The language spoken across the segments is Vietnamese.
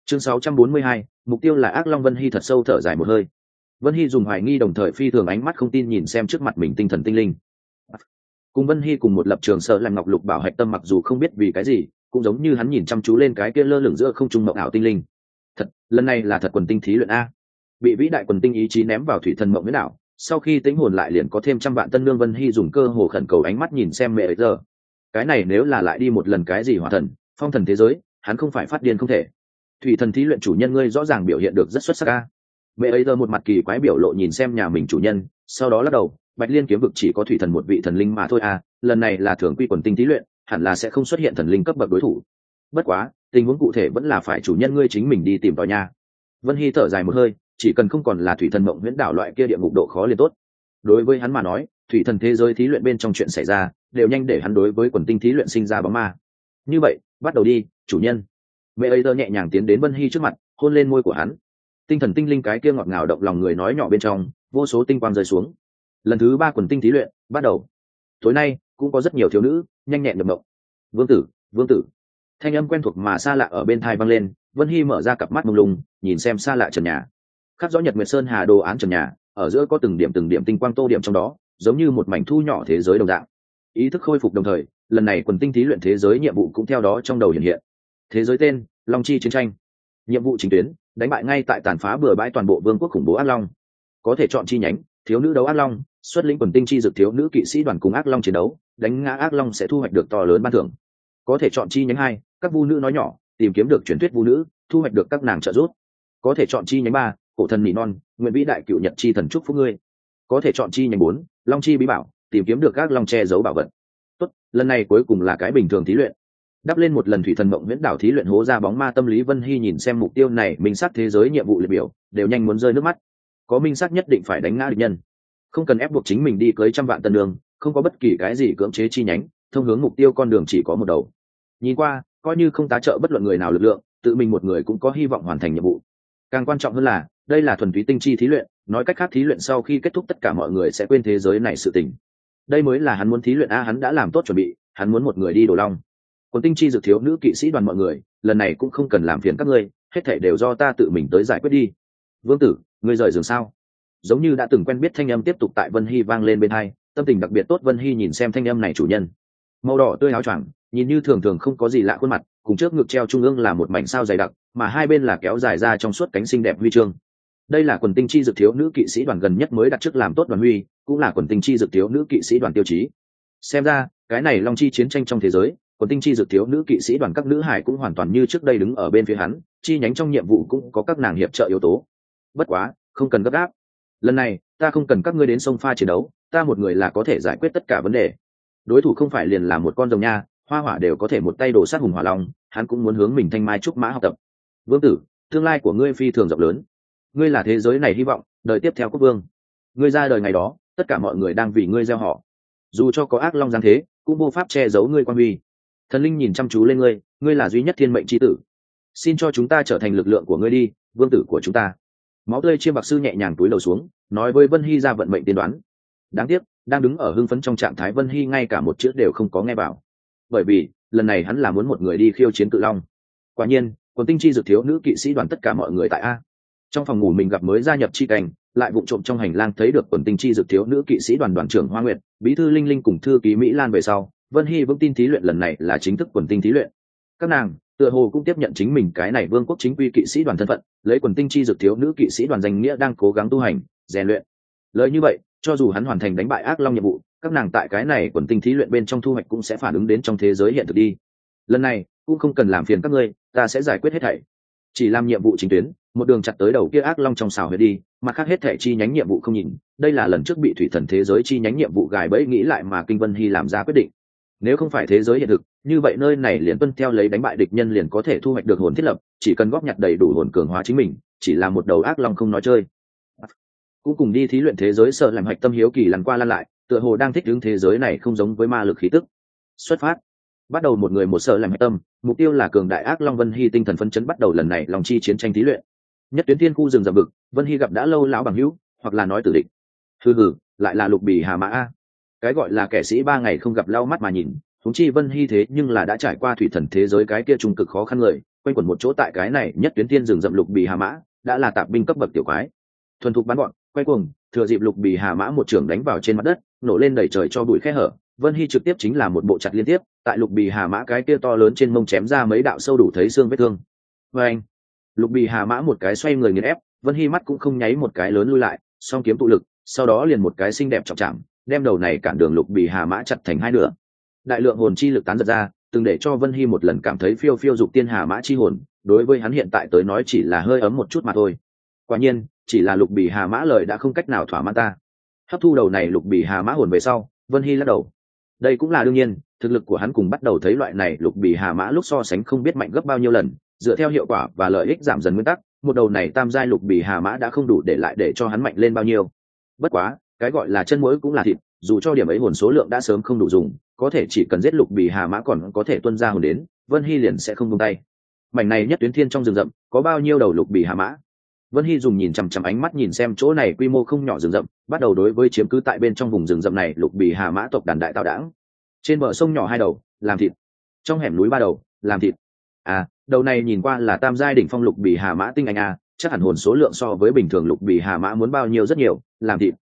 Chương 642, mục tiêu là ác long. Vân Hy thật sâu thở dài một hơi. Vân Hy dùng hoài nghi đồng thời phi thường ánh mắt không tin nhìn xem trước mặt mình tinh thần tinh linh. Cùng Vân Hy cùng một lập trường Sợ Làm Ngọc Lục Bảo Hạch Tâm mặc dù không biết vì cái gì, cũng giống như hắn nhìn chăm chú lên cái kia lơ lửng giữa không trung mộng ảo tinh linh. Thật, lần này là thật quần tinh thí luyện a. Bị vĩ đại quần tinh ý chí ném vào thủy thần mộng huyễn đảo, sau khi tính hồn lại liền có thêm trăm vạn tân lương. Vân Hy dùng cơ hồ khẩn cầu ánh mắt nhìn xem mẹ ấy giờ. Cái này nếu là lại đi một lần cái gì hỏa thần, phong thần thế giới, hắn không phải phát điên không thể. Thủy thần thí luyện chủ nhân ngươi rõ ràng biểu hiện được rất xuất sắc a. Mẹ ấy giờ một mặt kỳ quái biểu lộ nhìn xem nhà mình chủ nhân, sau đó lắc đầu, Bạch Liên kiếm vực chỉ có thủy thần một vị thần linh mà thôi a, lần này là thường quy quần tinh thí luyện, hẳn là sẽ không xuất hiện thần linh cấp bậc đối thủ. Bất quá, tình huống cụ thể vẫn là phải chủ nhân ngươi chính mình đi tìm tòi nha. Vân Hy thở dài một hơi, chỉ cần không còn là thủy thần mộng huyễn đảo loại kia địa ngục độ khó liền tốt. Đối với hắn mà nói, thủy thần thế giới thí luyện bên trong chuyện xảy ra đều nhanh để hắn đối với quần tinh thí luyện sinh ra bóng ma. Như vậy, bắt đầu đi, chủ nhân. Mẹ ấy giờ nhẹ nhàng tiến đến Vân Hy trước mặt, hôn lên môi của hắn. Tinh thần tinh linh cái kia ngọt ngào động lòng người nói nhỏ bên trong, vô số tinh quang rơi xuống. Lần thứ 3 quần tinh thí luyện bắt đầu. Tối nay cũng có rất nhiều thiếu nữ nhanh nhẹn nhập mộng. Vương tử, vương tử. Thanh âm quen thuộc mà xa lạ ở bên tai vang lên. Vân Hy mở ra cặp mắt mông lung, nhìn xem xa lạ trần nhà. Khắc rõ Nhật Nguyệt Sơn Hà đồ án trần nhà, ở giữa có từng điểm tinh quang tô điểm trong đó, giống như một mảnh thu nhỏ thế giới đồng dạng. Ý thức khôi phục đồng thời, lần này quần tinh thí luyện thế giới nhiệm vụ cũng theo đó trong đầu hiện hiện. Thế giới tên: Long Chi chiến tranh. Nhiệm vụ chính tuyến: đánh bại ngay tại tàn phá bừa bãi toàn bộ vương quốc khủng bố ác long. Có thể chọn chi nhánh: thiếu nữ đấu ác long, xuất lĩnh quần tinh chi dược thiếu nữ kỵ sĩ đoàn cùng ác long chiến đấu, đánh ngã ác long sẽ thu hoạch được to lớn ban thưởng. Có thể chọn chi nhánh 2, các vu nữ nói nhỏ, tìm kiếm được truyền thuyết vu nữ, thu hoạch được các nàng trợ giúp. Có thể chọn chi nhánh 3, cổ thần nỉ non, nguyện vĩ đại cựu nhật chi thần chúc phúc ngươi. Có thể chọn chi nhánh 4, long chi bí bảo, tìm kiếm được các long che giấu bảo vật. Tốt, lần này cuối cùng là cái bình thường thí luyện. Đắp lên một lần thủy thần mộng huyễn đảo thí luyện hố ra bóng ma tâm lý. Vân Hy nhìn xem mục tiêu này minh xác thế giới nhiệm vụ liệt biểu, đều nhanh muốn rơi nước mắt. Có minh xác nhất định phải đánh ngã địch nhân, không cần ép buộc chính mình đi cưới trăm vạn tân đường, không có bất kỳ cái gì cưỡng chế chi nhánh, thông hướng mục tiêu con đường chỉ có một đầu. Nhìn qua, coi như không tá trợ bất luận người nào lực lượng, tự mình một người cũng có hy vọng hoàn thành nhiệm vụ. Càng quan trọng hơn là, đây là thuần túy tinh chi thí luyện, nói cách khác thí luyện sau khi kết thúc tất cả mọi người sẽ quên thế giới này sự tình. Đây mới là hắn muốn thí luyện a, hắn đã làm tốt chuẩn bị, hắn muốn một người đi đồ long. Còn tinh chi dược thiếu nữ kỵ sĩ đoàn mọi người, lần này cũng không cần làm phiền các ngươi, hết thảy đều do ta tự mình tới giải quyết đi. Vương tử, ngươi rời giường sao? Giống như đã từng quen biết thanh âm tiếp tục tại Vân Hy vang lên bên tai, tâm tình đặc biệt tốt. Vân Hy nhìn xem thanh âm này chủ nhân, màu đỏ tươi áo choàng, nhìn như thường thường không có gì lạ khuôn mặt, cùng trước ngực treo trung ương là một mảnh sao dày đặc, mà hai bên là kéo dài ra trong suốt cánh xinh đẹp huy chương. Đây là quần tinh chi dược thiếu nữ kỵ sĩ đoàn gần nhất mới đặt trước làm tốt đoàn huy, cũng là quần tinh chi dược thiếu nữ kỵ sĩ đoàn tiêu chí. Xem ra, cái này long chi chiến tranh trong thế giới, quần tinh chi dược thiếu nữ kỵ sĩ đoàn các nữ hải cũng hoàn toàn như trước đây đứng ở bên phía hắn, chi nhánh trong nhiệm vụ cũng có các nàng hiệp trợ yếu tố. Bất quá, không cần gấp gáp. Lần này, ta không cần các ngươi đến sông pha chiến đấu, ta một người là có thể giải quyết tất cả vấn đề. Đối thủ không phải liền là một con rồng nha, Hoa Hỏa đều có thể một tay đổ sát hùng hỏa long, hắn cũng muốn hướng mình thanh mai trúc mã học tập. Vương tử, tương lai của ngươi phi thường rộng lớn, ngươi là thế giới này hy vọng, đời tiếp theo quốc vương. Ngươi ra đời ngày đó, tất cả mọi người đang vì ngươi gieo họ, dù cho có ác long giáng thế, cũng vô pháp che giấu ngươi quan huy. Thần linh nhìn chăm chú lên ngươi, ngươi là duy nhất thiên mệnh chi tử. Xin cho chúng ta trở thành lực lượng của ngươi đi, vương tử của chúng ta. Máu tươi chiêm bạc sư nhẹ nhàng túi đầu xuống, nói với Vân Hy ra vận mệnh tiên đoán. Đáng tiếc, đang đứng ở hưng phấn trong trạng thái Vân Hy ngay cả một chữ đều không có nghe bảo, bởi vì lần này hắn là muốn một người đi khiêu chiến cự long. Quả nhiên, quần tinh chi dược thiếu nữ kỵ sĩ đoàn tất cả mọi người tại a. Trong phòng ngủ mình gặp mới gia nhập chi cảnh, lại vụng trộm trong hành lang thấy được quần tinh chi dược thiếu nữ kỵ sĩ đoàn đoàn trưởng Hoa Nguyệt, bí thư Linh Linh cùng thư ký Mỹ Lan về sau, Vân Hy vững tin thí luyện lần này là chính thức quần tinh thí luyện. Các nàng tựa hồ cũng tiếp nhận chính mình cái này vương quốc chính quy kỵ sĩ đoàn thân phận, lấy quần tinh chi dược thiếu nữ kỵ sĩ đoàn danh nghĩa đang cố gắng tu hành, rèn luyện. Lời như vậy, cho dù hắn hoàn thành đánh bại ác long nhiệm vụ, các nàng tại cái này quần tinh thí luyện bên trong thu hoạch cũng sẽ phản ứng đến trong thế giới hiện thực đi. Lần này cũng không cần làm phiền các ngươi, ta sẽ giải quyết hết thảy. Chỉ làm nhiệm vụ chính tuyến, một đường chặt tới đầu kia ác long trong xào huyệt đi, mặt khác hết thảy chi nhánh nhiệm vụ không nhìn. Đây là lần trước bị thủy thần thế giới chi nhánh nhiệm vụ gài bẫy nghĩ lại mà Kinh Vân Hy làm ra quyết định. Nếu không phải thế giới hiện thực, như vậy nơi này liền tuân theo lấy đánh bại địch nhân liền có thể thu hoạch được hồn thiết lập, chỉ cần góp nhặt đầy đủ hồn cường hóa chính mình, chỉ là một đầu ác long không nói chơi. Cũng cùng đi thí luyện thế giới sợ làm hạch tâm hiếu kỳ lăn qua lăn lại, tựa hồ đang thích ứng thế giới này không giống với ma lực khí tức. Xuất phát, bắt đầu một người một sợ làm hạch tâm, mục tiêu là cường đại ác long. Vân Hy tinh thần phấn chấn bắt đầu lần này lòng chi chiến tranh thí luyện. Nhất tuyến thiên khu rừng rậm vực, Vân Hy gặp đã lâu lão bằng hữu, hoặc là nói tử địch. Hừ, lại là Lục Bì Hà Mã a. Cái gọi là kẻ sĩ 3 ngày không gặp lau mắt mà nhìn, huống chi Vân Hy thế nhưng là đã trải qua thủy thần thế giới cái kia trung cực khó khăn người, quanh quẩn một chỗ tại cái này nhất tuyến tiên rừng rậm lục bì hà mã đã là tạp binh cấp bậc tiểu quái, thuần thục bắn gọn quay cuồng, thừa dịp lục bì hà mã một trưởng đánh vào trên mặt đất, nổ lên đầy trời cho bụi khe hở. Vân Hy trực tiếp chính là một bộ chặt liên tiếp, tại lục bì hà mã cái kia to lớn trên mông chém ra mấy đạo sâu đủ thấy xương vết thương. Và anh, lục bì hà mã một cái xoay người nghiền ép, Vân Hy mắt cũng không nháy một cái lớn lui lại, song kiếm tụ lực, sau đó liền một cái xinh đẹp trọng chạm, đem đầu này cản đường lục bì hà mã chặt thành hai nửa. Đại lượng hồn chi lực tán giật ra, từng để cho Vân Hy một lần cảm thấy phiêu phiêu dục tiên hà mã chi hồn, đối với hắn hiện tại tới nói chỉ là hơi ấm một chút mà thôi. Quả nhiên, chỉ là lục bì hà mã lời đã không cách nào thỏa mãn ta. Hấp thu đầu này lục bì hà mã hồn về sau, Vân Hy lắc đầu. Đây cũng là đương nhiên, thực lực của hắn cùng bắt đầu thấy loại này lục bì hà mã lúc so sánh không biết mạnh gấp bao nhiêu lần, dựa theo hiệu quả và lợi ích giảm dần nguyên tắc, một đầu này tam giai lục bì hà mã đã không đủ để lại để cho hắn mạnh lên bao nhiêu. Bất quá, cái gọi là chân muối cũng là thịt, dù cho điểm ấy hồn số lượng đã sớm không đủ dùng, có thể chỉ cần giết lục bì hà mã còn có thể tuân ra hồn đến, Vân Hy liền sẽ không buông tay. Mảnh này nhất tuyến thiên trong rừng rậm, có bao nhiêu đầu lục bì hà mã? Vân Hy dùng nhìn chằm chằm ánh mắt nhìn xem chỗ này quy mô không nhỏ rừng rậm, bắt đầu đối với chiếm cứ tại bên trong vùng rừng rậm này lục bì hà mã tộc đàn đại tạo đảng. Trên bờ sông nhỏ 2 đầu, làm thịt. Trong hẻm núi 3 đầu, làm thịt. À, đầu này nhìn qua là tam giai đỉnh phong lục bì hà mã tinh anh a, chắc hẳn hồn số lượng so với bình thường lục bì hà mã muốn bao nhiêu rất nhiều, làm thịt.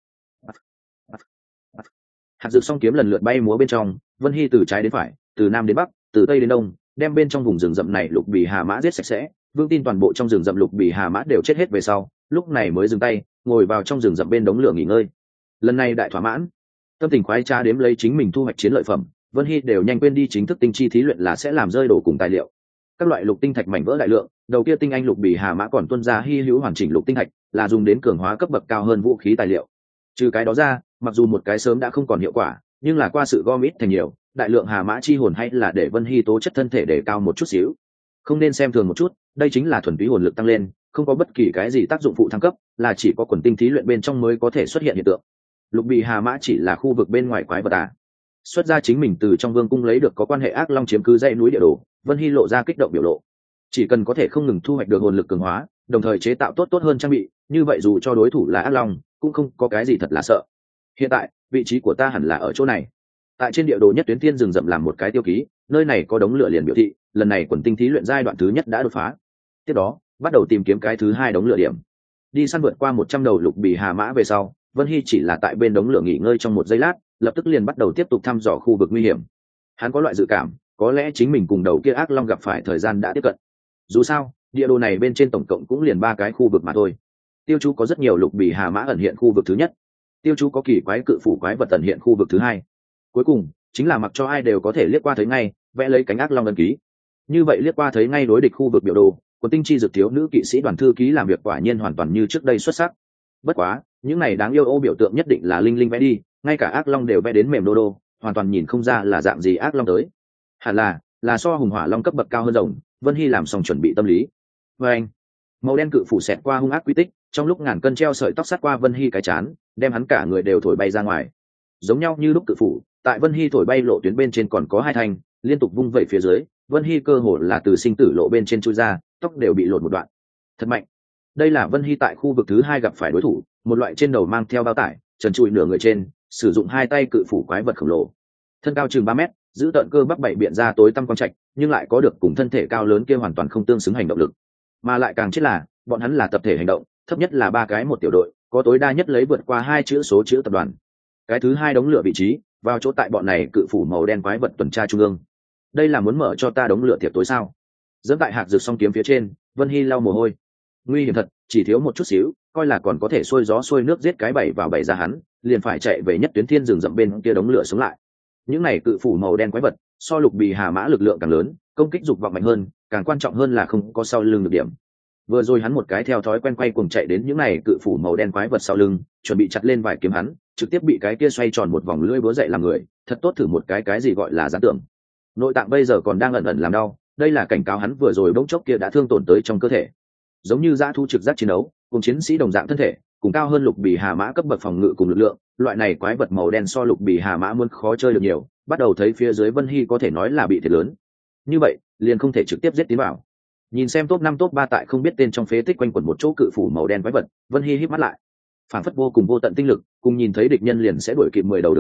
Hạt dược song kiếm lần lượt bay múa bên trong, Vân Hy từ trái đến phải, từ nam đến bắc, từ tây đến đông, đem bên trong vùng rừng rậm này lục bì hà mã giết sạch sẽ. Vương tin toàn bộ trong rừng rậm lục bì hà mã đều chết hết về sau, lúc này mới dừng tay, ngồi vào trong rừng rậm bên đống lửa nghỉ ngơi. Lần này đại thỏa mãn, tâm tình khoái trá đếm lấy chính mình thu hoạch chiến lợi phẩm, Vân Hy đều nhanh quên đi chính thức tinh chi thí luyện là sẽ làm rơi đổ cùng tài liệu. Các loại lục tinh thạch mảnh vỡ đại lượng, đầu kia tinh anh lục bì hà mã còn tuân ra hy hữu hoàn chỉnh lục tinh thạch, là dùng đến cường hóa cấp bậc cao hơn vũ khí tài liệu. Trừ cái đó ra, mặc dù một cái sớm đã không còn hiệu quả, nhưng là qua sự gom ít thành nhiều, đại lượng hà mã chi hồn hay là để Vân Hy tố chất thân thể để cao một chút xíu. Không nên xem thường một chút, đây chính là thuần túy hồn lực tăng lên, không có bất kỳ cái gì tác dụng phụ thăng cấp, là chỉ có quần tinh thí luyện bên trong mới có thể xuất hiện hiện tượng. Lục bì hà mã chỉ là khu vực bên ngoài quái vật à? Xuất ra chính mình từ trong vương cung lấy được có quan hệ ác long chiếm cứ dãy núi địa đồ, Vân Hy lộ ra kích động biểu lộ. Chỉ cần có thể không ngừng thu hoạch được hồn lực cường hóa, đồng thời chế tạo tốt hơn trang bị, như vậy dù cho đối thủ là ác long, cũng không có cái gì thật là sợ. Hiện tại, vị trí của ta hẳn là ở chỗ này. Tại trên địa đồ nhất tuyến thiên rừng rậm làm một cái tiêu ký, nơi này có đống lửa liền biểu thị, lần này quần tinh thí luyện giai đoạn thứ nhất đã đột phá. Tiếp đó, bắt đầu tìm kiếm cái thứ 2 đống lửa điểm. Đi săn vượt qua 100 đầu lục bì hà mã về sau, Vân Hy chỉ là tại bên đống lửa nghỉ ngơi trong một giây lát, lập tức liền bắt đầu tiếp tục thăm dò khu vực nguy hiểm. Hắn có loại dự cảm, có lẽ chính mình cùng đầu kia ác long gặp phải thời gian đã tiếp cận. Dù sao, địa đồ này bên trên tổng cộng cũng liền 3 cái khu vực mà thôi. Tiêu chú có rất nhiều lục bì hà mã ẩn hiện khu vực thứ nhất, tiêu chú có kỳ quái cự phủ quái vật ẩn hiện khu vực thứ 2. Cuối cùng chính là mặc cho ai đều có thể liếc qua thấy ngay, vẽ lấy cánh ác long ấn ký. Như vậy liếc qua thấy ngay đối địch khu vực biểu đồ, của tinh chi dược thiếu nữ kỵ sĩ đoàn thư ký làm việc quả nhiên hoàn toàn như trước đây xuất sắc. Bất quá, những này đáng yêu ô biểu tượng nhất định là linh linh vẽ đi, ngay cả ác long đều vẽ đến mềm đô đô, hoàn toàn nhìn không ra là dạng gì ác long tới. Hẳn là so hùng hỏa long cấp bậc cao hơn rồng. Vân Hy làm xong chuẩn bị tâm lý. Và anh, màu đen cự phủ xẹt qua hung ác quy tích, trong lúc ngàn cân treo sợi tóc sát qua Vân Hy cái chán, đem hắn cả người đều thổi bay ra ngoài. Giống nhau như lúc cự phủ, tại Vân Hy thổi bay lộ tuyến bên trên còn có 2 thanh, liên tục vung vẩy phía dưới, Vân Hy cơ hồ là từ sinh tử lộ bên trên chui ra, tóc đều bị lột một đoạn. Thật mạnh. Đây là Vân Hy tại khu vực thứ 2 gặp phải đối thủ, một loại trên đầu mang theo bao tải, trần trụi nửa người trên, sử dụng 2 tay cự phủ quái vật khổng lồ. Thân cao chừng 3 mét, giữ tợn cơ bắp bảy biện ra tối tăm quang trạch, nhưng lại có được cùng thân thể cao lớn kia hoàn toàn không tương xứng hành động lực. Mà lại càng chết là, bọn hắn là tập thể hành động, thấp nhất là 3 cái một tiểu đội, có tối đa nhất lấy vượt qua 2 chữ số chữ tập đoàn. Cái thứ 2 đống lửa vị trí, vào chỗ tại bọn này cự phủ màu đen quái vật tuần tra trung ương. Đây là muốn mở cho ta đống lửa tiệc tối sao? Dẫm tại hạc dược song kiếm phía trên, Vân Hy lau mồ hôi. Nguy hiểm thật, chỉ thiếu một chút xíu, coi là còn có thể xuôi gió xuôi nước giết cái 7 vào 7 ra hắn, liền phải chạy về nhất tuyến thiên rừng rậm bên kia đống lửa sống lại. Những này cự phủ màu đen quái vật, so lục bì hà mã lực lượng càng lớn, công kích dục vọng mạnh hơn, càng quan trọng hơn là không có sau lưng được điểm. Vừa rồi hắn một cái theo thói quen quay cuồng chạy đến những này cự phủ màu đen quái vật sau lưng, chuẩn bị chặt lên vài kiếm hắn, trực tiếp bị cái kia xoay tròn một vòng lưỡi búa dậy làm người, thật tốt thử một cái gì gọi là gián tưởng. Nội tạng bây giờ còn đang ẩn ẩn làm đau, đây là cảnh cáo hắn vừa rồi bỗng chốc kia đã thương tổn tới trong cơ thể. Giống như dã thu trực giác chiến đấu, cùng chiến sĩ đồng dạng thân thể, cùng cao hơn lục bì hà mã cấp bậc phòng ngự cùng lực lượng, loại này quái vật màu đen so lục bì hà mã muốn khó chơi được nhiều, bắt đầu thấy phía dưới Vân Hy có thể nói là bị thiệt lớn. Như vậy, liền không thể trực tiếp giết tiến vào. Nhìn xem top 5 top 3 tại không biết tên trong phế tích quanh quẩn một chỗ cự phủ màu đen quái vật, Vân Hy híp mắt lại. Phản phất vô cùng vô tận tinh lực, cùng nhìn thấy địch nhân liền sẽ đuổi kịp 10 đầu đường phố,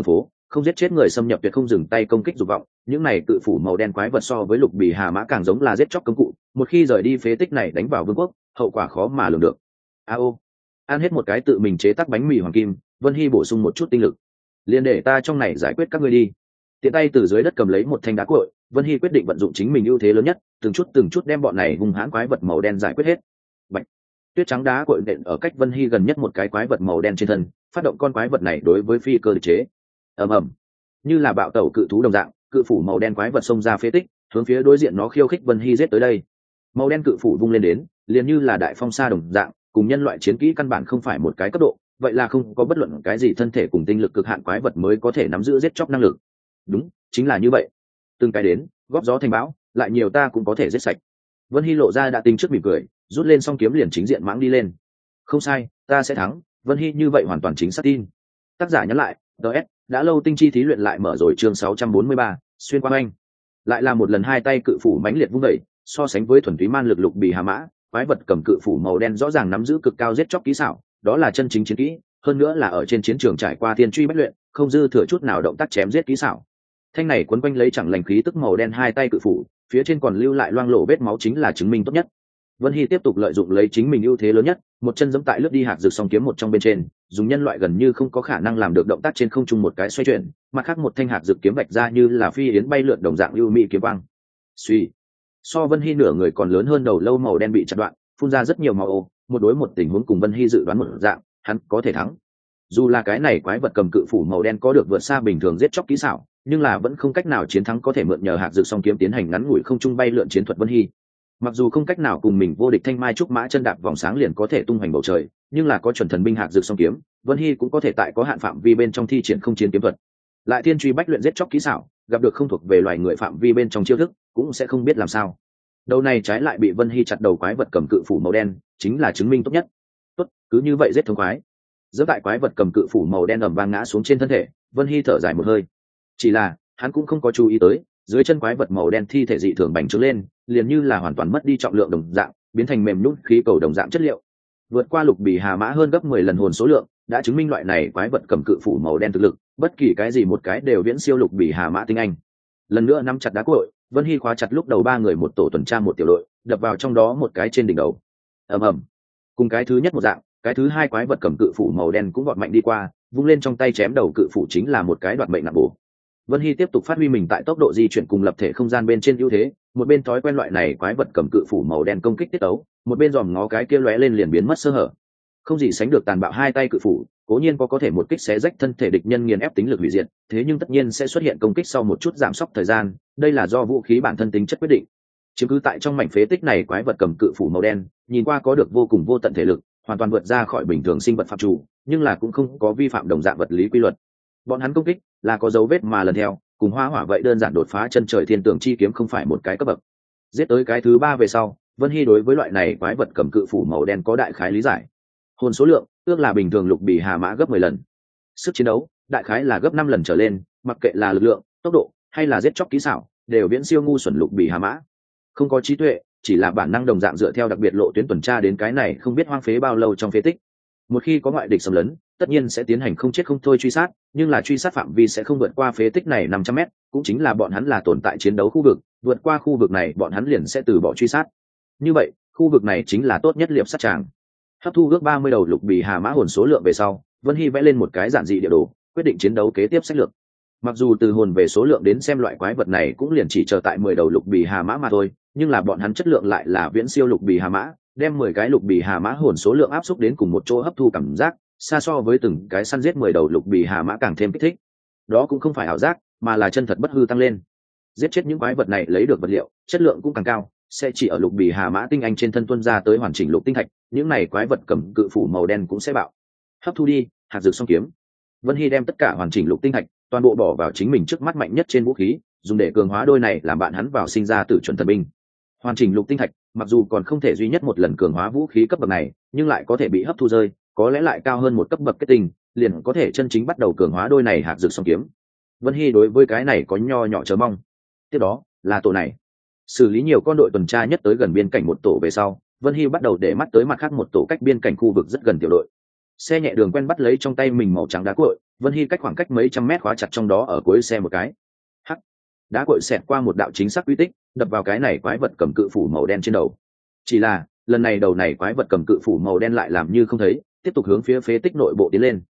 không giết chết người xâm nhập tuyệt không dừng tay công kích dục vọng. Những này cự phủ màu đen quái vật so với lục bì hà mã càng giống là giết chóc công cụ, một khi rời đi phế tích này đánh vào vương quốc, hậu quả khó mà lường được. Ao, ăn hết một cái tự mình chế tác bánh mì hoàng kim, Vân Hy bổ sung một chút tinh lực. Liền để ta trong này giải quyết các ngươi đi. Tiện tay từ dưới đất cầm lấy một thanh đá cội, Vân Hy quyết định vận dụng chính mình ưu thế lớn nhất, từng chút đem bọn này hung hãn quái vật màu đen giải quyết hết. Bạch. Tuyết trắng đá cội nện ở cách Vân Hy gần nhất một cái quái vật màu đen trên thân, phát động con quái vật này đối với phi cơ địch chế. Ầm ầm. Như là bạo tẩu cự thú đồng dạng, cự phủ màu đen quái vật xông ra phế tích, hướng phía đối diện nó khiêu khích Vân Hy giết tới đây. Màu đen cự phủ vung lên đến, liền như là đại phong sa đồng dạng, cùng nhân loại chiến kỹ căn bản không phải một cái cấp độ, vậy là không có bất luận cái gì thân thể cùng tinh lực cực hạn quái vật mới có thể nắm giữ giết chóc năng lực. Đúng, chính là như vậy. Từng cái đến, góp gió thành bão, lại nhiều ta cũng có thể giết sạch. Vân Hy lộ ra đã tính trước mỉm cười, rút lên song kiếm liền chính diện mãng đi lên. Không sai, ta sẽ thắng. Vân Hy như vậy hoàn toàn chính xác tin. Tác giả nhắn lại, DS, đã lâu tinh chi thí luyện lại mở rồi chương 643, xuyên qua anh. Lại là một lần hai tay cự phủ mãnh liệt vung đẩy, so sánh với thuần túy man lực lục bì hà mã, quái vật cầm cự phủ màu đen rõ ràng nắm giữ cực cao giết chóc kỹ xảo, đó là chân chính chiến kỹ, hơn nữa là ở trên chiến trường trải qua thiên truy bách luyện, không dư thừa chút nào động tác chém giết kỹ xảo. Thanh này quấn quanh lấy chẳng lành khí tức màu đen hai tay cự phủ, phía trên còn lưu lại loang lổ vết máu chính là chứng minh tốt nhất. Vân Hy tiếp tục lợi dụng lấy chính mình ưu thế lớn nhất, một chân giẫm tại lướt đi hạt dược song kiếm một trong bên trên, dùng nhân loại gần như không có khả năng làm được động tác trên không trung một cái xoay chuyển, mặt khác một thanh hạt dược kiếm vạch ra như là phi yến bay lượn đồng dạng ưu mỹ kiếm quang. Suy, so Vân Hy nửa người còn lớn hơn đầu lâu màu đen bị chặt đoạn, phun ra rất nhiều máu ô, một đối một tình huống cùng Vân Hy dự đoán một dạng, hắn có thể thắng. Dù là cái này quái vật cầm cự phủ màu đen có được vượt xa bình thường giết chóc kỹ xảo, nhưng là vẫn không cách nào chiến thắng có thể mượn nhờ hạt dược song kiếm tiến hành ngắn ngủi không trung bay lượn chiến thuật Vân Hy. Mặc dù không cách nào cùng mình vô địch thanh mai trúc mã chân đạp vòng sáng liền có thể tung hoành bầu trời, nhưng là có chuẩn thần binh hạt dược song kiếm, Vân Hy cũng có thể tại có hạn phạm vi bên trong thi triển không chiến kiếm thuật. Lại thiên truy bách luyện giết chóc kỹ xảo, gặp được không thuộc về loài người phạm vi bên trong chiêu thức, cũng sẽ không biết làm sao. Đầu này trái lại bị Vân Hy chặt đầu quái vật cầm cự phủ màu đen, chính là chứng minh tốt nhất. Tốt, cứ như vậy giết thông khoái. Giữa tại quái vật cầm cự phủ màu đen ầm vang ngã xuống trên thân thể, Vân Hy thở dài một hơi. Chỉ là, hắn cũng không có chú ý tới, dưới chân quái vật màu đen thi thể dị thường bành trướng lên, liền như là hoàn toàn mất đi trọng lượng đồng dạng, biến thành mềm nhũn khí cầu đồng dạng chất liệu. Vượt qua lục bì hà mã hơn gấp 10 lần hồn số lượng, đã chứng minh loại này quái vật cầm cự phủ màu đen thực lực, bất kỳ cái gì một cái đều viễn siêu lục bì hà mã tinh anh. Lần nữa nắm chặt đá cội, Vân Hy khóa chặt lúc đầu ba người một tổ tuần tra một tiểu đội, đập vào trong đó một cái trên đỉnh đầu. Ầm ầm. Cùng cái thứ nhất một dạng, cái thứ hai quái vật cầm cự phủ màu đen cũng vọt mạnh đi qua, vung lên trong tay chém đầu cự phủ chính là một cái đoạt mệnh nặng bổ. Vân Hy tiếp tục phát huy mình tại tốc độ di chuyển cùng lập thể không gian bên trên ưu thế, một bên thói quen loại này quái vật cầm cự phủ màu đen công kích tiết tấu, một bên dòm ngó cái kia lóe lên liền biến mất sơ hở. Không gì sánh được tàn bạo hai tay cự phủ, cố nhiên có thể một kích xé rách thân thể địch nhân nghiền ép tính lực hủy diệt, thế nhưng tất nhiên sẽ xuất hiện công kích sau một chút giảm sốc thời gian, đây là do vũ khí bản thân tính chất quyết định. Chiếm cứ tại trong mảnh phế tích này quái vật cầm cự phủ màu đen, nhìn qua có được vô cùng vô tận thể lực, hoàn toàn vượt ra khỏi bình thường sinh vật phạm chủ, nhưng là cũng không có vi phạm đồng dạng vật lý quy luật. Bọn hắn công kích là có dấu vết mà lần theo, cùng hoa hỏa vậy đơn giản đột phá chân trời thiên tường chi kiếm không phải một cái cấp bậc. Giết tới cái thứ ba về sau, Vân Hy đối với loại này quái vật cầm cự phủ màu đen có đại khái lý giải. Hồn số lượng ước là bình thường lục bì hà mã gấp 10 lần. Sức chiến đấu đại khái là gấp 5 lần trở lên, mặc kệ là lực lượng, tốc độ hay là giết chóc kỹ xảo, đều viễn siêu ngu xuẩn lục bì hà mã. Không có trí tuệ, chỉ là bản năng đồng dạng dựa theo đặc biệt lộ tuyến tuần tra đến cái này không biết hoang phế bao lâu trong phế tích. Một khi có ngoại địch xâm lấn, tất nhiên sẽ tiến hành không chết không thôi truy sát, nhưng là truy sát phạm vi sẽ không vượt qua phế tích này 500 m, cũng chính là bọn hắn là tồn tại chiến đấu khu vực, vượt qua khu vực này bọn hắn liền sẽ từ bỏ truy sát. Như vậy, khu vực này chính là tốt nhất liệp sát tràng. Hấp thu ước 30 đầu lục bì hà mã hồn số lượng về sau, Vân Hy vẽ lên một cái giản dị địa đồ, quyết định chiến đấu kế tiếp sách lược. Mặc dù từ hồn về số lượng đến xem loại quái vật này cũng liền chỉ chờ tại 10 đầu lục bì hà mã mà thôi, nhưng là bọn hắn chất lượng lại là viễn siêu lục bì hà mã, đem 10 cái lục bì hà mã hồn số lượng áp xúc đến cùng một chỗ hấp thu cảm giác, xa so với từng cái săn giết 10 đầu lục bì hà mã càng thêm kích thích. Đó cũng không phải ảo giác, mà là chân thật bất hư tăng lên. Giết chết những quái vật này lấy được vật liệu, chất lượng cũng càng cao, sẽ chỉ ở lục bì hà mã tinh anh trên thân tuân ra tới hoàn chỉnh lục tinh thạch, những này quái vật cầm cự phủ màu đen cũng sẽ bạo. Hấp thu đi, hạt dược song kiếm. Vân Hy đem tất cả hoàn chỉnh lục tinh thạch, toàn bộ bỏ vào chính mình trước mắt mạnh nhất trên vũ khí, dùng để cường hóa đôi này làm bạn hắn vào sinh ra tử chuẩn thần binh. Hoàn chỉnh lục tinh thạch, mặc dù còn không thể duy nhất một lần cường hóa vũ khí cấp bậc này, nhưng lại có thể bị hấp thu rơi, có lẽ lại cao hơn một cấp bậc kết tinh, liền có thể chân chính bắt đầu cường hóa đôi này hạt dược song kiếm. Vân Hy đối với cái này có nho nhỏ chờ mong. Tiếp đó là tổ này, xử lý nhiều con đội tuần tra nhất tới gần biên cảnh một tổ về sau, Vân Hy bắt đầu để mắt tới mặt khác một tổ cách biên cảnh khu vực rất gần tiểu đội. Xe nhẹ đường quen bắt lấy trong tay mình màu trắng đá cội, Vân Hy cách khoảng cách mấy trăm mét khóa chặt trong đó ở cuối xe một cái. Hắc, đá cội xẹt qua một đạo chính xác quy tích, đập vào cái này quái vật cầm cự phủ màu đen trên đầu. Chỉ là lần này đầu này quái vật cầm cự phủ màu đen lại làm như không thấy, tiếp tục hướng phía phế tích nội bộ tiến lên.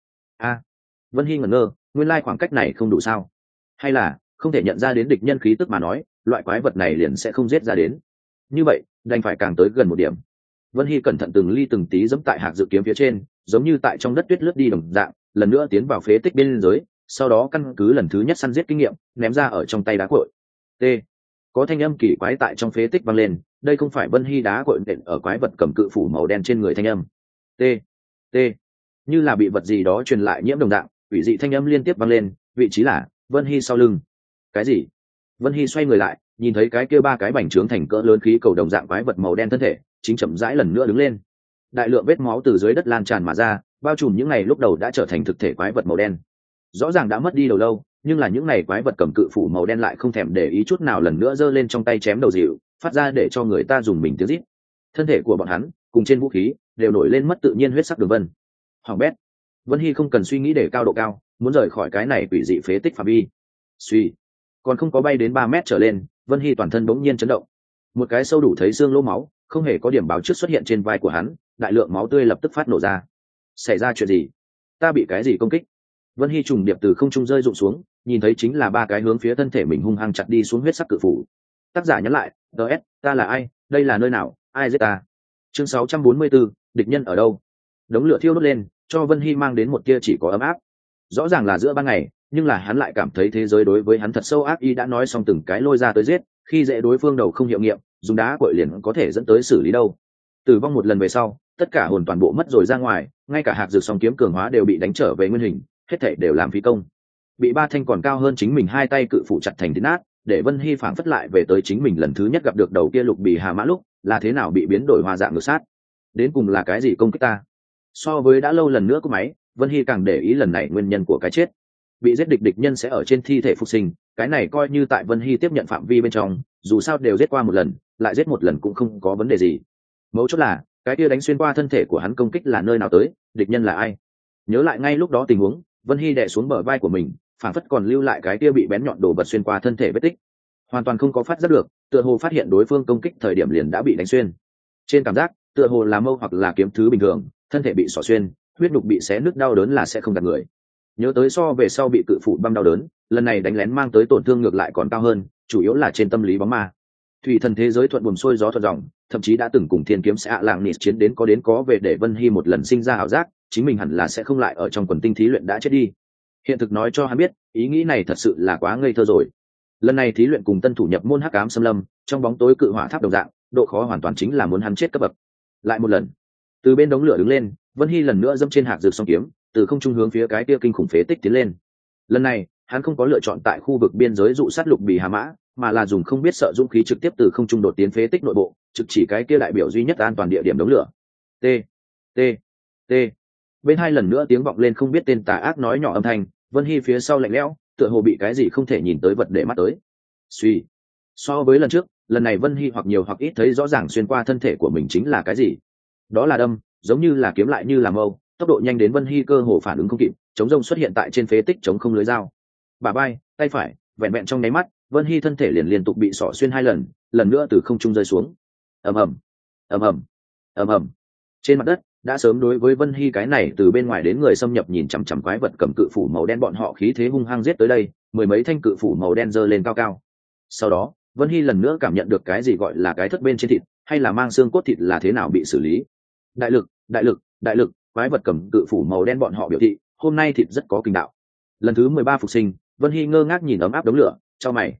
Vân Hy ngẩn ngơ, nguyên lai khoảng cách này không đủ sao? Hay là không thể nhận ra đến địch nhân khí tức mà nói, loại quái vật này liền sẽ không giết ra đến? Như vậy, đành phải càng tới gần một điểm. Vân Hy cẩn thận từng ly từng tí giẫm tại hạc dự kiếm phía trên, giống như tại trong đất tuyết lướt đi đồng dạng, lần nữa tiến vào phế tích bên dưới, sau đó căn cứ lần thứ nhất săn giết kinh nghiệm, ném ra ở trong tay đá cội. T. Có thanh âm kỳ quái tại trong phế tích vang lên, đây không phải Vân Hy đá cội nện ở quái vật cầm cự phủ màu đen trên người thanh âm. T. T. Như là bị vật gì đó truyền lại nhiễm đồng dạng, quỷ dị thanh âm liên tiếp vang lên, vị trí là Vân Hy sau lưng. Cái gì? Vân Hy xoay người lại, nhìn thấy cái kia ba cái bành trướng thành cỡ lớn khí cầu đồng dạng quái vật màu đen thân thể, chính chậm rãi lần nữa đứng lên. Đại lượng vết máu từ dưới đất lan tràn mà ra, bao trùm những ngày lúc đầu đã trở thành thực thể quái vật màu đen. Rõ ràng đã mất đi đầu lâu, nhưng là những ngày quái vật cầm cự phủ màu đen lại không thèm để ý chút nào, lần nữa giơ lên trong tay chém đầu dịu, phát ra để cho người ta dùng mình tiếng rít. Thân thể của bọn hắn cùng trên vũ khí đều nổi lên mất tự nhiên huyết sắc đường vân. Hoàng bét. Vân Hy không cần suy nghĩ để cao độ cao, muốn rời khỏi cái này quỷ dị phế tích phạm vi. Suy, còn không có bay đến 3 mét trở lên, Vân Hy toàn thân bỗng nhiên chấn động. Một cái sâu đủ thấy xương lỗ máu, không hề có điểm báo trước xuất hiện trên vai của hắn, đại lượng máu tươi lập tức phát nổ ra. Xảy ra chuyện gì? Ta bị cái gì công kích? Vân Hy trùng điệp từ không trung rơi rụng xuống, nhìn thấy chính là ba cái hướng phía thân thể mình hung hăng chặt đi xuống huyết sắc cự phủ. Tác giả nhắn lại, DS, ta là ai, đây là nơi nào, ai giết ta? Chương 644, địch nhân ở đâu? Đống lửa thiêu đốt lên, cho Vân Hy mang đến một tia chỉ có ấm áp. Rõ ràng là giữa ban ngày, nhưng là hắn lại cảm thấy thế giới đối với hắn thật sâu ác ý, đã nói xong từng cái lôi ra tới giết, khi dễ đối phương đầu không hiệu nghiệm, dùng đá cội liền có thể dẫn tới xử lý đâu. Tử vong một lần về sau, tất cả hồn toàn bộ mất rồi ra ngoài, ngay cả hạc dược song kiếm cường hóa đều bị đánh trở về nguyên hình, hết thảy đều làm phí công. Bị ba thanh còn cao hơn chính mình hai tay cự phủ chặt thành thít nát, để Vân Hy phảng phất lại về tới chính mình lần thứ nhất gặp được đầu kia lục bì hà mã lúc, là thế nào bị biến đổi hoa dạng ngược sát. Đến cùng là cái gì công kích ta? So với đã lâu lần nữa của máy, Vân Hy càng để ý lần này nguyên nhân của cái chết. Bị giết địch nhân sẽ ở trên thi thể phục sinh, cái này coi như tại Vân Hy tiếp nhận phạm vi bên trong, dù sao đều giết qua một lần, lại giết một lần cũng không có vấn đề gì. Mấu chốt là cái kia đánh xuyên qua thân thể của hắn công kích là nơi nào tới, địch nhân là ai? Nhớ lại ngay lúc đó tình huống, Vân Hy đè xuống bờ vai của mình, phản phất còn lưu lại cái kia bị bén nhọn đồ vật xuyên qua thân thể vết tích, hoàn toàn không có phát giác được, tựa hồ phát hiện đối phương công kích thời điểm liền đã bị đánh xuyên. Trên cảm giác tựa hồ là mâu hoặc là kiếm thứ bình thường, thân thể bị xỏ xuyên, huyết nhục bị xé nứt, đau đớn là sẽ không gạt người. Nhớ tới so về sau bị cự phủ băm đau đớn, lần này đánh lén mang tới tổn thương ngược lại còn cao hơn, chủ yếu là trên tâm lý bóng ma. Thủy thần thế giới thuận buồm xuôi gió thuận dòng, thậm chí đã từng cùng thiên kiếm sẽ lạng nịt chiến đến có về, để Vân Hy một lần sinh ra ảo giác chính mình hẳn là sẽ không lại ở trong quần tinh thí luyện đã chết đi. Hiện thực nói cho hắn biết, ý nghĩ này thật sự là quá ngây thơ rồi. Lần này thí luyện cùng tân thủ nhập môn hắc ám xâm lâm, trong bóng tối cự hỏa tháp đồng dạng, độ khó hoàn toàn chính là muốn hắn chết cấp bậc. Lại một lần, từ bên đống lửa đứng lên, Vân Hy lần nữa dẫm trên hạc dược song kiếm, từ không trung hướng phía cái kia kinh khủng phế tích tiến lên. Lần này hắn không có lựa chọn tại khu vực biên giới dụ sát lục bì hà mã, mà là dùng không biết sợ dũng khí trực tiếp từ không trung đột tiến phế tích nội bộ, trực chỉ cái kia đại biểu duy nhất an toàn địa điểm đống lửa. T T T. Bên hai lần nữa tiếng vọng lên không biết tên tà ác nói nhỏ âm thanh, Vân Hy phía sau lạnh lẽo, tựa hồ bị cái gì không thể nhìn tới vật để mắt tới. Suy. So với lần trước, lần này Vân Hy hoặc nhiều hoặc ít thấy rõ ràng xuyên qua thân thể của mình chính là cái gì. Đó là đâm, giống như là kiếm lại như là mâu, tốc độ nhanh đến Vân Hy cơ hồ phản ứng không kịp, chống rông xuất hiện tại trên phế tích chống không lưới dao. Bả vai, tay phải, vẹn vẹn trong nháy mắt, Vân Hy thân thể liền liên tục bị xỏ xuyên 2 lần, lần nữa từ không trung rơi xuống. Ầm ầm, ầm ầm, ầm ầm. Trên mặt đất, đã sớm đối với Vân Hy cái này từ bên ngoài đến người xâm nhập nhìn chằm chằm quái vật cầm cự phủ màu đen, bọn họ khí thế hung hăng giết tới đây, mười mấy thanh cự phủ màu đen giơ lên cao cao. Sau đó, Vân Hy lần nữa cảm nhận được cái gì gọi là cái thất bên trên thịt, hay là mang xương cốt thịt là thế nào bị xử lý. Đại lực, đại lực, đại lực, quái vật cầm cự phủ màu đen bọn họ biểu thị, hôm nay thịt rất có kinh đạo. Lần thứ 13 phục sinh, Vân Hy ngơ ngác nhìn ấm áp đống lửa, chau mày.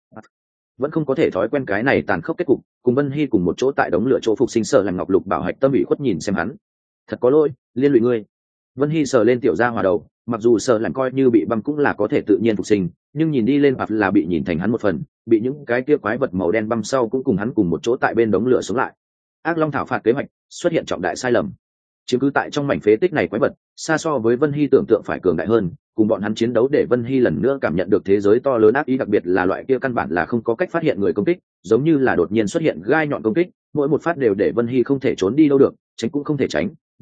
Vẫn không có thể thói quen cái này tàn khốc kết cục, cùng Vân Hy cùng một chỗ tại đống lửa chỗ phục sinh Sở Làm Ngọc Lục Bảo Hạch tâm ủy khuất nhìn xem hắn. Thật có lỗi, liên lụy ngươi. Vân Hy sờ lên tiểu gia hòa đầu, mặc dù Sở Làm coi như bị băm cũng là có thể tự nhiên phục sinh, nhưng nhìn đi lên hoặc là bị nhìn thành hắn một phần, bị những cái kia quái vật màu đen băm sau cũng cùng hắn cùng một chỗ tại bên đống lửa sống lại. Ác Long thảo phạt kế hoạch xuất hiện trọng đại sai lầm. Chiếm cứ tại trong mảnh phế tích này quái vật, xa so với Vân Hy tưởng tượng phải cường đại hơn, cùng bọn hắn chiến đấu để Vân Hy lần nữa cảm nhận được thế giới to lớn ác ý, đặc biệt là loại kia căn bản là không có cách phát hiện người công kích, giống như là đột nhiên xuất hiện gai nhọn công kích, mỗi một phát đều để Vân Hy không thể trốn đi đâu được, tránh cũng không thể tránh,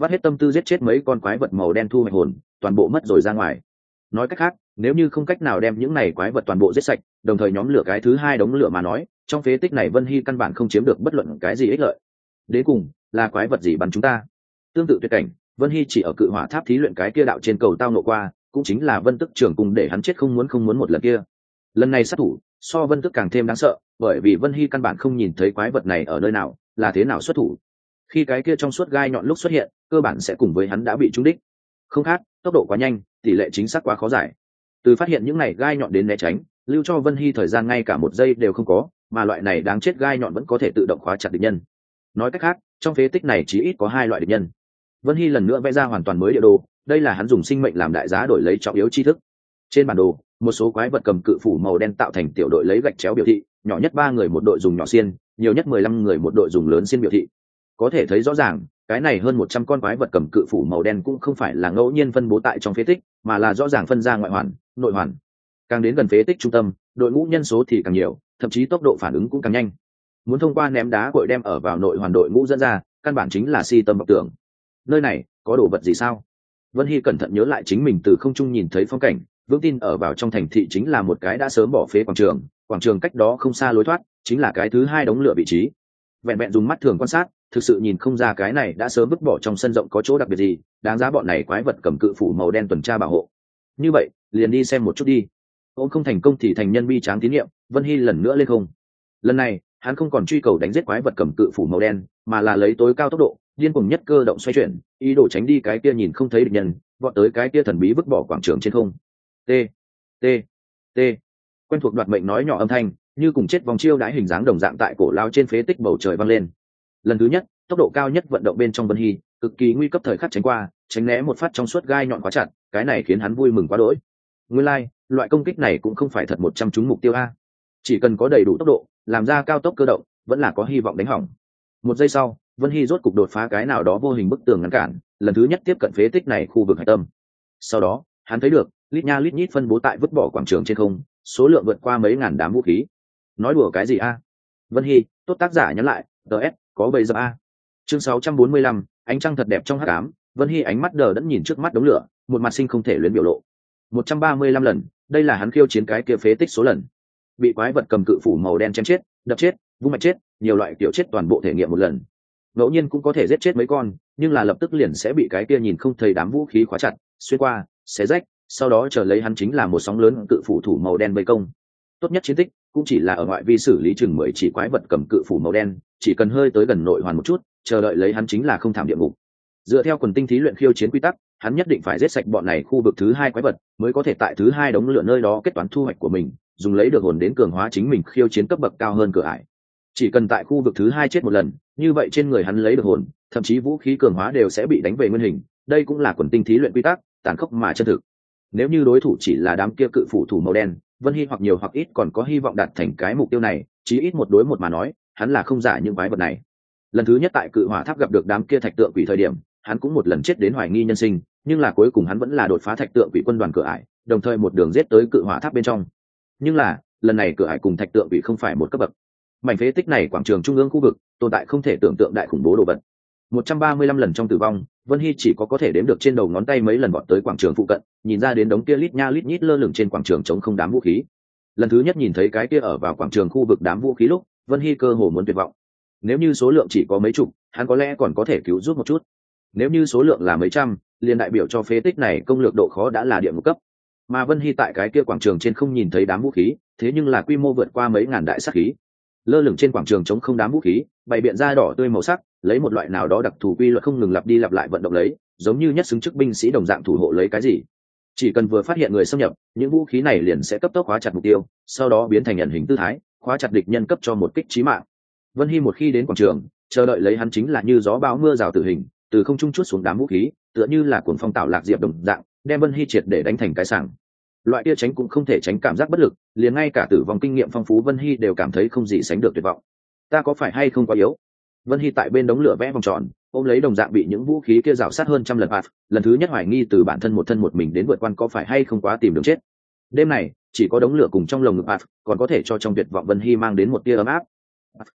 vắt hết tâm tư giết chết mấy con quái vật màu đen thu hoạch hồn toàn bộ mất rồi ra ngoài. Nói cách khác, nếu như không cách nào đem những này quái vật toàn bộ giết sạch, đồng thời nhóm lửa cái thứ hai đống lửa mà nói, trong phế tích này Vân Hy căn bản không chiếm được bất luận cái gì ích lợi. Đến cùng là quái vật gì bắn chúng ta? Tương tự tuyệt cảnh, Vân Hy chỉ ở cự hỏa tháp thí luyện cái kia đạo trên cầu tao nộ qua, cũng chính là Vân Tức trưởng cùng để hắn chết không muốn một lần kia. Lần này sát thủ so Vân Tức càng thêm đáng sợ, bởi vì Vân Hy căn bản không nhìn thấy quái vật này ở nơi nào, là thế nào xuất thủ. Khi cái kia trong suốt gai nhọn lúc xuất hiện, cơ bản sẽ cùng với hắn đã bị trúng đích. Không khác, tốc độ quá nhanh, tỷ lệ chính xác quá khó giải. Từ phát hiện những này gai nhọn đến né tránh, lưu cho Vân Hy thời gian ngay cả một giây đều không có, mà loại này đáng chết gai nhọn vẫn có thể tự động khóa chặt địch nhân. Nói cách khác, trong phế tích này chỉ ít có hai loại địch nhân. Vân Hy lần nữa vẽ ra hoàn toàn mới địa đồ, đây là hắn dùng sinh mệnh làm đại giá đổi lấy trọng yếu tri thức. Trên bản đồ, một số quái vật cầm cự phủ màu đen tạo thành tiểu đội lấy gạch chéo biểu thị, nhỏ nhất 3 người một đội dùng nhỏ xiên, nhiều nhất 15 người một đội dùng lớn xiên biểu thị. Có thể thấy rõ ràng, cái này hơn 100 con quái vật cầm cự phủ màu đen cũng không phải là ngẫu nhiên phân bố tại trong phế tích, mà là rõ ràng phân ra ngoại hoàn, nội hoàn. Càng đến gần phế tích trung tâm, đội ngũ nhân số thì càng nhiều, thậm chí tốc độ phản ứng cũng càng nhanh. Muốn thông qua ném đá cội đem ở vào nội hoàn đội ngũ dẫn ra, căn bản chính là si tâm vọng tưởng. Nơi này có đồ vật gì sao? Vân Hy cẩn thận nhớ lại chính mình từ không trung nhìn thấy phong cảnh, vững tin ở vào trong thành thị chính là một cái đã sớm bỏ phế quảng trường cách đó không xa lối thoát, chính là cái thứ hai đống lửa vị trí. Vẹn vẹn dùng mắt thường quan sát, thực sự nhìn không ra cái này đã sớm vứt bỏ trong sân rộng có chỗ đặc biệt gì, đáng giá bọn này quái vật cầm cự phủ màu đen tuần tra bảo hộ. Như vậy, liền đi xem một chút đi. Ôm không thành công thì thành nhân bi tráng tín nhiệm, Vân Hy lần nữa lên không. Lần này, hắn không còn truy cầu đánh giết quái vật cầm cự phủ màu đen, mà là lấy tối cao tốc độ, điên cuồng nhất cơ động xoay chuyển, ý đồ tránh đi cái kia nhìn không thấy địch nhân, vọt tới cái kia thần bí vứt bỏ quảng trường trên không. T T T. Quen thuộc đoạt mệnh nói nhỏ âm thanh, như cùng chết vòng chiêu đãi hình dáng đồng dạng tại cổ lao trên phế tích bầu trời vang lên. Lần thứ nhất, tốc độ cao nhất vận động bên trong Vân Hy, cực kỳ nguy cấp thời khắc tránh qua, tránh né một phát trong suốt gai nhọn quá chặt, cái này khiến hắn vui mừng quá đỗi. Nguyên lai, loại công kích này cũng không phải thật 100 trúng mục tiêu a. Chỉ cần có đầy đủ tốc độ, làm ra cao tốc cơ động, vẫn là có hy vọng đánh hỏng. Một giây sau, Vân Hy rốt cục đột phá cái nào đó vô hình bức tường ngăn cản, lần thứ nhất tiếp cận phế tích này khu vực hải tâm. Sau đó, hắn thấy được, lít nha lít nhít phân bố tại vứt bỏ quảng trường trên không, số lượng vượt qua mấy ngàn đám vũ khí. Nói đùa cái gì a? Vân Hy, tốt tác giả nhắn lại, DS, có bây giờ a. Chương 645, ánh trăng thật đẹp trong hắc ám, Vân Hy ánh mắt đờ đẫn nhìn trước mắt đống lửa, một mặt sinh không thể luyến biểu lộ. 135 lần, đây là hắn khiêu chiến cái kia phế tích số lần. Bị quái vật cầm cự phủ màu đen chém chết, đập chết, vung mạch chết, nhiều loại kiểu chết toàn bộ thể nghiệm một lần. Ngẫu nhiên cũng có thể giết chết mấy con, nhưng là lập tức liền sẽ bị cái kia nhìn không thấy đám vũ khí khóa chặt, xuyên qua, xé rách, sau đó chờ lấy hắn chính là một sóng lớn cự phủ thủ màu đen vây công. Tốt nhất chiến tích cũng chỉ là ở ngoại vi xử lý chừng 10 chỉ quái vật cầm cự phủ màu đen, chỉ cần hơi tới gần nội hoàn một chút, chờ đợi lấy hắn chính là không thảm địa ngục. Dựa theo quần tinh thí luyện khiêu chiến quy tắc, hắn nhất định phải giết sạch bọn này khu vực thứ hai quái vật, mới có thể tại thứ hai đống lửa nơi đó kết toán thu hoạch của mình, dùng lấy được hồn đến cường hóa chính mình khiêu chiến cấp bậc cao hơn cửa ải. Chỉ cần tại khu vực thứ hai chết một lần, như vậy trên người hắn lấy được hồn, thậm chí vũ khí cường hóa đều sẽ bị đánh về nguyên hình. Đây cũng là quần tinh thí luyện quy tắc, tàn khốc mà chân thực. Nếu như đối thủ chỉ là đám kia cự phủ thủ màu đen, Vân Hy hoặc nhiều hoặc ít còn có hy vọng đạt thành cái mục tiêu này, chí ít một đối một mà nói, hắn là không giả những quái vật này. Lần thứ nhất tại cự hỏa tháp gặp được đám kia thạch tượng quỷ thời điểm, hắn cũng một lần chết đến hoài nghi nhân sinh, nhưng là cuối cùng hắn vẫn là đột phá thạch tượng quỷ quân đoàn cửa ải, đồng thời một đường giết tới cự hỏa tháp bên trong. Nhưng là, lần này cửa ải cùng thạch tượng quỷ không phải một cấp bậc. Mảnh phế tích này quảng trường trung ương khu vực, tồn tại không thể tưởng tượng đại khủng bố đồ vật. 135 lần trong tử vong, Vân Hy chỉ có thể đếm được trên đầu ngón tay mấy lần vọt tới quảng trường phụ cận, nhìn ra đến đống kia lít nha lít nhít lơ lửng trên quảng trường trống không đám vũ khí. Lần thứ nhất nhìn thấy cái kia ở vào quảng trường khu vực đám vũ khí lúc, Vân Hy cơ hồ muốn tuyệt vọng. Nếu như số lượng chỉ có mấy chục, hắn có lẽ còn có thể cứu giúp một chút. Nếu như số lượng là mấy trăm, liền đại biểu cho phế tích này công lược độ khó đã là địa ngục cấp. Mà Vân Hy tại cái kia quảng trường trên không nhìn thấy đám vũ khí, thế nhưng là quy mô vượt qua mấy ngàn đại sát khí. Lơ lửng trên quảng trường trống không đám vũ khí, bày biện ra đỏ tươi màu sắc, lấy một loại nào đó đặc thù quy luật không ngừng lặp đi lặp lại vận động lấy, giống như nhất xứng chức binh sĩ đồng dạng thủ hộ lấy cái gì. Chỉ cần vừa phát hiện người xâm nhập, những vũ khí này liền sẽ cấp tốc khóa chặt mục tiêu, sau đó biến thành ẩn hình tư thái, khóa chặt địch nhân cấp cho một kích chí mạng. Vân Hy một khi đến quảng trường, chờ đợi lấy hắn chính là như gió bão mưa rào tử hình, từ không trung chút xuống đám vũ khí, tựa như là cuồng phong tạo lạc diệp đồng dạng, đem Vân Hy triệt để đánh thành cái sảng. Loại kia tránh cũng không thể tránh cảm giác bất lực, liền ngay cả tử vong kinh nghiệm phong phú Vân Hy đều cảm thấy không gì sánh được tuyệt vọng. Ta có phải hay không quá yếu? Vân Hy tại bên đống lửa vẽ vòng tròn, ôm lấy đồng dạng bị những vũ khí kia rào sát hơn trăm lần phạt, lần thứ nhất hoài nghi từ bản thân một mình đến vượt quan có phải hay không quá tìm đường chết. Đêm này, chỉ có đống lửa cùng trong lồng ngực phạt, còn có thể cho trong tuyệt vọng Vân Hy mang đến một tia ấm áp.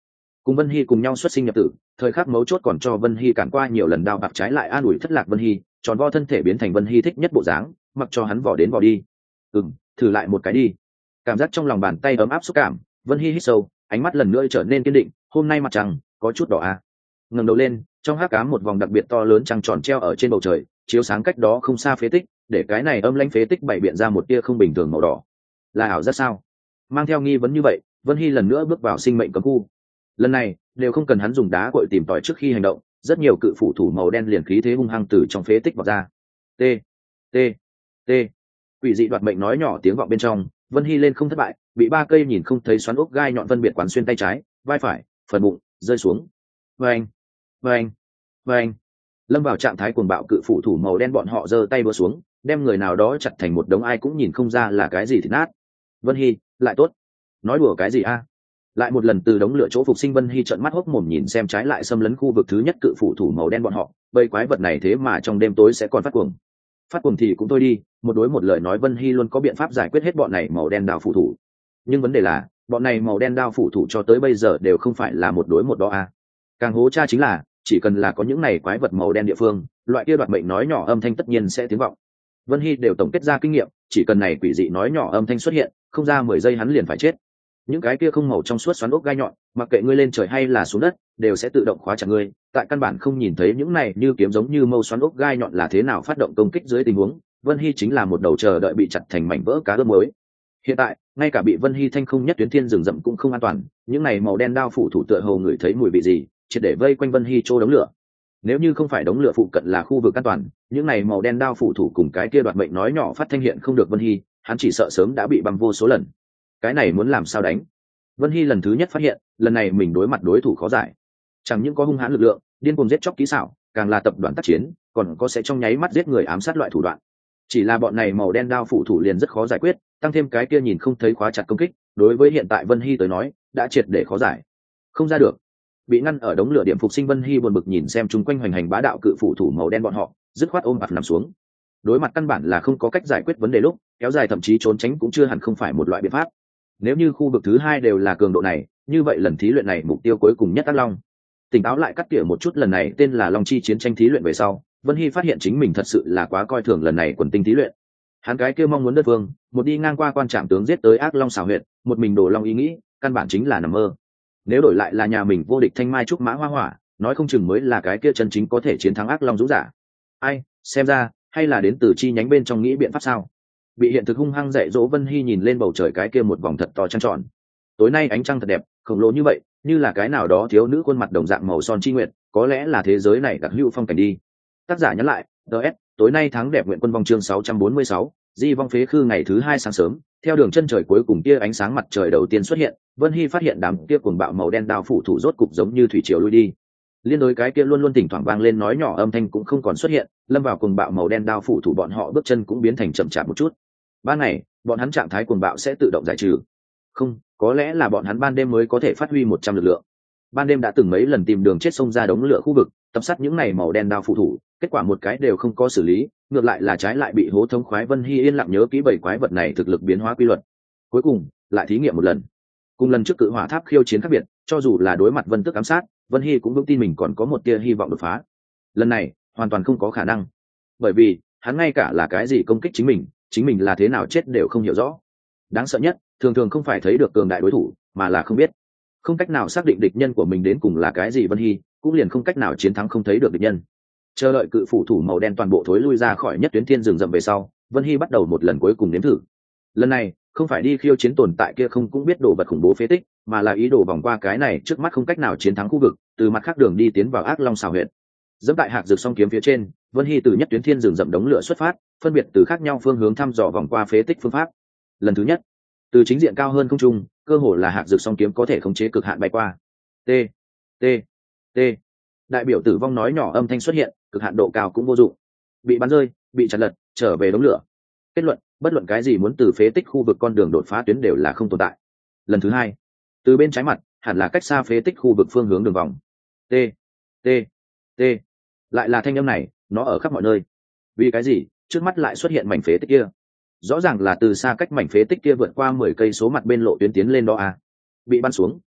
cùng Vân Hy cùng nhau xuất sinh nhập tử, thời khắc mấu chốt còn cho Vân Hy cản qua nhiều lần đao bạc trái lại an ủi thất lạc Vân Hy, tròn vo thân thể biến thành Vân Hy thích nhất bộ dáng, mặc cho hắn vỏ đến vỏ đi. Thử lại một cái đi. Cảm giác trong lòng bàn tay ấm áp xúc cảm, Vân Hy hít sâu, ánh mắt lần nữa trở nên kiên định. Hôm nay mặt trăng có chút đỏ à. Ngẩng đầu lên, trong hắc ám một vòng đặc biệt to lớn trăng tròn treo ở trên bầu trời, chiếu sáng cách đó không xa phế tích, để cái này âm lãnh phế tích bày biện ra một tia không bình thường màu đỏ. Là ảo giác sao? Mang theo nghi vấn như vậy, Vân Hy lần nữa bước vào sinh mệnh cấm khu. Lần này đều không cần hắn dùng đá cội tìm tòi trước khi hành động, rất nhiều cự phủ thủ màu đen liền khí thế hung hăng từ trong phế tích vọt ra. T t t quỷ dị đoạt mệnh nói nhỏ tiếng vọng bên trong. Vân Hy lên không thất bại, bị 3 cây nhìn không thấy xoắn ốc gai nhọn phân biệt quán xuyên tay trái, vai phải, phần bụng, rơi xuống. Vâng, vâng, vâng. Lâm vào trạng thái cuồng bạo cự phủ thủ màu đen bọn họ giơ tay đua xuống, đem người nào đó chặt thành một đống ai cũng nhìn không ra là cái gì thì nát. Vân Hy, lại tốt. Nói đùa cái gì a? Lại một lần từ đống lửa chỗ phục sinh, Vân Hy trợn mắt hốc mồm nhìn xem trái lại xâm lấn khu vực thứ nhất cự phủ thủ màu đen bọn họ, bầy quái vật này thế mà trong đêm tối sẽ còn phát cuồng. Phát cuồng thì cũng thôi đi, một đối một lời nói Vân Hy luôn có biện pháp giải quyết hết bọn này màu đen đao phủ thủ. Nhưng vấn đề là, bọn này màu đen đao phủ thủ cho tới bây giờ đều không phải là một đối một đó a. Càng hố cha chính là, chỉ cần là có những này quái vật màu đen địa phương, loại kia đoạt mệnh nói nhỏ âm thanh tất nhiên sẽ tiếng vọng. Vân Hy đều tổng kết ra kinh nghiệm, chỉ cần này quỷ dị nói nhỏ âm thanh xuất hiện, không ra 10 giây hắn liền phải chết. Những cái kia không màu trong suốt xoắn ốc gai nhọn, mặc kệ ngươi lên trời hay là xuống đất, đều sẽ tự động khóa chặt ngươi. Tại căn bản không nhìn thấy những này như kiếm giống như mâu xoắn ốc gai nhọn là thế nào phát động công kích dưới tình huống, Vân Hy chính là một đầu chờ đợi bị chặt thành mảnh vỡ cá ướp mới. Hiện tại, ngay cả bị Vân Hy thanh không nhất tuyến thiên rừng rậm cũng không an toàn, những này màu đen đao phủ thủ tựa hồ ngửi thấy mùi vị gì, triệt để vây quanh Vân Hy chỗ đống lửa. Nếu như không phải đống lửa phụ cận là khu vực an toàn, những này màu đen đao phủ thủ cùng cái kia đoạt mệnh nói nhỏ phát thanh hiện không được Vân Hy, hắn chỉ sợ sớm đã bị băm vô số lần. Cái này muốn làm sao đánh? Vân Hy lần thứ nhất phát hiện, lần này mình đối mặt đối thủ khó giải. Chẳng những có hung hãn lực lượng, điên cuồng giết chóc kỹ xảo, càng là tập đoàn tác chiến, còn có sẽ trong nháy mắt giết người ám sát loại thủ đoạn. Chỉ là bọn này màu đen đao phủ thủ liền rất khó giải quyết, tăng thêm cái kia nhìn không thấy khóa chặt công kích, đối với hiện tại Vân Hy tới nói, đã triệt để khó giải. Không ra được. Bị ngăn ở đống lửa điểm phục sinh Vân Hy buồn bực nhìn xem chung quanh hoành hành bá đạo cự phủ thủ màu đen bọn họ, dứt khoát ôm mặt nằm xuống. Đối mặt căn bản là không có cách giải quyết vấn đề lúc, kéo dài thậm chí trốn tránh cũng chưa hẳn không phải một loại biện pháp. Nếu như khu vực thứ hai đều là cường độ này, như vậy lần thí luyện này mục tiêu cuối cùng nhất Ác Long. Tỉnh táo lại cắt tỉa một chút lần này tên là Long Chi chiến tranh thí luyện về sau, Vân Hy phát hiện chính mình thật sự là quá coi thường lần này quần tinh thí luyện. Hắn cái kia mong muốn đất vương, một đi ngang qua quan trạm tướng giết tới Ác Long xảo huyệt, một mình đổ long ý nghĩ, căn bản chính là nằm mơ. Nếu đổi lại là nhà mình vô địch thanh mai trúc mã hoa hỏa, nói không chừng mới là cái kia chân chính có thể chiến thắng Ác Long dũng giả. Ai, xem ra, hay là đến từ chi nhánh bên trong nghĩ biện pháp sao? Bị hiện thực hung hăng dạy dỗ Vân Hy nhìn lên bầu trời cái kia một vòng thật to trăng tròn. Tối nay ánh trăng thật đẹp, khổng lồ như vậy, như là cái nào đó thiếu nữ khuôn mặt đồng dạng màu son chi nguyệt, có lẽ là thế giới này đặc hữu phong cảnh đi. Tác giả nhắn lại, DS, tối nay tháng đẹp nguyện quân vong chương 646, di vong phế khư ngày thứ 2 sáng sớm, theo đường chân trời cuối cùng kia ánh sáng mặt trời đầu tiên xuất hiện, Vân Hy phát hiện đám kia cuồng bạo màu đen đao phủ thủ rốt cục giống như thủy triều lui đi. Liên đối cái kia luôn luôn thỉnh thoảng vang lên nói nhỏ âm thanh cũng không còn xuất hiện, lâm vào cuồng bạo màu đen đao phủ thủ bọn họ bước chân cũng biến thành chậm chạp một chút. Ban ngày, bọn hắn trạng thái cuồng bạo sẽ tự động giải trừ. Không, có lẽ là bọn hắn ban đêm mới có thể phát huy 100 lực lượng. Ban đêm đã từng mấy lần tìm đường chết xông ra đống lửa khu vực, tập sát những này màu đen đao phụ thủ, kết quả một cái đều không có xử lý, ngược lại là trái lại bị hố thống khoái. Vân Hy yên lặng nhớ kỹ bảy quái vật này thực lực biến hóa quy luật. Cuối cùng, lại thí nghiệm một lần. Cùng lần trước cự hỏa tháp khiêu chiến khác biệt, cho dù là đối mặt Vân Tước ám sát, Vân Hy cũng vững tin mình còn có một tia hy vọng đột phá. Lần này, hoàn toàn không có khả năng. Bởi vì, hắn ngay cả là cái gì công kích chính mình là thế nào chết đều không hiểu rõ. Đáng sợ nhất, thường thường không phải thấy được cường đại đối thủ, mà là không biết. Không cách nào xác định địch nhân của mình đến cùng là cái gì. Vân Hy cũng liền không cách nào chiến thắng không thấy được địch nhân. Chờ đợi cự phủ thủ màu đen toàn bộ thối lui ra khỏi nhất tuyến thiên rừng rậm về sau, Vân Hy bắt đầu một lần cuối cùng nếm thử. Lần này, không phải đi khiêu chiến tồn tại kia không cũng biết đồ vật khủng bố phế tích, mà là ý đồ vòng qua cái này trước mắt không cách nào chiến thắng khu vực, từ mặt khác đường đi tiến vào Ác Long xào huyện. Dẫm tại hạc dược song kiếm phía trên, Vân Hy từ nhất tuyến thiên rừng rậm đống lửa xuất phát, phân biệt từ khác nhau phương hướng thăm dò vòng qua phế tích phương pháp. Lần thứ nhất, từ chính diện cao hơn không trung, cơ hồ là hạc dược song kiếm có thể khống chế cực hạn bay qua. T t t đại biểu tử vong nói nhỏ âm thanh xuất hiện, cực hạn độ cao cũng vô dụng, bị bắn rơi, bị chặt lật, trở về đống lửa. Kết luận, bất luận cái gì muốn từ phế tích khu vực con đường đột phá tuyến đều là không tồn tại. Lần thứ hai, từ bên trái mặt, hẳn là cách xa phế tích khu vực phương hướng đường vòng. T t t lại là thanh âm này, nó ở khắp mọi nơi. Vì cái gì trước mắt lại xuất hiện mảnh phế tích kia? Rõ ràng là từ xa cách mảnh phế tích kia vượt qua 10 cây số mặt bên lộ tuyến tiến lên đó à. Bị bắn xuống,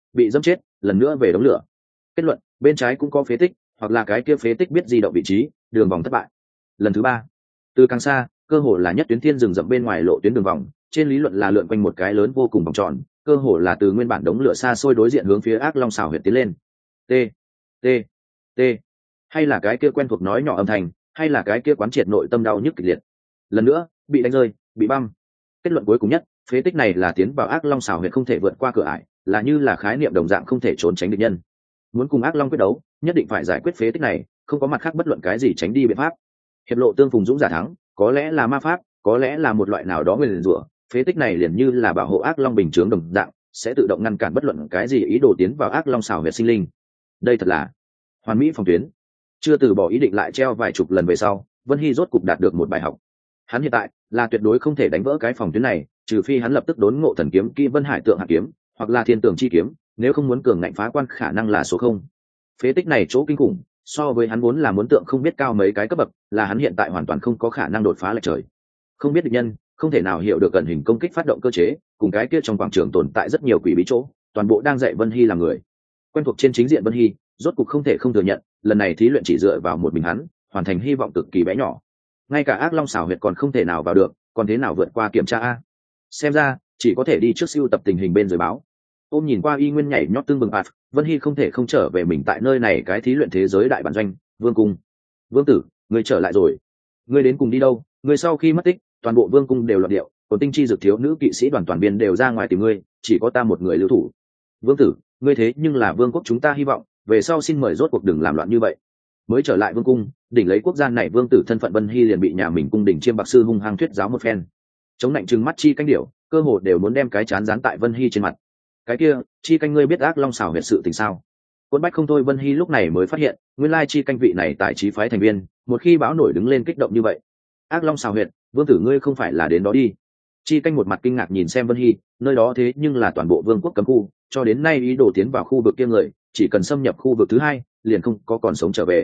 bị dẫm chết lần nữa về đống lửa. Kết luận, bên trái cũng có phế tích, hoặc là cái kia phế tích biết di động vị trí, đường vòng thất bại. Lần thứ 3, từ càng xa, cơ hồ là nhất tuyến thiên rừng rậm bên ngoài lộ tuyến đường vòng, trên lý luận là lượn quanh một cái lớn vô cùng vòng tròn, cơ hồ là từ nguyên bản đống lửa xa xôi đối diện hướng phía Ác Long xào huyệt tiến lên. T t t, hay là cái kia quen thuộc nói nhỏ âm thanh, hay là cái kia quán triệt nội tâm đau nhức kịch liệt. Lần nữa bị đánh rơi, bị băm. Kết luận cuối cùng nhất, phế tích này là tiến vào Ác Long xào huyệt không thể vượt qua cửa ải, là như là khái niệm đồng dạng không thể trốn tránh địch nhân. Muốn cùng Ác Long quyết đấu, nhất định phải giải quyết phế tích này, không có mặt khác bất luận cái gì tránh đi biện pháp. Hiệp lộ tương phùng dũng giả thắng, có lẽ là ma pháp, có lẽ là một loại nào đó nguyền rủa, phế tích này liền như là bảo hộ Ác Long bình chướng đồng dạng, sẽ tự động ngăn cản bất luận cái gì ý đồ tiến vào Ác Long xào huyệt sinh linh. Đây thật là hoàn mỹ phòng tuyến. Chưa từ bỏ ý định lại treo vài chục lần về sau, Vân Hy rốt cục đạt được một bài học. Hắn hiện tại là tuyệt đối không thể đánh vỡ cái phòng tuyến này, trừ phi hắn lập tức đốn ngộ thần kiếm kỹ Vân Hải Tượng Hạt kiếm, hoặc là Thiên Tường chi kiếm, nếu không muốn cường ngạnh phá quan khả năng là số không. Phế tích này chỗ kinh khủng, so với hắn vốn là muốn tượng không biết cao mấy cái cấp bậc, là hắn hiện tại hoàn toàn không có khả năng đột phá lệch trời. Không biết địch nhân, không thể nào hiểu được cận hình công kích phát động cơ chế, cùng cái kia trong quảng trường tồn tại rất nhiều quỷ bí chỗ, toàn bộ đang dạy Vân Hy làm người. Quen thuộc trên chính diện Vân Hy, rốt cục không thể không thừa nhận, lần này thí luyện chỉ dựa vào một mình hắn, hoàn thành hy vọng cực kỳ bé nhỏ. Ngay cả Ác Long xảo huyệt còn không thể nào vào được, còn thế nào vượt qua kiểm tra a? Xem ra chỉ có thể đi trước siêu tập tình hình bên rồi báo. Ôm nhìn qua y nguyên nhảy nhót tương bừng ạt, Vân Hy không thể không trở về mình tại nơi này cái thí luyện thế giới đại bản doanh, Vương cung. Vương tử, ngươi trở lại rồi. Ngươi đến cùng đi đâu? Ngươi sau khi mất tích, toàn bộ Vương cung đều loạn điệu, còn tinh chi dược thiếu nữ kỵ sĩ đoàn toàn biên đều ra ngoài tìm ngươi, chỉ có ta một người lưu thủ. Vương tử, ngươi thế nhưng là vương quốc chúng ta hy vọng, về sau xin mời rốt cuộc đừng làm loạn như vậy. Mới trở lại vương cung, đỉnh lấy quốc gia này vương tử thân phận Vân Hy liền bị nhà mình cung đỉnh chiêm bạc sư hung hăng thuyết giáo một phen. Chống lạnh trừng mắt chi canh điểu, cơ hồ đều muốn đem cái chán dán tại Vân Hy trên mặt. Cái kia, chi canh ngươi biết Ác Long xảo huyệt sự tình sao? Quân bách không thôi, Vân Hy lúc này mới phát hiện, nguyên lai chi canh vị này tại trí phái thành viên, một khi bão nổi đứng lên kích động như vậy. Ác Long xảo huyệt, vương tử ngươi không phải là đến đó đi? Chi canh một mặt kinh ngạc nhìn xem Vân Hy, nơi đó thế nhưng là toàn bộ vương quốc cấm khu, cho đến nay ý đồ tiến vào khu vực kia người, chỉ cần xâm nhập khu vực thứ 2, liền không có còn sống trở về.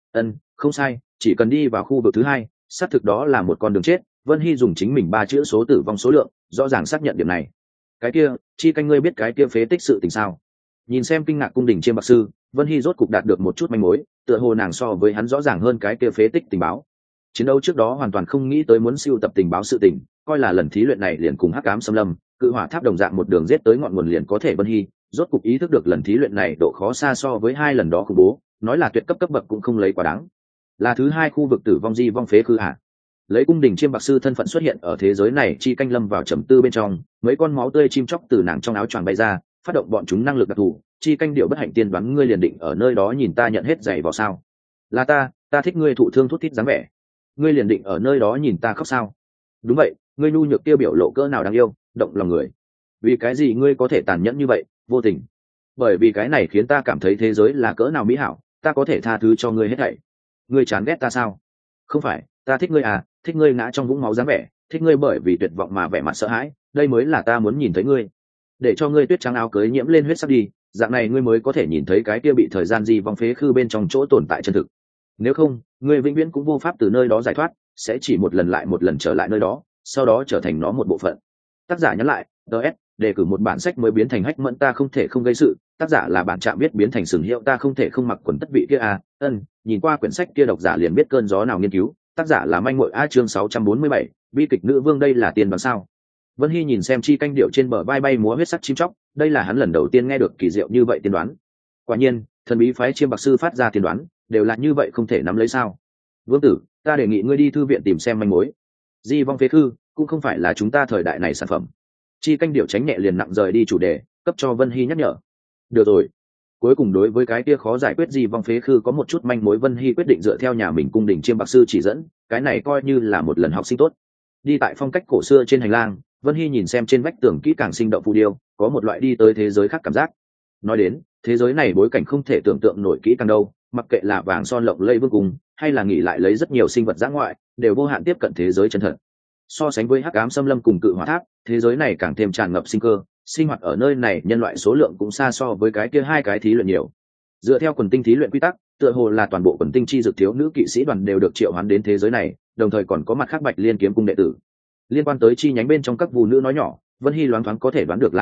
Không sai, chỉ cần đi vào khu vực thứ 2, xác thực đó là một con đường chết. Vân Hy dùng chính mình 3 chữ số tử vong số lượng, rõ ràng xác nhận điểm này. Cái kia, chi canh ngươi biết cái kia phế tích sự tình sao? Nhìn xem kinh ngạc cung đình chiêm bạc sư, Vân Hy rốt cục đạt được một chút manh mối, tựa hồ nàng so với hắn rõ ràng hơn cái kia phế tích tình báo. Chiến đấu trước đó hoàn toàn không nghĩ tới muốn siêu tập tình báo sự tình, coi là lần thí luyện này liền cùng Hắc Ám Xâm Lâm, Cự Hỏa Tháp đồng dạng một đường giết tới ngọn nguồn liền có thể. Vân Hy rốt cục ý thức được lần thí luyện này độ khó xa so với 2 lần đó khủng bố, nói là tuyệt cấp bậc cũng không lấy quá đáng. Là thứ 2 khu vực tử vong di vong phế khư hạ. Lấy cung đình chiêm bạc sư thân phận xuất hiện ở thế giới này, chi canh lâm vào trầm tư bên trong, mấy con máu tươi chim chóc từ nàng trong áo choàng bay ra, phát động bọn chúng năng lực đặc thù. Chi canh điệu bất hạnh tiên đoán, ngươi liền định ở nơi đó nhìn ta nhận hết giày vào sao? Là ta thích ngươi thụ thương thút thít dáng vẻ. Ngươi liền định ở nơi đó nhìn ta khóc sao? Đúng vậy, ngươi nhu nhược tiêu biểu lộ cỡ nào đáng yêu, động lòng người. Vì cái gì ngươi có thể tàn nhẫn như vậy, vô tình? Bởi vì cái này khiến ta cảm thấy thế giới là cỡ nào mỹ hảo, ta có thể tha thứ cho ngươi hết thảy. Ngươi chán ghét ta sao? Không phải, ta thích ngươi à, thích ngươi ngã trong vũng máu dáng vẻ, thích ngươi bởi vì tuyệt vọng mà vẻ mặt sợ hãi, đây mới là ta muốn nhìn thấy ngươi. Để cho ngươi tuyết trắng áo cưới nhiễm lên huyết sắc đi, dạng này ngươi mới có thể nhìn thấy cái kia bị thời gian di vong phế khư bên trong chỗ tồn tại chân thực. Nếu không, ngươi vĩnh viễn cũng vô pháp từ nơi đó giải thoát, sẽ chỉ một lần lại một lần trở lại nơi đó, sau đó trở thành nó một bộ phận. Tác giả nhắn lại, DS, đề cử một bản sách mới biến thành hách mẫn ta không thể không gây sự, tác giả là bạn trạm biết biến thành sừng hiệu ta không thể không mặc quần tất vị kia à. Nhìn qua quyển sách kia độc giả liền biết cơn gió nào nghiên cứu, tác giả là manh muội a. Chương 647, bi kịch nữ vương đây là tiền bằng sao? Vân Hy nhìn xem chi canh điệu trên bờ vai bay múa huyết sắc chim chóc, đây là hắn lần đầu tiên nghe được kỳ diệu như vậy tiên đoán. Quả nhiên, thần bí phái chiêm bạc sư phát ra tiên đoán, đều là như vậy không thể nắm lấy sao? Vương tử, ta đề nghị ngươi đi thư viện tìm xem manh mối. Di vong phế khư cũng không phải là chúng ta thời đại này sản phẩm. Chi canh điệu tránh nhẹ liền nặng rời đi chủ đề, cấp cho Vân Hy nhắc nhở. Được rồi. Cuối cùng đối với cái kia khó giải quyết di vong phế khư có một chút manh mối, Vân Hy quyết định dựa theo nhà mình cung đình chiêm bạc sư chỉ dẫn, cái này coi như là một lần học sinh tốt. Đi tại phong cách cổ xưa trên hành lang, Vân Hy nhìn xem trên vách tường kỹ càng sinh động phù điêu, có một loại đi tới thế giới khác cảm giác. Nói đến, thế giới này bối cảnh không thể tưởng tượng nổi kỹ càng đâu, mặc kệ là vàng son lộng lẫy vương cung, hay là nghỉ lại lấy rất nhiều sinh vật dã ngoại, đều vô hạn tiếp cận thế giới chân thật. So sánh với Hắc Ám Xâm Lâm cùng Cự Hỏa Tháp, thế giới này càng thêm tràn ngập sinh cơ, sinh hoạt ở nơi này nhân loại số lượng cũng xa so với cái kia 2 cái thí luyện nhiều. Dựa theo quần tinh thí luyện quy tắc, tựa hồ là toàn bộ quần tinh chi dược thiếu nữ kỵ sĩ đoàn đều được triệu hoán đến thế giới này, đồng thời còn có mặt khác Bạch Liên kiếm cung đệ tử. Liên quan tới chi nhánh bên trong các vũ nữ nói nhỏ, Vân Hy loáng thoáng có thể đoán được là ai,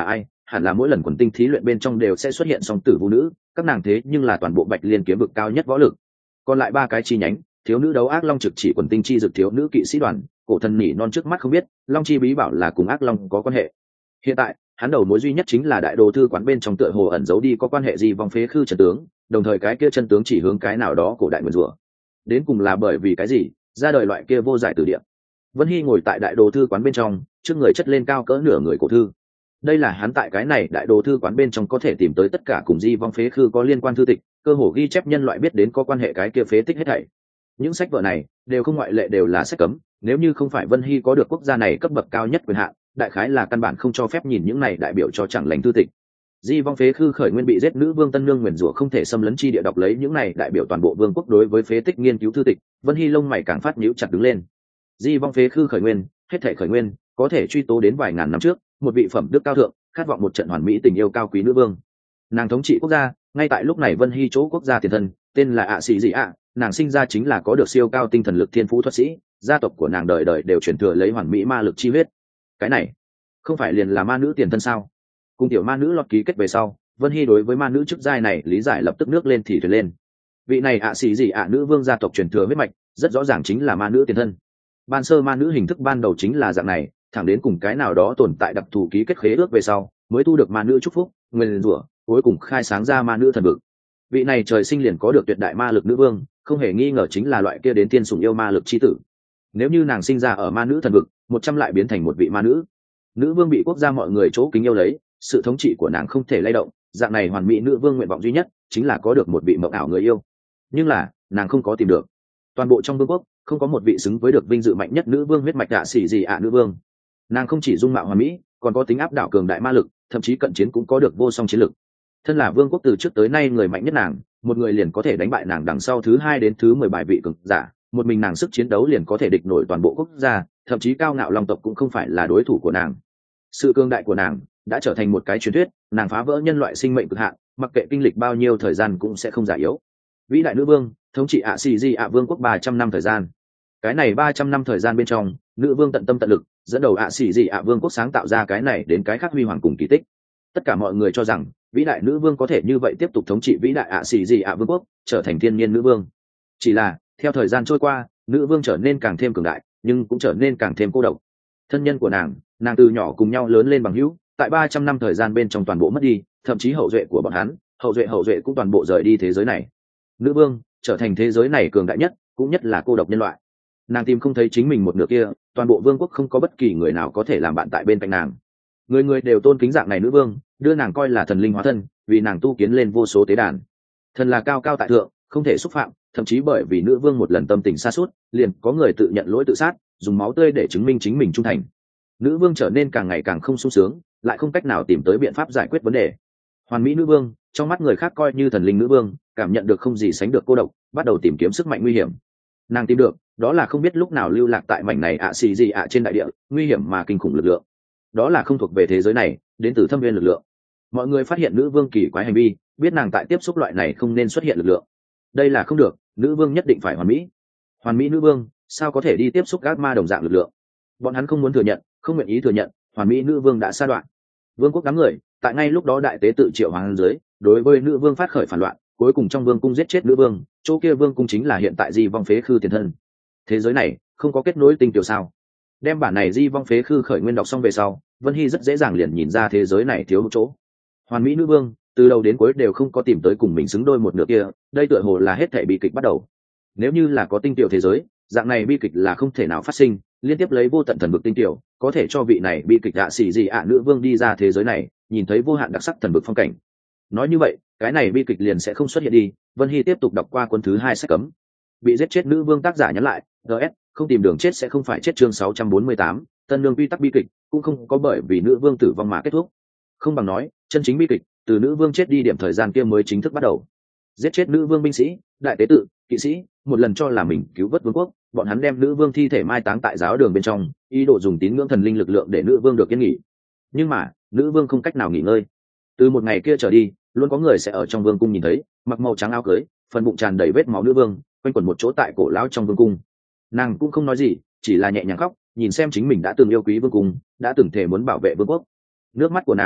hẳn là mỗi lần quần tinh thí luyện bên trong đều sẽ xuất hiện song tử vũ nữ, các nàng thế nhưng là toàn bộ Bạch Liên kiếm vực cao nhất võ lực. Còn lại 3 cái chi nhánh, thiếu nữ đấu ác long trực chỉ quần tinh chi dực thiếu nữ kỵ sĩ đoàn, cổ thần nỉ non trước mắt không biết, long chi bí bảo là cùng ác long có quan hệ. Hiện tại, hắn đầu mối duy nhất chính là đại đồ thư quán bên trong tựa hồ ẩn giấu đi có quan hệ gì vong phế khư chân tướng, đồng thời cái kia chân tướng chỉ hướng cái nào đó cổ đại nguyên rủa. Đến cùng là bởi vì cái gì, ra đời loại kia vô giải từ địa. Vân Hy ngồi tại đại đồ thư quán bên trong, trước người chất lên cao cỡ nửa người cổ thư. Đây là hắn tại cái này đại đồ thư quán bên trong có thể tìm tới tất cả cùng di vong phế khư có liên quan thư tịch, cơ hồ ghi chép nhân loại biết đến có quan hệ cái kia phế tích hết thảy. Những sách vở này đều không ngoại lệ đều là sách cấm, nếu như không phải Vân Hy có được quốc gia này cấp bậc cao nhất quyền hạn, đại khái là căn bản không cho phép nhìn những này đại biểu cho chẳng lành thư tịch. Di vong phế khư khởi nguyên bị giết nữ vương tân nương nguyền rủa không thể xâm lấn chi địa, đọc lấy những này đại biểu toàn bộ vương quốc đối với phế tích nghiên cứu thư tịch, Vân Hy lông mày càng phát nhíu chặt đứng lên. Di vong phế khư khởi nguyên, hết thảy khởi nguyên có thể truy tố đến vài ngàn năm trước, một vị phẩm đức cao thượng, khát vọng một trận hoàn mỹ tình yêu cao quý nữ vương. Nàng thống trị quốc gia, ngay tại lúc này Vân Hy chỗ quốc gia tiền thân, tên là ạ xì dị ạ, nàng sinh ra chính là có được siêu cao tinh thần lực thiên phú thuật sĩ, gia tộc của nàng đời đời đều truyền thừa lấy hoàn mỹ ma lực chi huyết. Cái này không phải liền là ma nữ tiền thân sao? Cùng tiểu ma nữ lọt ký kết về sau, Vân Hy đối với ma nữ chức giai này lý giải lập tức nước lên thì thuyền lên. Vị này ạ xì dị ạ nữ vương gia tộc truyền thừa huyết mạch, rất rõ ràng chính là ma nữ tiền thân. Ban sơ ma nữ hình thức ban đầu chính là dạng này, thẳng đến cùng cái nào đó tồn tại đặc thù ký kết khế ước về sau, mới tu được ma nữ chúc phúc, nguyên rủa, cuối cùng khai sáng ra ma nữ thần vực. Vị này trời sinh liền có được tuyệt đại ma lực nữ vương, không hề nghi ngờ chính là loại kia đến tiên sủng yêu ma lực chi tử. Nếu như nàng sinh ra ở ma nữ thần vực, 100 lại biến thành một vị ma nữ. Nữ vương bị quốc gia mọi người chỗ kính yêu lấy, sự thống trị của nàng không thể lay động, dạng này hoàn mỹ nữ vương nguyện vọng duy nhất chính là có được một vị mộng ảo người yêu. Nhưng là, nàng không có tìm được. Toàn bộ trong vương quốc, không có một vị xứng với được vinh dự mạnh nhất nữ vương huyết mạch đạ xỉ gì ạ nữ vương. Nàng không chỉ dung mạo hoàn mỹ, còn có tính áp đảo cường đại ma lực, thậm chí cận chiến cũng có được vô song chiến lực. Thân là vương quốc từ trước tới nay người mạnh nhất nàng, một người liền có thể đánh bại nàng đằng sau thứ 2 đến thứ 10 bài vị cường giả, một mình nàng sức chiến đấu liền có thể địch nổi toàn bộ quốc gia, thậm chí cao ngạo long tộc cũng không phải là đối thủ của nàng. Sự cường đại của nàng đã trở thành một cái truyền thuyết, nàng phá vỡ nhân loại sinh mệnh cực hạn, mặc kệ kinh lịch bao nhiêu thời gian cũng sẽ không già yếu. Vĩ đại nữ vương thống trị ạ xì di ạ vương quốc 300 năm thời gian. Cái này 300 năm thời gian bên trong, nữ vương tận tâm tận lực dẫn đầu ạ xì di ạ vương quốc sáng tạo ra cái này đến cái khác huy hoàng cùng kỳ tích. Tất cả mọi người cho rằng vĩ đại nữ vương có thể như vậy tiếp tục thống trị vĩ đại ạ xì di ạ vương quốc, trở thành thiên nhiên nữ vương. Chỉ là theo thời gian trôi qua, nữ vương trở nên càng thêm cường đại, nhưng cũng trở nên càng thêm cô độc. Thân nhân của nàng từ nhỏ cùng nhau lớn lên bằng hữu, tại 300 năm thời gian bên trong toàn bộ mất đi, thậm chí hậu duệ của bọn hắn, hậu duệ cũng toàn bộ rời đi thế giới này. Nữ vương trở thành thế giới này cường đại nhất, cũng nhất là cô độc nhân loại. Nàng tìm không thấy chính mình một nửa kia, toàn bộ vương quốc không có bất kỳ người nào có thể làm bạn tại bên cạnh nàng. Người người đều tôn kính dạng này nữ vương, đưa nàng coi là thần linh hóa thân, vì nàng tu kiến lên vô số tế đàn. Thần là cao cao tại thượng, không thể xúc phạm, thậm chí bởi vì nữ vương một lần tâm tình sa sút, liền có người tự nhận lỗi tự sát, dùng máu tươi để chứng minh chính mình trung thành. Nữ vương trở nên càng ngày càng không sung sướng, lại không cách nào tìm tới biện pháp giải quyết vấn đề. Hoàn mỹ nữ vương, trong mắt người khác coi như thần linh nữ vương, cảm nhận được không gì sánh được cô độc, bắt đầu tìm kiếm sức mạnh nguy hiểm. Nàng tìm được, đó là không biết lúc nào lưu lạc tại mảnh này ạ xì gì ạ trên đại địa, nguy hiểm mà kinh khủng lực lượng. Đó là không thuộc về thế giới này, đến từ thâm viên lực lượng. Mọi người phát hiện nữ vương kỳ quái hành vi, biết nàng tại tiếp xúc loại này không nên xuất hiện lực lượng. Đây là không được, nữ vương nhất định phải hoàn mỹ. Hoàn mỹ nữ vương, sao có thể đi tiếp xúc ác ma đồng dạng lực lượng? Bọn hắn không muốn thừa nhận, không nguyện ý thừa nhận, hoàn mỹ nữ vương đã sa đoạn. Vương quốc đám người, tại ngay lúc đó đại tế tự triệu hoàng dưới, đối với nữ vương phát khởi phản loạn, cuối cùng trong vương cung giết chết nữ vương, chỗ kia vương cung chính là hiện tại di vong phế khư tiền thân. Thế giới này không có kết nối tinh tiểu sao? Đem bản này di vong phế khư khởi nguyên đọc xong về sau, Vân Hy rất dễ dàng liền nhìn ra thế giới này thiếu một chỗ. Hoàn mỹ nữ vương từ đầu đến cuối đều không có tìm tới cùng mình xứng đôi một nửa kia, đây tựa hồ là hết thảy bi kịch bắt đầu. Nếu như là có tinh tiểu thế giới, dạng này bi kịch là không thể nào phát sinh, liên tiếp lấy vô tận thần vực tinh tiểu, có thể cho vị này bi kịch ạ xì gì ạ nữ vương đi ra thế giới này, nhìn thấy vô hạn đặc sắc thần vực phong cảnh. Nói như vậy, cái này bi kịch liền sẽ không xuất hiện đi. Vân Hy tiếp tục đọc qua cuốn thứ 2 sách cấm. Bị giết chết nữ vương tác giả nhắn lại, DS, không tìm đường chết sẽ không phải chết, chương 648, tân lương quy tắc bi kịch, cũng không có bởi vì nữ vương tử vong mà kết thúc. Không bằng nói, chân chính bi kịch, từ nữ vương chết đi điểm thời gian kia mới chính thức bắt đầu. Giết chết nữ vương binh sĩ, đại tế tự, kỵ sĩ, một lần cho là mình cứu vớt vương quốc, bọn hắn đem nữ vương thi thể mai táng tại giáo đường bên trong, ý đồ dùng tín ngưỡng thần linh lực lượng để nữ vương được yên nghỉ. Nhưng mà, nữ vương không cách nào nghỉ ngơi. Từ một ngày kia trở đi, luôn có người sẽ ở trong vương cung nhìn thấy, mặc màu trắng áo cưới, phần bụng tràn đầy vết máu nữ vương, quanh quẩn một chỗ tại cổ lão trong vương cung. Nàng cũng không nói gì, chỉ là nhẹ nhàng khóc, nhìn xem chính mình đã từng yêu quý vương cung, đã từng thề muốn bảo vệ vương quốc. Nước mắt của nàng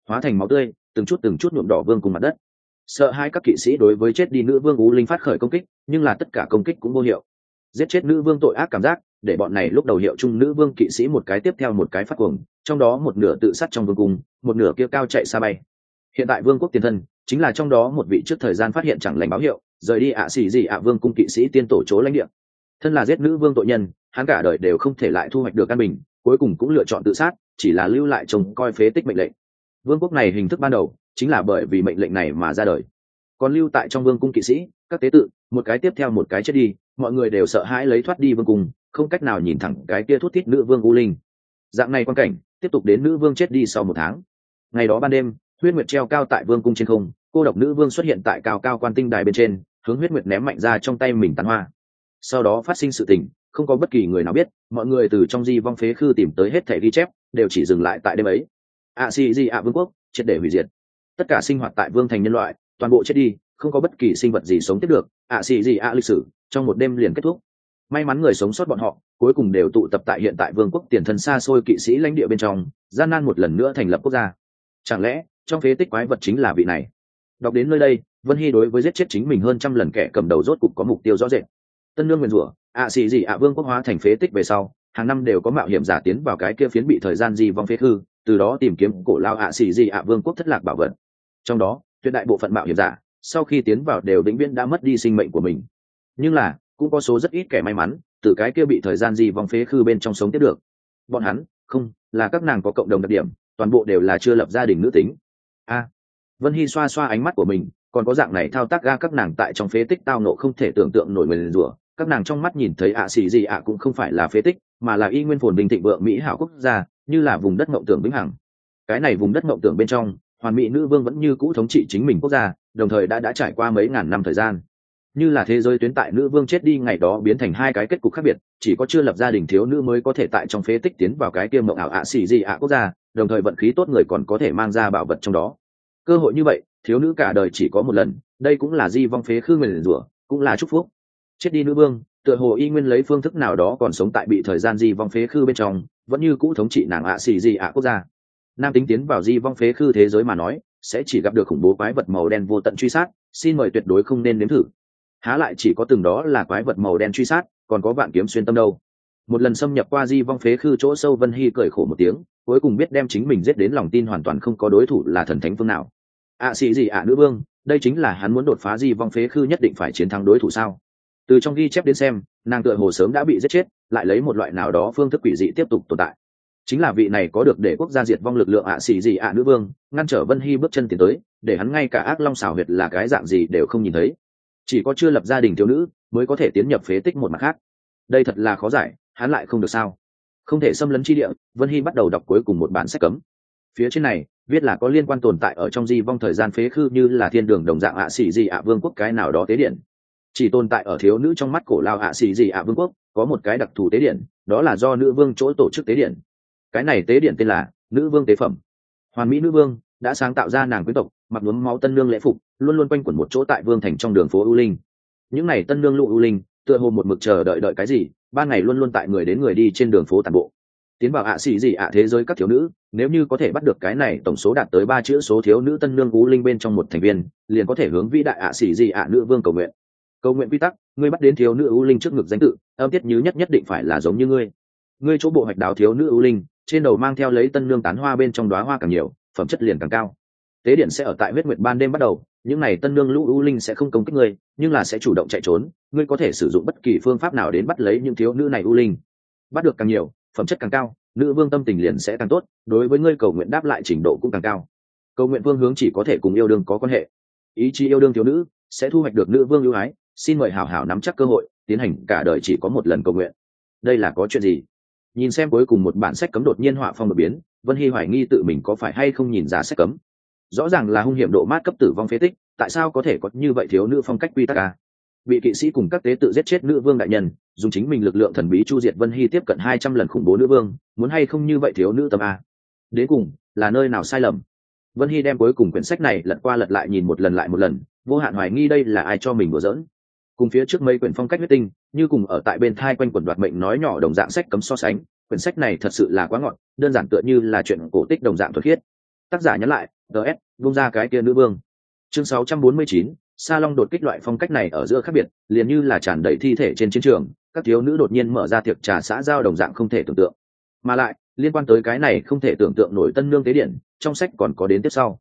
hóa thành máu tươi từng chút nhuộm đỏ vương cùng mặt đất. Sợ hai các kỵ sĩ đối với chết đi nữ vương U Linh phát khởi công kích, nhưng là tất cả công kích cũng vô hiệu. Giết chết nữ vương tội ác cảm giác để bọn này lúc đầu hiệu chung nữ vương kỵ sĩ một cái tiếp theo một cái phát cuồng, trong đó một nửa tự sát trong vương cung, một nửa kia cao chạy xa bay. Hiện tại vương quốc tiền thân chính là trong đó một vị trước thời gian phát hiện chẳng lành báo hiệu, rời đi xì gì vương cung kỵ sĩ tiên tổ chỗ lãnh địa. Thân là giết nữ vương tội nhân, hắn cả đời đều không thể lại thu hoạch được an bình, cuối cùng cũng lựa chọn tự sát, chỉ là lưu lại trông coi phế tích mệnh lệnh. Vương quốc này hình thức ban đầu chính là bởi vì mệnh lệnh này mà ra đời. Còn lưu tại trong vương cung kỵ sĩ, các tế tự một cái tiếp theo một cái chết đi, mọi người đều sợ hãi lấy thoát đi vương cung, không cách nào nhìn thẳng cái kia thút thít nữ vương U Linh. Dạng này quan cảnh tiếp tục đến nữ vương chết đi sau 1 tháng. Ngày đó ban đêm, huyết nguyệt treo cao tại vương cung trên không, cô độc nữ vương xuất hiện tại cao cao quan tinh đài bên trên, hướng huyết nguyệt ném mạnh ra trong tay mình tàn hoa. Sau đó phát sinh sự tình, không có bất kỳ người nào biết, mọi người từ trong di vong phế khư tìm tới hết thảy ghi chép, đều chỉ dừng lại tại đêm ấy. Vương quốc triệt để hủy diệt. Tất cả sinh hoạt tại vương thành nhân loại toàn bộ chết đi, không có bất kỳ sinh vật gì sống tiếp được. Lịch sử trong một đêm liền kết thúc. May mắn người sống sót bọn họ cuối cùng đều tụ tập tại hiện tại vương quốc tiền thân xa xôi kỵ sĩ lãnh địa bên trong, gian nan một lần nữa thành lập quốc gia. Chẳng lẽ trong phế tích quái vật chính là vị này? Đọc đến nơi đây, Vân Hy đối với giết chết chính mình hơn trăm lần kẻ cầm đầu rốt cục có mục tiêu rõ rệt. Tân nương nguyền rủa vương quốc hóa thành phế tích về sau, hàng năm đều có mạo hiểm giả tiến vào cái kia phiến bị thời gian di vong phế hư, từ đó tìm kiếm cổ lao vương quốc thất lạc bảo vật. Trong đó tuyệt đại bộ phận mạo hiểm giả sau khi tiến vào đều vĩnh viễn đã mất đi sinh mệnh của mình, nhưng là cũng có số rất ít kẻ may mắn từ cái kia bị thời gian di vong phế khư bên trong sống tiếp được. Bọn hắn không là các nàng có cộng đồng đặc điểm, toàn bộ đều là chưa lập gia đình nữ tính. Vân Hy xoa xoa ánh mắt của mình, còn có dạng này thao tác ga các nàng tại trong phế tích tao nộ không thể tưởng tượng nổi nguyền rủa. Các nàng trong mắt nhìn thấy cũng không phải là phế tích, mà là y nguyên phồn vinh thịnh vượng mỹ hảo quốc gia, như là vùng đất mộng tưởng vĩnh hằng. Cái này vùng đất mộng tưởng bên trong, hoàn mỹ nữ vương vẫn như cũ thống trị chính mình quốc gia, đồng thời đã trải qua mấy ngàn năm thời gian. Như là thế giới tuyến tại nữ vương chết đi ngày đó biến thành hai cái kết cục khác biệt, chỉ có chưa lập gia đình thiếu nữ mới có thể tại trong phế tích tiến vào cái kia mộng ảo quốc gia, đồng thời vận khí tốt người còn có thể mang ra bảo vật trong đó. Cơ hội như vậy, thiếu nữ cả đời chỉ có một lần, đây cũng là di vong phế khư nguyền rủa, cũng là chúc phúc. Chết đi nữ vương, tựa hồ y nguyên lấy phương thức nào đó còn sống tại bị thời gian di vong phế khư bên trong, vẫn như cũ thống trị nàng quốc gia. Nam tính tiến vào di vong phế khư thế giới mà nói, sẽ chỉ gặp được khủng bố quái vật màu đen vô tận truy sát, xin mời tuyệt đối không nên nếm thử. Há lại chỉ có từng đó là quái vật màu đen truy sát, còn có vạn kiếm xuyên tâm đâu. Một lần xâm nhập qua di vong phế khư chỗ sâu, Vân Hy cười khổ một tiếng, cuối cùng biết đem chính mình giết đến lòng tin hoàn toàn không có đối thủ là thần thánh phương nào. Nữ vương, đây chính là hắn muốn đột phá di vong phế khư nhất định phải chiến thắng đối thủ sao? Từ trong ghi chép đến xem, nàng tựa hồ sớm đã bị giết chết, lại lấy một loại nào đó phương thức quỷ dị tiếp tục tồn tại. Chính là vị này có được để quốc gia diệt vong lực lượng nữ vương, ngăn trở Vân Hy bước chân tiến tới, để hắn ngay cả ác long xảo huyệt là cái dạng gì đều không nhìn thấy. Chỉ có chưa lập gia đình thiếu nữ mới có thể tiến nhập phế tích một mặt khác. Đây thật là khó giải, hắn lại không được sao? Không thể xâm lấn chi địa. Vân Hy bắt đầu đọc cuối cùng một bản sách cấm. Phía trên này viết là có liên quan tồn tại ở trong di vong thời gian phế khư, như là thiên đường đồng dạng vương quốc cái nào đó tế điện, chỉ tồn tại ở thiếu nữ trong mắt cổ lao vương quốc. Có một cái đặc thù tế điện, đó là do nữ vương chỗ tổ chức tế điện. Cái này tế điện tên là nữ vương tế phẩm. Hoàn mỹ nữ vương đã sáng tạo ra nàng quyến tộc mặc nhuốm máu tân nương lễ phục, luôn luôn quanh quẩn một chỗ tại vương thành trong đường phố U Linh. Những này tân nương lụ U Linh tựa hồ một mực chờ đợi cái gì, ban ngày luôn luôn tại người đến người đi trên đường phố tàn bộ. Tiến vào thế giới các thiếu nữ, nếu như có thể bắt được cái này tổng số đạt tới 3 chữ số thiếu nữ tân nương U Linh bên trong một thành viên, liền có thể hướng vĩ đại nữ vương cầu nguyện. Cầu nguyện quy tắc: ngươi bắt đến thiếu nữ U Linh trước ngực danh tự, âm tiết như nhất định phải là giống như ngươi chỗ bộ hoạch đào thiếu nữ U Linh, trên đầu mang theo lấy tân nương tán hoa, bên trong đóa hoa càng nhiều, phẩm chất liền càng cao. Tế điện sẽ ở tại huyết nguyệt ban đêm bắt đầu, những này tân nương lũ U Linh sẽ không công kích ngươi, nhưng là sẽ chủ động chạy trốn, ngươi có thể sử dụng bất kỳ phương pháp nào đến bắt lấy những thiếu nữ này U Linh. Bắt được càng nhiều, phẩm chất càng cao, nữ vương tâm tình liền sẽ càng tốt, đối với ngươi cầu nguyện đáp lại trình độ cũng càng cao. Cầu nguyện phương hướng chỉ có thể cùng yêu đương có quan hệ. Ý chí yêu đương thiếu nữ sẽ thu hoạch được nữ vương ưu ái, xin mời hảo hảo nắm chắc cơ hội, tiến hành cả đời chỉ có một lần cầu nguyện. Đây là có chuyện gì? Nhìn xem cuối cùng một bản sách cấm đột nhiên họa phong đột biến, Vân Hy hoài nghi tự mình có phải hay không nhìn ra sách cấm. Rõ ràng là hung hiểm độ mát cấp tử vong phế tích, tại sao có thể có như vậy thiếu nữ phong cách quy tắc à? Bị kỵ sĩ cùng các tế tự giết chết nữ vương đại nhân, dùng chính mình lực lượng thần bí chu diệt Vân Hy tiếp cận 200 lần khủng bố nữ vương, muốn hay không như vậy thiếu nữ tâm a? Đến cùng là nơi nào sai lầm? Vân Hy đem cuối cùng quyển sách này lật qua lật lại nhìn một lần lại một lần, vô hạn hoài nghi đây là ai cho mình đùa giỡn. Cùng phía trước mấy quyển phong cách huyết tinh, như cùng ở tại bên thai quanh quần đoạt mệnh nói nhỏ đồng dạng sách cấm so sánh, quyển sách này thật sự là quá ngọt, đơn giản tựa như là chuyện cổ tích đồng dạng thuật khiết. Tác giả nhắn lại, ts vung ra cái kia nữ vương. Chương 649, sa long đột kích. Loại phong cách này ở giữa khác biệt liền như là tràn đầy thi thể trên chiến trường, các thiếu nữ đột nhiên mở ra tiệc trà xã giao đồng dạng không thể tưởng tượng. Mà lại liên quan tới cái này không thể tưởng tượng nổi tân nương tế điện, trong sách còn có đến tiếp sau.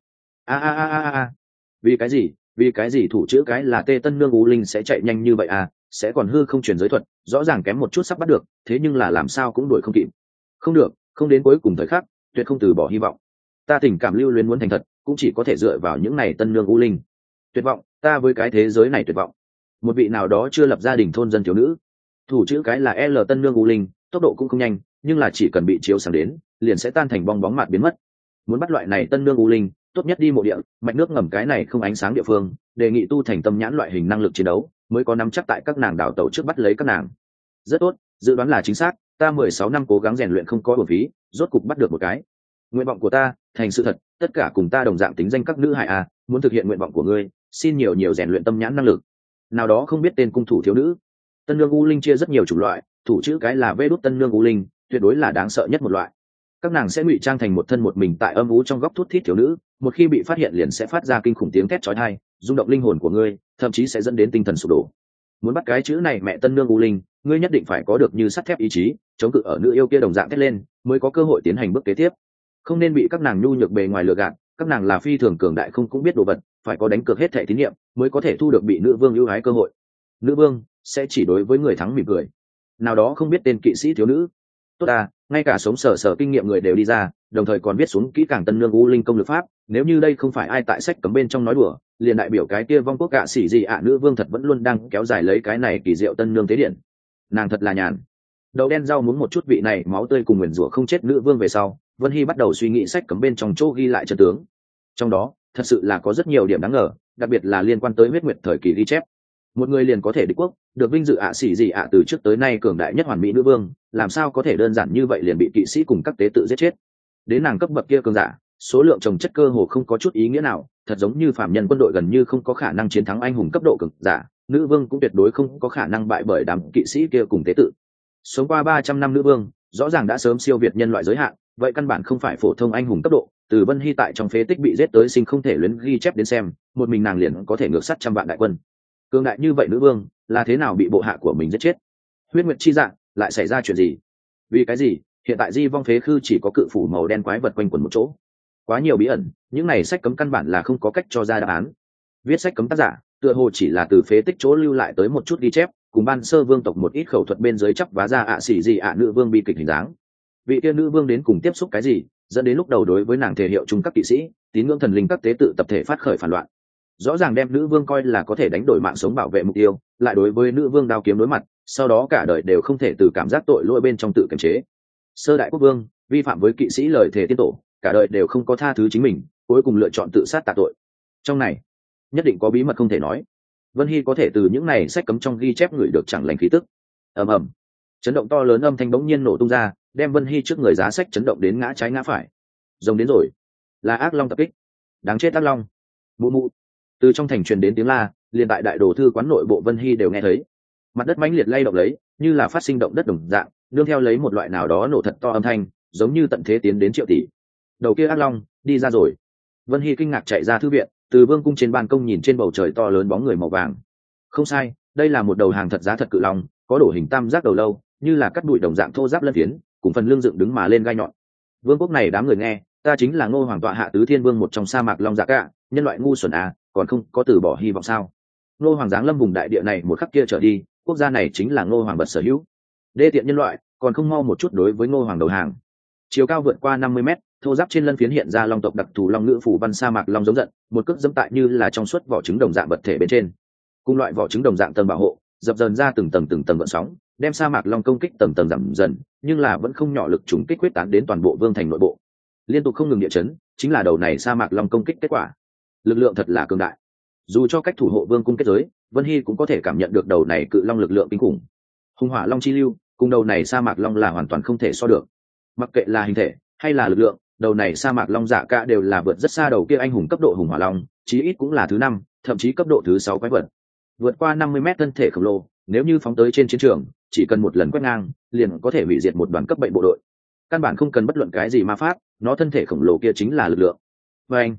Vì cái gì thủ chữ cái là tê tân nương U Linh sẽ chạy nhanh như vậy à, sẽ còn hư không truyền giới thuật, rõ ràng kém một chút sắp bắt được, thế nhưng là làm sao cũng đuổi không kịp. Không được, không đến cuối cùng thời khắc, tuyệt không từ bỏ hy vọng. Ta tình cảm lưu luyến muốn thành thật, cũng chỉ có thể dựa vào những này tân nương U Linh. Tuyệt vọng, ta với cái thế giới này tuyệt vọng. Một vị nào đó chưa lập gia đình thôn dân thiếu nữ, thủ chữ cái là L tân nương U Linh, tốc độ cũng không nhanh, nhưng là chỉ cần bị chiếu sáng đến, liền sẽ tan thành bong bóng mạt biến mất. Muốn bắt loại này tân nương U Linh, tốt nhất đi mộ địa, mạch nước ngầm cái này không ánh sáng địa phương, đề nghị tu thành tâm nhãn loại hình năng lực chiến đấu, mới có nắm chắc tại các nàng đảo tàu trước bắt lấy các nàng. Rất tốt, dự đoán là chính xác, ta 16 năm cố gắng rèn luyện không có uổng phí, rốt cục bắt được một cái. Nguyện vọng của ta thành sự thật, tất cả cùng ta đồng dạng tính danh các nữ hài à, muốn thực hiện nguyện vọng của ngươi, xin nhiều nhiều rèn luyện tâm nhãn năng lực. Nào đó không biết tên cung thủ thiếu nữ. Tân nương U Linh chia rất nhiều chủng loại, thủ chữ cái là vê đút tân nương U Linh, tuyệt đối là đáng sợ nhất một loại. Các nàng sẽ ngụy trang thành một thân một mình tại âm u trong góc thút thít thiếu nữ, một khi bị phát hiện liền sẽ phát ra kinh khủng tiếng thét chói tai, rung động linh hồn của ngươi, thậm chí sẽ dẫn đến tinh thần sụp đổ. Muốn bắt cái chữ này mẹ tân nương U Linh, ngươi nhất định phải có được như sắt thép ý chí, chống cự ở nữ yêu kia đồng dạng thét lên, mới có cơ hội tiến hành bước kế tiếp. Không nên bị các nàng nhu nhược bề ngoài lừa gạt, các nàng là phi thường cường đại không cũng biết đồ vật, phải có đánh cược hết thảy tín nhiệm, mới có thể thu được bị nữ vương ưu ái cơ hội. Nữ vương sẽ chỉ đối với người thắng mỉm cười. Nào đó không biết tên kỵ sĩ thiếu nữ. Tốt à, ngay cả sống sờ kinh nghiệm người đều đi ra, đồng thời còn viết xuống kỹ càng tân nương U Linh công lực pháp, nếu như đây không phải ai tại sách cấm bên trong nói đùa, liền đại biểu cái kia vong quốc cạ sĩ gì ạ nữ vương thật vẫn luôn đang kéo dài lấy cái này kỳ diệu tân nương tế điện. Nàng thật là nhàn. Đậu đen rau muốn một chút vị này máu tươi cùng nguyền rủa không chết nữ vương về sau, Vân Hy bắt đầu suy nghĩ sách cấm bên trong chỗ ghi lại chân tướng. Trong đó thật sự là có rất nhiều điểm đáng ngờ, đặc biệt là liên quan tới huyết nguyệt thời kỳ ghi chép. Một người liền có thể địch quốc, được vinh dự ạ sĩ gì ạ từ trước tới nay cường đại nhất hoàn mỹ nữ vương, làm sao có thể đơn giản như vậy liền bị kỵ sĩ cùng các tế tự giết chết. Đến nàng cấp bậc kia cường giả, số lượng chồng chất cơ hồ không có chút ý nghĩa nào, thật giống như phạm nhân quân đội gần như không có khả năng chiến thắng anh hùng cấp độ cường giả, nữ vương cũng tuyệt đối không có khả năng bại bởi đám kỵ sĩ kia cùng tế tự. Sống qua 300 năm nữ vương, rõ ràng đã sớm siêu việt nhân loại giới hạn, vậy căn bản không phải phổ thông anh hùng cấp độ. Từ Vân Hy tại trong phế tích bị giết tới sinh không thể luyến ghi chép đến xem, một mình nàng liền có thể ngược sát trăm vạn đại quân. Cường đại như vậy nữ vương, là thế nào bị bộ hạ của mình giết chết? Huyết nguyệt chi dạng, lại xảy ra chuyện gì? Vì cái gì hiện tại Di Vong Phế Khư chỉ có cự phủ màu đen quái vật quanh quẩn một chỗ? Quá nhiều bí ẩn, những này sách cấm căn bản là không có cách cho ra đáp án. Viết sách cấm tác giả, tựa hồ chỉ là từ phế tích chỗ lưu lại tới một chút ghi chép, cùng ban sơ vương tộc một ít khẩu thuật bên dưới chắp vá ra ạ xỉ gì ạ nữ vương bi kịch hình dáng. Vị tiên nữ vương đến cùng tiếp xúc cái gì, dẫn đến lúc đầu đối với nàng thể hiệu chung các kỵ sĩ, tín ngưỡng thần linh các tế tự tập thể phát khởi phản loạn. Rõ ràng đem nữ vương coi là có thể đánh đổi mạng sống bảo vệ mục tiêu, lại đối với nữ vương đao kiếm đối mặt, sau đó cả đời đều không thể từ cảm giác tội lỗi bên trong tự kiềm chế. Sơ đại quốc vương vi phạm với kỵ sĩ lời thề tiên tổ, cả đời đều không có tha thứ chính mình, cuối cùng lựa chọn tự sát tạ tội. Trong này nhất định có bí mật không thể nói. Vân Hy có thể từ những này sách cấm trong ghi chép người được chẳng lành khí tức. Ầm ầm, chấn động to lớn âm thanh bỗng nhiên nổ tung ra, đem Vân Hy trước người giá sách chấn động đến ngã trái ngã phải. Rồng đến rồi, là ác long tập kích. Đáng chết ác long. Mụ mụ. Từ trong thành truyền đến tiếng la, liền tại đại đồ thư quán nội bộ Vân Hy đều nghe thấy. Mặt đất mãnh liệt lay động lấy, như là phát sinh động đất đồng dạng, nương theo lấy một loại nào đó nổ thật to âm thanh, giống như tận thế tiến đến triệu tỷ. Đầu kia ác long đi ra rồi. Vân Hy kinh ngạc chạy ra thư viện, từ vương cung trên ban công nhìn trên bầu trời to lớn bóng người màu vàng. Không sai, đây là một đầu hàng thật giá thật cự long, có đổ hình tam giác đầu lâu, như là cắt bụi đồng dạng thô giáp lân phiến, cùng phần lưng dựng đứng mà lên gai nhọn. Vương quốc này đám người nghe, ta chính là Ngô Hoàng tọa hạ tứ thiên vương một trong sa mạc long dạ cả, nhân loại ngu xuẩn à, còn không có từ bỏ hy vọng sao? Ngô Hoàng giáng lâm vùng đại địa này một khắc kia trở đi, quốc gia này chính là Ngô Hoàng bật sở hữu. Đê tiện nhân loại, còn không mau một chút đối với Ngô Hoàng đầu hàng. Chiều cao vượt qua 50 mét, thô giáp trên lân phiến hiện ra long tộc đặc thù long ngữ phủ văn sa mạc long giống giận, một cước dẫm tại như là trong suốt vỏ trứng đồng dạng vật thể bên trên. Cùng loại vỏ trứng đồng dạng tầng bảo hộ, dập dờn ra từng tầng gợn sóng, đem sa mạc long công kích tầng giảm dần, nhưng là vẫn không nhỏ lực trùng kích quyết tán đến toàn bộ vương thành nội bộ. Liên tục không ngừng địa chấn, chính là đầu này sa mạc long công kích kết quả. Lực lượng thật là cường đại. Dù cho cách thủ hộ vương cung kết giới, Vân Hy cũng có thể cảm nhận được đầu này cự long lực lượng kinh khủng. Hùng hỏa long chi lưu, cùng đầu này sa mạc long là hoàn toàn không thể so được. Mặc kệ là hình thể hay là lực lượng, đầu này sa mạc long dạ cả đều là vượt rất xa đầu kia anh hùng cấp độ hùng hỏa long, chí ít cũng là thứ 5, thậm chí cấp độ thứ 6 quái vật. Vượt qua 50 mét thân thể khổng lồ, nếu như phóng tới trên chiến trường, chỉ cần một lần quét ngang, liền có thể hủy diệt một đoàn cấp bệnh bộ đội. Căn bản không cần bất luận cái gì ma pháp, nó thân thể khổng lồ kia chính là lực lượng. Và anh,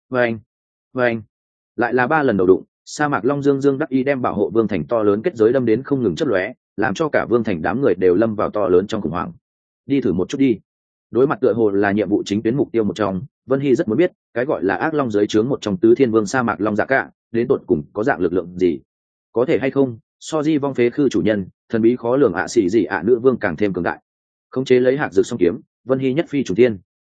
Vâng, vâng, lại là 3 lần đầu đụng, sa mạc long dương dương đắc ý đem bảo hộ vương thành to lớn kết giới đâm đến không ngừng chớp lóe, làm cho cả vương thành đám người đều lâm vào to lớn trong khủng hoảng. Đi thử một chút đi. Đối mặt tựa hồ là nhiệm vụ chính tuyến mục tiêu một trong, Vân Hy rất muốn biết cái gọi là ác long dưới trướng một trong tứ thiên vương sa mạc long dạ cả đến tột cùng có dạng lực lượng gì, có thể hay không so di vong phế khư chủ nhân thần bí khó lường xỉ gì nữ vương càng thêm cường đại. Khống chế lấy hạc dược song kiếm, Vân Hy nhất phi chủ tiên.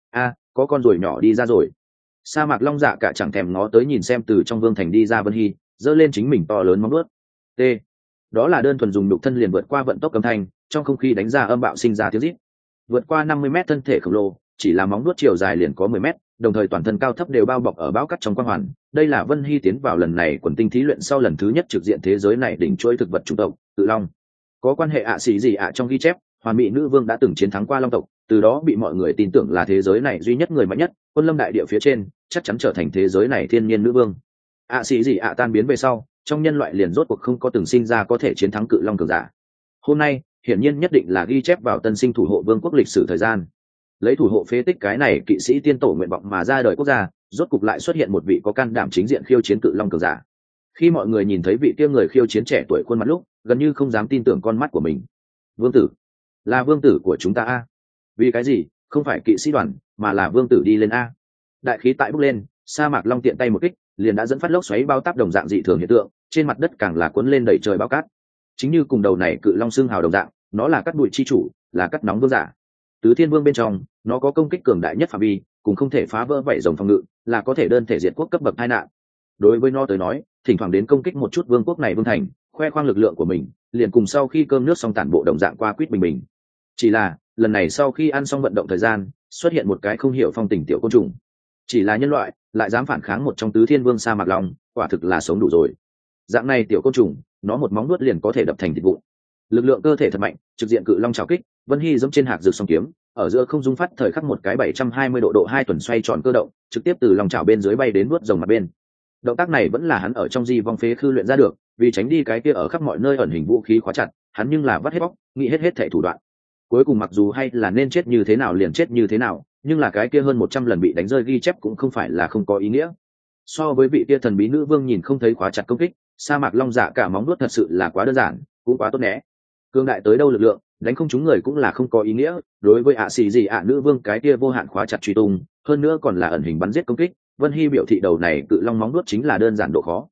Có con ruồi nhỏ đi ra rồi. Sa mạc long dạ cả chẳng thèm ngó tới nhìn xem từ trong vương thành đi ra Vân Hy, giơ lên chính mình to lớn móng vuốt. T. Đó là đơn thuần dùng nhục thân liền vượt qua vận tốc âm thanh, trong không khí đánh ra âm bạo sinh ra tiếng rít. Vượt qua 50 mét thân thể khổng lồ, chỉ là móng vuốt chiều dài liền có 10 mét, đồng thời toàn thân cao thấp đều bao bọc ở bão cắt trong quang hoàn. Đây là Vân Hy tiến vào lần này quần tinh thí luyện sau lần thứ nhất trực diện thế giới này đỉnh chuỗi thực vật chủng tộc Cự Long. Có quan hệ xỉ gì trong ghi chép, hoàn mỹ nữ vương đã từng chiến thắng qua long tộc, từ đó bị mọi người tin tưởng là thế giới này duy nhất người mạnh nhất, quân lâm đại địa phía trên chắc chắn trở thành thế giới này thiên nhiên nữ vương. Xỉ gì tan biến về sau, trong nhân loại liền rốt cuộc không có từng sinh ra có thể chiến thắng Cự Long cường giả. Hôm nay hiển nhiên nhất định là ghi chép vào tân sinh thủ hộ vương quốc lịch sử thời gian. Lấy thủ hộ phế tích cái này kỵ sĩ tiên tổ nguyện vọng mà ra đời quốc gia, rốt cục lại xuất hiện một vị có can đảm chính diện khiêu chiến Cự Long cường giả. Khi mọi người nhìn thấy vị kia người khiêu chiến trẻ tuổi khuôn mặt lúc, gần như không dám tin tưởng con mắt của mình. Vương tử, là vương tử của chúng ta a? Vì cái gì không phải kỵ sĩ đoàn mà là vương tử đi lên a? Đại khí tại bốc lên, sa mạc long tiện tay một kích liền đã dẫn phát lốc xoáy bao táp đồng dạng dị thường hiện tượng, trên mặt đất càng là cuốn lên đầy trời bao cát. Chính như cùng đầu này Cự Long xương hào đồng dạng, nó là cắt bụi chi chủ, là cắt nóng vương giả. Tứ thiên vương bên trong, nó có công kích cường đại nhất phạm vi, cũng không thể phá vỡ vảy rồng phòng ngự, là có thể đơn thể diệt quốc cấp bậc tai nạn. Đối với nó tới nói, thỉnh thoảng đến công kích một chút vương quốc này vương thành, khoe khoang lực lượng của mình, liền cùng sau khi cơm nước xong tản bộ đồng dạng qua quýt bình bình. Chỉ là lần này sau khi ăn xong vận động thời gian, xuất hiện một cái không hiểu phong tình tiểu côn trùng. Chỉ là nhân loại lại dám phản kháng một trong tứ thiên vương sa mạc long, quả thực là sống đủ rồi. Dạng này tiểu côn trùng, nó một móng nuốt liền có thể đập thành thịt vụn. Lực lượng cơ thể thật mạnh, trực diện Cự Long trào kích, Vân Hy giống trên hạc dược song kiếm, ở giữa không dung phát thời khắc một cái 720 độ 2 tuần xoay tròn cơ động, trực tiếp từ lòng chảo bên dưới bay đến nuốt rồng mặt bên. Động tác này vẫn là hắn ở trong di vong phế khư luyện ra được, vì tránh đi cái kia ở khắp mọi nơi ẩn hình vũ khí khóa chặt, hắn nhưng là vắt hết bóc, nghĩ hết thảy thủ đoạn. Cuối cùng mặc dù hay là nên chết như thế nào liền chết như thế nào, nhưng là cái kia hơn 100 lần bị đánh rơi ghi chép cũng không phải là không có ý nghĩa. So với vị kia thần bí nữ vương nhìn không thấy khóa chặt công kích, sa mạc long dạ cả móng nuốt thật sự là quá đơn giản, cũng quá tốt né. Cương đại tới đâu lực lượng, đánh không trúng người cũng là không có ý nghĩa. Đối với xì gì nữ vương cái kia vô hạn khóa chặt truy tung, hơn nữa còn là ẩn hình bắn giết công kích, Vân Hy biểu thị đầu này Cự Long móng nuốt chính là đơn giản độ khó.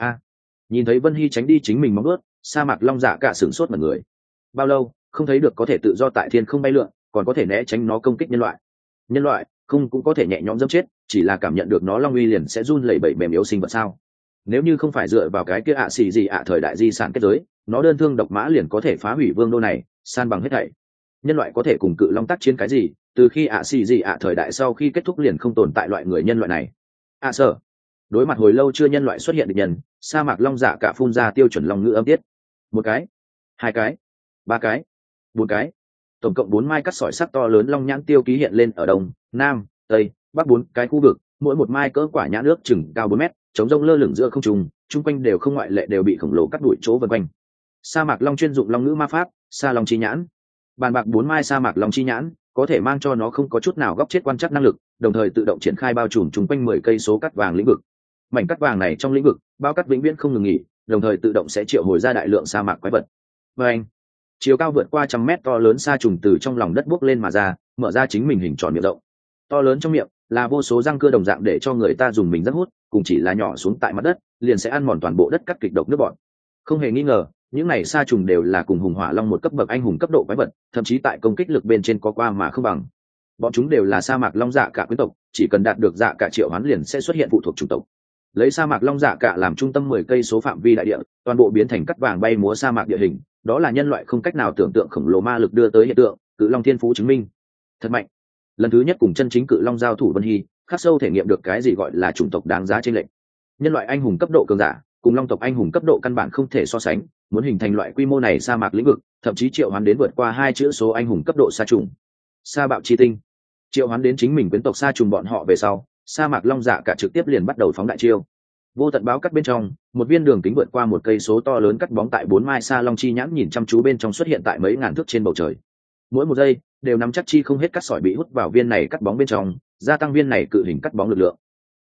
Nhìn thấy Vân Hy tránh đi chính mình móng nuốt, sa mạc long dạ cả sửng sốt mọi người. Bao lâu không thấy được có thể tự do tại thiên không bay lượn, còn có thể né tránh nó công kích nhân loại không cũng có thể nhẹ nhõm dẫm chết, chỉ là cảm nhận được nó long uy liền sẽ run lẩy bẩy mềm yếu sinh vật sao? Nếu như không phải dựa vào cái kia xì gì thời đại di sản kết giới, nó đơn thương độc mã liền có thể phá hủy vương đô này, san bằng hết thảy. Nhân loại có thể cùng Cự Long tác chiến cái gì? Từ khi xì gì thời đại sau khi kết thúc liền không tồn tại loại người nhân loại này. Sở đối mặt hồi lâu chưa nhân loại xuất hiện địch nhân, sa mạc long dạ cả phun ra tiêu chuẩn long ngữ âm tiết. 1 cái, 2 cái, 3 cái, 4 cái, tổng cộng 4 mai cắt sỏi sắc to lớn long nhãn tiêu ký hiện lên ở đông, nam, tây, bắc 4 cái khu vực, mỗi một mai cỡ quả nhãn nước chừng cao 4 mét, chống rông lơ lửng giữa không trung, chung quanh đều không ngoại lệ đều bị khổng lồ cắt đuổi chỗ vần quanh. Sa mạc long chuyên dụng long ngữ ma pháp, sa long chi nhãn. Bàn bạc 4 mai sa mạc long chi nhãn, có thể mang cho nó không có chút nào góc chết quan trắc năng lực, đồng thời tự động triển khai bao trùm chung quanh 10 cây số cắt vàng lĩnh vực. Mảnh cắt vàng này trong lĩnh vực, bao cắt vĩnh viễn không ngừng nghỉ, đồng thời tự động sẽ triệu hồi ra đại lượng sa mạc quái vật. Và chiều cao vượt qua 100 mét to lớn sa trùng từ trong lòng đất bốc lên mà ra, mở ra chính mình hình tròn miệng rộng. To lớn trong miệng là vô số răng cưa đồng dạng để cho người ta dùng mình rất hút, cùng chỉ là nhỏ xuống tại mặt đất, liền sẽ ăn mòn toàn bộ đất cắt kịch độc nước bọn. Không hề nghi ngờ, những này sa trùng đều là cùng hùng hỏa long một cấp bậc anh hùng cấp độ quái vật, thậm chí tại công kích lực bên trên có qua mà không bằng. Bọn chúng đều là sa mạc long dạ cả quyến tộc, chỉ cần đạt được dạ cả triệu hoán liền sẽ xuất hiện phụ thuộc chủng tộc. Lấy sa mạc long dạ cả làm trung tâm 10 cây số phạm vi đại địa, toàn bộ biến thành cắt vàng bay múa sa mạc địa hình, đó là nhân loại không cách nào tưởng tượng khổng lồ ma lực đưa tới hiện tượng, Cự Long thiên phú chứng minh. Thật mạnh. Lần thứ nhất cùng chân chính Cự Long giao thủ Vân Hy, khắc sâu thể nghiệm được cái gì gọi là chủng tộc đáng giá trên lệnh. Nhân loại anh hùng cấp độ cường giả, cùng long tộc anh hùng cấp độ căn bản không thể so sánh, muốn hình thành loại quy mô này sa mạc lĩnh vực, thậm chí triệu hoán đến vượt qua 2 chữ số anh hùng cấp độ sa trùng. Sa bạo chi tinh. Triệu hoán đến chính mình quyến tộc sa trùng bọn họ về sau, sa mạc long dạ cả trực tiếp liền bắt đầu phóng đại chiêu. Vô tận báo cắt bên trong, một viên đường kính vượt qua 1 cây số to lớn cắt bóng tại 4 mai sa long chi nhãn nhìn chăm chú bên trong xuất hiện tại mấy ngàn thước trên bầu trời. Mỗi một giây đều nắm chắc chi không hết cắt sỏi bị hút vào viên này cắt bóng bên trong, gia tăng viên này cự hình cắt bóng lực lượng.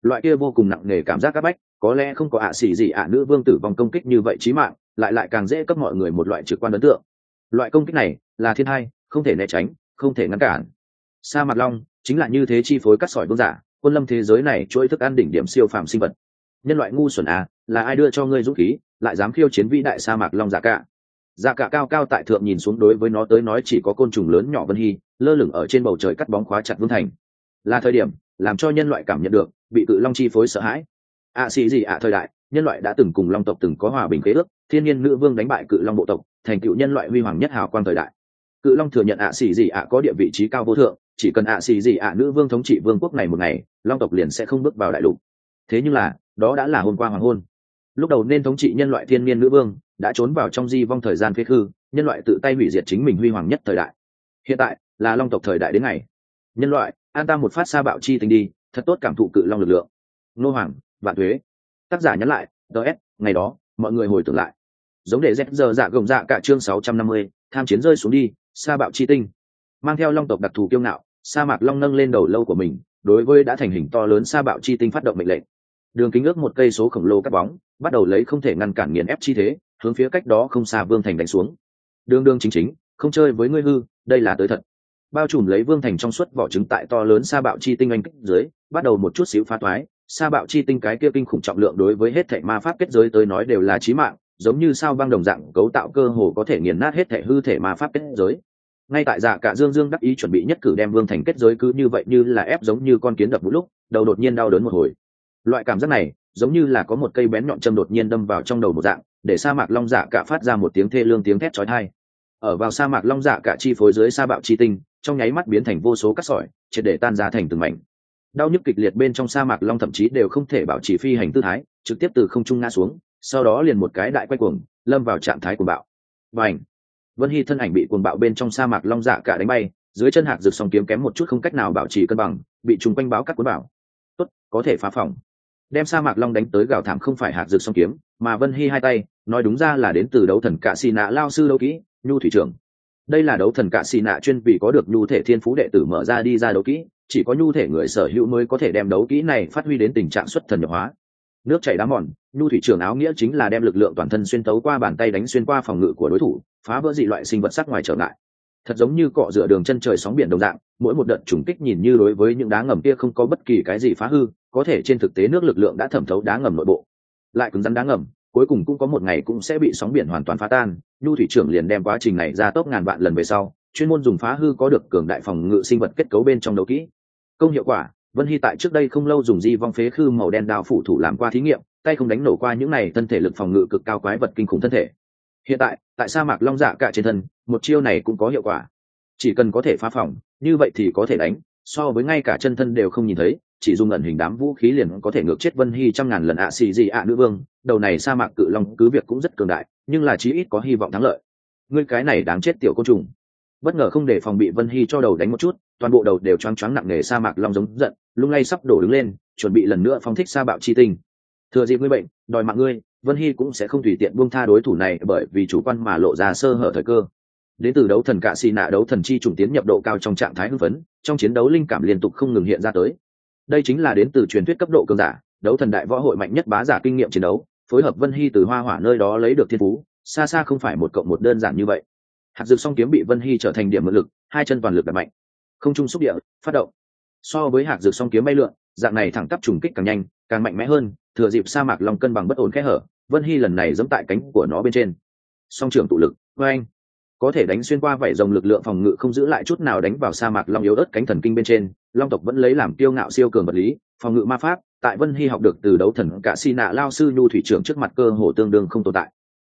loại kia vô cùng nặng nề cảm giác áp bách có lẽ không có ạ xỉ gì ạ nữ vương tử vong công kích như vậy chí mạng, lại càng dễ cấp mọi người một loại trực quan ấn tượng. Loại công kích này là thiên hai, không thể né tránh, không thể ngăn cản. Sa mạc long chính là như thế chi phối cắt sỏi vương giả, quân lâm thế giới này chuỗi thức ăn đỉnh điểm siêu phàm sinh vật. Nhân loại ngu xuẩn à, là ai đưa cho ngươi dũng khí lại dám khiêu chiến vĩ đại sa mạc long dạ cả? Dạ cả cao cao tại thượng nhìn xuống, đối với nó tới nói chỉ có côn trùng lớn nhỏ Vân Hy lơ lửng ở trên bầu trời cắt bóng khóa chặt vương thành. Là thời điểm làm cho nhân loại cảm nhận được bị cự long chi phối sợ hãi. Xì gì thời đại, nhân loại đã từng cùng long tộc từng có hòa bình khế ước, thiên nhiên nữ vương đánh bại cự long bộ tộc, thành tựu nhân loại huy hoàng nhất hào quang thời đại. Cự long thừa nhận xì gì có địa vị trí cao vô thượng, chỉ cần xì gì nữ vương thống trị vương quốc này một ngày, long tộc liền sẽ không bước vào đại lục. Thế nhưng là đó đã là hôm qua hoàng hôn. Lúc đầu nên thống trị nhân loại thiên nhiên nữ vương đã trốn vào trong di vong thời gian phế khư, nhân loại tự tay hủy diệt chính mình huy hoàng nhất thời đại. Hiện tại là long tộc thời đại đến ngày. Nhân loại an ta một phát sa bạo chi tinh đi, thật tốt cảm thụ cự long lực lượng. Nô hoàng vạn thuế. Tác giả nhắn lại ts, ngày đó mọi người hồi tưởng lại, giống để dép giờ dạ gồng dạ cả chương 650, tham chiến rơi xuống đi, sa bạo chi tinh. Mang theo long tộc đặc thù kiêu ngạo, sa mạc long nâng lên đầu lâu của mình, đối với đã thành hình to lớn sa bạo chi tinh phát động mệnh lệnh. Đường kính ước một cây số khổng lồ cắt bóng bắt đầu lấy không thể ngăn cản nghiền ép chi thế hướng phía cách đó không xa vương thành đánh xuống. Đường chính không chơi với ngươi hư, đây là tới thật. Bao trùm lấy vương thành trong suốt vỏ trứng tại to lớn sa bạo chi tinh anh kích dưới bắt đầu một chút xíu phá toái. Sa bạo chi tinh cái kia kinh khủng trọng lượng đối với hết thảy ma pháp kết giới tới nói đều là chí mạng, giống như sao băng đồng dạng cấu tạo cơ hồ có thể nghiền nát hết thảy hư thể ma pháp kết giới. Ngay tại Dạ Cả Dương đắc ý chuẩn bị nhất cử đem vương thành kết giới cứ như vậy như là ép giống như con kiến đập một lúc, đầu đột nhiên đau đớn một hồi. Loại cảm giác này giống như là có một cây bén nhọn châm đột nhiên đâm vào trong đầu một dạng, để sa mạc long Dạ Cả phát ra một tiếng thê lương tiếng thét chói tai. Ở vào sa mạc long Dạ Cả chi phối dưới sa bạo chi tinh, trong nháy mắt biến thành vô số cát sỏi, triệt để tan ra thành từng mảnh. Đau nhức kịch liệt bên trong sa mạc long thậm chí đều không thể bảo trì phi hành tư thái, trực tiếp từ không trung ngã xuống, sau đó liền một cái đại quay cuồng, lâm vào trạng thái cuồng bạo. Bành! Vân Hy thân ảnh bị cuồng bạo bên trong sa mạc long Dạ Cả đánh bay, dưới chân hạc rực song kiếm kém một chút không cách nào bảo trì cân bằng, bị trùng quanh báo cắt cuốn bảo. Tốt, có thể phá phòng. Đem sa mạc long đánh tới gào thảm không phải hạc rực song kiếm, mà Vân Hy hai tay, nói đúng ra là đến từ đấu thần Cạ Xì Nạ lao sư đấu kỹ, Nhu thủy trưởng. Đây là đấu thần Cạ Xì Nạ chuyên vì có được nhu thể thiên phú đệ tử mở ra đi ra đấu kỹ, chỉ có nhu thể người sở hữu mới có thể đem đấu kỹ này phát huy đến tình trạng xuất thần nhập hóa. Nước chảy đá mòn, nhu thủy trưởng áo nghĩa chính là đem lực lượng toàn thân xuyên tấu qua bàn tay đánh xuyên qua phòng ngự của đối thủ, phá vỡ dị loại sinh vật sắc ngoài trở ngại. Thật giống như cọ rửa đường chân trời sóng biển đồng dạng, mỗi một đợt trùng kích nhìn như đối với những đá ngầm kia không có bất kỳ cái gì phá hư, có thể trên thực tế nước lực lượng đã thẩm thấu đá ngầm nội bộ, lại cứng rắn đá ngầm, cuối cùng cũng có một ngày cũng sẽ bị sóng biển hoàn toàn phá tan. Nhu thủy trưởng liền đem quá trình này ra tốc ngàn vạn lần về sau, chuyên môn dùng phá hư có được cường đại phòng ngự sinh vật kết cấu bên trong đấu kỹ. Công hiệu quả, Vân Hy tại trước đây không lâu dùng di vong phế khư màu đen đao phủ thủ làm qua thí nghiệm, tay không đánh nổ qua những này thân thể lực phòng ngự cực cao quái vật kinh khủng thân thể. Hiện tại tại sa mạc long Dạ Cả trên thân, một chiêu này cũng có hiệu quả. Chỉ cần có thể phá phòng, như vậy thì có thể đánh, so với ngay cả chân thân đều không nhìn thấy, chỉ dùng ẩn hình đám vũ khí liền có thể ngược chết Vân Hy trăm ngàn lần xì gì nữ vương. Đầu này sa mạc cự long cứ việc cũng rất cường đại, nhưng là chí ít có hy vọng thắng lợi. Ngươi cái này đáng chết tiểu côn trùng! Bất ngờ không để phòng bị Vân Hy cho đầu đánh một chút, toàn bộ đầu đều choáng choáng nặng nề. Sa mạc long giống giận, lung lay sắp đổ đứng lên, chuẩn bị lần nữa phóng thích sa bạo chi tinh. Thừa dịp ngươi bệnh, đòi mạng ngươi, Vân Hy cũng sẽ không tùy tiện buông tha đối thủ này, bởi vì chủ quan mà lộ ra sơ hở thời cơ. Đến từ đấu thần Cạ Xì Nạ đấu thần chi trùng tiến nhập độ cao trong trạng thái hưng phấn, trong chiến đấu linh cảm liên tục không ngừng hiện ra tới. Đây chính là đến từ truyền thuyết cấp độ cường giả, đấu thần đại võ hội mạnh nhất bá giả kinh nghiệm chiến đấu, phối hợp Vân Hy từ hoa hỏa nơi đó lấy được thiên phú, xa xa không phải 1+1 đơn giản như vậy. Hạt dược song kiếm bị Vân Hy trở thành điểm mượn lực, hai chân toàn lực đập mạnh, không trung xúc địa, phát động. So với hạt dược song kiếm bay lượn, dạng này thẳng tắp trùng kích càng nhanh, càng mạnh mẽ hơn, thừa dịp sa mạc long cân bằng bất ổn kẽ hở, Vân Hy lần này giẫm tại cánh của nó bên trên. Song trưởng tụ lực, oeng, có thể đánh xuyên qua vảy rồng lực lượng phòng ngự không giữ lại chút nào đánh vào sa mạc long yếu ớt cánh thần kinh bên trên. Long tộc vẫn lấy làm kiêu ngạo siêu cường vật lý, phòng ngự ma pháp, tại Vân Hy học được từ đấu thần Cạ Xì Nạ lao sư Nhu thủy trưởng trước mặt cơ hồ tương đương không tồn tại.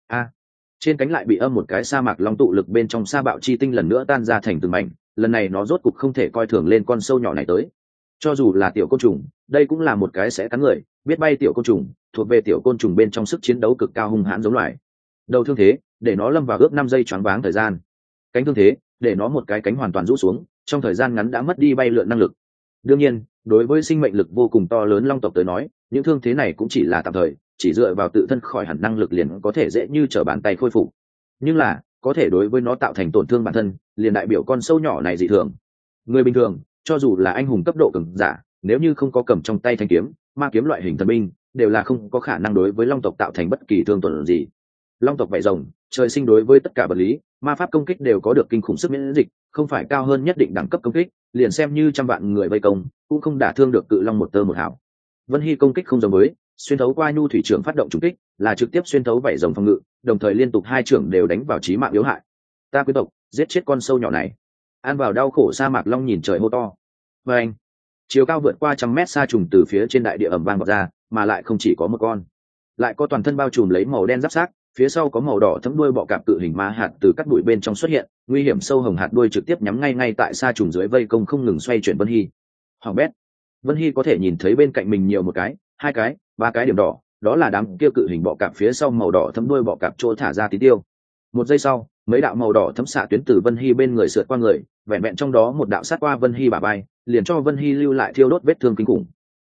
Trên cánh lại bị âm một cái sa mạc long tụ lực bên trong sa bạo chi tinh lần nữa tan ra thành từng mảnh. Lần này nó rốt cục không thể coi thường lên con sâu nhỏ này tới. Cho dù là tiểu côn trùng, đây cũng là một cái sẽ cắn người, biết bay tiểu côn trùng, thuộc về tiểu côn trùng bên trong sức chiến đấu cực cao hung hãn giống loài. Đầu thương thế, để nó lâm vào ước 5 giây choáng váng thời gian. Cánh thương thế, để nó một cái cánh hoàn toàn rũ xuống, trong thời gian ngắn đã mất đi bay lượn năng lực. Đương nhiên, đối với sinh mệnh lực vô cùng to lớn long tộc tới nói, những thương thế này cũng chỉ là tạm thời, chỉ dựa vào tự thân khỏi hẳn năng lực liền có thể dễ như trở bàn tay khôi phục. Nhưng là, có thể đối với nó tạo thành tổn thương bản thân, liền đại biểu con sâu nhỏ này dị thường. Người bình thường, cho dù là anh hùng cấp độ cường giả, nếu như không có cầm trong tay thanh kiếm, ma kiếm loại hình thần binh đều là không có khả năng đối với long tộc tạo thành bất kỳ thương tổn gì. Long tộc vảy rồng trời sinh đối với tất cả vật lý ma pháp công kích đều có được kinh khủng sức miễn dịch, không phải cao hơn nhất định đẳng cấp công kích liền xem như trăm vạn người vây công cũng không đả thương được cự long một tơ một hào. Vân Hy công kích không giống với, xuyên thấu qua nhu thủy trưởng phát động trùng kích là trực tiếp xuyên thấu vảy rồng phòng ngự, đồng thời liên tục hai trưởng đều đánh vào chí mạng yếu hại. Ta quý tộc giết chết con sâu nhỏ này. An vào đau khổ sa mạc long nhìn trời hô to. Và anh, chiều cao vượt qua trăm mét sa trùng từ phía trên đại địa ẩm vang vọt ra, mà lại không chỉ có một con, lại có toàn thân bao trùm lấy màu đen giáp xác, phía sau có màu đỏ thấm đuôi bọ cạp cự hình ma hạt từ các bụi bên trong xuất hiện, nguy hiểm sâu hồng hạt đuôi trực tiếp nhắm ngay tại sa trùng dưới vây công không ngừng xoay chuyển Vân Hy. Hoàng bét, Vân Hy có thể nhìn thấy bên cạnh mình nhiều một cái, hai cái, ba cái điểm đỏ, đó là đám kia cự hình bọ cạp phía sau màu đỏ thấm đuôi bọ cạp chỗ thả ra tí tiêu. Một giây sau, mấy đạo màu đỏ thấm xạ tuyến từ Vân Hy bên người sượt qua người, vẹn vẹn trong đó một đạo sát qua Vân Hy bả vai, liền cho Vân Hy lưu lại thiêu đốt vết thương kinh khủng.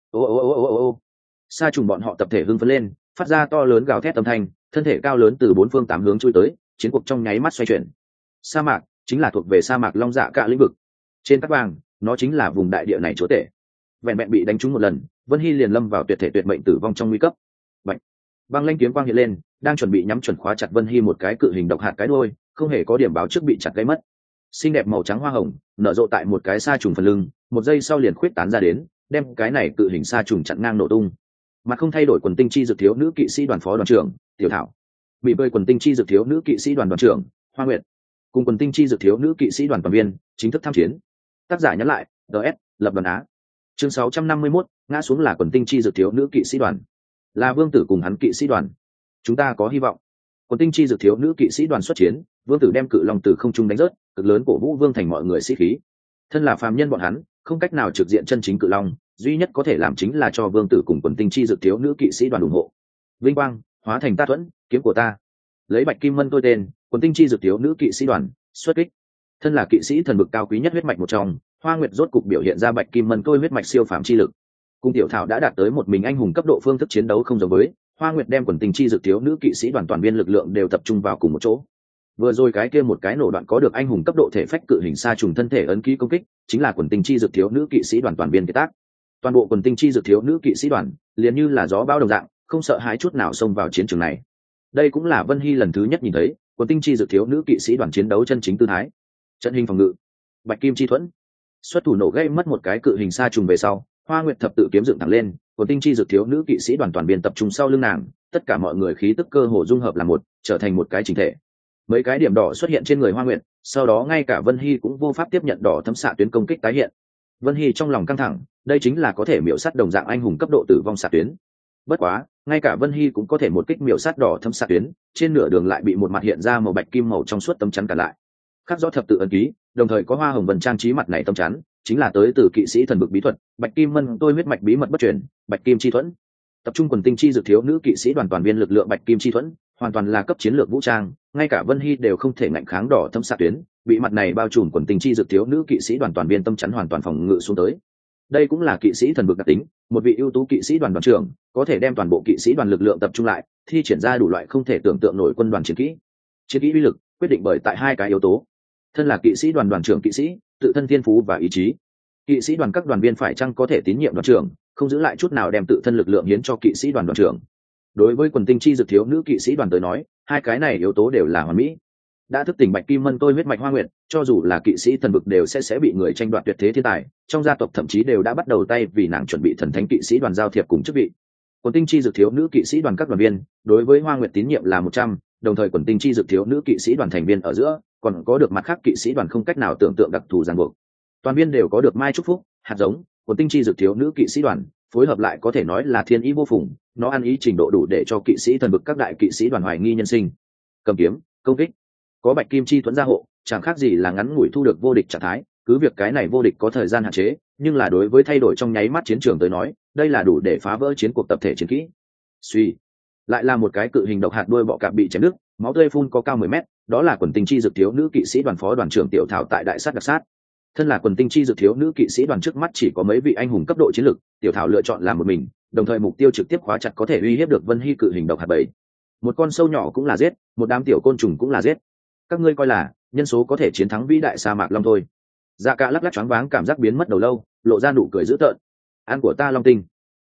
Ô. Sa trùng bọn họ tập thể hưng phấn lên, phát ra to lớn gào thét âm thanh, thân thể cao lớn từ bốn phương tám hướng chui tới, chiến cuộc trong nháy mắt xoay chuyển. Sa mạc chính là thuộc về sa mạc long dạ cả lĩnh vực. Trên cát vàng, nó chính là vùng đại địa này chúa tể. Vẹn vẹn bị đánh trúng một lần, Vân Hy liền lâm vào tuyệt thể tuyệt mệnh tử vong trong nguy cấp. Bạch, băng lanh kiếm quang hiện lên, đang chuẩn bị nhắm chuẩn khóa chặt Vân Hy một cái cự hình độc hạt cái đuôi, không hề có điểm báo trước bị chặt gãy mất. Xinh đẹp màu trắng hoa hồng nở rộ tại một cái sa trùng phần lưng, một giây sau liền khuyết tán ra đến, đem cái này cự hình sa trùng chặn ngang nổ tung. Mặt không thay đổi quần tinh chi dược thiếu nữ kỵ sĩ đoàn phó đoàn trưởng Tiểu Thảo, bị bơi quần tinh chi dược thiếu nữ kỵ sĩ đoàn đoàn trưởng Hoa Nguyệt, cùng quần tinh chi dược thiếu nữ kỵ sĩ đoàn toàn viên chính thức tham chiến. Tác giả nhắn lại, DS, lập đoàn á. Chương 651, ngã xuống là quần tinh chi dược thiếu nữ kỵ sĩ đoàn. Là Vương Tử cùng hắn kỵ sĩ đoàn. Chúng ta có hy vọng. Quần tinh chi dược thiếu nữ kỵ sĩ đoàn xuất chiến, Vương Tử đem cự long từ không trung đánh rớt, cực lớn cổ vũ Vương thành mọi người sĩ khí. Thân là phàm nhân bọn hắn, không cách nào trực diện chân chính cự long, duy nhất có thể làm chính là cho Vương Tử cùng quần tinh chi dược thiếu nữ kỵ sĩ đoàn ủng hộ. Vinh quang hóa thành ta thuẫn, kiếm của ta. Lấy bạch kim mân tôi tên, quần tinh chi dược thiếu nữ kỵ sĩ đoàn xuất kích. Thân là kỵ sĩ thần bực cao quý nhất huyết mạch một trong, Hoa Nguyệt rốt cục biểu hiện ra bạch kim mân tôi huyết mạch siêu phàm chi lực. Cung Tiểu Thảo đã đạt tới một mình anh hùng cấp độ, phương thức chiến đấu không giống với, Hoa Nguyệt đem quần tinh chi dược thiếu nữ kỵ sĩ đoàn toàn viên lực lượng đều tập trung vào cùng một chỗ. Vừa rồi cái kia một cái nổ đoạn có được anh hùng cấp độ thể phách cự hình sa trùng thân thể ấn ký công kích, chính là quần tinh chi dược thiếu nữ kỵ sĩ đoàn toàn viên kết tác. Toàn bộ quần tinh chi dược thiếu nữ kỵ sĩ đoàn liền như là gió bão đồng dạng, không sợ hãi chút nào xông vào chiến trường này. Đây cũng là Vân Hy lần thứ nhất nhìn thấy quần tinh chi dược thiếu nữ kỵ sĩ đoàn chiến đấu chân chính tư thái. Trận hình phòng ngự, bạch kim chi thuẫn, xuất thủ nổ gây mất một cái cự hình sa trùng về sau, Hoa Nguyệt thập tự kiếm dựng thẳng lên, quần tinh chi dược thiếu nữ kỵ sĩ đoàn toàn viên tập trung sau lưng nàng, tất cả mọi người khí tức cơ hồ dung hợp là một, trở thành một cái chỉnh thể. Mấy cái điểm đỏ xuất hiện trên người Hoa Nguyệt, sau đó ngay cả Vân Hy cũng vô pháp tiếp nhận đỏ thấm xạ tuyến công kích tái hiện. Vân Hy trong lòng căng thẳng, đây chính là có thể miểu sát đồng dạng anh hùng cấp độ tử vong xạ tuyến. Bất quá, ngay cả Vân Hy cũng có thể một kích miểu sát đỏ thấm xạ tuyến, trên nửa đường lại bị một mặt hiện ra màu bạch kim màu trong suốt tấm chắn cản lại. Khắc rõ thập tự ấn ký, đồng thời có hoa hồng vân trang trí mặt này tấm chắn, chính là tới từ kỵ sĩ thần bực bí thuật, bạch kim mân tôi huyết mạch bí mật bất truyền, bạch kim chi thuẫn. Tập trung quần tinh chi dược thiếu nữ kỵ sĩ đoàn toàn viên lực lượng bạch kim chi thuẫn, hoàn toàn là cấp chiến lược vũ trang, ngay cả Vân Hy đều không thể ngạnh kháng đỏ thâm xạ tuyến, bị mặt này bao trùm quần tinh chi dược thiếu nữ kỵ sĩ đoàn toàn viên tâm chắn hoàn toàn phòng ngự xuống tới. Đây cũng là kỵ sĩ thần bực đặc tính, một vị ưu tú kỵ sĩ đoàn đoàn trưởng có thể đem toàn bộ kỵ sĩ đoàn lực lượng tập trung lại, thi triển ra đủ loại không thể tưởng tượng nổi quân đoàn chiến kỹ. Chiến kỹ uy lực quyết định bởi tại hai cái yếu tố. Thân là kỵ sĩ đoàn đoàn trưởng kỵ sĩ, tự thân thiên phú và ý chí. Kỵ sĩ đoàn các đoàn viên phải chăng có thể tín nhiệm đoàn trưởng, không giữ lại chút nào đem tự thân lực lượng hiến cho kỵ sĩ đoàn đoàn trưởng. Đối với quần tinh chi dược thiếu nữ kỵ sĩ đoàn tới nói, hai cái này yếu tố đều là hoàn mỹ. Đã thức tỉnh bạch kim mân tôi huyết mạch Hoa Nguyệt, cho dù là kỵ sĩ thần vực đều sẽ bị người tranh đoạt tuyệt thế thiên tài, trong gia tộc thậm chí đều đã bắt đầu tay vì nàng chuẩn bị thần thánh kỵ sĩ đoàn giao thiệp cùng chức vị. Quần tinh chi dược thiếu nữ kỵ sĩ đoàn các đoàn viên đối với Hoa Nguyệt tín nhiệm là 100, đồng thời quần tinh chi dược thiếu nữ kỵ sĩ đoàn thành viên ở giữa còn có được mặt khác kỵ sĩ đoàn không cách nào tưởng tượng đặc thù ràng buộc. Toàn viên đều có được mai chúc phúc hạt giống, quần tinh chi dược thiếu nữ kỵ sĩ đoàn phối hợp lại có thể nói là thiên ý vô phùng, nó ăn ý trình độ đủ để cho kỵ sĩ thần vực các đại kỵ sĩ đoàn hoài nghi nhân sinh. Cầm kiếm công kích, có bạch kim chi thuẫn gia hộ, chẳng khác gì là ngắn ngủi thu được vô địch trạng thái. Cứ việc cái này vô địch có thời gian hạn chế, nhưng là đối với thay đổi trong nháy mắt chiến trường tới nói, đây là đủ để phá vỡ chiến cuộc tập thể chiến kỹ. Suy, lại là một cái cự hình độc hạt đuôi bọ cạp bị chém đứt, máu tươi phun có cao 10 mét, đó là quần tinh chi dược thiếu nữ kỵ sĩ đoàn phó đoàn trưởng Tiểu Thảo tại đại sát đặc sát. Thân là quần tinh chi dược thiếu nữ kỵ sĩ đoàn trước mắt chỉ có mấy vị anh hùng cấp độ chiến lực, Tiểu Thảo lựa chọn làm một mình, đồng thời mục tiêu trực tiếp khóa chặt có thể uy hiếp được Vân Hy cự hình độc hạt bầy. Một con sâu nhỏ cũng là giết, một đám tiểu côn trùng cũng là giết. Các ngươi coi là nhân số có thể chiến thắng vĩ đại sa mạc long thôi. Dạ Cả lắc lắc choáng váng cảm giác biến mất đầu lâu, lộ ra nụ cười dữ tợn. Ăn của ta long tinh.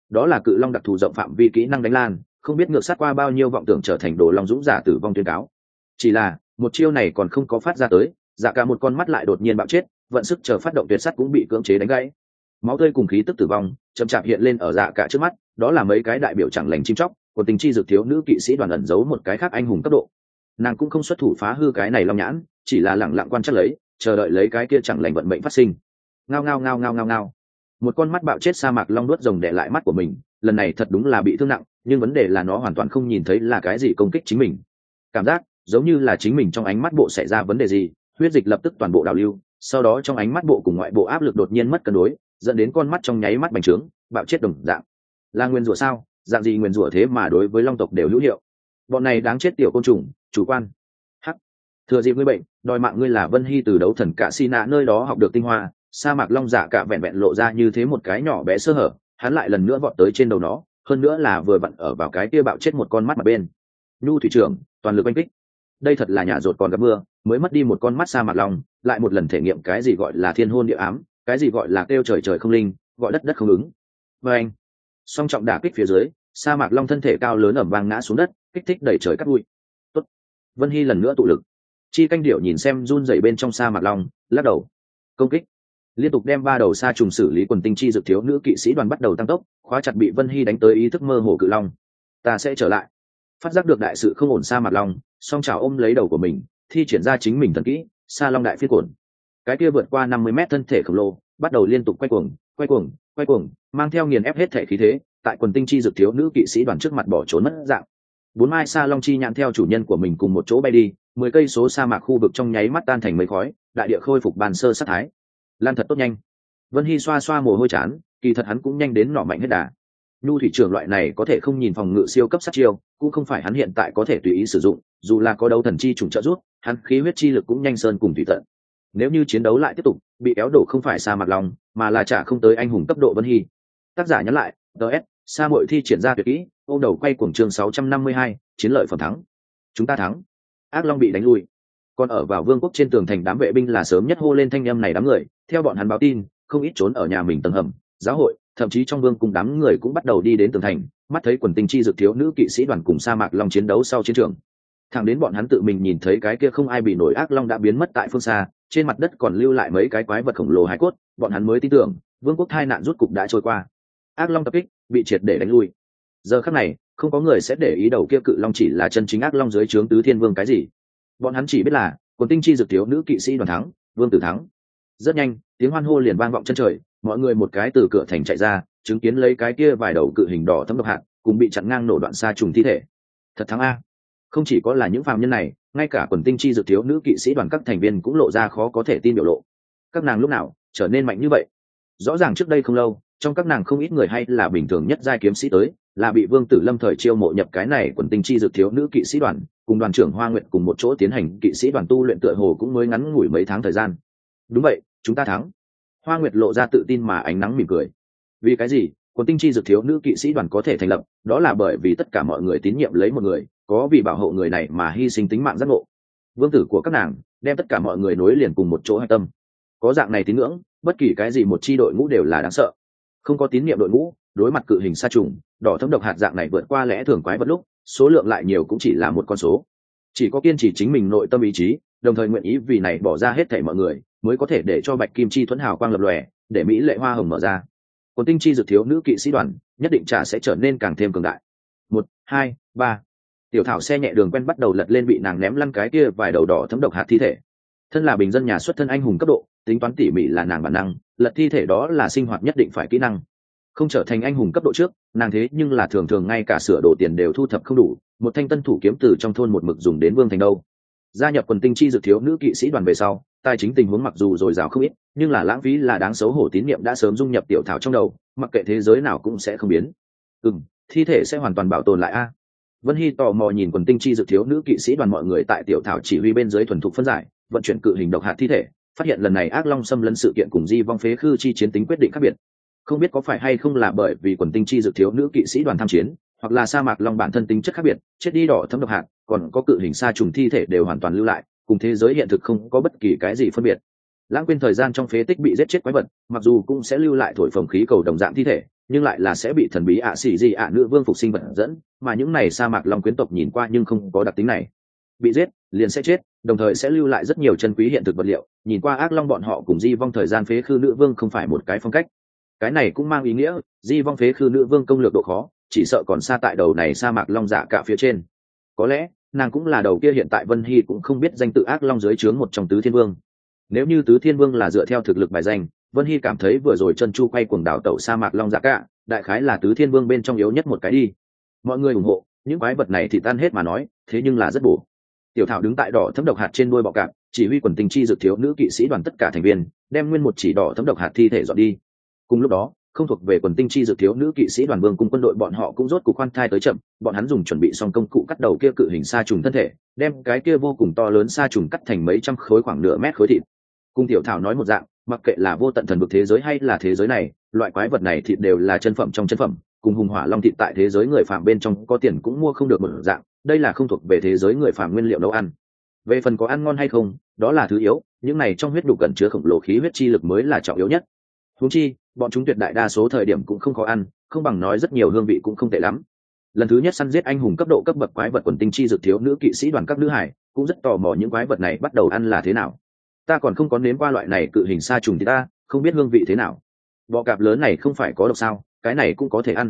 đó là cự long đặc thù rộng phạm vi kỹ năng đánh lan, không biết ngược sát qua bao nhiêu vọng tưởng trở thành đồ long dũng giả tử vong tuyên cáo. Chỉ là một chiêu này còn không có phát ra tới, dạ cả một con mắt lại đột nhiên bạo chết, vận sức chờ phát động tuyệt sắt cũng bị cưỡng chế đánh gãy. Máu tươi cùng khí tức tử vong chậm chạp hiện lên ở dạ cả trước mắt, đó là mấy cái đại biểu chẳng lành chim chóc của tình chi dược thiếu nữ kỵ sĩ đoàn ẩn giấu một cái khác anh hùng cấp độ. Nàng cũng không xuất thủ phá hư cái này long nhãn, chỉ là lẳng lặng quan chắc lấy, chờ đợi lấy cái kia chẳng lành vận mệnh phát sinh. Ngao ngao ngao ngao ngao ngao. Một con mắt bạo chết sa mạc long nuốt rồng để lại mắt của mình, lần này thật đúng là bị thương nặng, nhưng vấn đề là nó hoàn toàn không nhìn thấy là cái gì công kích chính mình. Cảm giác giống như là chính mình trong ánh mắt bộ xảy ra vấn đề gì, huyết dịch lập tức toàn bộ đảo lưu, sau đó trong ánh mắt bộ cùng ngoại bộ áp lực đột nhiên mất cân đối, dẫn đến con mắt trong nháy mắt bành trướng, bạo chết đồng dạng. Là nguyên rủa sao? Dạng gì nguyên rủa thế mà đối với long tộc đều hữu hiệu? Bọn này đáng chết tiểu côn trùng, chủ quan. Hắc. Thừa dịp ngươi bệnh, đòi mạng ngươi là Vân Hy từ đấu thần cả Sina nơi đó học được tinh hoa, sa mạc long giả cả vẹn vẹn lộ ra như thế một cái nhỏ bé sơ hở, hắn lại lần nữa vọt tới trên đầu nó, hơn nữa là vừa vặn ở vào cái kia bạo chết một con mắt mặt bên. Nhu thủy trưởng, toàn lực oanh kích. Đây thật là nhà rột còn gặp mưa, mới mất đi một con mắt sa mạc long, lại một lần thể nghiệm cái gì gọi là thiên hôn địa ám, cái gì gọi là kêu trời trời không linh, gọi đất đất không ứng. Và anh, song trọng đả kích phía dưới, sa mạc long thân thể cao lớn ẩm vang ngã xuống đất, kích thích đẩy trời cắt bụi. Tốt. Vân Hy lần nữa tụ lực. Chi canh điệu nhìn xem run rẩy bên trong sa mạc long, lắc đầu. Công kích. Liên tục đem 3 đầu sa trùng xử lý, quần tinh chi dược thiếu nữ kỵ sĩ đoàn bắt đầu tăng tốc, khóa chặt bị Vân Hy đánh tới ý thức mơ hồ cự long. Ta sẽ trở lại. Phát giác được đại sự không ổn sa mạc long, song chảo ôm lấy đầu của mình, thi triển ra chính mình thần kỹ, sa long đại phiên cuộn. Cái kia vượt qua 50 mét thân thể khổng lồ, bắt đầu liên tục quay cuồng, quay cuồng, quay cuồng, mang theo nghiền ép hết thể khí thế, tại quần tinh chi dược thiếu nữ kỵ sĩ đoàn trước mặt bỏ trốn mất dạng. 4 mai sa long chi nhãn theo chủ nhân của mình cùng một chỗ bay đi, 10 cây số sa mạc khu vực trong nháy mắt tan thành mây khói, đại địa khôi phục bàn sơ sát thái. Lan thật tốt nhanh. Vân Hy xoa xoa mồ hôi chán, kỳ thật hắn cũng nhanh đến nỏ mạnh hết đà. Nhu thủy trưởng loại này có thể không nhìn phòng ngự siêu cấp sát chiêu, cũng không phải hắn hiện tại có thể tùy ý sử dụng, dù là có đấu thần chi trùng trợ giúp, hắn khí huyết chi lực cũng nhanh sơn cùng thủy tận. Nếu như chiến đấu lại tiếp tục, bị kéo đổ không phải sa mạc long, mà là trả không tới anh hùng cấp độ Vân Hy. Tác giả nhắn lại, DS, sa muội thi triển ra tuyệt kỹ, ôm đầu quay cuồng chương 652, chiến lợi phẩm thắng. Chúng ta thắng. Ác long bị đánh lui. Còn ở vào vương quốc trên tường thành đám vệ binh là sớm nhất hô lên thanh âm này đám người, theo bọn hắn báo tin, không ít trốn ở nhà mình tầng hầm, giáo hội, thậm chí trong vương cùng đám người cũng bắt đầu đi đến tường thành, mắt thấy quần tinh chi dược thiếu nữ kỵ sĩ đoàn cùng sa mạc long chiến đấu sau chiến trường. Thẳng đến bọn hắn tự mình nhìn thấy cái kia không ai bị nổi ác long đã biến mất tại phương xa, trên mặt đất còn lưu lại mấy cái quái vật khổng lồ hải cốt, bọn hắn mới tin tưởng vương quốc tai nạn rút cục đã trôi qua. Ác long tập kích bị triệt để đánh lui. Giờ khắc này không có người sẽ để ý đầu kia cự long chỉ là chân chính ác long dưới trướng tứ thiên vương cái gì, bọn hắn chỉ biết là quần tinh chi dược thiếu nữ kỵ sĩ đoàn thắng, vương tử thắng. Rất nhanh tiếng hoan hô liền vang vọng chân trời, mọi người một cái từ cửa thành chạy ra, chứng kiến lấy cái kia vài đầu cự hình đỏ thấm độc hạt cùng bị chặn ngang nổ đoạn xa trùng thi thể. Thật thắng a. Không chỉ có là những phàm nhân này, ngay cả quần tinh chi dược thiếu nữ kỵ sĩ đoàn các thành viên cũng lộ ra khó có thể tin biểu lộ. Các nàng lúc nào trở nên mạnh như vậy? Rõ ràng trước đây không lâu, trong các nàng không ít người hay là bình thường nhất giai kiếm sĩ tới, là bị Vương Tử Lâm thời chiêu mộ nhập cái này quần tinh chi dược thiếu nữ kỵ sĩ đoàn, cùng đoàn trưởng Hoa Nguyệt cùng một chỗ tiến hành kỵ sĩ đoàn tu luyện, tựa hồ cũng mới ngắn ngủi mấy tháng thời gian. Đúng vậy, chúng ta thắng. Hoa Nguyệt lộ ra tự tin mà ánh nắng mỉm cười. Vì cái gì quần tinh chi dược thiếu nữ kỵ sĩ đoàn có thể thành lập? Đó là bởi vì tất cả mọi người tín nhiệm lấy một người, có vì bảo hộ người này mà hy sinh tính mạng giác ngộ. Vương tử của các nàng đem tất cả mọi người nối liền cùng một chỗ hạch tâm. Có dạng này tín ngưỡng, bất kỳ cái gì một chi đội ngũ đều là đáng sợ. Không có tín nhiệm đội ngũ, đối mặt cự hình sa trùng, đỏ thấm độc hạt dạng này vượt qua lẽ thường quái vật lúc, số lượng lại nhiều cũng chỉ là một con số. Chỉ có kiên trì chính mình nội tâm ý chí, đồng thời nguyện ý vì này bỏ ra hết thảy mọi người, mới có thể để cho bạch kim chi thuẫn hào quang lập lòe, để mỹ lệ hoa hồng mở ra. Còn tinh chi dược thiếu nữ kỵ sĩ đoàn nhất định trả sẽ trở nên càng thêm cường đại. 1, 2, 3. Tiểu thảo xe nhẹ đường quen bắt đầu lật lên bị nàng ném lăn cái kia vài đầu đỏ thấm độc hạt thi thể. Thân là bình dân nhà xuất thân anh hùng cấp độ, tính toán tỉ mỉ là nàng bản năng, lật thi thể đó là sinh hoạt nhất định phải kỹ năng. Không trở thành anh hùng cấp độ trước, nàng thế nhưng là thường thường ngay cả sửa đồ tiền đều thu thập không đủ, một thanh tân thủ kiếm từ trong thôn một mực dùng đến vương thành đâu. Gia nhập quần tinh chi dược thiếu nữ kỵ sĩ đoàn về sau, tài chính tình huống mặc dù dồi dào không ít, nhưng là lãng phí là đáng xấu hổ, tín niệm đã sớm dung nhập tiểu thảo trong đầu, mặc kệ thế giới nào cũng sẽ không biến. Thi thể sẽ hoàn toàn bảo tồn lại a. Vân Hy tò mò nhìn quần tinh chi dược thiếu nữ kỵ sĩ đoàn mọi người tại tiểu thảo chỉ huy bên dưới thuần thục phân giải, vận chuyển cự hình độc hạt thi thể, phát hiện lần này ác long xâm lấn sự kiện cùng di vong phế khư chi chiến tính quyết định khác biệt. Không biết có phải hay không là bởi vì quần tinh chi dược thiếu nữ kỵ sĩ đoàn tham chiến, hoặc là sa mạc long bản thân tính chất khác biệt, chết đi đỏ thấm độc hạt, còn có cự hình sa trùng thi thể đều hoàn toàn lưu lại, cùng thế giới hiện thực không có bất kỳ cái gì phân biệt. Lãng quên thời gian trong phế tích bị giết chết quái vật, mặc dù cũng sẽ lưu lại thổi phồng khí cầu đồng dạng thi thể, nhưng lại là sẽ bị thần bí ạ xỉ gì ạ nữ vương phục sinh vật dẫn, mà những này sa mạc long quyến tộc nhìn qua nhưng không có đặc tính này. Bị giết liền sẽ chết, đồng thời sẽ lưu lại rất nhiều chân quý hiện thực vật liệu, nhìn qua ác long bọn họ cùng di vong thời gian phế khư nữ vương không phải một cái phong cách. Cái này cũng mang ý nghĩa di vong phế khư nữ vương công lược độ khó chỉ sợ còn xa tại đầu này sa mạc long dạ cả phía trên. Có lẽ nàng cũng là đầu kia hiện tại Vân Hy cũng không biết danh tự ác long dưới trướng một trong tứ thiên vương. Nếu như tứ thiên vương là dựa theo thực lực bài danh, Vân Hy cảm thấy vừa rồi chân chu quay cuồng đảo tẩu sa mạc long dạ cả đại khái là tứ thiên vương bên trong yếu nhất một cái đi. Mọi người ủng hộ những quái vật này thì tan hết mà nói, thế nhưng là rất bổ. Tiểu Thảo đứng tại đỏ thấm độc hạt trên đuôi bọ cạp, chỉ huy quần tinh chi dược thiếu nữ kỵ sĩ đoàn tất cả thành viên đem nguyên một chỉ đỏ thấm độc hạt thi thể dọn đi. Cùng lúc đó, không thuộc về quần tinh chi dược thiếu nữ kỵ sĩ đoàn vương cùng quân đội bọn họ cũng rốt cục khoan thai tới chậm, bọn hắn dùng chuẩn bị xong công cụ cắt đầu kia cự hình sa trùng thân thể, đem cái kia vô cùng to lớn sa trùng cắt thành mấy trăm khối khoảng nửa mét khối thịt. Cùng Tiểu Thảo nói một dạng, mặc kệ là vô tận thần vực thế giới hay là thế giới này, loại quái vật này thịt đều là chân phẩm trong chân phẩm, cùng hùng hỏa long thịt tại thế giới người phàm bên trong có tiền cũng mua không được một dạng, đây là không thuộc về thế giới người phàm nguyên liệu nấu ăn. Về phần có ăn ngon hay không, đó là thứ yếu, những này trong huyết đủ cẩn chứa khổng lồ khí huyết chi lực mới là trọng yếu nhất. Huống chi, bọn chúng tuyệt đại đa số thời điểm cũng không khó ăn, không bằng nói rất nhiều hương vị cũng không tệ lắm. Lần thứ nhất săn giết anh hùng cấp độ cấp bậc quái vật quần tinh chi dược thiếu nữ kỵ sĩ đoàn các nữ hải, cũng rất tò mò những quái vật này bắt đầu ăn là thế nào. Ta còn không có nếm qua loại này cự hình sa trùng thì ta không biết hương vị thế nào. Bọ cạp lớn này không phải có độc sao, cái này cũng có thể ăn.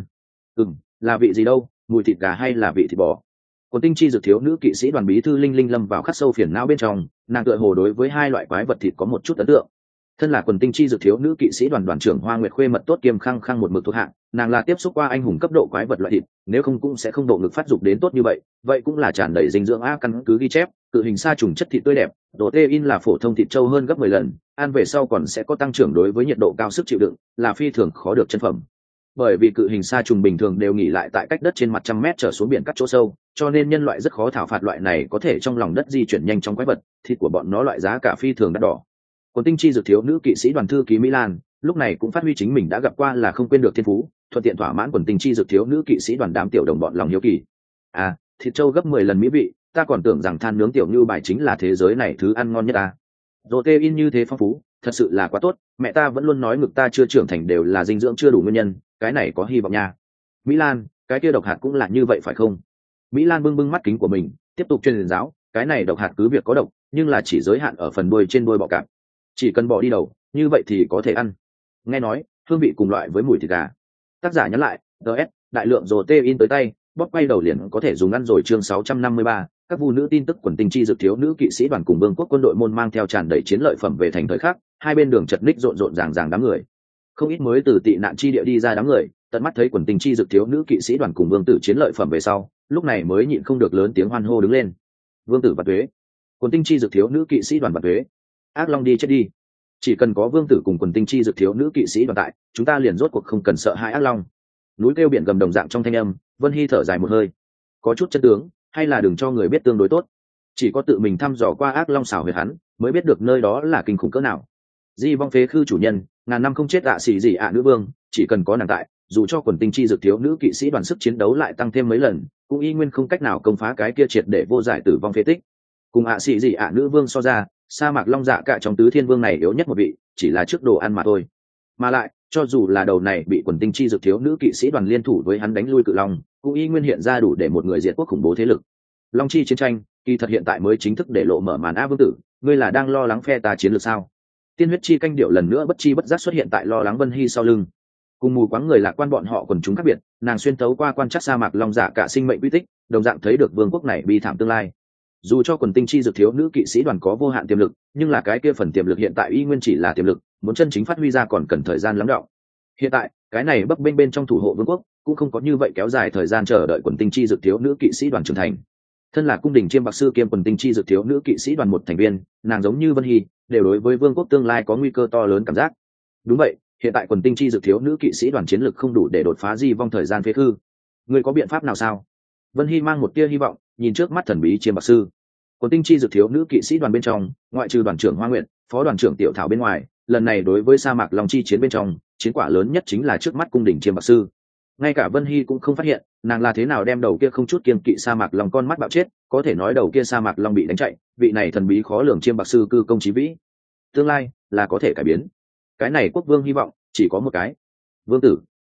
Là vị gì đâu, mùi thịt gà hay là vị thịt bò? Quần tinh chi dược thiếu nữ kỵ sĩ đoàn bí thư Linh Linh lâm vào khắc sâu phiền não bên trong, nàng tựa hồ đối với hai loại quái vật thịt có một chút ấn tượng. Thân là quần tinh chi dược thiếu nữ kỵ sĩ đoàn đoàn trưởng Hoa Nguyệt Khuê mật tốt kiêm khăng khăng một mực thuộc hạng, nàng là tiếp xúc qua anh hùng cấp độ quái vật loại thịt, nếu không cũng sẽ không độ ngực phát dục đến tốt như vậy, vậy cũng là tràn đầy dinh dưỡng a. Căn cứ ghi chép, cự hình sa trùng chất thịt tươi đẹp, protein là phổ thông thịt trâu hơn gấp 10 lần, ăn về sau còn sẽ có tăng trưởng đối với nhiệt độ cao sức chịu đựng, là phi thường khó được chân phẩm. Bởi vì cự hình sa trùng bình thường đều nghỉ lại tại cách đất trên mặt trăm mét trở xuống biển cắt chỗ sâu, cho nên nhân loại rất khó thảo phạt loại này có thể trong lòng đất di chuyển nhanh trong quái vật, thịt của bọn nó loại giá cả phi thường đắt đỏ. Quần tinh chi dược thiếu nữ kỵ sĩ đoàn thư ký Mỹ Lan lúc này cũng phát huy chính mình đã gặp qua là không quên được thiên phú, thuận tiện thỏa mãn quần tinh chi dược thiếu nữ kỵ sĩ đoàn đám tiểu đồng bọn lòng hiếu kỳ. Thịt trâu gấp 10 lần mỹ vị, ta còn tưởng rằng than nướng tiểu như bài chính là thế giới này thứ ăn ngon nhất ta. Protein như thế phong phú, thật sự là quá tốt, mẹ ta vẫn luôn nói ngực ta chưa trưởng thành đều là dinh dưỡng chưa đủ nguyên nhân, cái này có hy vọng nha. Mỹ Lan, cái kia độc hạt cũng là như vậy phải không? Mỹ Lan bưng mắt kính của mình, tiếp tục truyền giáo, cái này độc hạt cứ việc có độc, nhưng là chỉ giới hạn ở phần đuôi trên đuôi bọ cạp. Chỉ cần bỏ đi đầu, như vậy thì có thể ăn. Nghe nói, hương vị cùng loại với mùi thịt gà. Tác giả nhắn lại, DS, đại lượng protein tới tay, bóp quay đầu liền có thể dùng ăn rồi. Chương 653, các vu nữ tin tức quần tinh chi dược thiếu nữ kỵ sĩ đoàn cùng vương quốc quân đội môn mang theo tràn đầy chiến lợi phẩm về thành thời khắc, hai bên đường chật ních rộn ràng đám người. Không ít mới từ tị nạn chi địa đi ra đám người, tận mắt thấy quần tinh chi dược thiếu nữ kỵ sĩ đoàn cùng vương tử chiến lợi phẩm về sau, lúc này mới nhịn không được lớn tiếng hoan hô đứng lên. Vương tử và tuế, quần tinh chi dược thiếu nữ kỵ sĩ đoàn và tuế, ác long đi chết đi. Chỉ cần có vương tử cùng quần tinh chi dược thiếu nữ kỵ sĩ đoàn tại, chúng ta liền rốt cuộc không cần sợ hãi ác long. Núi kêu biển gầm đồng dạng trong thanh âm, Vân Hy thở dài một hơi. Có chút chân tướng, hay là đừng cho người biết tương đối tốt. Chỉ có tự mình thăm dò qua ác long xảo huyệt hắn, mới biết được nơi đó là kinh khủng cỡ nào. Di vong phế khư chủ nhân, ngàn năm không chết xì gì nữ vương, chỉ cần có nàng tại, dù cho quần tinh chi dược thiếu nữ kỵ sĩ đoàn sức chiến đấu lại tăng thêm mấy lần, cũng y nguyên không cách nào công phá cái kia triệt để vô giải tử vong phế tích. Cùng xì gì nữ vương so ra, sa mạc long dạ cả trong tứ thiên vương này yếu nhất một vị, chỉ là trước đồ ăn mà thôi. Mà lại, cho dù là đầu này bị quần tinh chi dược thiếu nữ kỵ sĩ đoàn liên thủ với hắn đánh lui cự long, cũng y nguyên hiện ra đủ để một người diệt quốc khủng bố thế lực. Long chi chiến tranh, kỳ thật hiện tại mới chính thức để lộ mở màn. Vương tử, ngươi là đang lo lắng phe ta chiến lược sao? Tiên huyết chi canh điệu lần nữa bất chi bất giác xuất hiện tại lo lắng Vân Hy sau lưng. Cùng mù quáng người lạc quan bọn họ quần chúng khác biệt, nàng xuyên tấu qua quan trắc sa mạc long dạ cả sinh mệnh quy tích, đồng dạng thấy được vương quốc này bi thảm tương lai. Dù cho quần tinh chi dược thiếu nữ kỵ sĩ đoàn có vô hạn tiềm lực, nhưng là cái kia phần tiềm lực hiện tại y nguyên chỉ là tiềm lực, muốn chân chính phát huy ra còn cần thời gian lắng đọng. Hiện tại, cái này bấp bênh bên trong thủ hộ vương quốc, cũng không có như vậy kéo dài thời gian chờ đợi quần tinh chi dược thiếu nữ kỵ sĩ đoàn trưởng thành. Thân là cung đình chiêm bạc sư kiêm quần tinh chi dược thiếu nữ kỵ sĩ đoàn một thành viên, nàng giống như Vân Hy, đều đối với vương quốc tương lai có nguy cơ to lớn cảm giác. Đúng vậy, hiện tại quần tinh chi dược thiếu nữ kỵ sĩ đoàn chiến lực không đủ để đột phá di vong thời gian phế khư. Người có biện pháp nào sao? Vân Hy mang một tia hy vọng, nhìn trước mắt thần bí chiêm bạc sư. Quần tinh chi dược thiếu nữ kỵ sĩ đoàn bên trong, ngoại trừ đoàn trưởng Hoa Nguyệt, phó đoàn trưởng Tiểu Thảo bên ngoài, lần này đối với sa mạc long chi chiến bên trong, chiến quả lớn nhất chính là trước mắt cung đình chiêm bạc sư. Ngay cả Vân Hy cũng không phát hiện, nàng là thế nào đem đầu kia không chút kiêng kỵ sa mạc long con mắt bạo chết, có thể nói đầu kia sa mạc long bị đánh chạy, vị này thần bí khó lường chiêm bạc sư cư công chí vĩ. Tương lai là có thể cải biến. Cái này quốc vương hy vọng chỉ có một cái. Vương tử,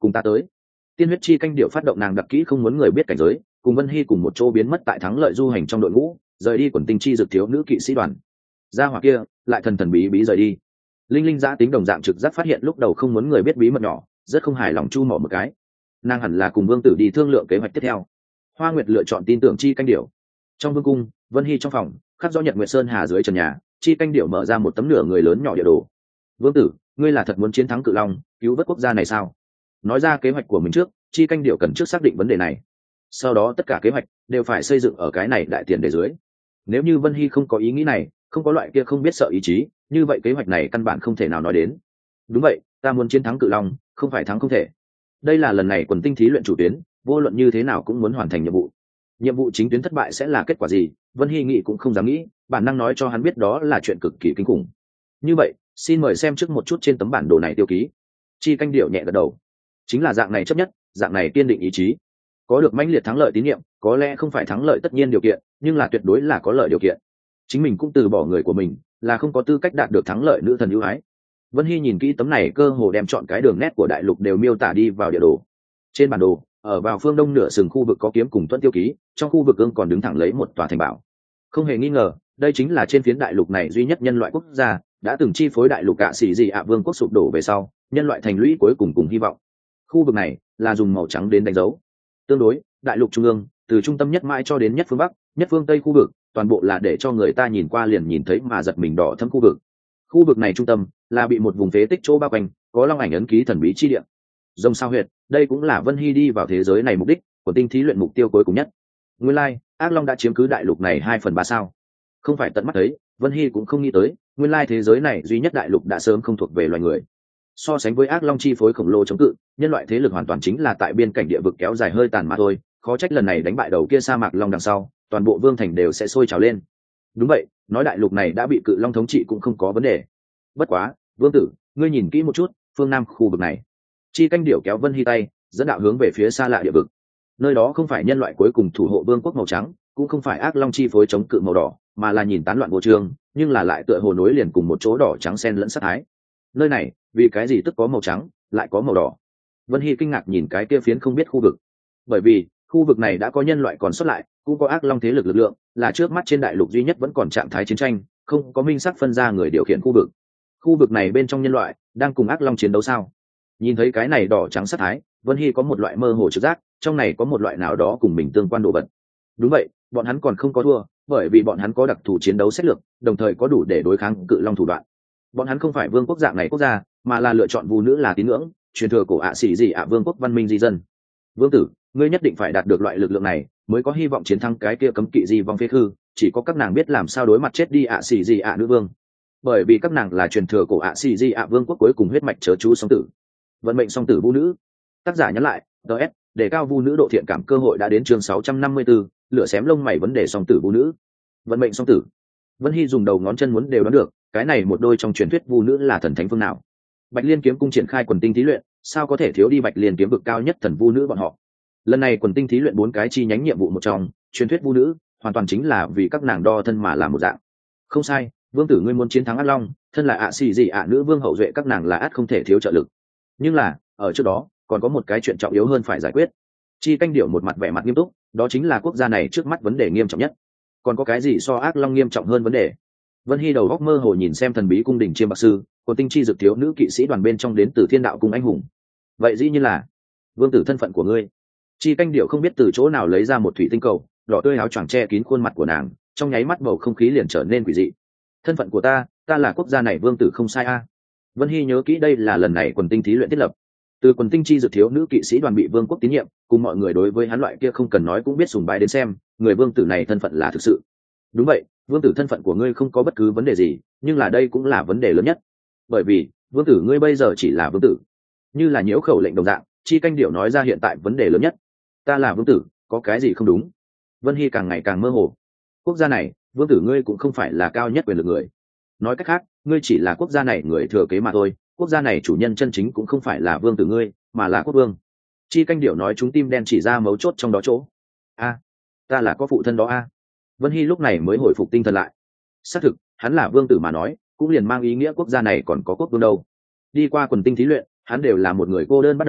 cùng ta tới. Tiên huyết chi canh điệu phát động nàng đặc kỹ không muốn người biết cảnh giới, cùng Vân Hy cùng một chỗ biến mất tại thắng lợi du hành trong đội ngũ, rời đi quần tinh chi dược thiếu nữ kỵ sĩ đoàn. Gia hỏa kia lại thần thần bí bí rời đi. Linh Linh giã tính đồng dạng trực giác phát hiện lúc đầu không muốn người biết bí mật nhỏ, rất không hài lòng chu mỏ một cái. Nàng hẳn là cùng Vương Tử đi thương lượng kế hoạch tiếp theo. Hoa Nguyệt lựa chọn tin tưởng chi canh điệu. Trong vương cung, Vân Hy trong phòng khắc rõ Nhật Nguyệt Sơn Hà dưới trần nhà, chi canh điệu mở ra một tấm nửa người lớn nhỏ địa đồ. Vương Tử, ngươi là thật muốn chiến thắng Cự Long, cứu vớt quốc gia này sao? Nói ra kế hoạch của mình trước, chi canh điệu cần trước xác định vấn đề này. Sau đó tất cả kế hoạch đều phải xây dựng ở cái này đại tiền đề dưới. Nếu như Vân Hy không có ý nghĩ này, không có loại kia không biết sợ ý chí, như vậy kế hoạch này căn bản không thể nào nói đến. Đúng vậy, ta muốn chiến thắng Cự Long, không phải thắng không thể. Đây là lần này quần tinh thí luyện chủ tuyến, vô luận như thế nào cũng muốn hoàn thành nhiệm vụ. Nhiệm vụ chính tuyến thất bại sẽ là kết quả gì, Vân Hy nghĩ cũng không dám nghĩ, bản năng nói cho hắn biết đó là chuyện cực kỳ kinh khủng. Như vậy, xin mời xem trước một chút trên tấm bản đồ này tiêu ký. Chi canh điệu nhẹ gật đầu. Chính là dạng này chấp nhất, dạng này kiên định ý chí. Có được mãnh liệt thắng lợi tín nhiệm, có lẽ không phải thắng lợi tất nhiên điều kiện, nhưng là tuyệt đối là có lợi điều kiện. Chính mình cũng từ bỏ người của mình, là không có tư cách đạt được thắng lợi nữ thần ưu ái. Vân Hy nhìn kỹ tấm này cơ hồ đem chọn cái đường nét của đại lục đều miêu tả đi vào địa đồ. Trên bản đồ, ở vào phương đông nửa sừng khu vực có kiếm cùng tuân tiêu ký, trong khu vực ương còn đứng thẳng lấy một tòa thành bảo. Không hề nghi ngờ, đây chính là trên phiến đại lục này duy nhất nhân loại quốc gia đã từng chi phối đại lục Cạ Sĩ Dị ạ vương quốc sụp đổ về sau, nhân loại thành lũy cuối cùng hy vọng. Khu vực này là dùng màu trắng đến đánh dấu. Tương đối, đại lục trung ương, từ trung tâm nhất mãi cho đến nhất phương bắc, nhất phương tây khu vực, toàn bộ là để cho người ta nhìn qua liền nhìn thấy mà giật mình đỏ thẫm khu vực. Khu vực này trung tâm là bị một vùng phế tích chỗ bao quanh, có long ảnh ấn ký thần bí chi địa. Rồng sao huyệt, đây cũng là Vân Hy đi vào thế giới này mục đích của tinh thí luyện mục tiêu cuối cùng nhất. Nguyên lai, ác long đã chiếm cứ đại lục này 2/3 sao? Không phải tận mắt thấy, Vân Hy cũng không nghĩ tới, nguyên lai thế giới này duy nhất đại lục đã sớm không thuộc về loài người. So sánh với ác long chi phối khổng lồ chống cự, nhân loại thế lực hoàn toàn chính là tại biên cảnh địa vực kéo dài hơi tàn mà thôi. Khó trách lần này đánh bại đầu kia sa mạc long đằng sau, toàn bộ vương thành đều sẽ sôi trào lên. Đúng vậy, nói đại lục này đã bị cự long thống trị cũng không có vấn đề. Bất quá, Vương Tử, ngươi nhìn kỹ một chút, phương nam khu vực này. Chi canh điểu kéo Vân Hy tay, dẫn đạo hướng về phía xa lạ địa vực. Nơi đó không phải nhân loại cuối cùng thủ hộ vương quốc màu trắng, cũng không phải ác long chi phối chống cự màu đỏ, mà là nhìn tán loạn vô trường, nhưng là lại tựa hồ nối liền cùng một chỗ đỏ trắng xen lẫn sát thái. Nơi này, vì cái gì tức có màu trắng, lại có màu đỏ? Vân Hy kinh ngạc nhìn cái kia phiến không biết khu vực. Bởi vì, khu vực này đã có nhân loại còn xuất lại, cũng có ác long thế lực lực lượng, là trước mắt trên đại lục duy nhất vẫn còn trạng thái chiến tranh, không có minh sắc phân ra người điều khiển khu vực. Khu vực này bên trong nhân loại đang cùng ác long chiến đấu sao? Nhìn thấy cái này đỏ trắng sát thái, Vân Hy có một loại mơ hồ trực giác, trong này có một loại nào đó cùng mình tương quan đồ vật. Đúng vậy, bọn hắn còn không có thua, bởi vì bọn hắn có đặc thù chiến đấu sách lược, đồng thời có đủ để đối kháng cự long thủ đoạn. Bọn hắn không phải vương quốc dạng này quốc gia, mà là lựa chọn vu nữ là tín ngưỡng, truyền thừa cổ ạ xỉ gì ạ vương quốc văn minh di dân. Vương Tử, ngươi nhất định phải đạt được loại lực lượng này, mới có hy vọng chiến thắng cái kia cấm kỵ di vong phế khư, chỉ có các nàng biết làm sao đối mặt chết đi ạ xỉ gì ạ nữ vương. Bởi vì các nàng là truyền thừa cổ ạ xỉ gì ạ vương quốc cuối cùng huyết mạch chớ chú song tử. Vận mệnh song tử vu nữ. Tác giả nhắn lại, DS, để cao vu nữ độ thiện cảm cơ hội đã đến chương 654, lửa xém lông mày vấn đề song tử vu nữ. Vận mệnh song tử. Vân Hy dùng đầu ngón chân muốn đều đoán được, cái này một đôi trong truyền thuyết vu nữ là thần thánh phương nào. Bạch Liên kiếm cung triển khai quần tinh thí luyện, sao có thể thiếu đi Bạch Liên kiếm vực cao nhất thần vu nữ bọn họ. Lần này quần tinh thí luyện 4 cái chi nhánh nhiệm vụ một trong, truyền thuyết vu nữ, hoàn toàn chính là vì các nàng đo thân mà làm một dạng. Không sai, Vương Tử ngươi muốn chiến thắng ác long, thân là ạ xì gì ạ nữ vương hậu duệ các nàng là ắt không thể thiếu trợ lực. Nhưng là, ở trước đó, còn có một cái chuyện trọng yếu hơn phải giải quyết. Chi canh điệu một mặt vẻ mặt nghiêm túc, đó chính là quốc gia này trước mắt vấn đề nghiêm trọng nhất. Còn có cái gì so ác long nghiêm trọng hơn vấn đề? Vân Hy đầu góc mơ hồ nhìn xem thần bí cung đình chiêm bạc sư, còn tinh chi dược thiếu nữ kỵ sĩ đoàn bên trong đến từ Thiên Đạo cung anh hùng. Vậy dĩ như là Vương Tử thân phận của ngươi. Chi canh điệu không biết từ chỗ nào lấy ra một thủy tinh cầu, đỏ tươi áo choàng che kín khuôn mặt của nàng, trong nháy mắt bầu không khí liền trở nên quỷ dị. Thân phận của ta là quốc gia này Vương Tử không sai a. Vân Hy nhớ kỹ đây là lần này quần tinh thí luyện thiết lập. Từ quần tinh chi dược thiếu nữ kỵ sĩ đoàn bị vương quốc tín nhiệm, cùng mọi người đối với hắn loại kia không cần nói cũng biết sùng bái đến xem, người Vương Tử này thân phận là thực sự. Đúng vậy, Vương Tử thân phận của ngươi không có bất cứ vấn đề gì, nhưng là đây cũng là vấn đề lớn nhất. Bởi vì, Vương Tử ngươi bây giờ chỉ là Vương Tử. Như là nhiễu khẩu lệnh đồng dạng, Chi canh điệu nói ra hiện tại vấn đề lớn nhất. Ta là Vương Tử, có cái gì không đúng? Vân Hy càng ngày càng mơ hồ. Quốc gia này, Vương Tử ngươi cũng không phải là cao nhất quyền lực người. Nói cách khác, ngươi chỉ là quốc gia này người thừa kế mà thôi, quốc gia này chủ nhân chân chính cũng không phải là Vương Tử ngươi, mà là quốc vương. Chi canh điệu nói chúng tim đen chỉ ra mấu chốt trong đó chỗ. A, ta là có phụ thân đó a. Vân Hy lúc này mới hồi phục tinh thần lại. Xác thực, hắn là Vương Tử mà nói, cũng liền mang ý nghĩa quốc gia này còn có quốc vương đâu. Đi qua quần tinh thí luyện, hắn đều là một người cô đơn bắt đầu,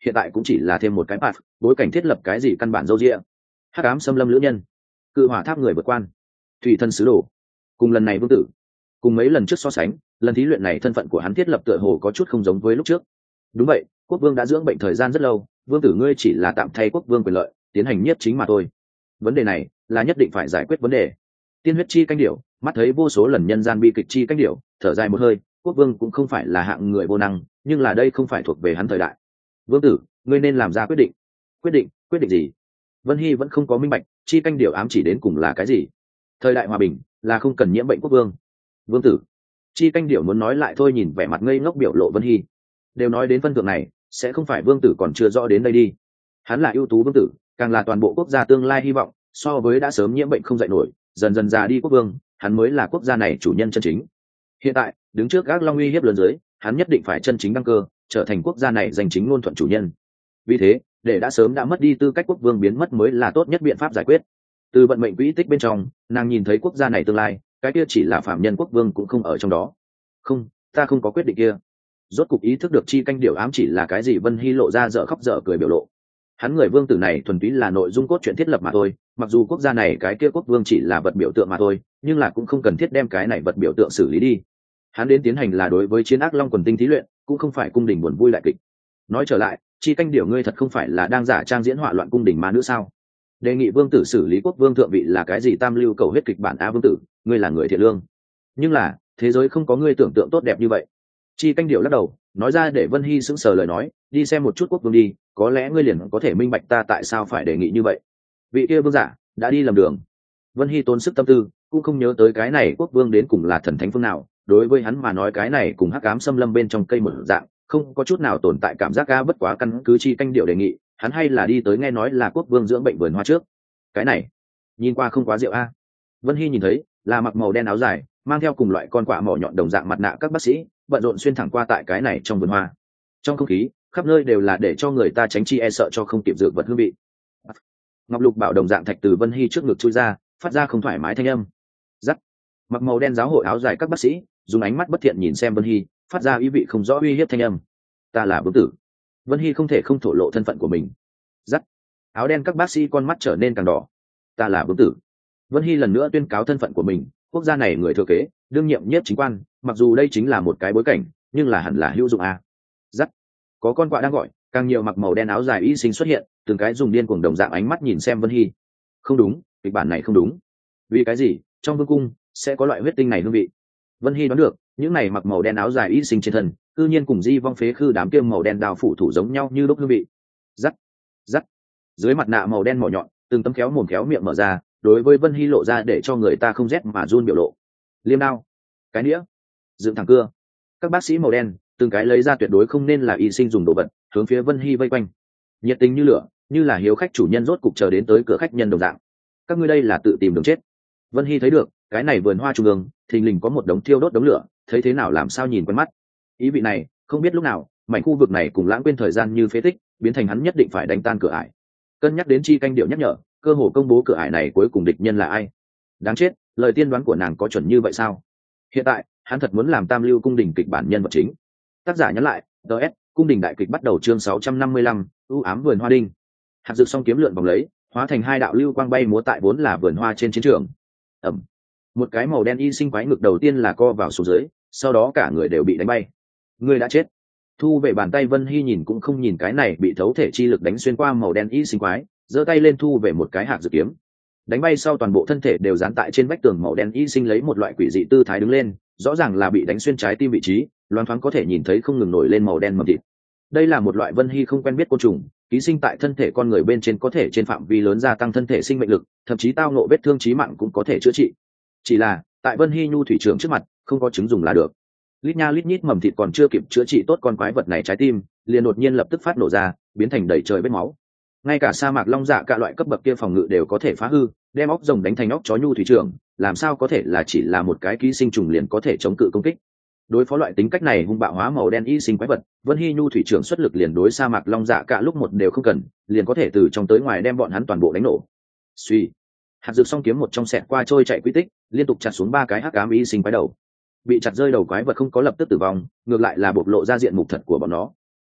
hiện tại cũng chỉ là thêm một cái path, bối cảnh thiết lập cái gì căn bản dâu dịa. Hắc ám xâm lâm lữ nhân, cự hỏa tháp người vượt quan, thủy thân sứ đồ, cùng lần này vương tử, cùng mấy lần trước so sánh, lần thí luyện này thân phận của hắn thiết lập tựa hồ có chút không giống với lúc trước. Đúng vậy, quốc vương đã dưỡng bệnh thời gian rất lâu, vương tử ngươi chỉ là tạm thay quốc vương quyền lợi, tiến hành nhiếp chính mà thôi. Vấn đề này là nhất định phải giải quyết vấn đề. Tiên huyết chi canh điểu, mắt thấy vô số lần nhân gian bi kịch chi canh điểu, thở dài một hơi, quốc vương cũng không phải là hạng người vô năng, nhưng là đây không phải thuộc về hắn thời đại. Vương tử, ngươi nên làm ra quyết định. Quyết định gì? Vân Hy vẫn không có minh bạch, chi canh điểu ám chỉ đến cùng là cái gì. Thời đại hòa bình là không cần nhiễm bệnh quốc vương. Vương tử, chi canh điểu muốn nói lại thôi, nhìn vẻ mặt ngây ngốc biểu lộ Vân Hy. Đều nói đến phân thượng này, sẽ không phải vương tử còn chưa rõ đến đây đi. Hắn là ưu tú vương tử, càng là toàn bộ quốc gia tương lai hy vọng, so với đã sớm nhiễm bệnh không dậy nổi, dần dần già đi quốc vương, hắn mới là quốc gia này chủ nhân chân chính. Hiện tại, đứng trước Ác Long uy hiếp lớn dưới, hắn nhất định phải chân chính đăng cơ, trở thành quốc gia này giành chính ngôn thuận chủ nhân. Vì thế, để đã sớm đã mất đi tư cách quốc vương biến mất mới là tốt nhất biện pháp giải quyết. Từ vận mệnh quỹ tích bên trong, nàng nhìn thấy quốc gia này tương lai, cái kia chỉ là phạm nhân quốc vương cũng không ở trong đó. Không, ta không có quyết định kia. Rốt cục ý thức được chi canh điểu ám chỉ là cái gì, Vân Hy lộ ra dở khóc dở cười biểu lộ. Hắn người vương tử này thuần túy là nội dung cốt truyện thiết lập mà thôi, mặc dù quốc gia này cái kia quốc vương chỉ là vật biểu tượng mà thôi, nhưng là cũng không cần thiết đem cái này vật biểu tượng xử lý đi. Hắn đến tiến hành là đối với chiến ác long quần tinh thí luyện, cũng không phải cung đình buồn vui lại kịch. Nói trở lại, chi canh điểu ngươi thật không phải là đang giả trang diễn họa loạn cung đình ma nữ sao? Đề nghị vương tử xử lý quốc vương thượng vị là cái gì tam lưu cầu huyết kịch bản á vương tử, ngươi là người thiện lương, nhưng là thế giới không có ngươi tưởng tượng tốt đẹp như vậy. Chi canh điểu lắc đầu, nói ra để Vân Hy sững sờ lời nói, đi xem một chút quốc vương đi, có lẽ ngươi liền có thể minh bạch ta tại sao phải đề nghị như vậy. Vị kia vương giả đã đi lầm đường. Vân Hy tốn sức tâm tư, cũng không nhớ tới cái này quốc vương đến cùng là thần thánh phương nào, đối với hắn mà nói cái này cùng hắc ám xâm lâm bên trong cây một dạng, không có chút nào tồn tại cảm giác ga, bất quá căn cứ chi canh điệu đề nghị, hắn hay là đi tới nghe nói là quốc vương dưỡng bệnh vườn hoa trước. Cái này nhìn qua không quá rượu a. Vân Hy nhìn thấy là mặc màu đen áo dài, mang theo cùng loại con quạ mỏ nhọn đồng dạng mặt nạ các bác sĩ bận rộn xuyên thẳng qua tại cái này trong vườn hoa. Trong không khí khắp nơi đều là để cho người ta tránh chi e sợ cho không kịp dược vật hương vị. Ngọc lục bảo đồng dạng thạch từ Vân Hy trước ngực chui ra, phát ra không thoải mái thanh âm. Giắt. Mặc màu đen giáo hội áo dài các bác sĩ dùng ánh mắt bất thiện nhìn xem Vân Hy, phát ra ý vị không rõ uy hiếp thanh âm. Ta là vương tử. Vân Hy không thể không thổ lộ thân phận của mình. Giắt. Áo đen các bác sĩ con mắt trở nên càng đỏ. Ta là vương tử. Vân Hy lần nữa tuyên cáo thân phận của mình, quốc gia này người thừa kế, đương nhiệm nhiếp chính quan, mặc dù đây chính là một cái bối cảnh, nhưng là hẳn là hữu dụng a. Giắt. Có con quạ đang gọi, càng nhiều mặc màu đen áo dài y sinh xuất hiện, từng cái dùng điên cuồng đồng dạng ánh mắt nhìn xem Vân Hy. Không đúng, kịch bản này không đúng. Vì cái gì trong vương cung sẽ có loại huyết tinh này hương vị? Vân Hy đoán được, những này mặc màu đen áo dài y sinh trên thân, tự nhiên cùng di vong phế khư đám kiêm màu đen đào phủ thủ giống nhau như đúc hương vị. Giắt. Giắt. Dưới mặt nạ màu đen mỏ nhọn, từng tấm khéo mồm khéo miệng mở ra, đối với Vân Hy lộ ra để cho người ta không rét mà run biểu lộ. Liêm đao, cái nĩa, dựng thẳng cưa. Các bác sĩ màu đen từng cái lấy ra tuyệt đối không nên là y sinh dùng đồ vật, hướng phía Vân Hy vây quanh, nhiệt tình như lửa, như là hiếu khách chủ nhân rốt cục chờ đến tới cửa khách nhân đồng dạng. Các ngươi đây là tự tìm đường chết. Vân Hy thấy được cái này vườn hoa trung ương thình lình có một đống thiêu đốt đống lửa, thấy thế nào làm sao nhìn quen mắt. Ý vị này không biết lúc nào mảnh khu vực này cùng lãng quên thời gian như phế tích, biến thành hắn nhất định phải đánh tan cửa ải. Cân nhắc đến chi canh điệu nhắc nhở, cơ hồ công bố cửa ải này cuối cùng địch nhân là ai. Đáng chết, lời tiên đoán của nàng có chuẩn như vậy sao? Hiện tại hắn thật muốn làm tam lưu cung đình kịch bản nhân vật chính. Tác giả nhắn lại, ts cung đình đại kịch bắt đầu chương 655, ưu ám vườn hoa đinh. Hạt dược song kiếm lượn vòng lấy, hóa thành hai đạo lưu quang bay múa tại vốn là vườn hoa trên chiến trường. Ẩm. Một cái màu đen y sinh quái ngực đầu tiên là co vào xuống dưới, sau đó cả người đều bị đánh bay. Người đã chết. Thu về bàn tay Vân Hy nhìn cũng không nhìn cái này bị thấu thể chi lực đánh xuyên qua màu đen y sinh quái, giơ tay lên thu về một cái hạt dược kiếm. Đánh bay sau toàn bộ thân thể đều dán tại trên vách tường màu đen y sinh lấy một loại quỷ dị tư thái đứng lên, rõ ràng là bị đánh xuyên trái tim vị trí, loáng thoáng có thể nhìn thấy không ngừng nổi lên màu đen mầm thịt. Đây là một loại Vân Hy không quen biết côn trùng, ký sinh tại thân thể con người bên trên, có thể trên phạm vi lớn gia tăng thân thể sinh mệnh lực, thậm chí tao ngộ vết thương chí mạng cũng có thể chữa trị. Chỉ là tại Vân Hy nhu thủy trưởng trước mặt không có chứng dùng là được. Lít nha lít nhít mầm thịt còn chưa kịp chữa trị tốt con quái vật này trái tim, liền đột nhiên lập tức phát nổ ra, biến thành đầy trời vết máu. Ngay cả sa mạc long dạ cả loại cấp bậc kia phòng ngự đều có thể phá hư, đem óc rồng đánh thành óc chó nhu thủy trưởng, làm sao có thể là chỉ là một cái ký sinh trùng liền có thể chống cự công kích. Đối phó loại tính cách này hung bạo hóa màu đen y sinh quái vật, Vân Hy nhu thủy trưởng xuất lực liền đối sa mạc long dạ cả lúc một đều không cần, liền có thể từ trong tới ngoài đem bọn hắn toàn bộ đánh nổ. Suy, hạt dược song kiếm một trong xẹt qua trôi chạy quy tích, liên tục chặt xuống ba cái hắc ám y sinh quái đầu. Bị chặt rơi đầu quái vật không có lập tức tử vong, ngược lại là bộc lộ ra diện mục thật của bọn nó.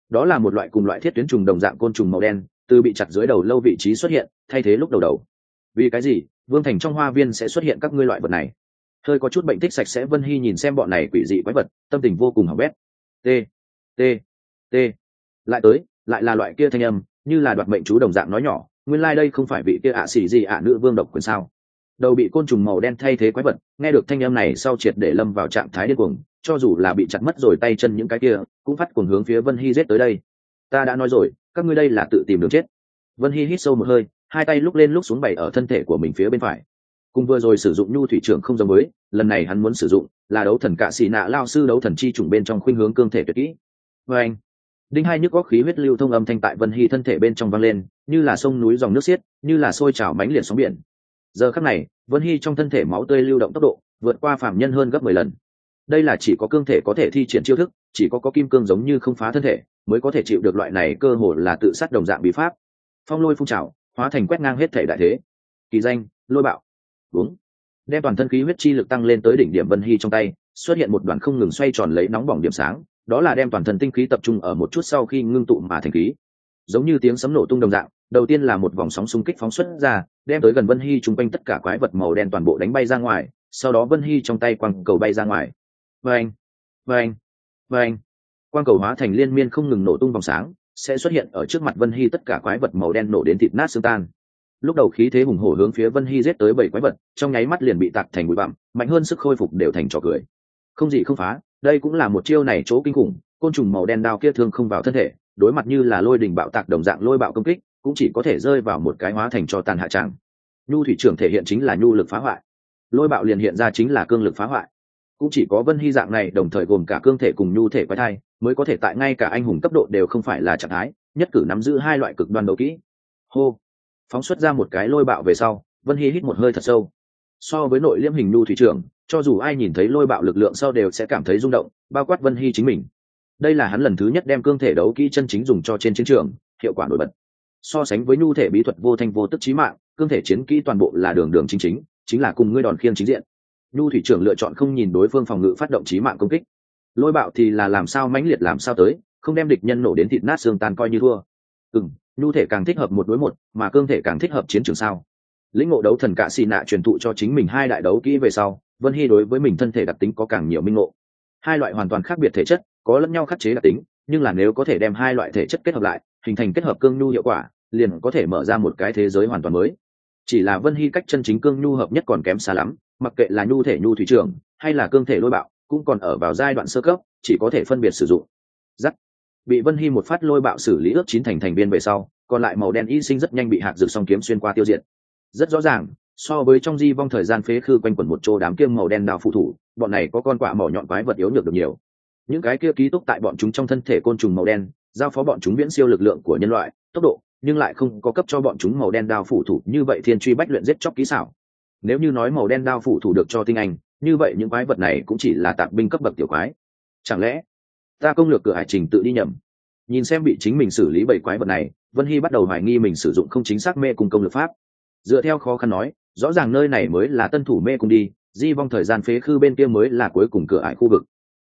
đó là một loại cùng loại thiết tuyến trùng đồng dạng côn trùng màu đen, từ bị chặt dưới đầu lâu vị trí xuất hiện, thay thế lúc đầu. Vì cái gì vương thành trong hoa viên sẽ xuất hiện các ngươi loại vật này? Hơi có chút bệnh tích sạch sẽ Vân Hy nhìn xem bọn này quỷ dị quái vật, tâm tình vô cùng hỏng bét. T t t lại tới, lại là loại kia thanh âm, như là đoạt mệnh chú đồng dạng nói nhỏ, nguyên lai đây không phải vị kia xỉ gì nữ vương độc quyền sao? Đầu bị côn trùng màu đen thay thế quái vật, nghe được thanh âm này sau triệt để lâm vào trạng thái điên cuồng, cho dù là bị chặt mất rồi tay chân những cái kia, cũng phát cuồng hướng phía Vân Hy giết tới đây. Ta đã nói rồi, các ngươi đây là tự tìm đường chết. Vân Hy hít sâu một hơi, hai tay lúc lên lúc xuống bày ở thân thể của mình phía bên phải. Cùng vừa rồi sử dụng nhu thủy trưởng không giống với, lần này hắn muốn sử dụng là đấu thần cạ xì nạ lao sư đấu thần chi trùng bên trong khuynh hướng cương thể tuyệt kỹ. Và anh, đinh hai nhức góc khí huyết lưu thông âm thanh tại Vân Hy thân thể bên trong vang lên, như là sông núi dòng nước xiết, như là sôi trào mãnh liệt sóng biển. Giờ khắc này, Vân Hy trong thân thể máu tươi lưu động tốc độ vượt qua phàm nhân hơn gấp 10 lần. Đây là chỉ có cương thể có thể thi triển chiêu thức, chỉ có kim cương giống như không phá thân thể mới có thể chịu được loại này cơ hồ là tự sát đồng dạng bí pháp. Phong lôi phun trào, hóa thành quét ngang hết thể đại thế. Kỳ danh lôi bạo. Đúng, đem toàn thân khí huyết chi lực tăng lên tới đỉnh điểm. Vân Hy trong tay xuất hiện một đoàn không ngừng xoay tròn lấy nóng bỏng điểm sáng, đó là đem toàn thân tinh khí tập trung ở một chút sau khi ngưng tụ mà thành khí, giống như tiếng sấm nổ tung đồng dạng. Đầu tiên là một vòng sóng xung kích phóng xuất ra, đem tới gần Vân Hy chung quanh tất cả quái vật màu đen toàn bộ đánh bay ra ngoài, sau đó Vân Hy trong tay quang cầu bay ra ngoài. Vâng, vâng, vâng, quang cầu hóa thành liên miên không ngừng nổ tung vòng sáng, sẽ xuất hiện ở trước mặt Vân Hy, tất cả quái vật màu đen nổ đến thịt nát xương tan. Lúc đầu khí thế hùng hổ hướng phía Vân Hy giết tới 7 quái vật, trong nháy mắt liền bị tạc thành bụi bặm, mạnh hơn sức khôi phục đều thành trò cười. Không gì không phá, đây cũng là một chiêu này chỗ kinh khủng, côn trùng màu đen đao kia thương không vào thân thể, đối mặt như là lôi đình bạo tạc đồng dạng lôi bạo công kích, cũng chỉ có thể rơi vào một cái hóa thành cho tàn hạ tràng. Nhu thủy trưởng thể hiện chính là nhu lực phá hoại, lôi bạo liền hiện ra chính là cương lực phá hoại. Cũng chỉ có Vân Hy dạng này đồng thời gồm cả cương thể cùng nhu thể quái thai, mới có thể tại ngay cả anh hùng cấp độ đều không phải là trạng thái, nhất cử nắm giữ hai loại cực đoan đấu kỹ. Hô, phóng xuất ra một cái lôi bạo về sau, Vân Hy hít một hơi thật sâu. So với nội liễm hình nhu thủy trưởng, cho dù ai nhìn thấy lôi bạo lực lượng sau đều sẽ cảm thấy rung động, bao quát Vân Hy chính mình. Đây là hắn lần thứ nhất đem cương thể đấu kỹ chân chính dùng cho trên chiến trường, hiệu quả nổi bật. So sánh với nhu thể bí thuật vô thanh vô tức chí mạng, cương thể chiến kỹ toàn bộ là đường đường chính, chính là cùng ngươi đòn khiêng chính diện. Nhu thủy trưởng lựa chọn không nhìn đối phương phòng ngự phát động chí mạng công kích, lôi bạo thì là làm sao mãnh liệt làm sao tới, không đem địch nhân nổ đến thịt nát xương tan coi như thua. Nhu thể càng thích hợp một đối một, mà cương thể càng thích hợp chiến trường sao? Lĩnh ngộ đấu thần cạ xì nạ truyền thụ cho chính mình hai đại đấu kỹ về sau, Vân Hy đối với mình thân thể đặc tính có càng nhiều minh ngộ. Hai loại hoàn toàn khác biệt thể chất, có lẫn nhau khắc chế đặc tính, nhưng là nếu có thể đem hai loại thể chất kết hợp lại, hình thành kết hợp cương nhu hiệu quả, liền có thể mở ra một cái thế giới hoàn toàn mới. Chỉ là Vân Hy cách chân chính cương nhu hợp nhất còn kém xa lắm, mặc kệ là nhu thể nhu thủy trưởng hay là cương thể lôi bạo, cũng còn ở vào giai đoạn sơ cấp, chỉ có thể phân biệt sử dụng. Rắc, bị Vân Hy một phát lôi bạo xử lý ước chín thành viên về sau, còn lại màu đen y sinh rất nhanh bị hạt dược song kiếm xuyên qua tiêu diệt. Rất rõ ràng, so với trong di vong thời gian phế khư quanh quẩn một chỗ đám kiêm màu đen đào phụ thủ, bọn này có con quạ mỏ nhọn quái vật yếu nhược được nhiều. Những cái kia ký túc tại bọn chúng trong thân thể côn trùng màu đen, giao phó bọn chúng viễn siêu lực lượng của nhân loại, tốc độ, nhưng lại không có cấp cho bọn chúng màu đen đao phủ thủ như vậy thiên truy bách luyện giết chóc kỹ xảo. Nếu như nói màu đen đao phủ thủ được cho tinh anh, như vậy những quái vật này cũng chỉ là tạp binh cấp bậc tiểu quái. Chẳng lẽ ta công lược cửa hải trình tự đi nhầm? Nhìn xem bị chính mình xử lý 7 quái vật này, Vân Hy bắt đầu hoài nghi mình sử dụng không chính xác mê cung công lực pháp. Dựa theo khó khăn nói, rõ ràng nơi này mới là tân thủ mê cung đi, di vong thời gian phế khư bên kia mới là cuối cùng cửa ải khu vực.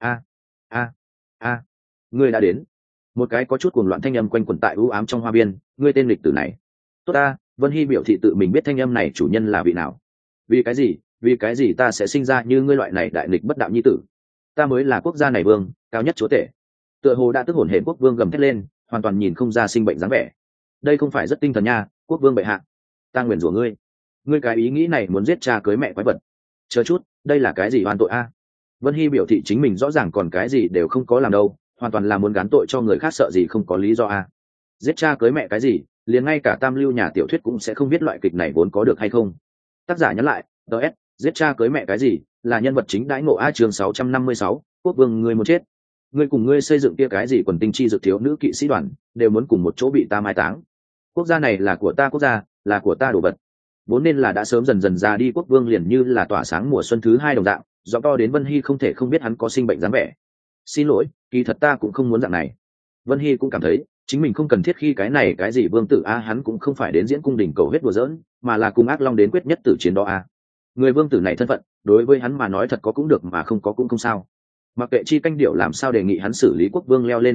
Ngươi đã đến. Một cái có chút cuồng loạn thanh âm quanh quẩn tại u ám trong hoa biên, ngươi tên lịch tử này. Tốt ta, Vân Hy biểu thị tự mình biết thanh âm này chủ nhân là vị nào. Vì cái gì ta sẽ sinh ra như ngươi loại này đại nghịch bất đạo nhi tử? Ta mới là quốc gia này vương, cao nhất chúa tể. Tựa hồ đã tức hổn hển quốc vương gầm thét lên, hoàn toàn nhìn không ra sinh bệnh dáng vẻ. Đây không phải rất tinh thần nha, quốc vương bệ hạ. Ta nguyền rủa ngươi cái ý nghĩ này muốn giết cha cưới mẹ quái vật. Chờ chút, đây là cái gì oan tội a? Vân Hy biểu thị chính mình rõ ràng còn cái gì đều không có làm đâu, hoàn toàn là muốn gán tội cho người khác, sợ gì không có lý do a. Giết cha cưới mẹ cái gì, liền ngay cả tam lưu nhà tiểu thuyết cũng sẽ không biết loại kịch này vốn có được hay không. Tác giả nhắn lại, DS, giết cha cưới mẹ cái gì, là nhân vật chính đãi ngộ a. Chương 656, quốc vương ngươi muốn chết. Ngươi cùng ngươi xây dựng kia cái gì quần tinh chi dược thiếu nữ kỵ sĩ đoàn, đều muốn cùng một chỗ bị ta mai táng. Quốc gia này là của ta quốc gia, là của ta đồ vật. Vốn nên là đã sớm dần dần ra đi quốc vương liền như là tỏa sáng mùa xuân thứ 2 đồng dạng, giọng to đến Vân Hy không thể không biết hắn có sinh bệnh dáng vẻ. Xin lỗi, kỳ thật ta cũng không muốn dạng này. Vân Hy cũng cảm thấy chính mình không cần thiết khi cái này cái gì vương tử a, hắn cũng không phải đến diễn cung đình cầu hết đùa giỡn, mà là cùng ác long đến quyết nhất tử chiến đó a. Người vương tử này thân phận, đối với hắn mà nói thật có cũng được mà không có cũng không sao. Mặc kệ chi canh điệu làm sao đề nghị hắn xử lý quốc vương leo lên vương vị,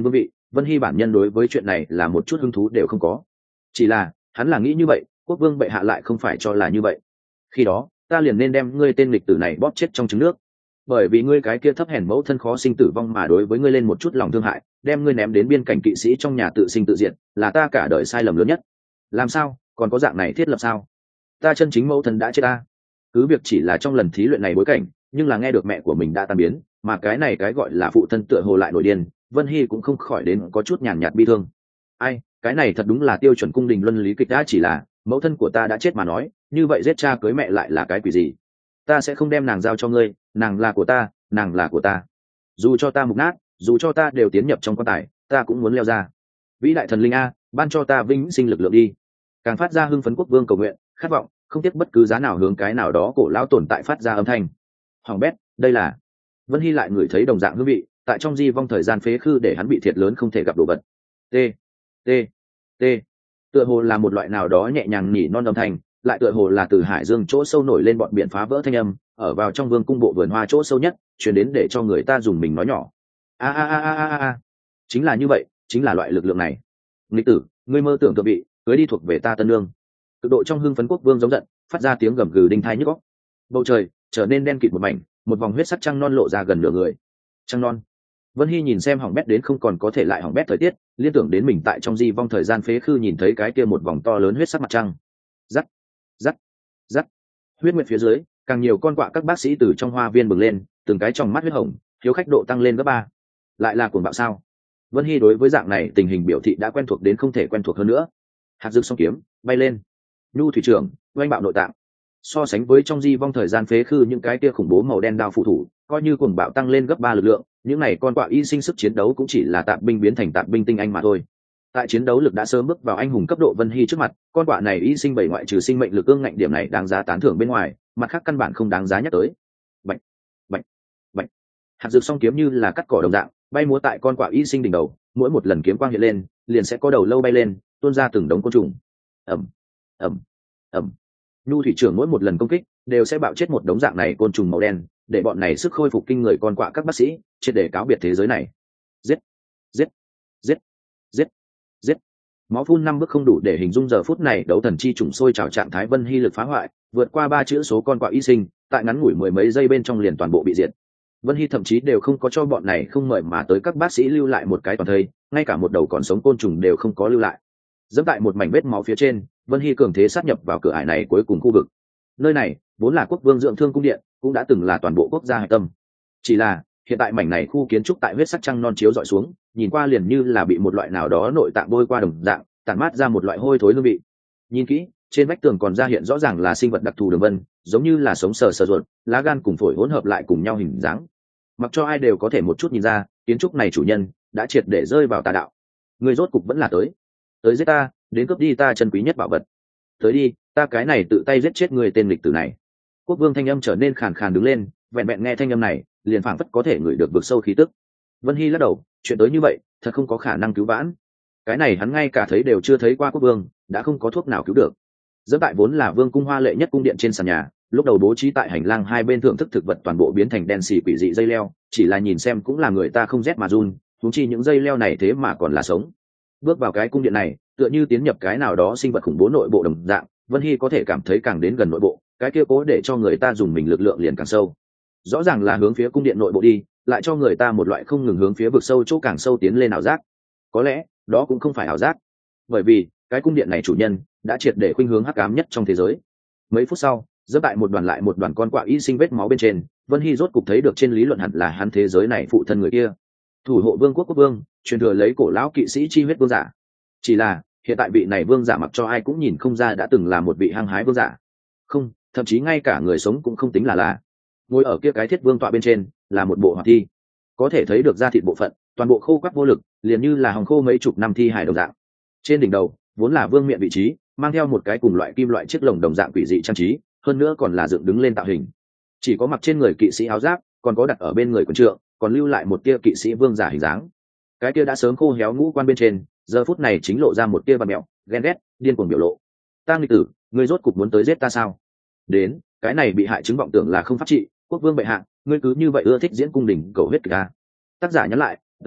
Vân Hy bản nhân đối với chuyện này là một chút hứng thú đều không có, chỉ là hắn là nghĩ như vậy, quốc vương bệ hạ lại không phải cho là như vậy. Khi đó ta liền nên đem ngươi tên lịch tử này bóp chết trong trứng nước, bởi vì ngươi cái kia thấp hèn mẫu thân khó sinh tử vong mà đối với ngươi lên một chút lòng thương hại, đem ngươi ném đến biên cảnh kỵ sĩ trong nhà tự sinh tự diệt, là ta cả đời sai lầm lớn nhất. Làm sao còn có dạng này thiết lập sao? Ta chân chính mẫu thân đã chết ta. Cứ việc chỉ là trong lần thí luyện này bối cảnh, nhưng là nghe được mẹ của mình đã tan biến, mà cái này cái gọi là phụ thân tựa hồ lại nổi điên, Vân Hy cũng không khỏi đến có chút nhàn nhạt bi thương. Ai, cái này thật đúng là tiêu chuẩn cung đình luân lý kịch đã, chỉ là mẫu thân của ta đã chết mà nói, như vậy giết cha cưới mẹ lại là cái quỷ gì? Ta sẽ không đem nàng giao cho ngươi, nàng là của ta, nàng là của ta. Dù cho ta mục nát, dù cho ta đều tiến nhập trong quan tài, ta cũng muốn leo ra. Vĩ đại thần linh a, ban cho ta vĩnh sinh lực lượng đi. Càng phát ra hưng phấn quốc vương cầu nguyện, khát vọng, không tiếc bất cứ giá nào hướng cái nào đó cổ lão tồn tại phát ra âm thanh. Hoàng bét, đây là. Vân Hy lại ngửi thấy đồng dạng hương vị, tại trong di vong thời gian phế khư để hắn bị thiệt lớn không thể gặp đồ vật. T, t, t. Tựa hồ là một loại nào đó nhẹ nhàng nhỉ non âm thanh, lại tựa hồ là từ hải dương chỗ sâu nổi lên bọn biển phá vỡ thanh âm, ở vào trong vương cung bộ vườn hoa chỗ sâu nhất, truyền đến để cho người ta dùng mình nói nhỏ. A a a a a a. Chính là như vậy, chính là loại lực lượng này. Nghịch tử, ngươi mơ tưởng thượng vị, cưới đi thuộc về ta tân lương. Cực độ trong hưng phấn quốc vương giống giận, phát ra tiếng gầm gừ đinh thai nhức óc. Bầu trời trở nên đen kịt một mảnh, một vòng huyết sắc trăng non lộ ra gần nửa người. Trăng non. Vân Hy nhìn xem hỏng bét đến không còn có thể lại hỏng bét thời tiết, liên tưởng đến mình tại trong di vong thời gian phế khư nhìn thấy cái kia một vòng to lớn huyết sắc mặt trăng. Rắc, rắc, rắc. Huyết nguyệt phía dưới, càng nhiều con quạ các bác sĩ từ trong hoa viên bừng lên, từng cái trong mắt huyết hồng, hiếu khách độ tăng lên gấp 3. Lại là cuồng bạo sao? Vân Hy đối với dạng này tình hình biểu thị đã quen thuộc đến không thể quen thuộc hơn nữa. Hạt dược song kiếm bay lên, nhu thủy trưởng oanh bạo nội tạng. So sánh với trong di vong thời gian phế khư những cái kia khủng bố màu đen đao phụ thủ, coi như cuồng bạo tăng lên gấp 3 lực lượng, những này con quạ y sinh sức chiến đấu cũng chỉ là tạp binh biến thành tạp binh tinh anh mà thôi. Tại chiến đấu lực đã sớm bước vào anh hùng cấp độ Vân Hy trước mặt, con quạ này y sinh bảy ngoại trừ sinh mệnh lực ương ngạnh điểm này đáng giá tán thưởng bên ngoài, mặt khác căn bản không đáng giá nhắc tới. Bạch, bạch, bạch. Hạt dược song kiếm như là cắt cỏ đồng dạng, bay múa tại con quạ y sinh đỉnh đầu, mỗi một lần kiếm quang hiện lên, liền sẽ có đầu lâu bay lên, tuôn ra từng đống côn trùng. Ầm, ầm, ầm. Nhu thủy trưởng mỗi một lần công kích đều sẽ bạo chết một đống dạng này côn trùng màu đen, để bọn này sức khôi phục kinh người con quạ các bác sĩ, triệt để cáo biệt thế giới này. Giết, giết, giết, giết, giết. Máu phun 5 bước không đủ để hình dung giờ phút này đấu thần chi trùng sôi trào trạng thái Vân Hy lực phá hoại, vượt qua 3 chữ số con quạ y sinh, tại ngắn ngủi mười mấy giây bên trong liền toàn bộ bị diệt. Vân Hy thậm chí đều không có cho bọn này không mời mà tới các bác sĩ lưu lại một cái toàn thây, ngay cả một đầu còn sống côn trùng đều không có lưu lại. Dẫm tại một mảnh vết máu phía trên, Vân Hy cường thế sát nhập vào cửa ải này cuối cùng khu vực. Nơi này vốn là quốc vương dưỡng thương cung điện, cũng đã từng là toàn bộ quốc gia hải tâm. Chỉ là hiện tại mảnh này khu kiến trúc tại huyết sắc trăng non chiếu dọi xuống, nhìn qua liền như là bị một loại nào đó nội tạng bôi qua đồng dạng, tản mát ra một loại hôi thối hương vị. Nhìn kỹ, trên vách tường còn ra hiện rõ ràng là sinh vật đặc thù đường vân, giống như là sống sờ sờ ruột, lá gan cùng phổi hỗn hợp lại cùng nhau hình dáng. Mặc cho ai đều có thể một chút nhìn ra, kiến trúc này chủ nhân đã triệt để rơi vào tà đạo. Người rốt cục vẫn là tới giết ta, đến cướp đi ta chân quý nhất bảo vật. Tới đi, ta cái này tự tay giết chết người tên lịch tử này. Quốc vương thanh âm trở nên khàn khàn đứng lên, vẹn vẹn nghe thanh âm này, liền phảng phất có thể ngửi được vực sâu khí tức. Vân Hy lắc đầu, chuyện tới như vậy, thật không có khả năng cứu vãn. Cái này hắn ngay cả thấy đều chưa thấy qua quốc vương, đã không có thuốc nào cứu được. Dẫn tại vốn là vương cung hoa lệ nhất cung điện trên sàn nhà, lúc đầu bố trí tại hành lang hai bên thượng thức thực vật toàn bộ biến thành đen xì quỷ dị dây leo, chỉ là nhìn xem cũng là người ta không rét mà run, huống chi những dây leo này thế mà còn là sống. Bước vào cái cung điện này, tựa như tiến nhập cái nào đó sinh vật khủng bố nội bộ đồng dạng, Vân Hy có thể cảm thấy càng đến gần nội bộ, cái kia cố để cho người ta dùng mình lực lượng liền càng sâu. Rõ ràng là hướng phía cung điện nội bộ đi, lại cho người ta một loại không ngừng hướng phía vực sâu chỗ càng sâu tiến lên ảo giác. Có lẽ đó cũng không phải ảo giác, bởi vì cái cung điện này chủ nhân đã triệt để khuynh hướng hắc ám nhất trong thế giới. Mấy phút sau, dẫm tại một đoàn lại một đoàn con quạ y sinh vết máu bên trên, Vân Hy rốt cục thấy được trên lý luận hẳn là hắn thế giới này phụ thân người kia, thủ hộ vương quốc quốc vương, truyền thừa lấy cổ lão kỵ sĩ chi huyết vương giả. Chỉ là hiện tại vị này vương giả mặc cho ai cũng nhìn không ra đã từng là một vị hăng hái vương giả, không, thậm chí ngay cả người sống cũng không tính là ngồi ở kia cái thiết vương tọa bên trên là một bộ hoạt thi, có thể thấy được da thịt bộ phận toàn bộ khô quắc vô lực, liền như là hòng khô mấy chục năm thi hài đồng dạng. Trên đỉnh đầu vốn là vương miện vị trí, mang theo một cái cùng loại kim loại chiếc lồng đồng dạng quỷ dị trang trí, hơn nữa còn là dựng đứng lên tạo hình. Chỉ có mặc trên người kỵ sĩ áo giáp, còn có đặt ở bên người quần trượng, còn lưu lại một tia kỵ sĩ vương giả hình dáng. Cái kia đã sớm khô héo ngũ quan bên trên, giờ phút này chính lộ ra một tia bặm mẹo, ghen ghét, điên cuồng biểu lộ. Tang nghịch tử, ngươi rốt cục muốn tới giết ta sao? Đến, cái này bị hại chứng vọng tưởng là không pháp trị, quốc vương bệ hạ, ngươi cứ như vậy ưa thích diễn cung đình cầu huyết kìa. Tác giả nhắn lại, DS,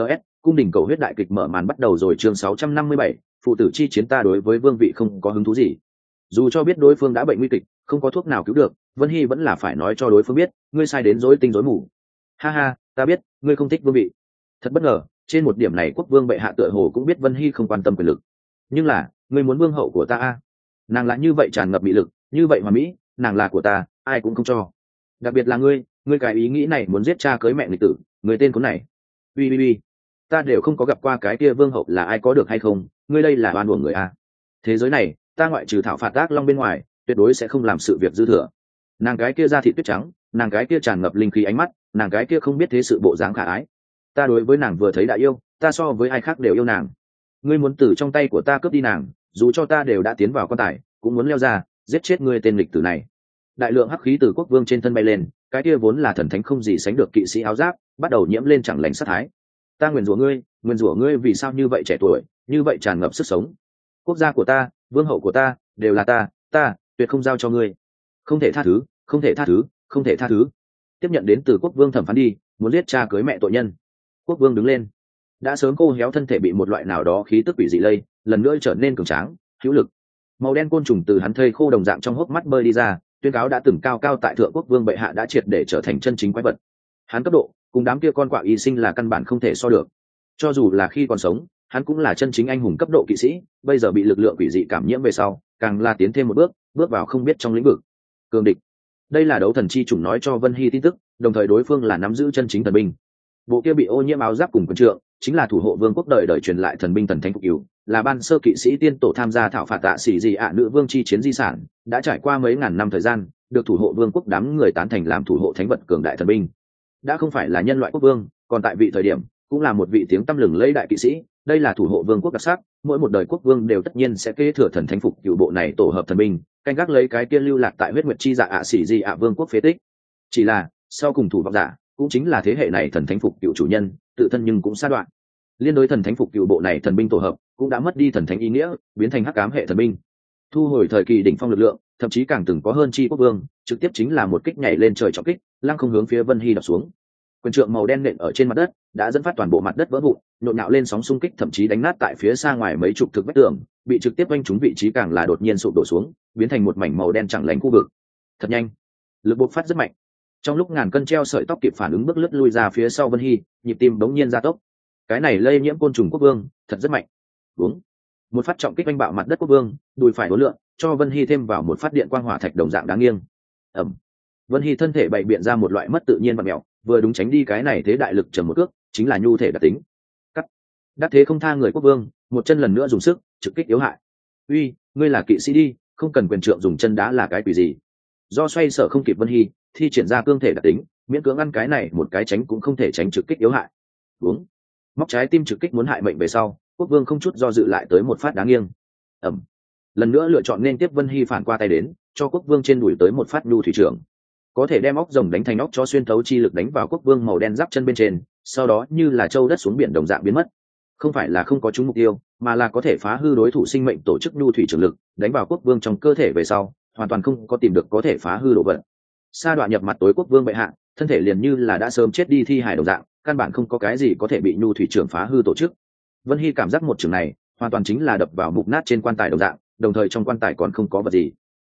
Cung đình cầu huyết đại kịch mở màn bắt đầu rồi. Chương 657, phụ tử chi chiến. Ta đối với vương vị không có hứng thú gì. Dù cho biết đối phương đã bệnh nguy kịch, không có thuốc nào cứu được, Vân Hy vẫn là phải nói cho đối phương biết, ngươi sai đến rối tinh rối mù. Ha ha, ta biết, ngươi không thích vương vị. Thật bất ngờ, trên một điểm này quốc vương bệ hạ tựa hồ cũng biết Vân Hy không quan tâm quyền lực. Nhưng là, ngươi muốn vương hậu của ta a? Nàng là như vậy tràn ngập mị lực, như vậy hoàn mỹ, nàng là của ta, ai cũng không cho. Đặc biệt là ngươi cái ý nghĩ này muốn giết cha cưới mẹ nghịch tử, người tên khốn này. Ui, ta đều không có gặp qua cái kia vương hậu là ai, có được hay không, ngươi đây là oan uổng người a. Thế giới này, ta ngoại trừ thảo phạt ác long bên ngoài, tuyệt đối sẽ không làm sự việc dư thừa. Nàng cái kia da thịt tuyết trắng, nàng cái kia tràn ngập linh khí ánh mắt, nàng cái kia không biết thế sự bộ dáng khả ái, ta đối với nàng vừa thấy đã yêu, ta so với ai khác đều yêu nàng. Ngươi muốn từ trong tay của ta cướp đi nàng, dù cho ta đều đã tiến vào quan tài, cũng muốn leo ra giết chết ngươi tên lịch tử này. Đại lượng hắc khí từ quốc vương trên thân bay lên, cái kia vốn là thần thánh không gì sánh được kỵ sĩ áo giáp bắt đầu nhiễm lên chẳng lành sát thái. Ta nguyền rủa ngươi vì sao như vậy trẻ tuổi, như vậy tràn ngập sức sống. Quốc gia của ta, vương hậu của ta, đều là ta tuyệt không giao cho ngươi. Không thể tha thứ, không thể tha thứ, không thể tha thứ. Tiếp nhận đến từ quốc vương thẩm phán đi, muốn giết cha cưới mẹ tội nhân. Quốc vương đứng lên, đã sớm khô héo thân thể bị một loại nào đó khí tức quỷ dị lây, lần nữa trở nên cường tráng, hữu lực. Màu đen côn trùng từ hắn thây khô đồng dạng trong hốc mắt bơi đi ra, tuyên cáo đã từng cao cao tại thượng quốc vương bệ hạ đã triệt để trở thành chân chính quái vật. Hắn cấp độ cùng đám kia con quạ y sinh là căn bản không thể so được. Cho dù là khi còn sống, hắn cũng là chân chính anh hùng cấp độ kỵ sĩ, bây giờ bị lực lượng quỷ dị cảm nhiễm về sau, càng là tiến thêm một bước vào không biết trong lĩnh vực cường địch. Đây là đấu thần chi chủng nói cho Vân Hy tin tức, đồng thời đối phương là nắm giữ chân chính thần binh. Bộ kia bị ô nhiễm áo giáp cùng quân trượng chính là thủ hộ vương quốc đời đời truyền lại thần binh thần thánh phục cửu, là ban sơ kỵ sĩ tiên tổ tham gia thảo phạt tạ sĩ gì ạ nữ vương chi chiến di sản, đã trải qua mấy ngàn năm thời gian, được thủ hộ vương quốc đám người tán thành làm thủ hộ thánh vật cường đại thần binh. Đã không phải là nhân loại quốc vương, còn tại vị thời điểm cũng là một vị tiếng tăm lừng lẫy đại kỵ sĩ. Đây là thủ hộ vương quốc đặc sắc, mỗi một đời quốc vương đều tất nhiên sẽ kế thừa thần thánh phục cửu bộ này tổ hợp thần binh, canh gác lấy cái kia lưu lạc tại huyết nguyệt chi dạ ạ sĩ gì ạ vương quốc phế tích. Chỉ là sau cùng thủ vọng giả cũng chính là thế hệ này thần thánh phục cựu chủ nhân tự thân nhưng cũng sa đoạn. Liên đối thần thánh phục cựu bộ này thần binh tổ hợp cũng đã mất đi thần thánh ý nghĩa, biến thành hắc ám hệ thần binh. Thu hồi thời kỳ đỉnh phong lực lượng, thậm chí càng từng có hơn chi quốc vương trực tiếp chính là một kích nhảy lên trời trọng kích, lăng không hướng phía Vân Hy đập xuống. Quyền trượng màu đen nện ở trên mặt đất đã dẫn phát toàn bộ mặt đất vỡ vụn, nhộn nhạo lên sóng xung kích, thậm chí đánh nát tại phía xa ngoài mấy chục thực vách tường, bị trực tiếp quanh trúng vị trí càng là đột nhiên sụp đổ xuống, biến thành một mảnh màu đen chẳng lành khu vực. Thật nhanh, lực bộc phát rất mạnh. Trong lúc ngàn cân treo sợi tóc kịp phản ứng, bước lướt lui ra phía sau Vân Hy, nhịp tim bỗng nhiên gia tốc. Cái này lây nhiễm côn trùng quốc vương thật rất mạnh. Đúng, một phát trọng kích oanh bạo mặt đất quốc vương, đùi phải đối lượng cho Vân Hy thêm vào một phát điện quang hỏa thạch đồng dạng đáng nghiêng. ẩm Vân Hy thân thể bày biện ra một loại mất tự nhiên vặn mèo, vừa đúng tránh đi cái này thế đại lực trầm một cước, chính là nhu thể đặc tính. Cắt. Đắc thế không tha người quốc vương, một chân lần nữa dùng sức trực kích yếu hại. Uy, ngươi là kỵ sĩ đi, không cần quyền trượng dùng chân đá là cái quỷ gì? Do xoay sở không kịp Vân Hy thi triển ra cương thể đặc tính, miễn cưỡng ăn cái này một cái tránh cũng không thể tránh trực kích yếu hại. Uống. Móc trái tim trực kích muốn hại mệnh về sau, quốc vương không chút do dự lại tới một phát đáng nghiêng. ẩm Lần nữa lựa chọn nên tiếp Vân Hy phản qua tay đến, cho quốc vương trên đùi tới một phát nhu thủy trưởng, có thể đem óc rồng đánh thành óc cho xuyên thấu chi lực đánh vào quốc vương màu đen giáp chân bên trên, sau đó như là châu đất xuống biển đồng dạng biến mất. Không phải là không có trúng mục tiêu, mà là có thể phá hư đối thủ sinh mệnh tổ chức nhu thủy trường lực, đánh vào quốc vương trong cơ thể về sau, hoàn toàn không có tìm được có thể phá hư đồ vật. Sa đoạn nhập mặt tối quốc vương bệ hạ, thân thể liền như là đã sớm chết đi thi hài đồng dạng, căn bản không có cái gì có thể bị nhu thủy trường phá hư tổ chức. Vân Hy cảm giác một trường này hoàn toàn chính là đập vào mục nát trên quan tài đồng dạng, đồng thời trong quan tài còn không có vật gì.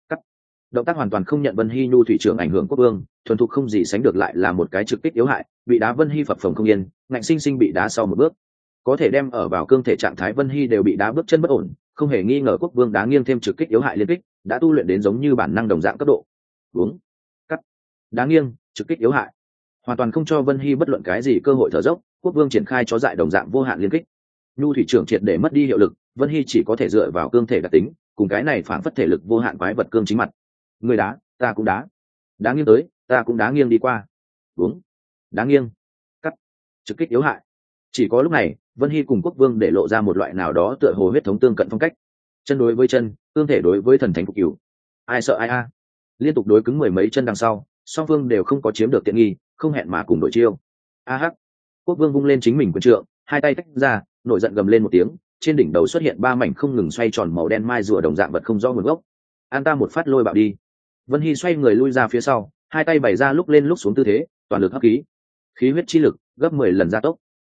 Động tác hoàn toàn không nhận Vân Hy nhu thủy trưởng ảnh hưởng quốc vương, thuần thục không gì sánh được, lại là một cái trực kích yếu hại, bị đá Vân Hy phập phồng không yên, ngạnh sinh sinh bị đá sau một bước. Có thể đem ở vào cương thể trạng thái Vân Hy đều bị đá bước chân bất ổn, không hề nghi ngờ quốc vương đá nghiêng thêm trực kích yếu hại liên kích, đã tu luyện đến giống như bản năng đồng dạng cấp độ. Uống, cắt, đá nghiêng, trực kích yếu hại, hoàn toàn không cho Vân Hy bất luận cái gì cơ hội thở dốc. Quốc vương triển khai chó dại đồng dạng vô hạn liên kích, nhu thủy trưởng triệt để mất đi hiệu lực, Vân Hy chỉ có thể dựa vào cương thể đặc tính, cùng cái này phản phất thể lực vô hạn quái vật cương chính mặt. Người đá, ta cũng đá, đá nghiêng tới, ta cũng đá nghiêng đi qua. Uống, đá nghiêng, cắt, trực kích yếu hại. Chỉ có lúc này, Vân Hy cùng quốc vương để lộ ra một loại nào đó tựa hồ huyết thống tương cận phong cách. Chân đối với chân, tương thể đối với thần thánh phục cửu. Ai sợ ai a. Liên tục đối cứng mười mấy chân đằng sau, song phương đều không có chiếm được tiện nghi, không hẹn mà cùng đổi chiêu. A hắc. Quốc vương vung lên chính mình quyền trượng, hai tay tách ra, nổi giận gầm lên một tiếng, trên đỉnh đầu xuất hiện ba mảnh không ngừng xoay tròn màu đen mai rùa đồng dạng vật không rõ nguồn gốc. An ta một phát lôi bạo đi. Vân Hy xoay người lui ra phía sau, hai tay bày ra lúc lên lúc xuống tư thế, toàn lực hấp khí, khí huyết chi lực gấp 10 lần gia tốc.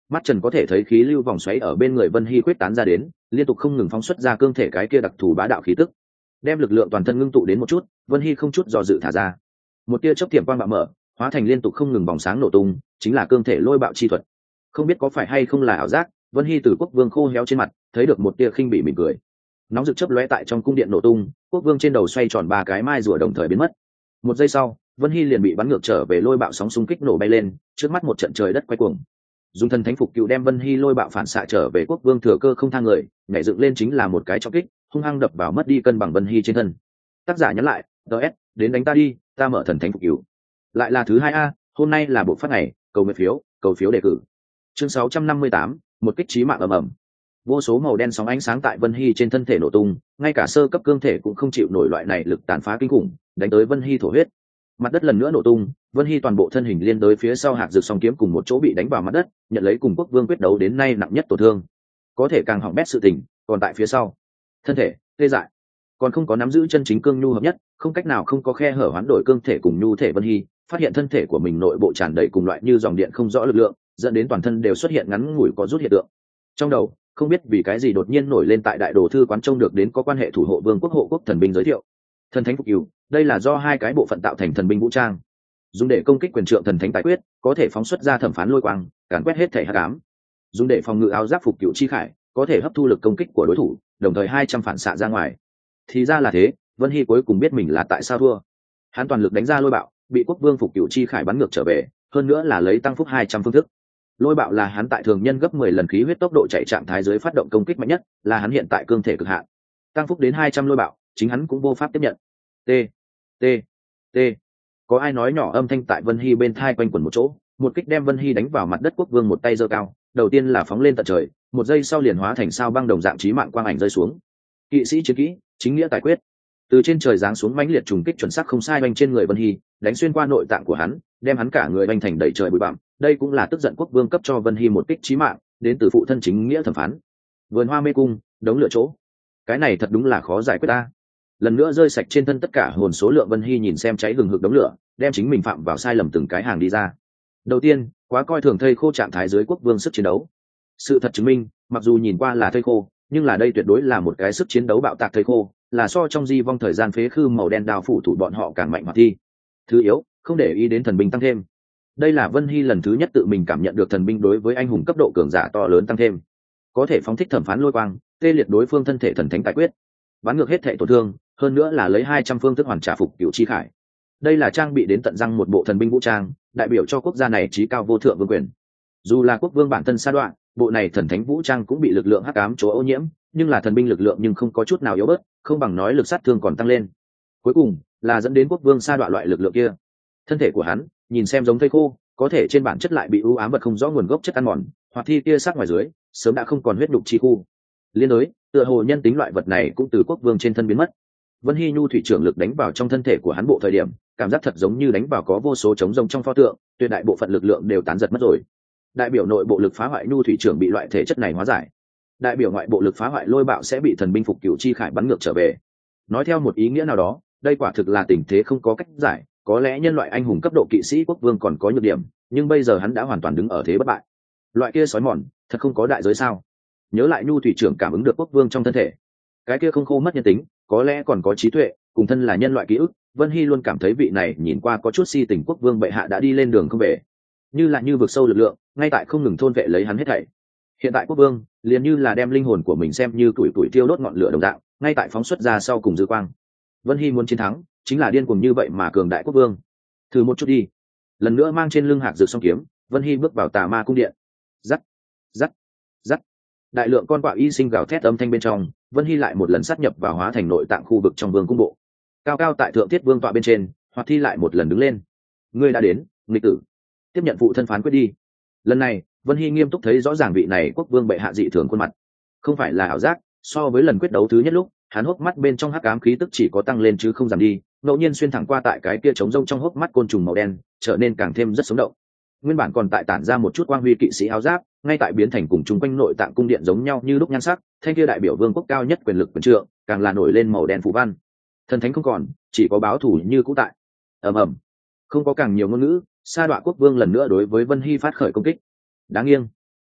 mắt trần có thể thấy khí lưu vòng xoáy ở bên người Vân Hy quyết tán ra đến, liên tục không ngừng phóng xuất ra cương thể cái kia đặc thù bá đạo khí tức, đem lực lượng toàn thân ngưng tụ đến một chút. Vân Hy không chút do dự thả ra một tia chớp tiềm quang bạo mở, hóa thành liên tục không ngừng bóng sáng nổ tung, chính là cương thể lôi bạo chi thuật. Không biết có phải hay không là ảo giác, Vân Hy từ Quốc Vương khô héo trên mặt thấy được một tia khinh bỉ mỉm cười. Nóng rực chớp lóe tại trong cung điện nổ tung, Quốc Vương trên đầu xoay tròn ba cái mai rùa đồng thời biến mất. Một giây sau, Vân Hy liền bị bắn ngược trở về lôi bạo sóng xung kích nổ bay lên, trước mắt một trận trời đất quay cuồng. Dùng thần thánh phục cựu đem Vân Hy lôi bạo phản xạ trở về. Quốc Vương thừa cơ không thang người, nhảy dựng lên chính là một cái trọng kích, hung hăng đập vào mất đi cân bằng Vân Hy trên thân. Tác giả nhắn lại: DS, đến đánh ta đi, ta mở thần thánh phục cựu. Lại là thứ 2A, hôm nay là bộ phát ngày, cầu nguyện phiếu, cầu phiếu đề cử. Chương 658, một kích chí mạng ầm ầm. Vô số màu đen sóng ánh sáng tại Vân Hy trên thân thể nổ tung, ngay cả sơ cấp cương thể cũng không chịu nổi loại này lực tàn phá kinh khủng, đánh tới Vân Hy thổ huyết. Mặt đất lần nữa nổ tung, Vân Hy toàn bộ thân hình liên đối phía sau hạc dược song kiếm cùng một chỗ bị đánh vào mặt đất, nhận lấy cùng Quốc Vương quyết đấu đến nay nặng nhất tổn thương. Có thể càng hỏng bét sự tình, còn tại phía sau. Thân thể tê dại, còn không có nắm giữ chân chính cương nhu hợp nhất, không cách nào không có khe hở hoán đổi cương thể cùng nhu thể. Vân Hy phát hiện thân thể của mình nội bộ tràn đầy cùng loại như dòng điện không rõ lực lượng, dẫn đến toàn thân đều xuất hiện ngắn ngủi có rút hiện tượng. Trong đầu không biết vì cái gì đột nhiên nổi lên tại đại đồ thư quán trông được đến có quan hệ thủ hộ vương quốc hộ quốc thần binh giới thiệu. Thần thánh phục cửu, đây là do hai cái bộ phận tạo thành thần binh vũ trang, dùng để công kích quyền trượng thần thánh tài quyết, có thể phóng xuất ra thẩm phán lôi quang, càn quét hết thể hắc ám. Dùng để phòng ngự áo giáp phục cửu chi khải, có thể hấp thu lực công kích của đối thủ, đồng thời 200 phản xạ ra ngoài. Thì ra là thế, Vân Hy cuối cùng biết mình là tại sao thua. Hắn toàn lực đánh ra lôi bạo, bị Quốc Vương phục cửu chi khải bắn ngược trở về, hơn nữa là lấy tăng phúc 200 phương thức. Lôi bạo là hắn tại thường nhân gấp 10 lần khí huyết tốc độ chạy trạng thái dưới phát động công kích mạnh nhất, là hắn hiện tại cương thể cực hạn. Tăng phúc đến 200 lôi bạo, chính hắn cũng vô pháp tiếp nhận. T T T. Có ai nói nhỏ âm thanh tại Vân Hy bên thai quanh quẩn một chỗ, một kích đem Vân Hy đánh vào mặt đất. Quốc Vương một tay giơ cao, đầu tiên là phóng lên tận trời, một giây sau liền hóa thành sao băng đồng dạng chí mạng quang ảnh rơi xuống. Kỵ sĩ chiến kỹ, chính nghĩa tài quyết. Từ trên trời giáng xuống mãnh liệt trùng kích chuẩn xác không sai oanh trên người Vân Hy, đánh xuyên qua nội tạng của hắn, đem hắn cả người oanh thành đầy trời bụi bặm. Đây cũng là tức giận Quốc Vương cấp cho Vân Hy một kích chí mạng, đến từ phụ thân chính nghĩa thẩm phán. Vườn hoa mê cung, đống lửa chỗ. Cái này thật đúng là khó giải quyết ta. Lần nữa rơi sạch trên thân tất cả hồn số lượng. Vân Hy nhìn xem cháy hừng hực đống lửa, đem chính mình phạm vào sai lầm từng cái hàng đi ra. Đầu tiên, quá coi thường thây khô trạng thái dưới Quốc Vương sức chiến đấu. Sự thật chứng minh, mặc dù nhìn qua là thây khô, nhưng là đây tuyệt đối là một cái sức chiến đấu bạo tạc thây khô, là so trong di vong thời gian phế khư màu đen đao phủ thủ bọn họ càng mạnh hoạt thi. Thứ yếu, không để ý đến thần binh tăng thêm. Đây là Vân Hy lần thứ nhất tự mình cảm nhận được thần binh đối với anh hùng cấp độ cường giả to lớn tăng thêm, có thể phóng thích thẩm phán lôi quang, tê liệt đối phương thân thể thần thánh tài quyết, bắn ngược hết thể tổn thương, hơn nữa là lấy 200 phương thức hoàn trả phục cửu chi khải. Đây là trang bị đến tận răng một bộ thần binh vũ trang, đại biểu cho quốc gia này chí cao vô thượng vương quyền. Dù là Quốc Vương bản thân sa đoạn, bộ này thần thánh vũ trang cũng bị lực lượng hắc ám chỗ ô nhiễm, nhưng là thần binh lực lượng nhưng không có chút nào yếu bớt, không bằng nói lực sát thương còn tăng lên. Cuối cùng là dẫn đến Quốc Vương sa đoạn loại lực lượng kia. Thân thể của hắn nhìn xem giống thây khô, có thể trên bản chất lại bị u ám vật không rõ nguồn gốc chất ăn mòn, hoặc thi kia sát ngoài dưới sớm đã không còn huyết đục chi khu. Liên đối tựa hồ nhân tính loại vật này cũng từ Quốc Vương trên thân biến mất. Vân Hy nhu thủy trưởng lực đánh vào trong thân thể của hắn bộ thời điểm, cảm giác thật giống như đánh vào có vô số trống rông trong pho tượng, tuyệt đại bộ phận lực lượng đều tán giật mất rồi. Đại biểu nội bộ lực phá hoại nhu thủy trưởng bị loại thể chất này hóa giải, đại biểu ngoại bộ lực phá hoại lôi bạo sẽ bị thần binh phục cửu chi khải bắn ngược trở về. Nói theo một ý nghĩa nào đó, đây quả thực là tình thế không có cách giải. Có lẽ nhân loại anh hùng cấp độ kỵ sĩ Quốc Vương còn có nhược điểm, nhưng bây giờ hắn đã hoàn toàn đứng ở thế bất bại. Loại kia sói mòn thật không có đại giới sao? Nhớ lại nhu thủy trưởng cảm ứng được Quốc Vương trong thân thể, cái kia không khô mất nhân tính, có lẽ còn có trí tuệ, cùng thân là nhân loại ký ức. Vân Hy luôn cảm thấy vị này nhìn qua có chút si tình Quốc Vương bệ hạ đã đi lên đường không về, như là như vực sâu lực lượng ngay tại không ngừng thôn vệ lấy hắn hết thảy. Hiện tại Quốc Vương liền như là đem linh hồn của mình xem như tuổi tuổi tiêu đốt ngọn lửa đồng dạng, ngay tại phóng xuất ra sau cùng dư quang. Vân Hy muốn chiến thắng, chính là điên cuồng như vậy mà cường đại Quốc Vương. Thử một chút đi. Lần nữa mang trên lưng hạc dược song kiếm, Vân Hy bước vào Tà Ma cung điện. Rắc, rắc, rắc. Đại lượng con quạ y sinh gào thét âm thanh bên trong, Vân Hy lại một lần sát nhập vào hóa thành nội tạng khu vực trong vương cung bộ. Cao cao tại thượng thiết vương tọa bên trên, Hoạt Thi lại một lần đứng lên. Ngươi đã đến, nghịch tử. Tiếp nhận phụ thân phán quyết đi. Lần này Vân Hy nghiêm túc thấy rõ ràng vị này Quốc Vương bệ hạ dị thường khuôn mặt, không phải là ảo giác. So với lần quyết đấu thứ nhất lúc, hắn hốc mắt bên trong hắc ám khí tức chỉ có tăng lên chứ không giảm đi, ngẫu nhiên xuyên thẳng qua tại cái kia trống rông trong hốc mắt côn trùng màu đen, trở nên càng thêm rất sống động. Nguyên bản còn tại tản ra một chút quang huy kỵ sĩ áo giáp, ngay tại biến thành cùng chung quanh nội tạng cung điện giống nhau như lúc nhan sắc, thanh kia đại biểu vương quốc cao nhất quyền lực quyền trượng, càng là nổi lên màu đen phù văn. Thần thánh không còn, chỉ có báo thủ như cũ tại. Ầm ầm. Không có càng nhiều ngôn ngữ, Sa Đọa Quốc Vương lần nữa đối với Vân Hy phát khởi công kích. Đáng nghiêng.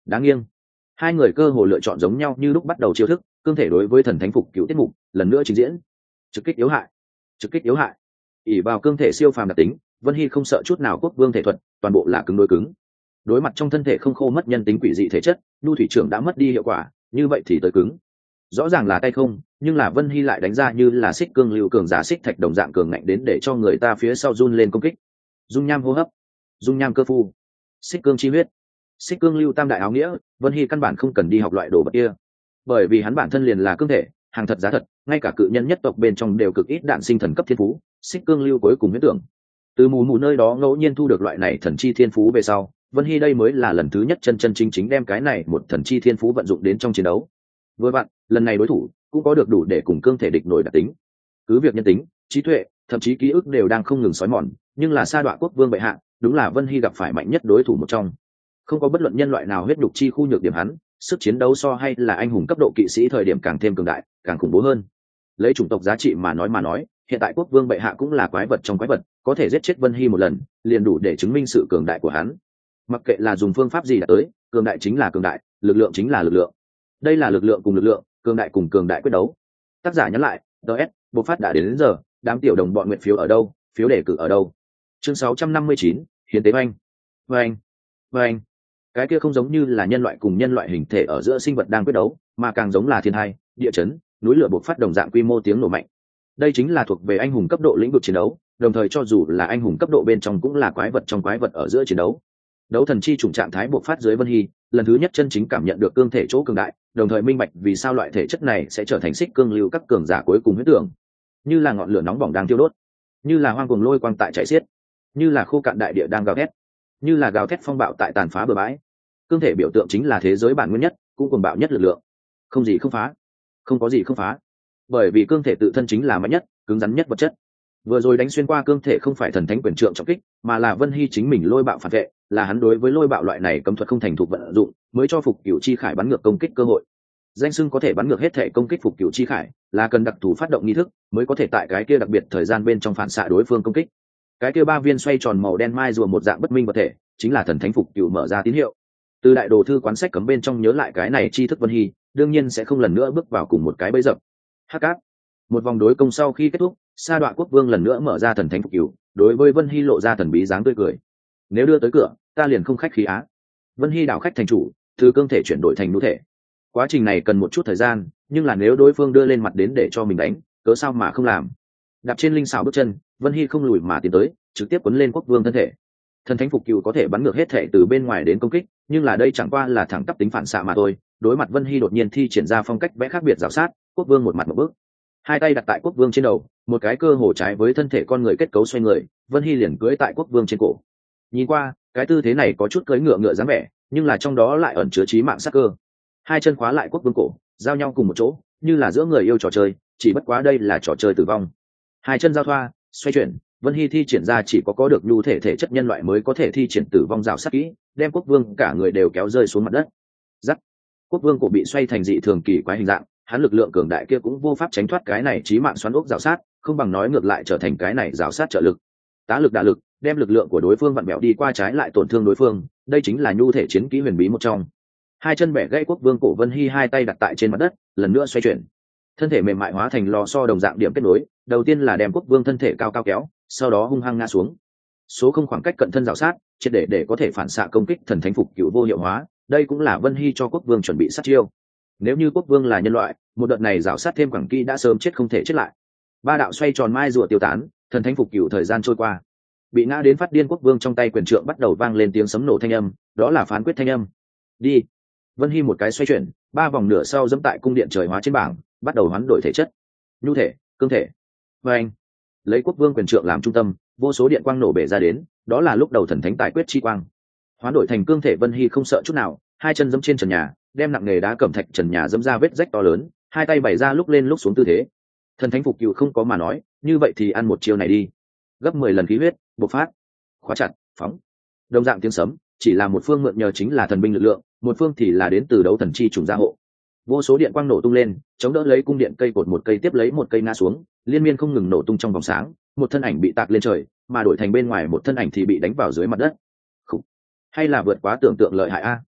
đáng nghiêng. Hai người cơ hồ lựa chọn giống nhau như lúc bắt đầu chiêu thức, cương thể đối với thần thánh phục cựu tiết mục lần nữa trình diễn. Trực kích yếu hại, trực kích yếu hại. ỉ vào cương thể siêu phàm đặc tính, Vân Hy không sợ chút nào quốc vương thể thuật, toàn bộ là cứng đối cứng. Đối mặt trong thân thể không khô mất nhân tính quỷ dị thể chất, nhu thủy trưởng đã mất đi hiệu quả, như vậy thì tới cứng. Rõ ràng là tay không, nhưng là Vân Hy lại đánh ra như là xích cương lưu cường giả xích thạch đồng dạng cường ngạnh đến để cho người ta phía sau run lên công kích. Dung nham hô hấp, dung nham cơ phu, xích cương chi huyết, xích cương lưu tam đại áo nghĩa. Vân Hy căn bản không cần đi học loại đồ vật kia, bởi vì hắn bản thân liền là cương thể, hàng thật giá thật, ngay cả cự nhân nhất tộc bên trong đều cực ít đạn sinh thần cấp thiên phú. Xích cương lưu cuối cùng huyết tưởng, từ mù mù nơi đó ngẫu nhiên thu được loại này thần chi thiên phú về sau, Vân Hy đây mới là lần thứ nhất chân chân chính chính đem cái này một thần chi thiên phú vận dụng đến trong chiến đấu. Với bạn, lần này đối thủ cũng có được đủ để cùng cương thể địch nổi đặc tính. Cứ việc nhân tính, trí tuệ, thậm chí ký ức đều đang không ngừng xói mòn, nhưng là sa đọa quốc vương bệ hạ, đúng là Vân Hy gặp phải mạnh nhất đối thủ một trong. Không có bất luận nhân loại nào huyết nhục chi khu nhược điểm hắn, sức chiến đấu so hay là anh hùng cấp độ kỵ sĩ thời điểm càng thêm cường đại, càng khủng bố hơn. Lấy chủng tộc giá trị mà nói, hiện tại quốc vương bệ hạ cũng là quái vật trong quái vật, có thể giết chết Vân Hy một lần, liền đủ để chứng minh sự cường đại của hắn. Mặc kệ là dùng phương pháp gì đã tới, cường đại chính là cường đại, lực lượng chính là lực lượng. Đây là lực lượng cùng lực lượng, cường đại cùng cường đại quyết đấu. Tác giả nhắn lại, DS, bộ phát đã đến giờ, đám tiểu đồng bọn nguyện phiếu ở đâu, phiếu đề cử ở đâu. Chương 659, hiến tế oanh. Oanh, oanh. Cái kia không giống như là nhân loại cùng nhân loại hình thể ở giữa sinh vật đang quyết đấu, mà càng giống là thiên hai, địa chấn, núi lửa bộc phát đồng dạng quy mô tiếng nổ mạnh. Đây chính là thuộc về anh hùng cấp độ lĩnh vực chiến đấu, đồng thời cho dù là anh hùng cấp độ bên trong cũng là quái vật trong quái vật ở giữa chiến đấu. Đấu thần chi chủng trạng thái bộc phát dưới Vân Hy, lần thứ nhất chân chính cảm nhận được cương thể chỗ cường đại, đồng thời minh bạch vì sao loại thể chất này sẽ trở thành xích cương lưu các cường giả cuối cùng huyết tưởng. Như là ngọn lửa nóng bỏng đang thiêu đốt, như là hoang cuồng lôi quang tại chạy xiết, như là khô cạn đại địa đang gào thét, như là gào thét phong bạo tại tàn phá bờ bãi. Cương thể biểu tượng chính là thế giới bản nguyên nhất, cũng cuồng bạo nhất lực lượng. Không gì không phá, không có gì không phá, bởi vì cương thể tự thân chính là mạnh nhất, cứng rắn nhất vật chất. Vừa rồi đánh xuyên qua cương thể không phải thần thánh quyền trượng trọng kích, mà là Vân Hy chính mình lôi bạo phản vệ, là hắn đối với lôi bạo loại này cấm thuật không thành thục vận dụng, mới cho phục cửu chi khải bắn ngược công kích cơ hội. Danh xưng có thể bắn ngược hết thể công kích phục cửu chi khải, là cần đặc thù phát động nghi thức, mới có thể tại cái kia đặc biệt thời gian bên trong phản xạ đối phương công kích. Cái kia ba viên xoay tròn màu đen mai rùa một dạng bất minh vật thể, chính là thần thánh phục cửu mở ra tín hiệu. Từ đại đồ thư quán sách cấm bên trong nhớ lại cái này tri thức Vân Hy, đương nhiên sẽ không lần nữa bước vào cùng một cái bẫy dập. Hắc áp. Một vòng đối công sau khi kết thúc, sa đọa quốc vương lần nữa mở ra thần thánh phục cửu, đối với Vân Hy lộ ra thần bí dáng tươi cười. Nếu đưa tới cửa, ta liền không khách khí á. Vân Hy đảo khách thành chủ, từ cương thể chuyển đổi thành nhu thể. Quá trình này cần một chút thời gian, nhưng là nếu đối phương đưa lên mặt đến để cho mình đánh, cớ sao mà không làm. Đạp trên linh xảo bước chân, Vân Hy không lùi mà tiến tới, trực tiếp quấn lên quốc vương thân thể. Thần thánh phục cửu có thể bắn ngược hết thể từ bên ngoài đến công kích, nhưng là đây chẳng qua là thẳng tắp tính phản xạ mà thôi. Đối mặt Vân Hy đột nhiên thi triển ra phong cách vẽ khác biệt rào sát, quốc vương một mặt một bước, hai tay đặt tại quốc vương trên đầu, một cái cơ hồ trái với thân thể con người kết cấu xoay người, Vân Hy liền cưỡi tại quốc vương trên cổ. Nhìn qua, cái tư thế này có chút cưỡi ngựa ngựa dáng vẻ, nhưng là trong đó lại ẩn chứa chí mạng sát cơ. Hai chân khóa lại quốc vương cổ, giao nhau cùng một chỗ, như là giữa người yêu trò chơi, chỉ bất quá đây là trò chơi tử vong. Hai chân giao thoa, xoay chuyển, Vân Hy thi triển ra chỉ có được nhu thể thể chất nhân loại mới có thể thi triển tử vong rào sát kỹ, đem quốc vương cả người đều kéo rơi xuống mặt đất. Rắc. Quốc vương cổ bị xoay thành dị thường kỳ quái hình dạng, hắn lực lượng cường đại kia cũng vô pháp tránh thoát cái này chí mạng xoắn ốc rào sát, không bằng nói ngược lại trở thành cái này rào sát trợ lực. Tá lực đả lực, đem lực lượng của đối phương vặn bẹo đi qua trái lại tổn thương đối phương, đây chính là nhu thể chiến kỹ huyền bí một trong. Hai chân bẻ gãy quốc vương cổ, Vân Hy hai tay đặt tại trên mặt đất, lần nữa xoay chuyển. Thân thể mềm mại hóa thành lò xo đồng dạng điểm kết nối, đầu tiên là đem quốc vương thân thể cao cao kéo, sau đó hung hăng ngã xuống. Số không khoảng cách cận thân rào sát, triệt để có thể phản xạ công kích thần thánh phục cửu vô hiệu hóa, đây cũng là Vân Hy cho quốc vương chuẩn bị sát chiêu. Nếu như quốc vương là nhân loại, một đợt này rào sát thêm quảng kỹ đã sớm chết không thể chết lại. Ba đạo xoay tròn mai rùa tiêu tán, thần thánh phục cửu thời gian trôi qua. Bị ngã đến phát điên quốc vương trong tay quyền trượng bắt đầu vang lên tiếng sấm nổ thanh âm, đó là phán quyết thanh âm. Đi. Vân Hy một cái xoay chuyển, ba vòng nửa sau dẫm tại cung điện trời hóa trên bảng, bắt đầu hoán đổi thể chất, nhu thể, cương thể. Và anh, lấy quốc vương quyền trượng làm trung tâm, vô số điện quang nổ bể ra đến, đó là lúc đầu thần thánh tài quyết chi quang. Hoán đổi thành cương thể, Vân Hy không sợ chút nào, hai chân dẫm trên trần nhà, đem nặng nghề đá cẩm thạch trần nhà dẫm ra vết rách to lớn, hai tay bày ra lúc lên lúc xuống tư thế. Thần thánh phục cửu không có mà nói, như vậy thì ăn một chiêu này đi. Gấp 10 lần khí huyết, bộc phát, khóa chặt, phóng. Đồng dạng tiếng sấm, chỉ là một phương mượn nhờ chính là thần binh lực lượng, một phương thì là đến từ đấu thần chi trùng gia hộ. Vô số điện quang nổ tung lên, chống đỡ lấy cung điện cây cột một cây tiếp lấy một cây ngã xuống, liên miên không ngừng nổ tung trong vòng sáng, một thân ảnh bị tạc lên trời, mà đổi thành bên ngoài một thân ảnh thì bị đánh vào dưới mặt đất. Hay là vượt quá tưởng tượng lợi hại a.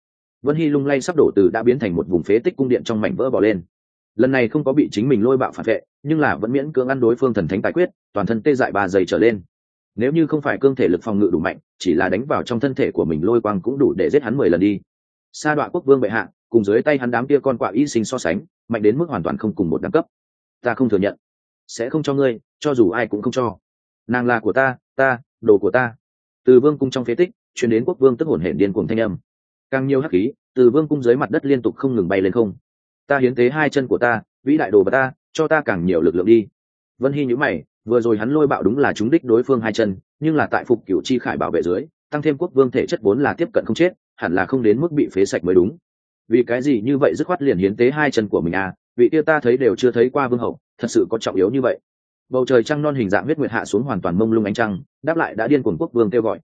Vân Hy lung lay sắp đổ từ đã biến thành một vùng phế tích cung điện trong mảnh vỡ bỏ lên. Lần này không có bị chính mình lôi bạo phản vệ, nhưng là vẫn miễn cưỡng ăn đối phương thần thánh tài quyết, toàn thân tê dại 3 giây trở lên. Nếu như không phải cương thể lực phòng ngự đủ mạnh, chỉ là đánh vào trong thân thể của mình lôi quang cũng đủ để giết hắn 10 lần đi. Sa Đoạ Quốc Vương bệ hạ, cùng dưới tay hắn đám kia con quạ y sinh so sánh, mạnh đến mức hoàn toàn không cùng một đẳng cấp. Ta không thừa nhận, sẽ không cho ngươi, cho dù ai cũng không cho. Nàng là của ta, đồ của ta. Từ vương cung trong phế tích truyền đến quốc vương tức hổn hển điên cuồng thanh âm. Càng nhiều hắc khí từ vương cung dưới mặt đất liên tục không ngừng bay lên không. Ta hiến tế 2 chân của ta, vĩ đại đồ của ta, cho ta càng nhiều lực lượng đi. Vân Hy nhíu mày, vừa rồi hắn lôi bạo đúng là trúng đích đối phương 2 chân, nhưng là tại phục cửu chi khải bảo vệ dưới, tăng thêm quốc vương thể chất vốn là tiếp cận không chết, hẳn là không đến mức bị phế sạch mới đúng. Vì cái gì như vậy dứt khoát liền hiến tế 2 chân của mình à? Vị kia ta thấy đều chưa thấy qua vương hậu, thật sự có trọng yếu như vậy? Bầu trời trăng non hình dạng huyết nguyệt hạ xuống hoàn toàn mông lung ánh trăng, đáp lại đã điên cuồng quốc vương kêu gọi.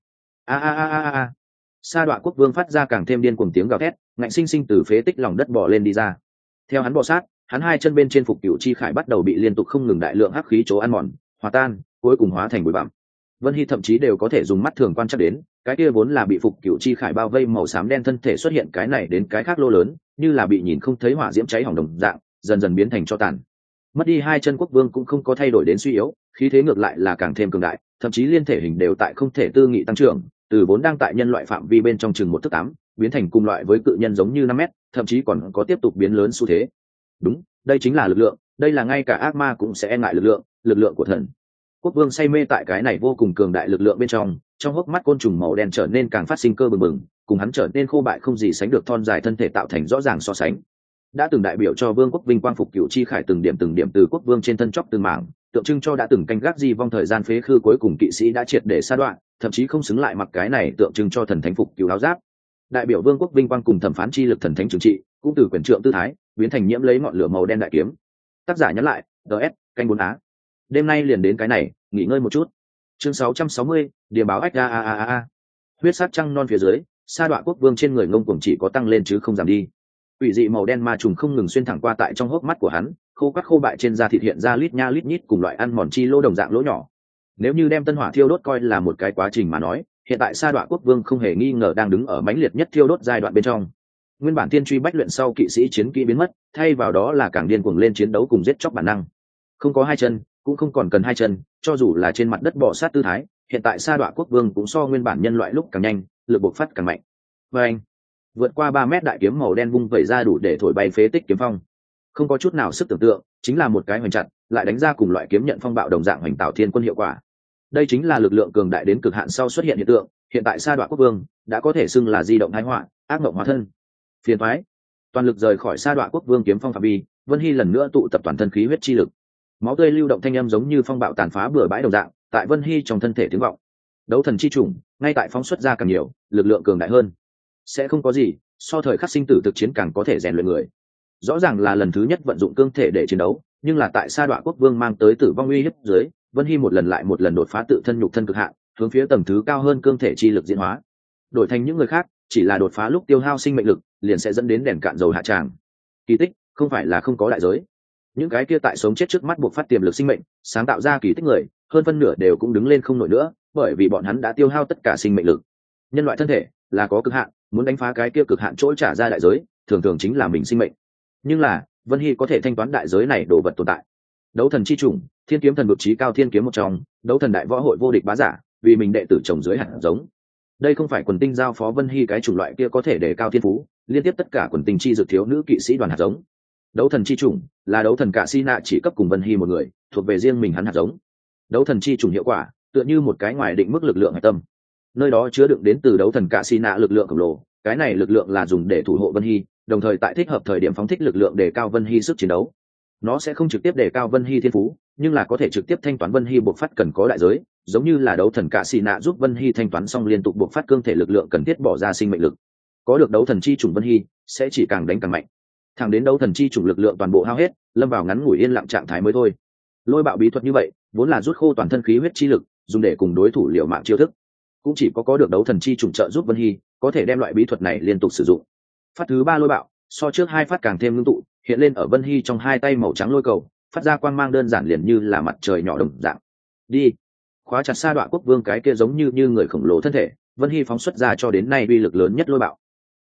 A. Sa Đoạ Quốc Vương phát ra càng thêm điên cuồng tiếng gào thét, ngạnh sinh sinh từ phế tích lòng đất bò lên đi ra. Theo hắn bò sát, hắn 2 chân bên trên phục cửu chi khải bắt đầu bị liên tục không ngừng đại lượng hắc khí chỗ ăn mòn, hòa tan, cuối cùng hóa thành bụi bặm. Vân Hy thậm chí đều có thể dùng mắt thường quan trắc đến, cái kia vốn là bị phục cửu chi khải bao vây màu xám đen thân thể xuất hiện cái này đến cái khác lô lớn, như là bị nhìn không thấy hỏa diễm cháy hỏng đồng dạng, dần dần biến thành tro tàn. Mất đi 2 chân quốc vương cũng không có thay đổi đến suy yếu, khí thế ngược lại là càng thêm cường đại, thậm chí liên thể hình đều tại không thể tư nghị tăng trưởng, từ vốn đang tại nhân loại phạm vi bên trong chừng 1 thước 8, biến thành cùng loại với cự nhân giống như 5 mét, thậm chí còn có tiếp tục biến lớn xu thế. Đúng, đây chính là lực lượng, đây là ngay cả ác ma cũng sẽ e ngại lực lượng của thần. Quốc vương say mê tại cái này vô cùng cường đại lực lượng bên trong hốc mắt côn trùng màu đen trở nên càng phát sinh cơ bừng bừng, cùng hắn trở nên khô bại không gì sánh được thon dài thân thể tạo thành rõ ràng so sánh. Đã từng đại biểu cho vương quốc vinh quang phục cửu chi khải từng điểm từ quốc vương trên thân chóc từng mảng, tượng trưng cho đã từng canh gác di vong thời gian phế khư cuối cùng kỵ sĩ đã triệt để sa đoạn, thậm chí không xứng lại mặc cái này tượng trưng cho thần thánh phục cửu áo giáp. Đại biểu vương quốc vinh quang cùng thẩm phán chi lực thần thánh trừng trị, cũng từ quyền trượng tư thái biến thành nhiễm lấy ngọn lửa màu đen đại kiếm. Tác giả nhắn lại, DS, canh 4 á. Đêm nay liền đến cái này, nghỉ ngơi một chút. Chương 660, điểm báo ách a. Huyết sát trăng non phía dưới, Sa Đoạ Quốc Vương trên người ngông cuồng chỉ có tăng lên chứ không giảm đi. Quỷ dị màu đen ma trùng không ngừng xuyên thẳng qua tại trong hốc mắt của hắn, khô các khô bại trên da thịt hiện ra lít nha lít nhít cùng loại ăn mòn chi lỗ đồng dạng lỗ nhỏ. Nếu như đem tân hỏa thiêu đốt coi là một cái quá trình mà nói, hiện tại Sa Đoạ Quốc Vương không hề nghi ngờ đang đứng ở mãnh liệt nhất thiêu đốt giai đoạn bên trong. Nguyên bản tiên truy bách luyện sau kỵ sĩ chiến kỹ biến mất, thay vào đó là càng điên cuồng lên chiến đấu cùng giết chóc bản năng. Không có 2 chân, cũng không còn cần 2 chân, cho dù là trên mặt đất bò sát tư thái, hiện tại Sa Đoạ Quốc Vương cũng so nguyên bản nhân loại lúc càng nhanh, lực bộc phát càng mạnh. Và anh, vượt qua 3 mét đại kiếm màu đen vung vẩy ra đủ để thổi bay phế tích kiếm phong. Không có chút nào sức tưởng tượng, chính là một cái hoành chặt, lại đánh ra cùng loại kiếm nhận phong bạo đồng dạng hoành tạo thiên quân hiệu quả. Đây chính là lực lượng cường đại đến cực hạn sau xuất hiện hiện tượng, hiện tại Sa Đoạ Quốc Vương đã có thể xưng là di động thái họa, ác mộng hóa thân. Phiền toái. Toàn lực rời khỏi Sa Đoạ Quốc Vương kiếm phong phạm vi, Vân Hy lần nữa tụ tập toàn thân khí huyết chi lực. Máu tươi lưu động thanh âm giống như phong bạo tàn phá bừa bãi đồng dạng, tại Vân Hy trong thân thể tiếng vọng. Đấu thần chi trùng, ngay tại phóng xuất ra càng nhiều, lực lượng cường đại hơn. Sẽ không có gì, so thời khắc sinh tử thực chiến càng có thể rèn luyện người. Rõ ràng là lần thứ nhất vận dụng cương thể để chiến đấu, nhưng là tại Sa Đoạ Quốc Vương mang tới tử vong uy hiếp dưới, Vân Hy một lần lại một lần đột phá tự thân nhục thân cực hạn, hướng phía tầng thứ cao hơn cương thể chi lực diễn hóa. Đổi thành những người khác, chỉ là đột phá lúc tiêu hao sinh mệnh lực, liền sẽ dẫn đến đèn cạn dầu hạ tràng. Kỳ tích, không phải là không có đại giới. Những cái kia tại sống chết trước mắt buộc phát tiềm lực sinh mệnh, sáng tạo ra kỳ tích người, hơn phân nửa đều cũng đứng lên không nổi nữa, bởi vì bọn hắn đã tiêu hao tất cả sinh mệnh lực. Nhân loại thân thể là có cực hạn, muốn đánh phá cái kia cực hạn chỗ trả ra đại giới, thường thường chính là mình sinh mệnh. Nhưng là, Vân Hy có thể thanh toán đại giới này đồ vật tồn tại. Đấu thần chi chủng, thiên kiếm thần vực chí cao thiên kiếm một trong, đấu thần đại võ hội vô địch bá giả, vì mình đệ tử trồng dưới hạt giống. Đây không phải quần tinh giao phó Vân Hy cái chủng loại kia có thể đề cao thiên phú, liên tiếp tất cả quần tinh chi dược thiếu nữ kỵ sĩ đoàn hạt giống. Đấu thần chi chủng là đấu thần cả si nạ chỉ cấp cùng Vân Hy một người, thuộc về riêng mình hắn hạt giống. Đấu thần chi chủng hiệu quả, tựa như một cái ngoài định mức lực lượng hạch tâm. Nơi đó chứa đựng đến từ đấu thần cả si nạ lực lượng khổng lồ, cái này lực lượng là dùng để thủ hộ Vân Hy, đồng thời tại thích hợp thời điểm phóng thích lực lượng để cao Vân Hy sức chiến đấu. Nó sẽ không trực tiếp đề cao Vân Hy thiên phú, nhưng là có thể trực tiếp thanh toán Vân Hy buộc phát cần có đại giới, giống như là đấu thần cả xì nạ giúp Vân Hy thanh toán xong liên tục buộc phát cương thể lực lượng cần thiết bỏ ra sinh mệnh lực. Có được đấu thần chi chủng Vân Hy sẽ chỉ càng đánh càng mạnh, thẳng đến đấu thần chi chủng lực lượng toàn bộ hao hết, lâm vào ngắn ngủi yên lặng trạng thái mới thôi. Lôi bạo bí thuật như vậy vốn là rút khô toàn thân khí huyết chi lực, dùng để cùng đối thủ liều mạng chiêu thức. Cũng chỉ có được đấu thần chi chủng trợ giúp Vân Hy có thể đem loại bí thuật này liên tục sử dụng. Phát thứ 3 lôi bạo so trước 2 phát càng thêm ngưng tụ, hiện lên ở Vân Hy trong 2 tay màu trắng lôi cầu, phát ra quang mang đơn giản liền như là mặt trời nhỏ đồng dạng. Đi, khóa chặt Sa Đoạ Quốc Vương cái kia giống như người khổng lồ thân thể, Vân Hy phóng xuất ra cho đến nay uy lực lớn nhất lôi bạo.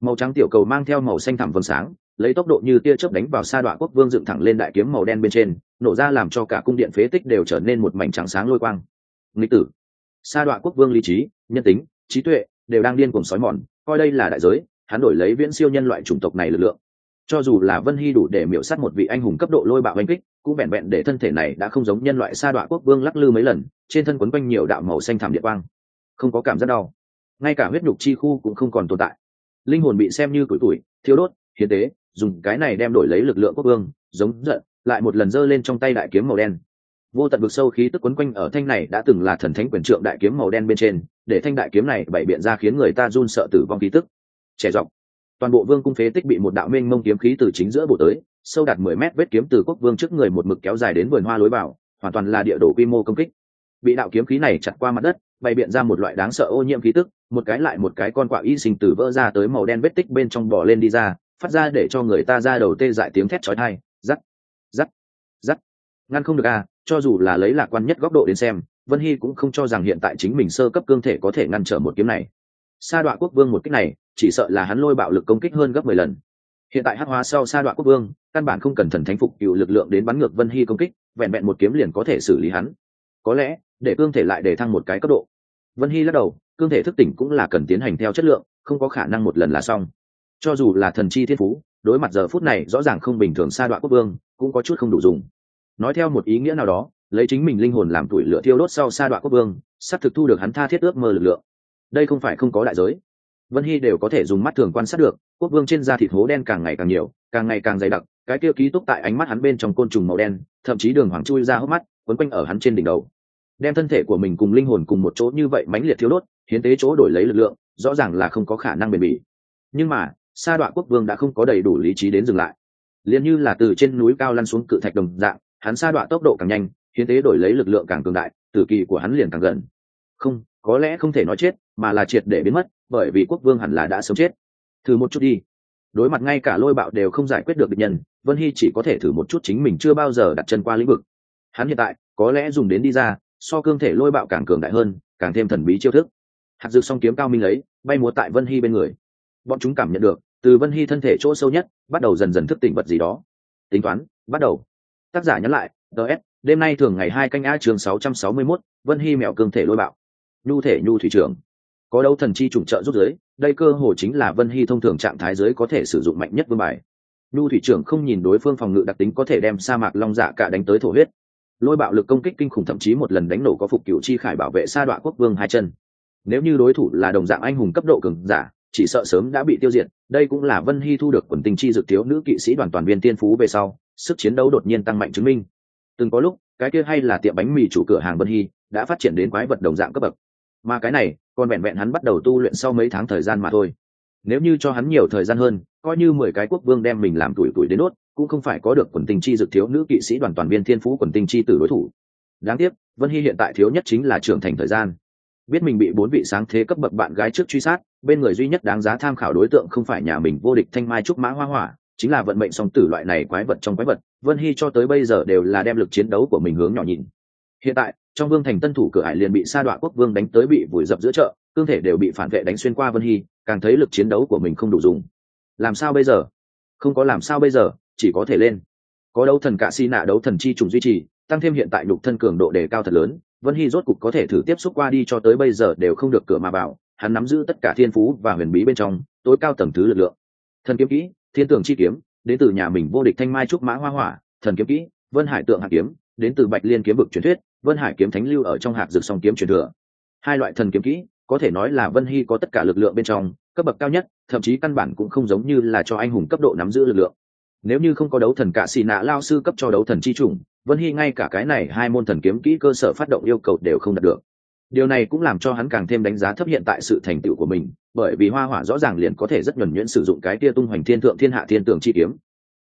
Màu trắng tiểu cầu mang theo màu xanh thẳm vầng sáng, lấy tốc độ như tia chớp đánh vào Sa Đọa Quốc Vương dựng thẳng lên đại kiếm màu đen bên trên, nổ ra làm cho cả cung điện phế tích đều trở nên một mảnh trắng sáng lôi quang. Nghịch tử! Sa Đọa Quốc Vương lý trí, nhân tính, trí tuệ đều đang điên cuồng sói mòn, coi đây là đại giới, hắn đổi lấy viễn siêu nhân loại chủng tộc này lực lượng. Cho dù là Vân Hy đủ để miểu sát một vị anh hùng cấp độ lôi bạo đánh kích, cũng vẹn vẹn để thân thể này đã không giống nhân loại Sa Đọa Quốc Vương lắc lư mấy lần, trên thân quấn quanh nhiều đạo màu xanh thẳm điện quang, không có cảm giác đau, ngay cả huyết nhục chi khu cũng không còn tồn tại. Linh hồn bị xem như củi tuổi, thiêu đốt, hiến tế, dùng cái này đem đổi lấy lực lượng quốc vương, giống giận, lại một lần giơ lên trong tay đại kiếm màu đen. Vô tận vực sâu khí tức quấn quanh ở thanh này đã từng là thần thánh quyền trượng đại kiếm màu đen bên trên, để thanh đại kiếm này bảy biện ra khiến người ta run sợ tử vong khí tức. Trẻ dọc, toàn bộ vương cung phế tích bị một đạo mênh mông kiếm khí từ chính giữa bổ tới, sâu đạt 10 mét vết kiếm từ quốc vương trước người một mực kéo dài đến vườn hoa lối vào, hoàn toàn là địa đồ quy mô công kích. Bị đạo kiếm khí này chặt qua mặt đất, bày biện ra một loại đáng sợ ô nhiễm khí tức, một cái lại một cái con quạ y sinh tử vỡ ra tới màu đen vết tích bên trong bò lên đi ra, phát ra để cho người ta ra đầu tê dại tiếng thét chói tai, rắc, rắc, rắc. Ngăn không được à, cho dù là lấy lạc quan nhất góc độ đến xem, Vân Hy cũng không cho rằng hiện tại chính mình sơ cấp cương thể có thể ngăn trở một kiếm này. Sa Đọa Quốc Vương một kích này, chỉ sợ là hắn lôi bạo lực công kích hơn gấp 10 lần. Hiện tại hắc hóa sau Sa Đọa Quốc Vương, căn bản không cần thần thánh phục cựu lực lượng đến bắn ngược Vân Hy công kích, vẹn vẹn một kiếm liền có thể xử lý hắn. Có lẽ, để cương thể lại để thăng một cái cấp độ. Vân Hy lắc đầu, cương thể thức tỉnh cũng là cần tiến hành theo chất lượng, không có khả năng một lần là xong. Cho dù là thần chi thiên phú, đối mặt giờ phút này rõ ràng không bình thường Sa Đọa Quốc Vương, cũng có chút không đủ dùng. Nói theo một ý nghĩa nào đó, lấy chính mình linh hồn làm tuổi lửa thiêu đốt sau Sa Đọa Quốc Vương, sắp thực thu được hắn tha thiết ước mơ lực lượng. Đây không phải không có đại giới. Vân Hy đều có thể dùng mắt thường quan sát được, Quốc Vương trên da thịt hố đen càng ngày càng nhiều, càng ngày càng dày đặc, cái kia ký túc tại ánh mắt hắn bên trong côn trùng màu đen, thậm chí đường hoàng chui ra hốc mắt, quấn quanh ở hắn trên đỉnh đầu. Đem thân thể của mình cùng linh hồn cùng một chỗ như vậy mãnh liệt thiêu đốt, hiến tế chỗ đổi lấy lực lượng, rõ ràng là không có khả năng bền bỉ. Nhưng mà, Sa Đọa Quốc Vương đã không có đầy đủ lý trí đến dừng lại. Liền như là từ trên núi cao lăn xuống cự thạch đồng dạng, hắn sa đọa tốc độ càng nhanh, hiến tế đổi lấy lực lượng càng cường đại, tử kỳ của hắn liền càng gần. Không, có lẽ không thể nói chết, mà là triệt để biến mất, bởi vì quốc vương hẳn là đã sớm chết. Thử một chút đi. Đối mặt ngay cả lôi bạo đều không giải quyết được địch nhân, Vân Hy chỉ có thể thử một chút chính mình chưa bao giờ đặt chân qua lĩnh vực. Hắn hiện tại có lẽ dùng đến đi ra, so cương thể lôi bạo càng cường đại hơn, càng thêm thần bí chiêu thức. Hạt dược song kiếm cao minh lấy, bay múa tại Vân Hy bên người. Bọn chúng cảm nhận được, từ Vân Hy thân thể chỗ sâu nhất, bắt đầu dần dần thức tỉnh vật gì đó. Tính toán, bắt đầu. Tác giả nhắn lại, DS, đêm nay thường ngày 2 canh A chương 661, Vân Hy mèo cương thể lôi bạo. Nhu thể nhu thủy trưởng. Có đấu thần chi trùng trợ giúp giới, đây cơ hồ chính là Vân Hy thông thường trạng thái giới có thể sử dụng mạnh nhất vương bài. Nhu thủy trưởng không nhìn đối phương phòng ngự đặc tính có thể đem sa mạc long dạ cả đánh tới thổ huyết. Lôi bạo lực công kích kinh khủng, thậm chí một lần đánh nổ có phục cửu chi khải bảo vệ sa đọa quốc vương hai chân. Nếu như đối thủ là đồng dạng anh hùng cấp độ cường giả, chỉ sợ sớm đã bị tiêu diệt. Đây cũng là Vân Hy thu được quần tinh chi dược thiếu nữ kỵ sĩ đoàn toàn viên tiên phú về sau, sức chiến đấu đột nhiên tăng mạnh chứng minh. Từng có lúc, cái kia hay là tiệm bánh mì chủ cửa hàng Vân Hy đã phát triển đến quái vật đồng dạng cấp bậc, mà cái này còn vẹn vẹn hắn bắt đầu tu luyện sau mấy tháng thời gian mà thôi. Nếu như cho hắn nhiều thời gian hơn, coi như 10 cái quốc vương đem mình làm tuổi đến đốt, cũng không phải có được quần tinh chi dược thiếu nữ kỵ sĩ đoàn toàn viên thiên phú quần tinh chi tử đối thủ. Đáng tiếc, Vân Hy hiện tại thiếu nhất chính là trưởng thành thời gian. Biết mình bị 4 vị sáng thế cấp bậc bạn gái trước truy sát, bên người duy nhất đáng giá tham khảo đối tượng không phải nhà mình vô địch thanh mai trúc mã hoa hỏa, chính là vận mệnh song tử loại này quái vật trong quái vật. Vân Hy cho tới bây giờ đều là đem lực chiến đấu của mình hướng nhỏ nhìn. Hiện tại, trong vương thành tân thủ cửa ải liền bị sa đọa quốc vương đánh tới bị vùi dập giữa chợ, cương thể đều bị phản vệ đánh xuyên qua. Vân Hy càng thấy lực chiến đấu của mình không đủ dùng. Làm sao bây giờ? Không có làm sao bây giờ, chỉ có thể lên. Có đấu thần cạ si nạ đấu thần chi trùng duy trì, tăng thêm hiện tại nhục thân cường độ đề cao thật lớn, Vân Hy rốt cục có thể thử tiếp xúc qua đi, cho tới bây giờ đều không được cửa mà vào. Hắn nắm giữ tất cả thiên phú và huyền bí bên trong tối cao tầng thứ lực lượng. Thần kiếm kỹ, thiên tường chi kiếm, đến từ nhà mình vô địch thanh mai trúc mã hoa hỏa. Thần kiếm kỹ, vân hải tượng hạt kiếm, đến từ bạch liên kiếm vực truyền thuyết, vân hải kiếm thánh lưu ở trong hạt dược song kiếm truyền thừa. Hai loại thần kiếm kỹ có thể nói là Vân Hy có tất cả lực lượng bên trong cấp bậc cao nhất, thậm chí căn bản cũng không giống như là cho anh hùng cấp độ nắm giữ lực lượng. Nếu như không có đấu thần cạ xì nạ lao sư cấp cho đấu thần chi chủng, Vân Hy ngay cả cái này hai môn thần kiếm kỹ cơ sở phát động yêu cầu đều không đạt được. Điều này cũng làm cho hắn càng thêm đánh giá thấp hiện tại sự thành tựu của mình, bởi vì hoa hỏa rõ ràng liền có thể rất nhuần nhuyễn sử dụng cái tia tung hoành thiên thượng thiên hạ thiên tường chi kiếm.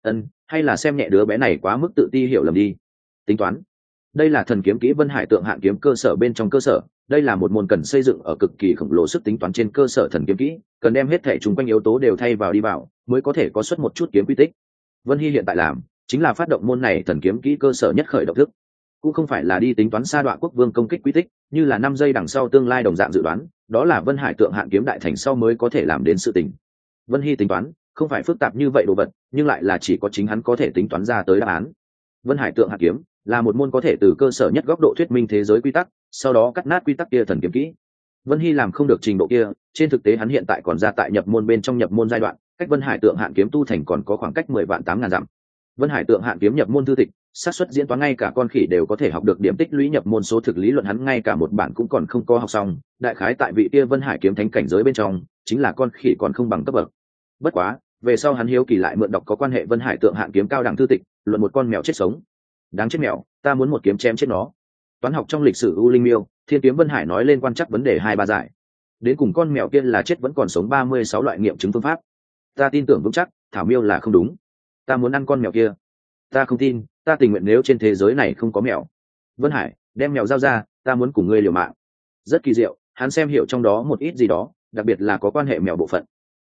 Hay là xem nhẹ đứa bé này quá mức tự ti hiểu lầm đi. Tính toán, đây là thần kiếm kỹ vân hải tượng hạn kiếm cơ sở bên trong cơ sở. Đây là một môn cần xây dựng ở cực kỳ khổng lồ sức tính toán trên cơ sở thần kiếm kỹ, cần đem hết thể chung quanh yếu tố đều thay vào đi vào, mới có thể có xuất một chút kiếm quy tích. Vân Hy hiện tại làm chính là phát động môn này thần kiếm kỹ cơ sở nhất khởi động thức, cũng không phải là đi tính toán sa đọa quốc vương công kích quy tích như là 5 giây đằng sau tương lai đồng dạng dự đoán, đó là vân hải tượng hạn kiếm đại thành sau mới có thể làm đến sự tình. Vân Hy tính toán không phải phức tạp như vậy đồ vật, nhưng lại là chỉ có chính hắn có thể tính toán ra tới đáp án. Vân Hải Tượng Hạt Kiếm là một môn có thể từ cơ sở nhất góc độ thuyết minh thế giới quy tắc, sau đó cắt nát quy tắc kia thần kiếm kỹ. Vân Hy làm không được trình độ kia, trên thực tế hắn hiện tại còn ra tại nhập môn bên trong nhập môn giai đoạn, cách Vân Hải Tượng Hạn Kiếm tu thành còn có khoảng cách 10.800 dặm. Vân Hải Tượng Hạn Kiếm nhập môn thư tịch, xác suất diễn toán ngay cả con khỉ đều có thể học được điểm tích lũy nhập môn số thực lý luận hắn ngay cả một bản cũng còn không có học xong, đại khái tại vị kia Vân Hải Kiếm thánh cảnh giới bên trong, chính là con khỉ còn không bằng cấp bậc. Bất quá, về sau hắn hiếu kỳ lại mượn đọc có quan hệ Vân Hải Tượng Hạn Kiếm cao đẳng thư tịch, luận một con mèo chết sống. Đáng chết mèo, ta muốn một kiếm chém chết nó. Toán học trong lịch sử U Linh Miêu, Thiên Kiếm Vân Hải nói lên quan chắc vấn đề 2-3 giải. Đến cùng con mèo kia là chết vẫn còn sống 36 loại nghiệm chứng phương pháp. Ta tin tưởng vững chắc, Thảo Miêu là không đúng. Ta muốn ăn con mèo kia. Ta không tin, ta tình nguyện nếu trên thế giới này không có mèo. Vân Hải, đem mèo giao ra, ta muốn cùng ngươi liều mạng. Rất kỳ diệu, hắn xem hiểu trong đó một ít gì đó, đặc biệt là có quan hệ mèo bộ phận.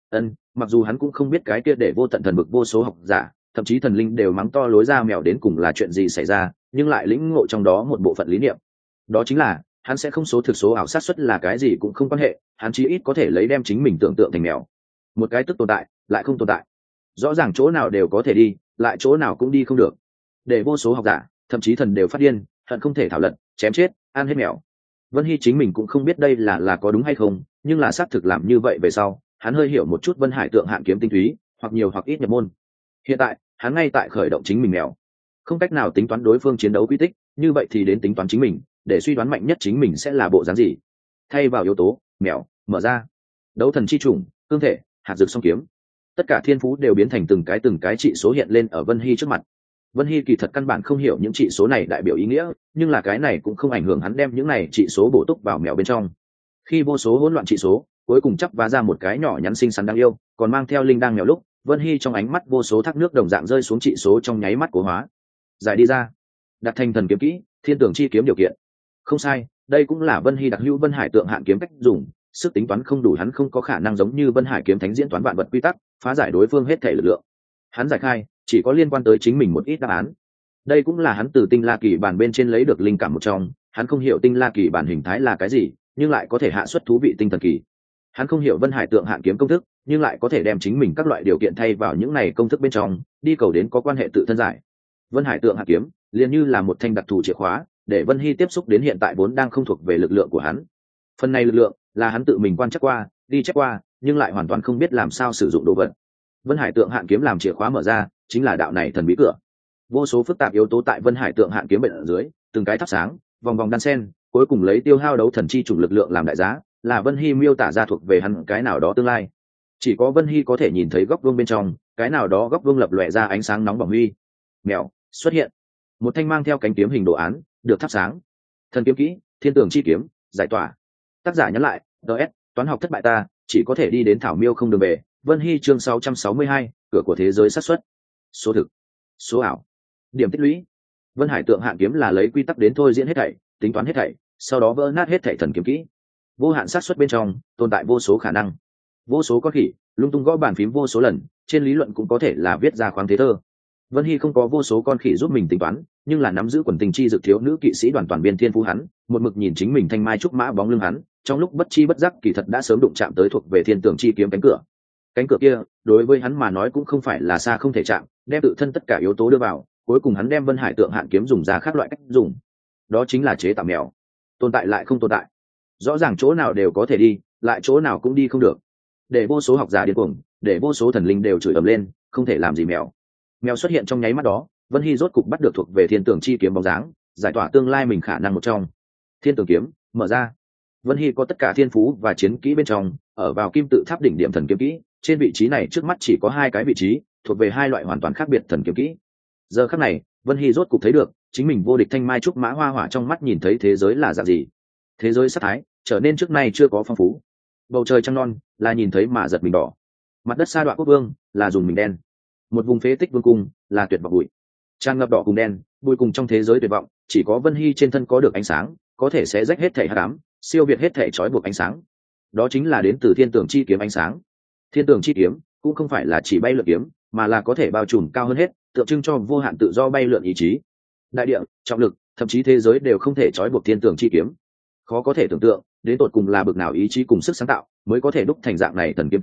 Mặc dù hắn cũng không biết cái kia để vô tận thần bực vô số học giả, thậm chí thần linh đều mắng to lối ra mèo đến cùng là chuyện gì xảy ra, nhưng lại lĩnh ngộ trong đó một bộ phận lý niệm. Đó chính là, hắn sẽ không số thực số ảo sát suất là cái gì cũng không quan hệ, hắn chí ít có thể lấy đem chính mình tưởng tượng thành mèo. Một cái tức tồn tại, lại không tồn tại. Rõ ràng chỗ nào đều có thể đi, lại chỗ nào cũng đi không được. Để vô số học giả, thậm chí thần đều phát điên, hận không thể thảo luận, chém chết, ăn hết mèo. Vân Hy chính mình cũng không biết đây là có đúng hay không, nhưng là xác thực làm như vậy về sau, hắn hơi hiểu một chút Vân Hải Tượng Hạn Kiếm tinh túy, hoặc nhiều hoặc ít nhập môn. Hiện tại, hắn ngay tại khởi động chính mình mèo. Không cách nào tính toán đối phương chiến đấu quy tích, như vậy thì đến tính toán chính mình, để suy đoán mạnh nhất chính mình sẽ là bộ dáng gì. Thay vào yếu tố, mèo, mở ra. Đấu thần chi trùng, cương thể, hạt dược song kiếm. Tất cả thiên phú đều biến thành từng cái trị số hiện lên ở Vân Hy trước mặt. Vân Hy kỳ thật căn bản không hiểu những trị số này đại biểu ý nghĩa, nhưng là cái này cũng không ảnh hưởng hắn đem những này trị số bổ túc vào mèo bên trong. Khi vô số hỗn loạn trị số cuối cùng chắp vá ra một cái nhỏ nhắn xinh xắn đáng yêu, còn mang theo linh đang mèo lúc, Vân Hy trong ánh mắt vô số thác nước đồng dạng rơi xuống trị số trong nháy mắt của hóa. Giải đi ra, đặt thành thần kiếm kỹ, thiên tưởng chi kiếm điều kiện. Không sai, đây cũng là Vân Hy đặc hữu Vân Hải Tượng Hạn Kiếm cách dùng, sức tính toán không đủ hắn không có khả năng giống như Vân Hải Kiếm Thánh diễn toán vạn vật quy tắc, phá giải đối phương hết thể lực lượng. Hắn giải khai chỉ có liên quan tới chính mình một ít đáp án. Đây cũng là hắn từ Tinh La Kỳ bản bên trên lấy được linh cảm một trong, hắn không hiểu Tinh La Kỳ bản hình thái là cái gì, nhưng lại có thể hạ xuất thú vị tinh thần kỳ. Hắn không hiểu Vân Hải Tượng Hạn Kiếm công thức, nhưng lại có thể đem chính mình các loại điều kiện thay vào những này công thức bên trong, đi cầu đến có quan hệ tự thân giải. Vân Hải Tượng Hạn Kiếm liền như là một thanh đặc thù chìa khóa, để Vân Hy tiếp xúc đến hiện tại vốn đang không thuộc về lực lượng của hắn. Phần này lực lượng là hắn tự mình quan trắc qua, đi chép qua, nhưng lại hoàn toàn không biết làm sao sử dụng đồ vật. Vân Hải Tượng Hạn Kiếm làm chìa khóa mở ra, chính là đạo này thần bí cửa. Vô số phức tạp yếu tố tại Vân Hải Tượng Hạn Kiếm bên ở dưới, từng cái thắp sáng, vòng vòng đan sen, cuối cùng lấy tiêu hao đấu thần chi chủng lực lượng làm đại giá, là Vân Hy miêu tả ra thuộc về hắn cái nào đó tương lai. Chỉ có Vân Hy có thể nhìn thấy góc vuông bên trong, cái nào đó góc vuông lập lòe ra ánh sáng nóng bỏng huy. Mèo xuất hiện, một thanh mang theo cánh kiếm hình đồ án, được thắp sáng. Thần kiếm kỹ, thiên tường chi kiếm, giải tỏa. Tác giả nhắn lại, DS, toán học thất bại ta, chỉ có thể đi đến Thảo Miêu không đường về. Vân Hy chương 662, cửa của thế giới xác suất. Số thực, số ảo, điểm tích lũy. Vân Hải Tượng Hạn Kiếm là lấy quy tắc đến thôi diễn hết thảy, tính toán hết thảy, sau đó vỡ nát hết thảy thần kiếm kỹ. Vô hạn xác suất bên trong tồn tại vô số khả năng, vô số con khỉ lung tung gõ bàn phím vô số lần, trên lý luận cũng có thể là viết ra khoáng thế thơ. Vân Hy không có vô số con khỉ giúp mình tính toán, nhưng là nắm giữ quần tình chi dược thiếu nữ kỵ sĩ đoàn toàn biên thiên phú hắn, một mực nhìn chính mình thanh mai trúc mã bóng lưng hắn, trong lúc bất chi bất giác kỳ thật đã sớm đụng chạm tới thuộc về thiên tường chi kiếm cánh cửa. Cánh cửa kia đối với hắn mà nói cũng không phải là xa không thể chạm, đem tự thân tất cả yếu tố đưa vào, cuối cùng hắn đem Vân Hải Tượng Hạn Kiếm dùng ra khác loại cách dùng, đó chính là chế tạo mèo. Tồn tại lại không tồn tại, rõ ràng chỗ nào đều có thể đi, lại chỗ nào cũng đi không được. Để vô số học giả điên cuồng, để vô số thần linh đều chửi ầm lên, không thể làm gì mèo. Mèo xuất hiện trong nháy mắt đó, Vân Hy rốt cục bắt được thuộc về thiên tường chi kiếm bóng dáng, giải tỏa tương lai mình khả năng một trong. Thiên tường kiếm mở ra. Vân Hy có tất cả thiên phú và chiến kỹ bên trong, ở vào kim tự tháp đỉnh điểm thần kiếm kỹ, trên vị trí này trước mắt chỉ có 2 cái vị trí, thuộc về 2 loại hoàn toàn khác biệt thần kiếm kỹ. Giờ khắc này, Vân Hy rốt cục thấy được, chính mình vô địch thanh mai trúc mã hoa hỏa trong mắt nhìn thấy thế giới là dạng gì. Thế giới sắc thái trở nên trước nay chưa có phong phú. Bầu trời trăng non là nhìn thấy mà giật mình đỏ, mặt đất sa đoạn quốc vương là dùng mình đen, một vùng phế tích vương cung là tuyệt vọng bụi, tràn ngập đỏ cùng đen, bụi cùng trong thế giới tuyệt vọng, chỉ có Vân Hy trên thân có được ánh sáng, có thể sẽ rách hết thể hắc ám, siêu việt hết thể trói buộc ánh sáng. Đó chính là đến từ thiên tường chi kiếm ánh sáng. Thiên tường chi kiếm cũng không phải là chỉ bay lượn kiếm, mà là có thể bao trùm cao hơn hết, tượng trưng cho vô hạn tự do bay lượn ý chí. Đại địa, trọng lực, thậm chí thế giới đều không thể trói buộc thiên tường chi kiếm. Khó có thể tưởng tượng, đến tột cùng là bực nào ý chí cùng sức sáng tạo mới có thể đúc thành dạng này thần kiếm kỹ,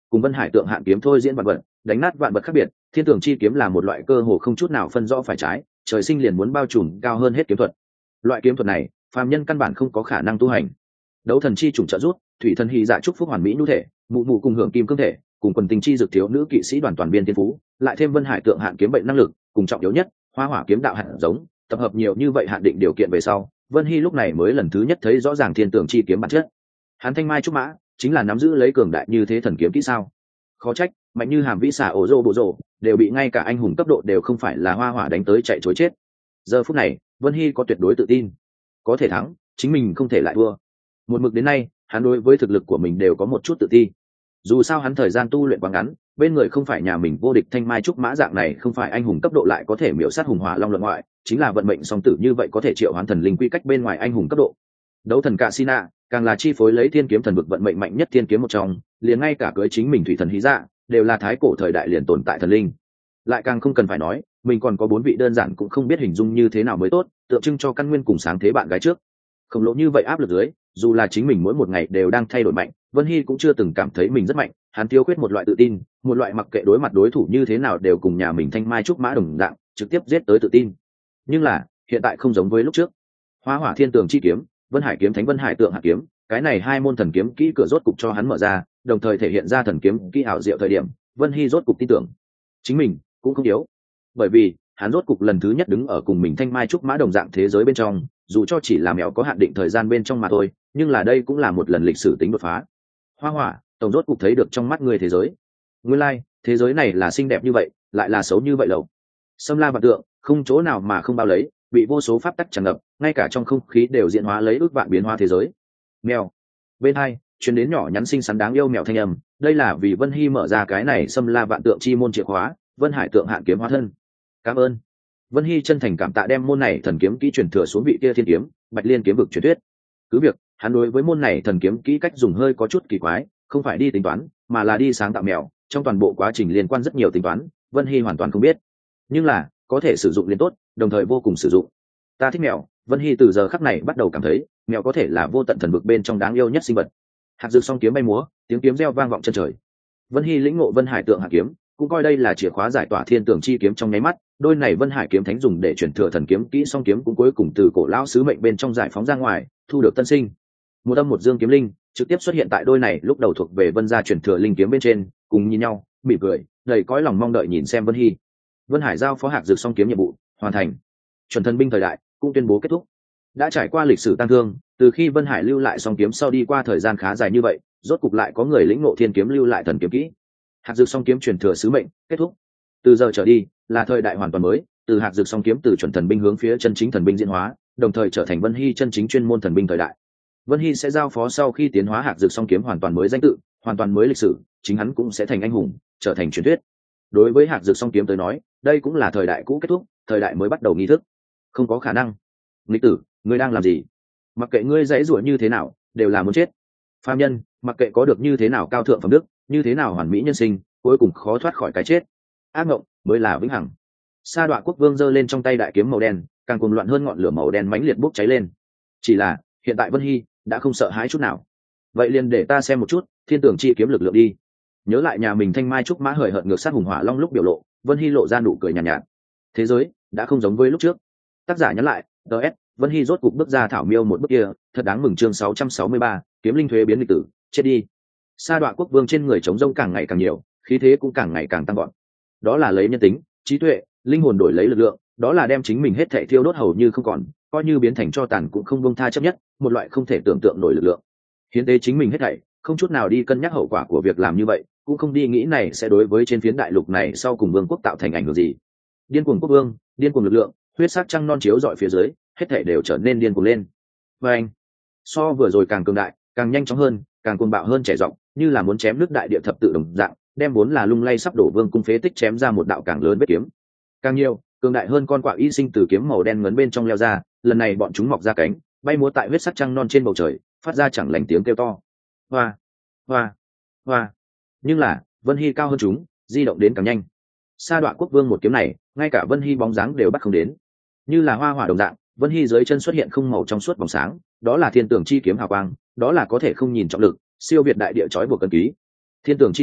cùng Vân Hải Tượng Hạn kiếm thôi diễn vạn vật, đánh nát vạn vật khác biệt. Thiên Tường chi kiếm là một loại cơ hồ không chút nào phân rõ phải trái, trời sinh liền muốn bao trùm cao hơn hết kiếm thuật. Loại kiếm thuật này, phàm nhân căn bản không có khả năng tu hành. Đấu thần chi chủng trợ rút, thủy thần hy dạ chúc phúc hoàn mỹ nhu thể, mụ mụ cùng hưởng kim cương thể, cùng quần tình chi dược thiếu nữ kỵ sĩ đoàn toàn biên thiên phú, lại thêm Vân Hải Tượng Hạn kiếm bệnh năng lực, cùng trọng yếu nhất, Hoa Hỏa kiếm đạo hạt giống, tập hợp nhiều như vậy hạn định điều kiện về sau, Vân Hy lúc này mới lần thứ nhất thấy rõ ràng Thiên Tường chi kiếm bản chất. Hắn thanh mai trúc mã, chính là nắm giữ lấy cường đại như thế thần kiếm kỹ sao? Khó trách, mạnh như hàm vĩ xà ổ rô bộ rô, đều bị ngay cả anh hùng cấp độ đều không phải là Hoa Hỏa đánh tới chạy chối chết. Giờ phút này, Vân Hy có tuyệt đối tự tin, có thể thắng, chính mình không thể lại thua. Một mực đến nay, hắn đối với thực lực của mình đều có một chút tự ti. Dù sao hắn thời gian tu luyện quá ngắn, bên người không phải nhà mình vô địch thanh mai trúc mã dạng này, không phải anh hùng cấp độ lại có thể miểu sát hùng hỏa long luận ngoại, chính là vận mệnh song tử như vậy có thể triệu hoán thần linh quy cách bên ngoài anh hùng cấp độ. Đấu thần Cạ Sina càng là chi phối lấy thiên kiếm thần vực vận mệnh mạnh nhất thiên kiếm một trong, liền ngay cả cưới chính mình thủy thần hí dạ đều là thái cổ thời đại liền tồn tại thần linh. Lại càng không cần phải nói, mình còn có 4 vị đơn giản cũng không biết hình dung như thế nào mới tốt, tượng trưng cho căn nguyên cùng sáng thế bạn gái trước. Khổng lồ như vậy áp lực dưới, dù là chính mình mỗi một ngày đều đang thay đổi mạnh, Vân Hy cũng chưa từng cảm thấy mình rất mạnh. Hắn thiếu khuyết một loại tự tin, một loại mặc kệ đối mặt đối thủ như thế nào đều cùng nhà mình thanh mai trúc mã đồng dạng trực tiếp giết tới tự tin. Nhưng là hiện tại không giống với lúc trước. Hoa Hỏa Thiên Tường chi kiếm, Vân Hải kiếm thánh Vân Hải Tượng Hạn kiếm, cái này 2 môn thần kiếm kỹ cửa rốt cục cho hắn mở ra, đồng thời thể hiện ra thần kiếm kỹ ảo diệu thời điểm, Vân Hy rốt cục tin tưởng chính mình cũng không yếu. Bởi vì hắn rốt cục lần thứ nhất đứng ở cùng mình thanh mai trúc mã đồng dạng thế giới bên trong, dù cho chỉ là mèo có hạn định thời gian bên trong mà thôi, nhưng là đây cũng là một lần lịch sử tính đột phá. Hoa Hỏa, tổng rốt cục thấy được trong mắt người thế giới. Nguyên lai, thế giới này là xinh đẹp như vậy, lại là xấu như vậy lầu. Xâm la vạn tượng, không chỗ nào mà không bao lấy, bị vô số pháp tắc tràn ngập, ngay cả trong không khí đều diễn hóa lấy ước vạn biến hóa thế giới. Mèo. Bên hai, truyền đến nhỏ nhắn xinh xắn đáng yêu mèo thanh âm, đây là vì Vân Hy mở ra cái này xâm la vạn tượng chi môn chìa khóa, Vân Hải Tượng Hạn kiếm hóa thân. Cảm ơn. Vân Hy chân thành cảm tạ đem môn này thần kiếm kỹ truyền thừa xuống vị kia thiên kiếm, Bạch Liên kiếm vực truyền thuyết. Cứ việc, hắn đối với môn này thần kiếm kỹ cách dùng hơi có chút kỳ quái, không phải đi tính toán, mà là đi sáng tạo mèo, trong toàn bộ quá trình liên quan rất nhiều tính toán, Vân Hy hoàn toàn không biết. Nhưng là, có thể sử dụng liền tốt, đồng thời vô cùng sử dụng. Ta thích mèo, Vân Hy từ giờ khắc này bắt đầu cảm thấy, mèo có thể là vô tận thần vực bên trong đáng yêu nhất sinh vật. Hạt dược song kiếm bay múa, tiếng kiếm reo vang vọng chân trời. Vân Hy lĩnh ngộ Vân Hải Tượng Hạn kiếm, cũng coi đây là chìa khóa giải tỏa Thiên Tường chi kiếm trong nháy mắt, đôi này Vân Hải kiếm thánh dùng để chuyển thừa thần kiếm kỹ song kiếm cũng cuối cùng từ cổ lão sứ mệnh bên trong giải phóng ra ngoài, thu được tân sinh. Một âm một dương kiếm linh trực tiếp xuất hiện tại đôi này lúc đầu thuộc về Vân gia chuyển thừa linh kiếm bên trên, cùng nhìn nhau, mỉm cười, đầy cõi lòng mong đợi nhìn xem Vân Hy. Vân Hải giao phó Hạc Dược song kiếm nhiệm vụ hoàn thành. Chuẩn thần binh thời đại cũng tuyên bố kết thúc. Đã trải qua lịch sử tăng thương, từ khi Vân Hải lưu lại song kiếm sau đi qua thời gian khá dài như vậy, rốt cục lại có người lĩnh ngộ thiên kiếm lưu lại thần kiếm kỹ. Hạc Dược song kiếm truyền thừa sứ mệnh kết thúc. Từ giờ trở đi là thời đại hoàn toàn mới, từ Hạc Dược song kiếm từ chuẩn thần binh hướng phía chân chính thần binh diễn hóa, đồng thời trở thành Vân Hy chân chính chuyên môn thần binh thời đại. Vân Hy sẽ giao phó sau khi tiến hóa Hạc Dược song kiếm hoàn toàn mới danh tự, hoàn toàn mới lịch sử, chính hắn cũng sẽ thành anh hùng, trở thành truyền thuyết. Đối với Hạc Dược song kiếm tới nói, đây cũng là thời đại cũ kết thúc, thời đại mới bắt đầu nghi thức. Không có khả năng. Nghịch tử, ngươi đang làm gì? Mặc kệ ngươi dãy rủa như thế nào, đều là muốn chết. Phàm nhân, mặc kệ có được như thế nào cao thượng phẩm đức, như thế nào hoàn mỹ nhân sinh, cuối cùng khó thoát khỏi cái chết. Ác mộng mới là vĩnh hằng. Sa Đọa Quốc Vương giơ lên trong tay đại kiếm màu đen, càng cuồng loạn hơn ngọn lửa màu đen mãnh liệt bốc cháy lên. Chỉ là, hiện tại Vân Hy đã không sợ hãi chút nào. Vậy liền để ta xem một chút Thiên Tường chi kiếm lực lượng đi. Nhớ lại nhà mình thanh mai trúc mã hời hợt ngược sát hùng hỏa long lúc biểu lộ, Vân Hy lộ ra nụ cười nhàn nhạt. Thế giới đã không giống với lúc trước. Tác giả nhắn lại, DS, Vân Hy rốt cục bước ra thảo miêu một bước kia, thật đáng mừng. Chương 663, kiếm linh thuế biến lịch tử, chết đi. Sa Đọa Quốc Vương trên người trống rông càng ngày càng nhiều, khí thế cũng càng ngày càng tăng gọn. Đó là lấy nhân tính, trí tuệ, linh hồn đổi lấy lực lượng, đó là đem chính mình hết thảy thiêu đốt hầu như không còn, coi như biến thành tro tàn cũng không buông tha chấp nhất, một loại không thể tưởng tượng nổi lực lượng. Hiến tế chính mình hết thảy, không chút nào đi cân nhắc hậu quả của việc làm như vậy, cũng không đi nghĩ này sẽ đối với trên phiến đại lục này sau cùng vương quốc tạo thành ảnh hưởng gì. Điên cuồng quốc vương, điên cuồng lực lượng, huyết sắc trăng non chiếu rọi phía dưới, hết thảy đều trở nên điên cuồng lên. Và anh, so vừa rồi càng cường đại, càng nhanh chóng hơn, càng cuồng bạo hơn, trẻ giọng, như là muốn chém nước đại địa thập tự đồng dạng, đem vốn là lung lay sắp đổ vương cung phế tích chém ra một đạo càng lớn vết kiếm. Càng nhiều, cường đại hơn con quạ y sinh từ kiếm màu đen ngấn bên trong leo ra, lần này bọn chúng mọc ra cánh, bay múa tại huyết sắc trăng non trên bầu trời, phát ra chẳng lành tiếng kêu to. Hoa, hoa, hoa. Nhưng là, Vân Hy cao hơn chúng, di động đến càng nhanh. Sa Đọa Quốc Vương một kiếm này, ngay cả Vân Hy bóng dáng đều bắt không đến. Như là hoa hỏa đồng dạng, Vân Hy dưới chân xuất hiện không màu trong suốt vòng sáng, đó là Thiên Tường chi kiếm hào quang, đó là có thể không nhìn trọng lực, siêu việt đại địa chói buộc cân ký. Thiên Tường chi kiếm,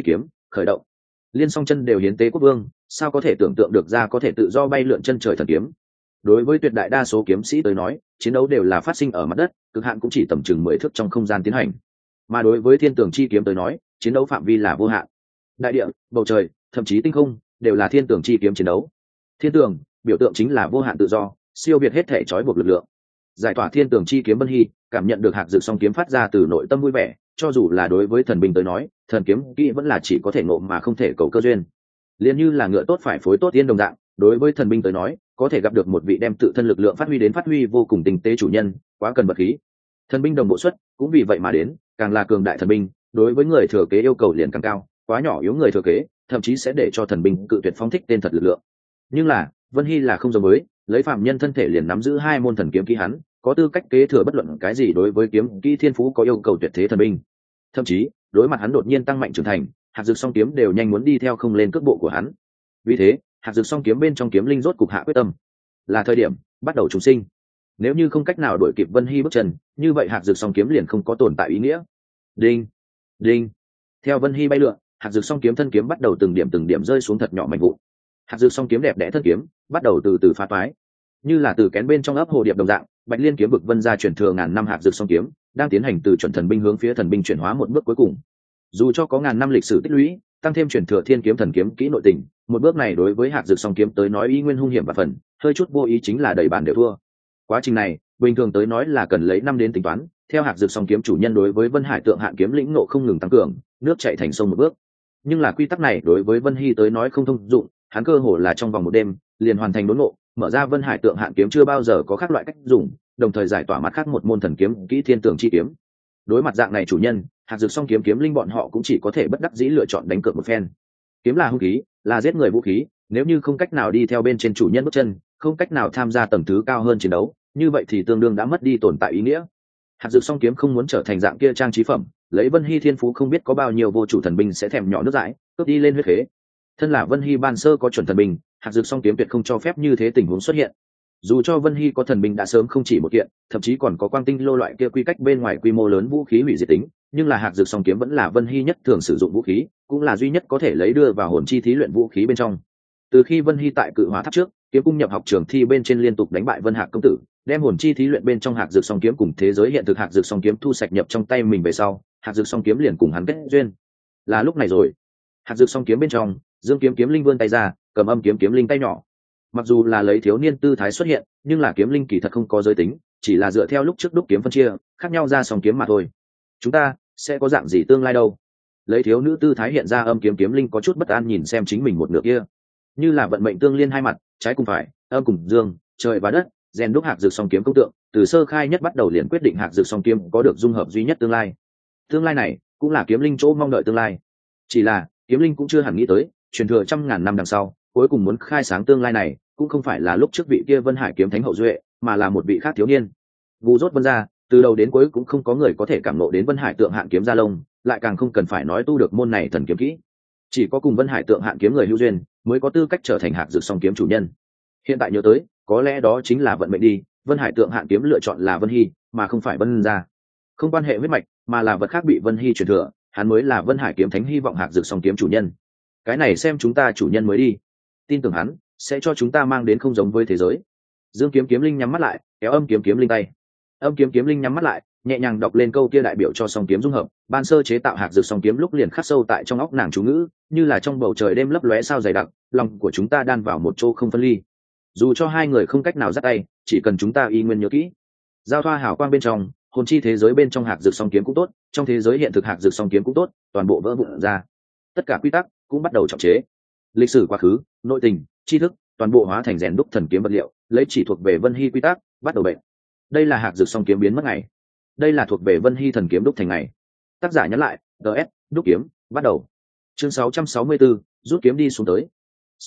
khởi động. Liên song chân đều hiến tế quốc vương, sao có thể tưởng tượng được ra có thể tự do bay lượn chân trời thần kiếm. Đối với tuyệt đại đa số kiếm sĩ tới nói, chiến đấu đều là phát sinh ở mặt đất, cực hạn cũng chỉ tầm chừng 10 thước trong không gian tiến hành. Mà đối với thiên tường chi kiếm tới nói, chiến đấu phạm vi là vô hạn. Đại địa, bầu trời, thậm chí tinh không đều là thiên tường chi kiếm chiến đấu. Thiên tường biểu tượng chính là vô hạn tự do, siêu việt hết thể trói buộc lực lượng. Giải tỏa thiên tường chi kiếm Vân Hy cảm nhận được hạc dược song kiếm phát ra từ nội tâm vui vẻ, cho dù là đối với thần binh tới nói, thần kiếm kỹ vẫn là chỉ có thể ngộ mà không thể cầu cơ duyên. Liên như là ngựa tốt phải phối tốt tiên đồng dạng, đối với thần binh tới nói, có thể gặp được một vị đem tự thân lực lượng phát huy vô cùng tinh tế chủ nhân, quá cần bật khí. Thần binh đồng bộ xuất cũng vì vậy mà đến, càng là cường đại thần binh, đối với người thừa kế yêu cầu liền càng cao, quá nhỏ yếu người thừa kế, thậm chí sẽ để cho thần binh cự tuyệt phóng thích tên thật lực lượng. Nhưng là, Vân Hy là không giống với, lấy phạm nhân thân thể liền nắm giữ 2 môn thần kiếm kỹ hắn, có tư cách kế thừa bất luận cái gì đối với kiếm kỹ thiên phú có yêu cầu tuyệt thế thần binh. Thậm chí, đối mặt hắn đột nhiên tăng mạnh trưởng thành, hạc dược song kiếm đều nhanh muốn đi theo không lên cước bộ của hắn. Vì thế, hạc dược song kiếm bên trong kiếm linh rốt cục hạ quyết tâm, là thời điểm bắt đầu trùng sinh. Nếu như không cách nào đuổi kịp Vân Hy bước chân, như vậy hạc dược song kiếm liền không có tồn tại ý nghĩa. Đinh, đinh. Theo Vân Hy bay lượn, hạc dược song kiếm thân kiếm bắt đầu từng điểm rơi xuống thật nhỏ mảnh vụn. Hạc dược song kiếm đẹp đẽ thân kiếm bắt đầu từ từ phá toái, như là từ kén bên trong ấp hồ điệp đồng dạng. Bạch Liên kiếm vực vân gia truyền thừa ngàn năm hạc dược song kiếm đang tiến hành từ chuẩn thần binh hướng phía thần binh chuyển hóa một bước cuối cùng. Dù cho có ngàn năm lịch sử tích lũy, tăng thêm truyền thừa thiên kiếm thần kiếm kỹ nội tình, một bước này đối với hạc dược song kiếm tới nói y nguyên hung hiểm và phần, hơi chút vô ý chính là đầy bàn đều thua. Quá trình này bình thường tới nói là cần lấy năm đến tính toán. Theo hạc dược song kiếm chủ nhân đối với Vân Hải tượng hạn kiếm lĩnh nộ không ngừng tăng cường, nước chảy thành sông một bước. Nhưng là quy tắc này đối với Vân Hy tới nói không thông dụng, hắn cơ hồ là trong vòng một đêm liền hoàn thành đốn ngộ, mở ra Vân Hải tượng hạn kiếm chưa bao giờ có khác loại cách dùng, đồng thời giải tỏa mặt khác một môn thần kiếm kỹ thiên tường chi kiếm. Đối mặt dạng này chủ nhân, hạc dược song kiếm kiếm linh bọn họ cũng chỉ có thể bất đắc dĩ lựa chọn đánh cược một phen. Kiếm là hung khí, là giết người vũ khí, nếu như không cách nào đi theo bên trên chủ nhân bước chân, không cách nào tham gia tầng thứ cao hơn chiến đấu, như vậy thì tương đương đã mất đi tồn tại ý nghĩa. Hạc dược song kiếm không muốn trở thành dạng kia trang trí phẩm, lấy Vân Hy thiên phú không biết có bao nhiêu vô chủ thần binh sẽ thèm nhỏ nước dãi, cướp đi lên huyết khế. Thân là Vân Hy ban sơ có chuẩn thần binh, hạc dược song kiếm tuyệt không cho phép như thế tình huống xuất hiện. Dù cho Vân Hy có thần binh đã sớm không chỉ một kiện, thậm chí còn có quang tinh lô loại kia quy cách bên ngoài quy mô lớn vũ khí hủy diệt tính, nhưng là hạc dược song kiếm vẫn là Vân Hy nhất thường sử dụng vũ khí, cũng là duy nhất có thể lấy đưa vào hồn chi thí luyện vũ khí bên trong. Từ khi Vân Hy tại Cự Hỏa Tháp trước, kiếm cung nhập học trường thi bên trên liên tục đánh bại Vân Hạc công tử, đem hồn chi thí luyện bên trong hạc dược song kiếm cùng thế giới hiện thực hạc dược song kiếm thu sạch nhập trong tay mình về sau, hạc dược song kiếm liền cùng hắn kết duyên. Là lúc này rồi, hạc dược song kiếm bên trong, dương kiếm kiếm linh vươn tay ra, cầm âm kiếm kiếm linh tay nhỏ. Mặc dù là lấy thiếu niên tư thái xuất hiện, nhưng là kiếm linh kỳ thật không có giới tính, chỉ là dựa theo lúc trước đúc kiếm phân chia, khác nhau ra song kiếm mà thôi. Chúng ta sẽ có dạng gì tương lai đâu? Lấy thiếu nữ tư thái hiện ra âm kiếm kiếm linh có chút bất an nhìn xem chính mình một nửa kia, như là vận mệnh tương liên hai mặt, trái cùng phải, âm cùng dương, trời và đất, rèn đúc hạc dược song kiếm công tượng, từ sơ khai nhất bắt đầu liền quyết định hạc dược song kiếm có được dung hợp duy nhất tương lai. Tương lai này cũng là kiếm linh chỗ mong đợi tương lai. Chỉ là kiếm linh cũng chưa hẳn nghĩ tới, truyền thừa trăm ngàn năm đằng sau, cuối cùng muốn khai sáng tương lai này, cũng không phải là lúc trước vị kia Vân Hải kiếm thánh hậu duệ, mà là một vị khác thiếu niên. Vu rốt Vân gia, từ đầu đến cuối cũng không có người có thể cảm ngộ đến Vân Hải tượng hạn kiếm gia lông, lại càng không cần phải nói tu được môn này thần kiếm kỹ. Chỉ có cùng Vân Hải tượng hạn kiếm người hữu duyên, mới có tư cách trở thành hạc dược song kiếm chủ nhân. Hiện tại nhớ tới, có lẽ đó chính là vận mệnh đi, Vân Hải tượng hạn kiếm lựa chọn là Vân Hy, mà không phải Vân gia. Không quan hệ huyết mạch, mà là vật khác bị Vân Hy truyền thừa, hắn mới là Vân Hải kiếm thánh hy vọng hạc dược song kiếm chủ nhân. Cái này xem chúng ta chủ nhân mới đi, tin tưởng hắn sẽ cho chúng ta mang đến không giống với thế giới. Dương kiếm kiếm linh nhắm mắt lại, kéo âm kiếm kiếm linh tay. Âm kiếm kiếm linh nhắm mắt lại, nhẹ nhàng đọc lên câu kia đại biểu cho song kiếm dung hợp, ban sơ chế tạo hạc dược song kiếm lúc liền khắc sâu tại trong óc nàng chú ngữ, như là trong bầu trời đêm lấp lóe sao dày đặc, lòng của chúng ta đan vào một chỗ không phân ly. Dù cho hai người không cách nào dắt tay, chỉ cần chúng ta y nguyên nhớ kỹ. Giao thoa hào quang bên trong, hồn chi thế giới bên trong hạc dược song kiếm cũng tốt, trong thế giới hiện thực hạc dược song kiếm cũng tốt, toàn bộ vỡ vụn ra. Tất cả quy tắc cũng bắt đầu trọng chế. Lịch sử quá khứ, nội tình, tri thức, toàn bộ hóa thành rèn đúc thần kiếm vật liệu, lấy chỉ thuộc về Vân Hy quy tắc, bắt đầu bệnh. Đây là hạc dược song kiếm biến mất ngày. Đây là thuộc về Vân Hy thần kiếm đúc thành ngày. Tác giả nhắn lại, DS, đúc kiếm, bắt đầu. Chương 664, rút kiếm đi xuống tới.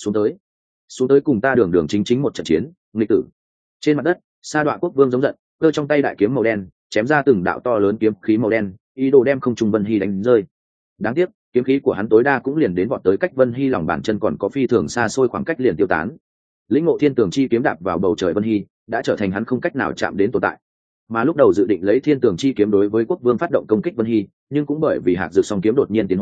Xuống tới cùng ta đường chính chính một trận chiến, nghịch tử. Trên mặt đất, Sa Đoạ quốc vương giống giận, cơ trong tay đại kiếm màu đen, chém ra từng đạo to lớn kiếm khí màu đen, ý đồ đem không trung Vân Hy đánh rơi. Đáng tiếc, kiếm khí của hắn tối đa cũng liền đến vọt tới cách Vân Hy lòng bàn chân còn có phi thường xa xôi khoảng cách liền tiêu tán. Lĩnh ngộ thiên tường chi kiếm đạp vào bầu trời Vân Hy, đã trở thành hắn không cách nào chạm đến tồn tại. Mà lúc đầu dự định lấy thiên tường chi kiếm đối với quốc vương phát động công kích Vân Hy, nhưng cũng bởi vì hạc dược song kiếm đột nhiên tiến hóa,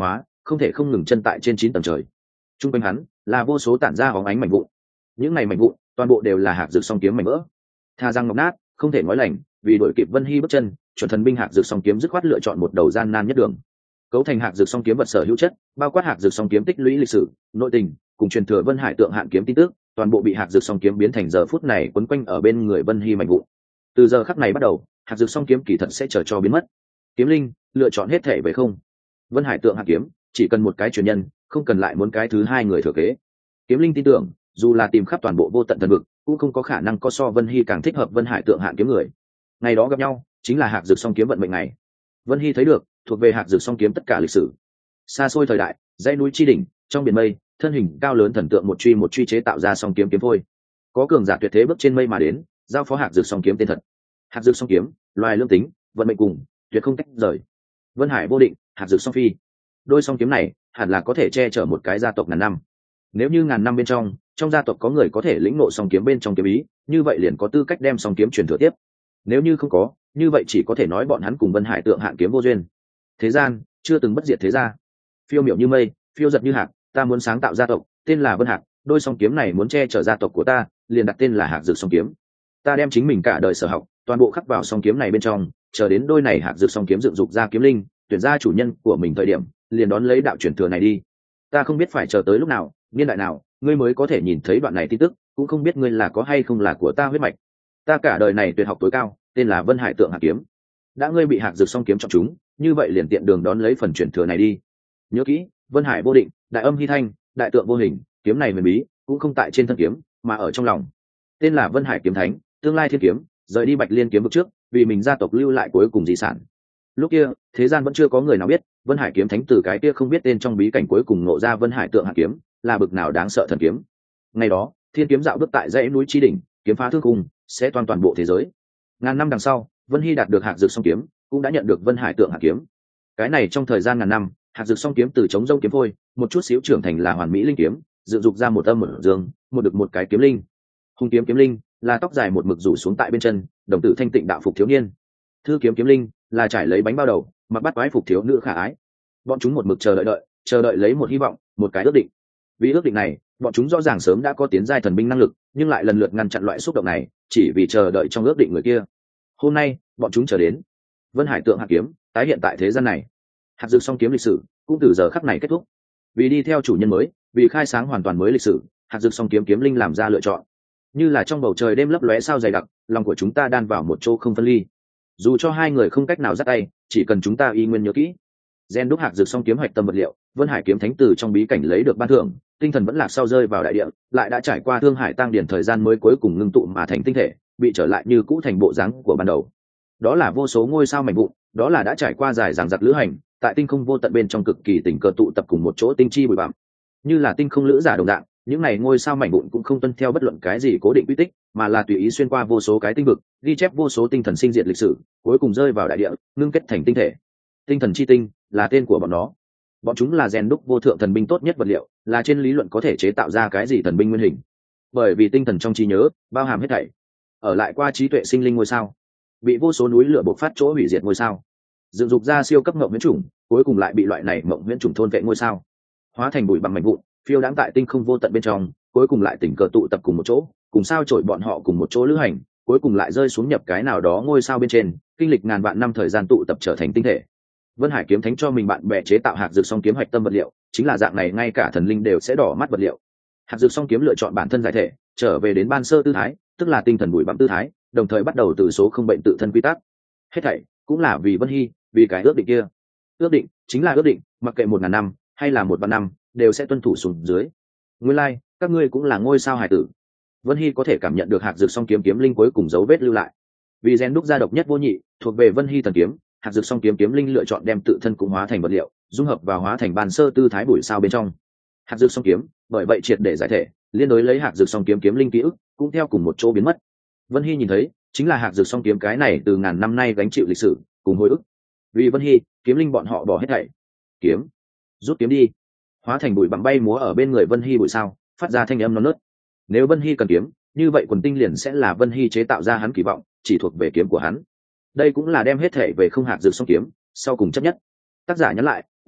không thể không ngừng chân tại trên 9 tầng trời. Trung quanh hắn là vô số tản ra hóng ánh mảnh vụn, những này mảnh vụn toàn bộ đều là hạc dược song kiếm mảnh vỡ, tha răng ngọc nát, không thể nói lành. Vì đội kịp Vân Hy bước chân, chuẩn thần binh hạc dược song kiếm dứt khoát lựa chọn một đầu gian nan nhất đường. Cấu thành hạc dược song kiếm vật sở hữu chất, bao quát hạc dược song kiếm tích lũy lịch sử, nội tình, cùng truyền thừa Vân Hải tượng hạn kiếm tin tức, toàn bộ bị hạc dược song kiếm biến thành giờ phút này quấn quanh ở bên người Vân Hy mảnh vụn. Từ giờ khắc này bắt đầu, hạc dược song kiếm kỳ thật sẽ chờ cho biến mất. Kiếm linh lựa chọn hết thể về không. Vân Hải tượng hạn kiếm chỉ cần một cái truyền nhân, không cần lại muốn cái thứ hai người thừa kế. Kiếm linh tin tưởng, dù là tìm khắp toàn bộ vô tận thần vực, cũng không có khả năng có so Vân Hy càng thích hợp Vân Hải tượng hạn kiếm người. Ngày đó gặp nhau, chính là hạc dược song kiếm vận mệnh này. Vân Hy thấy được thuộc về hạc dược song kiếm tất cả lịch sử. Xa xôi thời đại, dãy núi chi đỉnh, trong biển mây, thân hình cao lớn thần tượng một truy chế tạo ra song kiếm kiếm phôi. Có cường giả tuyệt thế bước trên mây mà đến, giao phó hạc dược song kiếm tên thật. Hạc dược song kiếm, loài lương tính, vận mệnh cùng, tuyệt không tách rời. Vân Hải vô định, hạc dược song phi. Đôi song kiếm này hẳn là có thể che chở một cái gia tộc ngàn năm. Nếu như ngàn năm bên trong gia tộc có người có thể lĩnh ngộ song kiếm bên trong kiếm ý, như vậy liền có tư cách đem song kiếm truyền thừa tiếp. Nếu như không có, như vậy chỉ có thể nói bọn hắn cùng Vân Hải tượng hạn kiếm vô duyên. Thế gian chưa từng bất diệt thế gia, phiêu miểu như mây, phiêu giật như hạc. Ta muốn sáng tạo gia tộc, tên là Vân Hạc. Đôi song kiếm này muốn che chở gia tộc của ta, liền đặt tên là Hạc Dược song kiếm. Ta đem chính mình cả đời sở học toàn bộ khắc vào song kiếm này bên trong, chờ đến đôi này Hạc Dược song kiếm dựng dục ra kiếm linh, tuyển ra chủ nhân của mình thời điểm, liền đón lấy đạo truyền thừa này đi. Ta không biết phải chờ tới lúc nào, niên đại nào, ngươi mới có thể nhìn thấy đoạn này tin tức, cũng không biết ngươi là có hay không là của ta huyết mạch. Ta cả đời này tuyệt học tối cao, tên là Vân Hải tượng hạc kiếm. Đã ngươi bị Hạc Dược song kiếm chọn chúng, như vậy liền tiện đường đón lấy phần truyền thừa này đi. Nhớ kỹ, Vân Hải vô định, đại âm hy thanh, đại tượng vô hình, kiếm này huyền bí, cũng không tại trên thân kiếm, mà ở trong lòng. Tên là Vân Hải kiếm thánh, tương lai thiên kiếm, rời đi Bạch Liên kiếm vực trước, vì mình gia tộc lưu lại cuối cùng di sản. Lúc kia, thế gian vẫn chưa có người nào biết, Vân Hải kiếm thánh từ cái kia không biết tên trong bí cảnh cuối cùng ngộ ra Vân Hải tượng hạc kiếm, là bực nào đáng sợ thần kiếm. Ngày đó, thiên kiếm dạo bước tại dãy núi chi đỉnh, kiếm phá thương khung, sẽ toàn bộ thế giới. Ngàn năm đằng sau, Vân Hy đạt được Hạc Dược song kiếm, cũng đã nhận được Vân Hải tượng hạc kiếm. Cái này trong thời gian ngàn năm, Hạc Dược song kiếm từ chống rông kiếm phôi, một chút xíu trưởng thành là hoàn mỹ linh kiếm, dựng dục ra một âm một dương, một được một cái kiếm linh. Hung kiếm kiếm linh là tóc dài một mực rủ xuống tại bên chân, đồng tử thanh tịnh đạo phục thiếu niên. Thư kiếm kiếm linh là trải lấy bánh bao đầu, mặc bắt quái phục thiếu nữ khả ái. Bọn chúng một mực chờ đợi lấy một hy vọng, một cái ước định. Vì ước định này, bọn chúng rõ ràng sớm đã có tiến giai thần binh năng lực, nhưng lại lần lượt ngăn chặn loại xúc động này, chỉ vì chờ đợi trong ước định người kia. Hôm nay, bọn chúng chờ đến. Vân Hải tượng hạc kiếm tái hiện tại thế gian này. Hạc Dược song kiếm lịch sử cũng từ giờ khắc này kết thúc. Vì đi theo chủ nhân mới, vì khai sáng hoàn toàn mới lịch sử, Hạc Dược song kiếm kiếm linh làm ra lựa chọn. Như là trong bầu trời đêm lấp lóe sao dày đặc, lòng của chúng ta đan vào một chỗ không phân ly. Dù cho hai người không cách nào dắt tay, chỉ cần chúng ta y nguyên nhớ kỹ. Gen đúc Hạc Dược song kiếm hoạch tâm vật liệu, Vân Hải kiếm thánh từ trong bí cảnh lấy được ban thưởng, tinh thần vẫn lạc sau rơi vào đại địa, lại đã trải qua Thương Hải tăng điển thời gian mới cuối cùng ngưng tụ mà thành tinh thể, bị trở lại như cũ thành bộ dáng của ban đầu. Đó là vô số ngôi sao mảnh vụn, đó là đã trải qua dài dằng dặc lữ hành, tại tinh không vô tận bên trong cực kỳ tình cờ tụ tập cùng một chỗ tinh chi bụi bặm. Như là tinh không lữ giả đồng dạng, những này ngôi sao mảnh vụn cũng không tuân theo bất luận cái gì cố định quy tích, mà là tùy ý xuyên qua vô số cái tinh vực, ghi chép vô số tinh thần sinh diệt lịch sử, cuối cùng rơi vào đại địa, ngưng kết thành tinh thể. Tinh thần chi tinh là tên của bọn nó. Bọn chúng là rèn đúc vô thượng thần binh tốt nhất vật liệu, là trên lý luận có thể chế tạo ra cái gì thần binh nguyên hình. Bởi vì tinh thần trong trí nhớ bao hàm hết thảy, ở lại qua trí tuệ sinh linh ngôi sao, bị vô số núi lửa bộc phát chỗ hủy diệt ngôi sao, dựng dục ra siêu cấp mộng huyễn chủng, cuối cùng lại bị loại này mộng huyễn chủng thôn vệ ngôi sao, hóa thành bụi bằng mảnh vụn, phiêu đãng tại tinh không vô tận bên trong, cuối cùng lại tình cờ tụ tập cùng một chỗ, cùng sao chổi bọn họ cùng một chỗ lữ hành, cuối cùng lại rơi xuống nhập cái nào đó ngôi sao bên trên, kinh lịch ngàn vạn năm thời gian tụ tập trở thành tinh thể. Vân Hải kiếm thánh cho mình bạn bè chế tạo Hạc Dược song kiếm hoạch tâm vật liệu, chính là dạng này ngay cả thần linh đều sẽ đỏ mắt vật liệu. Hạc Dược song kiếm lựa chọn bản thân giải thể, trở về đến ban sơ tư thái, tức là tinh thần bụi bặm tư thái, đồng thời bắt đầu từ số không bệnh tự thân quy tắc. Hết thảy cũng là vì Vân Hy, vì cái ước định kia. Ước định chính là ước định, mặc kệ 1000 năm hay là 1 vạn năm, đều sẽ tuân thủ xuống dưới. Nguyên lai, các ngươi cũng là ngôi sao hải tử. Vân Hy có thể cảm nhận được Hạc Dược song kiếm kiếm linh cuối cùng dấu vết lưu lại. Vì rèn đúc ra độc nhất vô nhị, thuộc về Vân Hy thần kiếm, Hạc Dược song kiếm kiếm linh lựa chọn đem tự thân cũng hóa thành vật liệu, dung hợp vào hóa thành ban sơ tư thái bụi sao bên trong. Hạc Dược song kiếm bởi vậy triệt để giải thể, liên đối lấy Hạc Dược song kiếm kiếm linh ký ức cũng theo cùng một chỗ biến mất. Vân Hy nhìn thấy chính là Hạc Dược song kiếm cái này từ ngàn năm nay gánh chịu lịch sử cùng hồi ức. Vì Vân Hy, kiếm linh bọn họ bỏ hết thảy. Kiếm, rút kiếm đi. Hóa thành bụi bằng bay múa ở bên người Vân Hy bụi sao, phát ra thanh âm non nớt. Nếu Vân Hy cần kiếm, như vậy quần tinh liền sẽ là Vân Hy chế tạo ra hắn kỳ vọng, chỉ thuộc về kiếm của hắn. Đây cũng là đem hết thể về không Hạc Dược song kiếm, sau cùng chấp nhất. Tác giả nhắn lại, DS,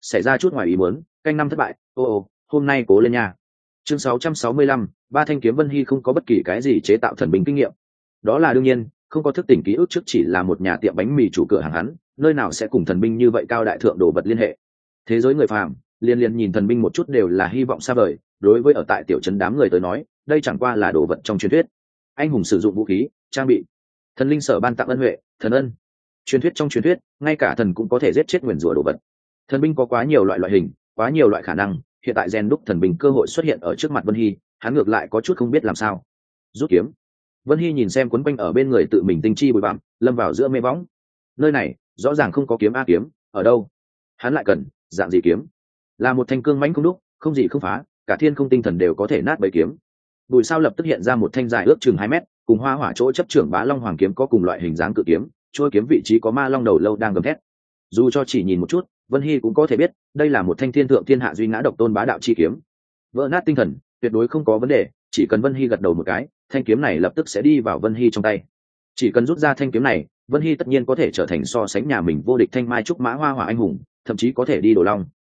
xảy ra chút ngoài ý muốn, canh năm thất bại. Ô, hôm nay cố lên nha. Chương 665, ba thanh kiếm Vân Hy không có bất kỳ cái gì chế tạo thần binh kinh nghiệm. Đó là đương nhiên, không có thức tỉnh ký ức trước chỉ là một nhà tiệm bánh mì chủ cửa hàng hắn, nơi nào sẽ cùng thần binh như vậy cao đại thượng đồ vật liên hệ. Thế giới người phàm, liên nhìn thần binh một chút đều là hy vọng xa vời, đối với ở tại tiểu trấn đám người tới nói, đây chẳng qua là đồ vật trong truyền thuyết. Anh hùng sử dụng vũ khí, trang bị, thần linh sở ban tặng ân huệ, thần ân. Truyền thuyết trong truyền thuyết, ngay cả thần cũng có thể giết chết nguyền rủa đồ vật. Thần binh có quá nhiều loại hình, quá nhiều loại khả năng, hiện tại gen đúc thần binh cơ hội xuất hiện ở trước mặt Vân Hy, hắn ngược lại có chút không biết làm sao. Rút kiếm. Vân Hy nhìn xem quấn quanh ở bên người tự mình tinh chi bụi bặm, lâm vào giữa mê võng. Nơi này rõ ràng không có kiếm a, kiếm ở đâu? Hắn lại cần dạng gì kiếm? Là một thanh cương mãnh không đúc, không gì không phá, cả thiên không tinh thần đều có thể nát bấy kiếm. Bùi Sao lập tức hiện ra một thanh dài ước chừng 2 mét, cùng Hoa Hỏa chỗ chấp trưởng Bá Long Hoàng kiếm có cùng loại hình dáng cự kiếm, trôi kiếm vị trí có ma long đầu lâu đang gầm thét. Dù cho chỉ nhìn một chút, Vân Hy cũng có thể biết, đây là một thanh thiên thượng thiên hạ duy ngã độc tôn bá đạo chi kiếm. Vỡ nát tinh thần, tuyệt đối không có vấn đề, chỉ cần Vân Hy gật đầu một cái, thanh kiếm này lập tức sẽ đi vào Vân Hy trong tay. Chỉ cần rút ra thanh kiếm này, Vân Hy tất nhiên có thể trở thành so sánh nhà mình vô địch thanh mai trúc mã Hoa Hỏa anh hùng, thậm chí có thể đi đổ long.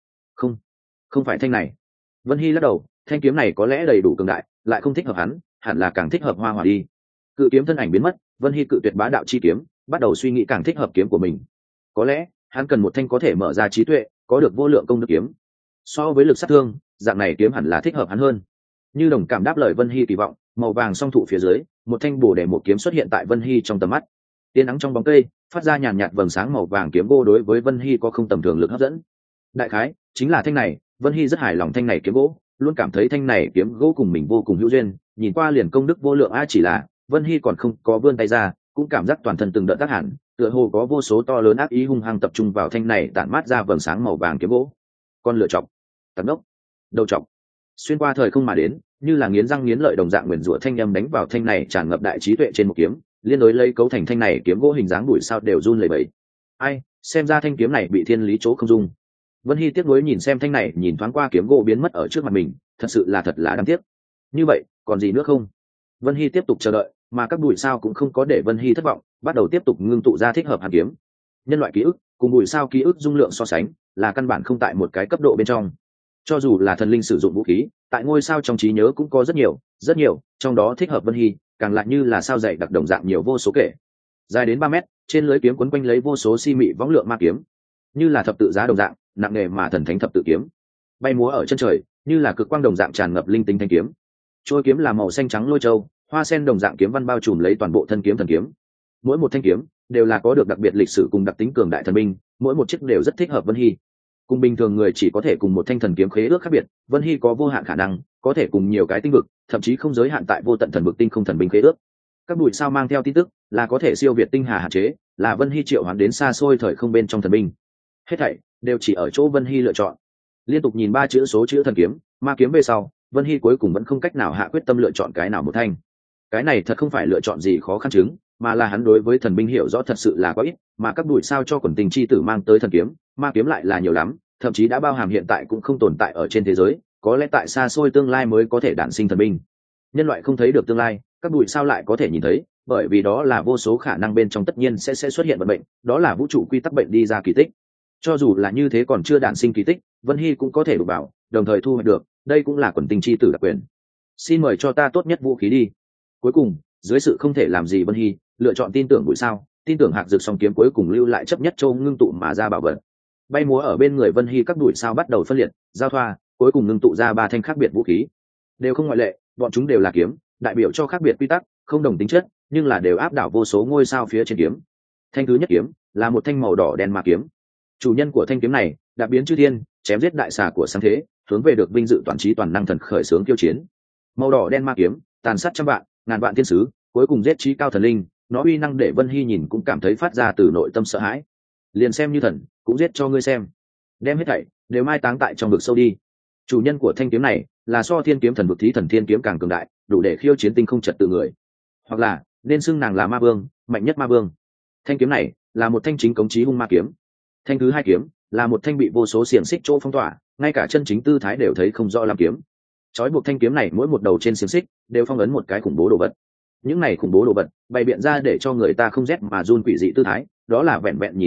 Không phải thanh này. Vân Hy lắc đầu, thanh kiếm này có lẽ đầy đủ cường đại, lại không thích hợp hắn, hẳn là càng thích hợp Hoa Hỏa đi. Cự kiếm thân ảnh biến mất, Vân Hy cự tuyệt bá đạo chi kiếm, bắt đầu suy nghĩ càng thích hợp kiếm của mình. Có lẽ hắn cần một thanh có thể mở ra trí tuệ, có được vô lượng công đức kiếm. So với lực sát thương, dạng này kiếm hẳn là thích hợp hắn hơn. Như đồng cảm đáp lời Vân Hy kỳ vọng, màu vàng song thụ phía dưới, một thanh bổ đề một kiếm xuất hiện tại Vân Hy trong tầm mắt. Tia nắng trong bóng cây, phát ra nhàn nhạt vầng sáng màu vàng kiếm gỗ đối với Vân Hy có không tầm thường lực hấp dẫn. Đại khái chính là thanh này, Vân Hy rất hài lòng thanh này kiếm gỗ, luôn cảm thấy thanh này kiếm gỗ cùng mình vô cùng hữu duyên, nhìn qua liền công đức vô lượng a, chỉ là Vân Hy còn không có vươn tay ra, cũng cảm giác toàn thân từng đợt tác hẳn, tựa hồ có vô số to lớn ác ý hung hăng tập trung vào thanh này tản mát ra vầng sáng màu vàng kiếm gỗ. Con lựa chọc, tạt đốc, đầu chọc, xuyên qua thời không mà đến, như là nghiến răng nghiến lợi đồng dạng nguyền rủa thanh âm đánh vào thanh này tràn ngập đại trí tuệ trên một kiếm, liên đối lấy cấu thành thanh này kiếm gỗ hình dáng đuổi sao đều run lẩy bẩy. Ai, xem ra thanh kiếm này bị thiên lý chỗ không dung. Vân Hy tiếc nuối nhìn xem thanh này, nhìn thoáng qua kiếm gỗ biến mất ở trước mặt mình, thật là đáng tiếc. Như vậy, còn gì nữa không? Vân Hy tiếp tục chờ đợi, mà các bụi sao cũng không có để Vân Hy thất vọng, bắt đầu tiếp tục ngưng tụ ra thích hợp hàn kiếm. Nhân loại ký ức cùng bụi sao ký ức dung lượng so sánh, là căn bản không tại một cái cấp độ bên trong. Cho dù là thần linh sử dụng vũ khí, tại ngôi sao trong trí nhớ cũng có rất nhiều, trong đó thích hợp Vân Hy, càng lại như là sao dày đặc đồng dạng nhiều vô số kể. Dài đến 3 mét, trên lưới kiếm quấn quanh lấy vô số si mị võng lượng ma kiếm, như là thập tự giá đồng dạng, nặng nề mà thần thánh thập tự kiếm. Bay múa ở chân trời, như là cực quang đồng dạng tràn ngập linh tính thanh kiếm. Trôi kiếm là màu xanh trắng lôi châu, hoa sen đồng dạng kiếm văn bao trùm lấy toàn bộ thân kiếm thần kiếm. Mỗi một thanh kiếm đều là có được đặc biệt lịch sử cùng đặc tính cường đại thần binh, mỗi một chiếc đều rất thích hợp Vân Hy. Cùng bình thường người chỉ có thể cùng một thanh thần kiếm khế ước khác biệt, Vân Hy có vô hạn khả năng, có thể cùng nhiều cái tinh vực, thậm chí không giới hạn tại vô tận thần vực tinh không thần binh khế ước. Các bụi sao mang theo tin tức, là có thể siêu việt tinh hà hạn chế, là Vân Hy triệu hoán đến xa xôi thời không bên trong thần binh. Hết thảy đều chỉ ở chỗ Vân Hy lựa chọn. Liên tục nhìn 3 chữ số chữ thần kiếm, ma kiếm về sau, Vân Hy cuối cùng vẫn không cách nào hạ quyết tâm lựa chọn cái nào một thanh. Cái này thật không phải lựa chọn gì khó khăn chứng, mà là hắn đối với thần binh hiểu rõ thật sự là quá ít, mà các bụi sao cho quần tình chi tử mang tới thần kiếm, ma kiếm lại là nhiều lắm, thậm chí đã bao hàm hiện tại cũng không tồn tại ở trên thế giới, có lẽ tại xa xôi tương lai mới có thể đản sinh thần binh. Nhân loại không thấy được tương lai, các bụi sao lại có thể nhìn thấy, bởi vì đó là vô số khả năng bên trong tất nhiên sẽ xuất hiện bệnh, đó là vũ trụ quy tắc bệnh đi ra kỳ tích. Cho dù là như thế còn chưa đản sinh kỳ tích, Vân Hy cũng có thể đụng vào, đồng thời thu hoạch được, đây cũng là quần tình chi tử đặc quyền. Xin mời cho ta tốt nhất vũ khí đi. Cuối cùng, dưới sự không thể làm gì Vân Hy lựa chọn tin tưởng bụi sao, tin tưởng Hạc Dược song kiếm cuối cùng lưu lại chấp nhất châu ngưng tụ mà ra bảo vật. Bay múa ở bên người Vân Hy các bụi sao bắt đầu phân liệt, giao thoa, cuối cùng ngưng tụ ra 3 thanh khác biệt vũ khí. Đều không ngoại lệ, bọn chúng đều là kiếm, đại biểu cho khác biệt quy tắc, không đồng tính chất, nhưng là đều áp đảo vô số ngôi sao phía trên kiếm. Thanh thứ nhất kiếm là một thanh màu đỏ đen ma kiếm. Chủ nhân của thanh kiếm này đã biến chư thiên, chém giết đại xà của sáng thế, hướng về được vinh dự toàn trí toàn năng thần khởi xướng tiêu chiến. Màu đỏ đen ma kiếm tàn sát trăm vạn ngàn vạn thiên sứ, cuối cùng giết trí cao thần linh, nó uy năng để Vân Hy nhìn cũng cảm thấy phát ra từ nội tâm sợ hãi. Liền xem như thần cũng giết cho ngươi xem, đem hết thảy đều mai táng tại trong vực sâu đi. Chủ nhân của thanh kiếm này là so thiên kiếm thần vực thí thần thiên kiếm càng cường đại, đủ để khiêu chiến tinh không trật tự người, hoặc là nên xưng nàng là ma vương, mạnh nhất ma vương. Thanh kiếm này là một thanh chính cống chí hung ma kiếm. Thanh thứ hai kiếm là một thanh bị vô số xiềng xích chỗ phong tỏa, ngay cả chân chính tư thái đều thấy không rõ làm kiếm. Chói buộc thanh kiếm này mỗi một đầu trên xiềng xích đều phong ấn một cái khủng bố đồ vật. Những này khủng bố đồ vật bày biện ra để cho người ta không rét mà run quỷ dị tư thái, đó là vẹn vẹn nhìn một chút,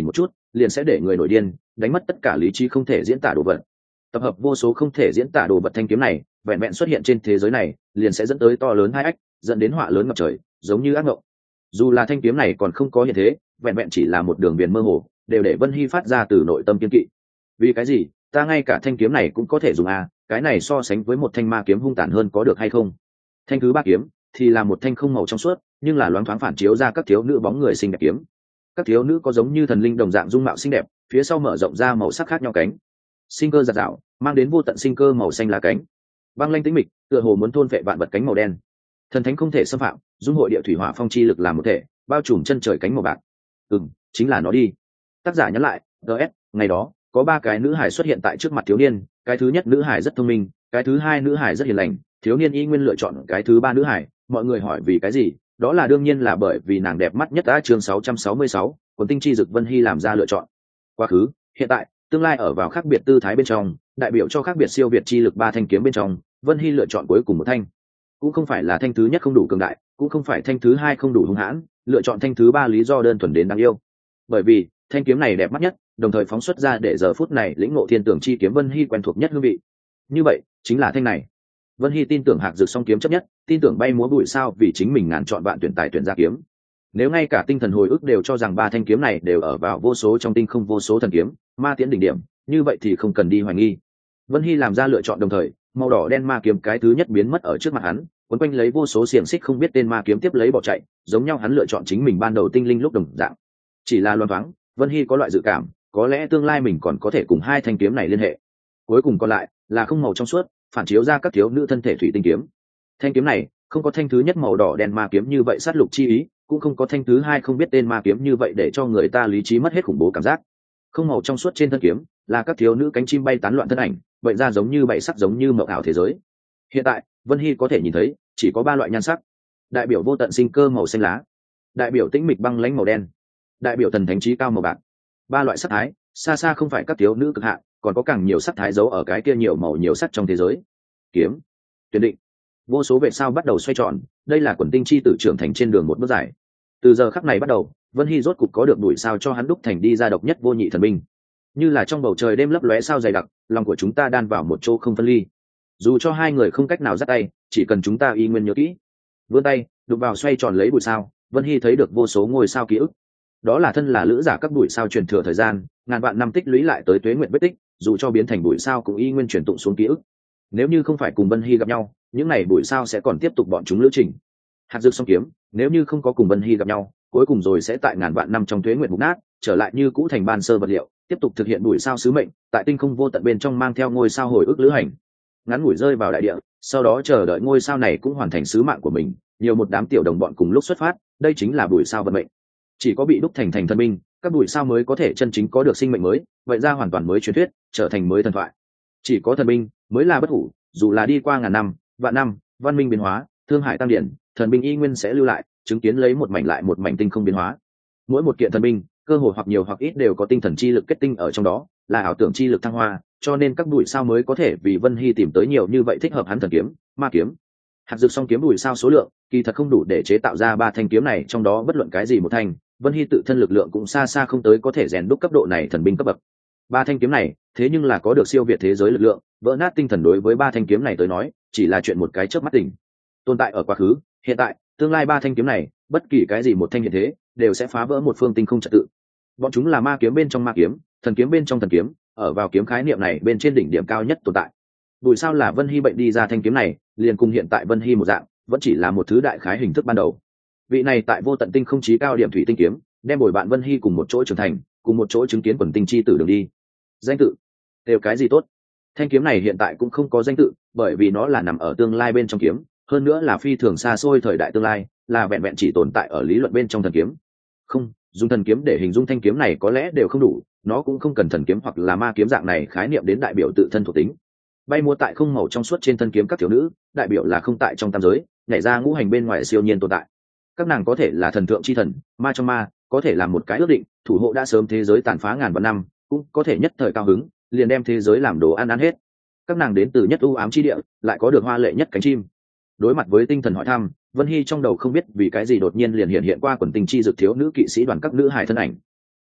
liền sẽ để người nổi điên, đánh mất tất cả lý trí không thể diễn tả đồ vật. Tập hợp vô số không thể diễn tả đồ vật thanh kiếm này vẹn vẹn xuất hiện trên thế giới này liền sẽ dẫn tới to lớn hai ách, dẫn đến họa lớn ngập trời, giống như ác mộng. Dù là thanh kiếm này còn không có hiện thế, vẹn vẹn chỉ là một đường viền mơ hồ, đều để Vân Hy phát ra từ nội tâm kiên kỵ. Vì cái gì ta ngay cả thanh kiếm này cũng có thể dùng à, cái này so sánh với một thanh ma kiếm hung tàn hơn có được hay không? Thanh thứ ba kiếm thì là một thanh không màu trong suốt, nhưng là loáng thoáng phản chiếu ra các thiếu nữ bóng người xinh đẹp kiếm. Các thiếu nữ có giống như thần linh đồng dạng dung mạo xinh đẹp, phía sau mở rộng ra màu sắc khác nhau cánh, sinh cơ giạt rào, mang đến vô tận sinh cơ màu xanh lá cánh, băng lanh tĩnh mịch, tựa hồ muốn thôn phệ vạn vật cánh màu đen. Thần thánh không thể xâm phạm, dung hội địa thủy hỏa phong chi lực làm một thể, bao trùm chân trời cánh màu bạc. Chính là nó đi. Tác giả nhắn lại, ts, ngày đó có ba cái nữ hải xuất hiện tại trước mặt thiếu niên, cái thứ nhất nữ hải rất thông minh, cái thứ hai nữ hải rất hiền lành, thiếu niên y nguyên lựa chọn cái thứ ba nữ hải. Mọi người hỏi vì cái gì, đó là đương nhiên là bởi vì nàng đẹp mắt nhất. Đã chương 666, quần tinh chi dực Vân Hy làm ra lựa chọn. Quá khứ, hiện tại, tương lai ở vào khác biệt tư thái bên trong, đại biểu cho khác biệt siêu việt chi lực ba thanh kiếm bên trong, Vân Hy lựa chọn cuối cùng một thanh. Cũng không phải là thanh thứ nhất không đủ cường đại, cũng không phải thanh thứ hai không đủ hung hãn, lựa chọn thanh thứ ba lý do đơn thuần đến đáng yêu. Bởi vì thanh kiếm này đẹp mắt nhất, đồng thời phóng xuất ra để giờ phút này lĩnh ngộ thiên tưởng chi kiếm Vân Hy quen thuộc nhất hương vị. Như vậy chính là thanh này. Vân Hy tin tưởng Hạc Dược song kiếm chấp nhất, tin tưởng bay múa bụi sao vì chính mình ngàn chọn bạn tuyển tài tuyển ra kiếm. Nếu ngay cả tinh thần hồi ức đều cho rằng ba thanh kiếm này đều ở vào vô số trong tinh không vô số thần kiếm, ma tiễn đỉnh điểm, như vậy thì không cần đi hoài nghi. Vân Hy làm ra lựa chọn đồng thời, màu đỏ đen ma kiếm cái thứ nhất biến mất ở trước mặt hắn, quấn quanh lấy vô số xiềng xích không biết tên ma kiếm tiếp lấy bỏ chạy, giống nhau hắn lựa chọn chính mình ban đầu tinh linh lúc đồng dạng. Chỉ là loan thoáng, Vân Hy có loại dự cảm, có lẽ tương lai mình còn có thể cùng hai thanh kiếm này liên hệ. Cuối cùng còn lại là không màu trong suốt, phản chiếu ra các thiếu nữ thân thể thủy tinh kiếm. Thanh kiếm này không có thanh thứ nhất màu đỏ đen ma kiếm như vậy sát lục chi ý, cũng không có thanh thứ hai không biết tên ma kiếm như vậy để cho người ta lý trí mất hết khủng bố cảm giác. Không màu trong suốt trên thân kiếm là các thiếu nữ cánh chim bay tán loạn thân ảnh, vậy ra giống như bảy sắc, giống như mộng ảo thế giới. Hiện tại Vân Hy có thể nhìn thấy chỉ có ba loại nhan sắc: đại biểu vô tận sinh cơ màu xanh lá, đại biểu tĩnh mịch băng lãnh màu đen, đại biểu thần thánh trí cao màu bạc. Ba loại sắc thái xa xa không phải các thiếu nữ cực hạn, còn có càng nhiều sắc thái giấu ở cái kia nhiều màu nhiều sắc trong thế giới. Kiếm tuyển định, vô số vệt sao bắt đầu xoay tròn, đây là quần tinh chi tử trưởng thành trên đường một bước dài. Từ giờ khắc này bắt đầu, Vân Hy rốt cục có được đuổi sao cho hắn đúc thành đi ra độc nhất vô nhị thần binh. Như là trong bầu trời đêm lấp lóe sao dày đặc, lòng của chúng ta đan vào một chỗ không phân ly. Dù cho hai người không cách nào dắt tay, chỉ cần chúng ta y nguyên nhớ kỹ. Vươn tay đụng vào xoay tròn lấy bụi sao, Vân Hy thấy được vô số ngôi sao ký ức. Đó là thân là lữ giả các bụi sao truyền thừa thời gian, ngàn vạn năm tích lũy lại tới tuế nguyện vết tích, dù cho biến thành bụi sao cũng y nguyên truyền tụng xuống ký ức. Nếu như không phải cùng Vân Hy gặp nhau, những này bụi sao sẽ còn tiếp tục bọn chúng lữ trình. Hạt Dược song kiếm, nếu như không có cùng Vân Hy gặp nhau, cuối cùng rồi sẽ tại ngàn vạn năm trong tuế nguyện mục nát, trở lại như cũ thành ban sơ vật liệu, tiếp tục thực hiện bụi sao sứ mệnh, tại tinh không vô tận bên trong mang theo ngôi sao hồi ức lữ hành, ngắn ngủi rơi vào đại địa, sau đó chờ đợi ngôi sao này cũng hoàn thành sứ mạng của mình, nhiều một đám tiểu đồng bọn cùng lúc xuất phát, đây chính là bụi sao vận mệnh. Chỉ có bị đúc thành thần binh, các bụi sao mới có thể chân chính có được sinh mệnh mới, vậy ra hoàn toàn mới truyền thuyết, trở thành mới thần thoại. Chỉ có thần binh mới là bất hủ, dù là đi qua ngàn năm, vạn năm, văn minh biến hóa, thương hải tăng điển, thần binh y nguyên sẽ lưu lại, chứng kiến lấy một mảnh lại một mảnh tinh không biến hóa. Mỗi một kiện thần binh, cơ hội hoặc nhiều hoặc ít đều có tinh thần chi lực kết tinh ở trong đó, là ảo tưởng chi lực thăng hoa, cho nên các bụi sao mới có thể vì Vân Hy tìm tới nhiều như vậy thích hợp hắn thần kiếm, ma kiếm. Hạt Dược song kiếm bụi sao số lượng, kỳ thật không đủ để chế tạo ra ba thanh kiếm này, trong đó bất luận cái gì một thanh, Vân Hy tự thân lực lượng cũng xa xa không tới có thể rèn đúc cấp độ này thần binh cấp bậc. Ba thanh kiếm này, thế nhưng là có được siêu việt thế giới lực lượng, vỡ nát tinh thần đối với ba thanh kiếm này tới nói, chỉ là chuyện một cái chớp mắt tỉnh. Tồn tại ở quá khứ, hiện tại, tương lai ba thanh kiếm này, bất kỳ cái gì một thanh hiện thế, đều sẽ phá vỡ một phương tinh không trật tự. Bọn chúng là ma kiếm bên trong ma kiếm, thần kiếm bên trong thần kiếm, ở vào kiếm khái niệm này bên trên đỉnh điểm cao nhất tồn tại. Bùi sao là Vân Hy bệnh đi ra thanh kiếm này, liền cùng hiện tại Vân Hy một dạng, vẫn chỉ là một thứ đại khái hình thức ban đầu. Vị này tại vô tận tinh không chí cao điểm thủy tinh kiếm, đem bồi bạn Vân Hy cùng một chỗ trưởng thành, cùng một chỗ chứng kiến quần tinh chi tử đường đi. Danh tự, đều cái gì tốt? Thanh kiếm này hiện tại cũng không có danh tự, bởi vì nó là nằm ở tương lai bên trong kiếm, hơn nữa là phi thường xa xôi thời đại tương lai, là vẹn vẹn chỉ tồn tại ở lý luận bên trong thần kiếm. Không, dùng thần kiếm để hình dung thanh kiếm này có lẽ đều không đủ, nó cũng không cần thần kiếm hoặc là ma kiếm dạng này khái niệm đến đại biểu tự thân thuộc tính. Bay múa tại không màu trong suốt trên thân kiếm các thiếu nữ, đại biểu là không tại trong tam giới, nhảy ra ngũ hành bên ngoài siêu nhiên tồn tại. Các nàng có thể là thần thượng chi thần, ma trong ma, có thể là một cái ước định, thủ hộ đã sớm thế giới tàn phá ngàn vạn năm, cũng có thể nhất thời cao hứng, liền đem thế giới làm đồ ăn ăn hết. Các nàng đến từ nhất u ám chi địa, lại có được hoa lệ nhất cánh chim. Đối mặt với tinh thần hỏi thăm, Vân Hy trong đầu không biết vì cái gì đột nhiên liền hiện qua quần tinh chi dược thiếu nữ kỵ sĩ đoàn các nữ hài thân ảnh.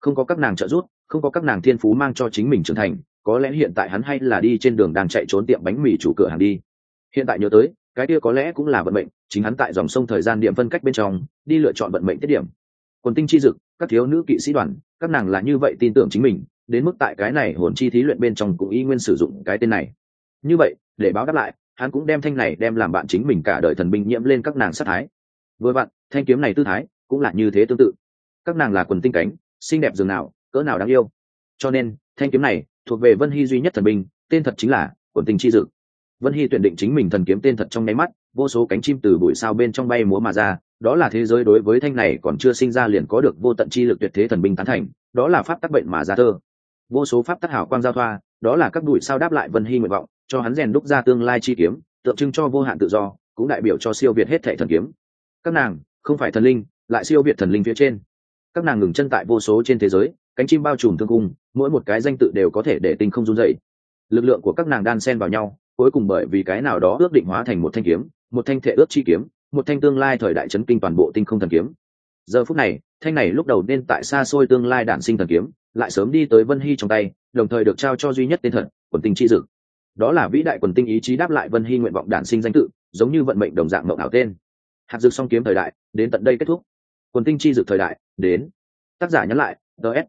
Không có các nàng trợ giúp, không có các nàng thiên phú mang cho chính mình trưởng thành, có lẽ hiện tại hắn hay là đi trên đường đang chạy trốn tiệm bánh mì chủ cửa hàng đi. Hiện tại nhớ tới, cái kia có lẽ cũng là vận mệnh, chính hắn tại dòng sông thời gian điểm phân cách bên trong, đi lựa chọn vận mệnh tiết điểm. Quần tinh chi dực, các thiếu nữ kỵ sĩ đoàn, các nàng là như vậy tin tưởng chính mình, đến mức tại cái này hồn chi thí luyện bên trong cũng y nguyên sử dụng cái tên này. Như vậy, để báo đáp lại, hắn cũng đem thanh này đem làm bạn chính mình cả đời thần binh nhiễm lên các nàng sát thái. Vừa vặn, thanh kiếm này tư thái cũng là như thế tương tự. Các nàng là quần tinh cánh, xinh đẹp dường nào, cỡ nào đáng yêu. Cho nên, thanh kiếm này thuộc về Vân Hy duy nhất thần binh, tên thật chính là Quần Tinh Chi Dực. Vân Hy tuyển định chính mình thần kiếm tên thật trong nháy mắt, vô số cánh chim từ bụi sao bên trong bay múa mà ra, đó là thế giới đối với thanh này còn chưa sinh ra liền có được vô tận chi lực tuyệt thế thần binh tán thành, đó là pháp tắc bệnh mà ra thơ. Vô số pháp tắc hào quang giao thoa, đó là các bụi sao đáp lại Vân Hy nguyện vọng, cho hắn rèn đúc ra tương lai chi kiếm, tượng trưng cho vô hạn tự do, cũng đại biểu cho siêu việt hết thảy thần kiếm. Các nàng không phải thần linh, lại siêu việt thần linh phía trên. Các nàng ngừng chân tại vô số trên thế giới, cánh chim bao trùm thương cung, mỗi một cái danh tự đều có thể để tinh không run dậy. Lực lượng của các nàng đan xen vào nhau, cuối cùng bởi vì cái nào đó ước định hóa thành một thanh kiếm, một thanh thể ước chi kiếm, một thanh tương lai thời đại chấn kinh toàn bộ tinh không thần kiếm. Giờ phút này, thanh này lúc đầu nên tại xa xôi tương lai đản sinh thần kiếm, lại sớm đi tới Vân Hy trong tay, đồng thời được trao cho duy nhất tên thật, Quần Tinh Chi Dực. Đó là vĩ đại quần tinh ý chí đáp lại Vân Hy nguyện vọng đản sinh danh tự, giống như vận mệnh đồng dạng mộng ảo tên. Hạt dược song kiếm thời đại đến tận đây kết thúc. Quần Tinh Chi Dực thời đại đến. Tác giả nhắn lại, DS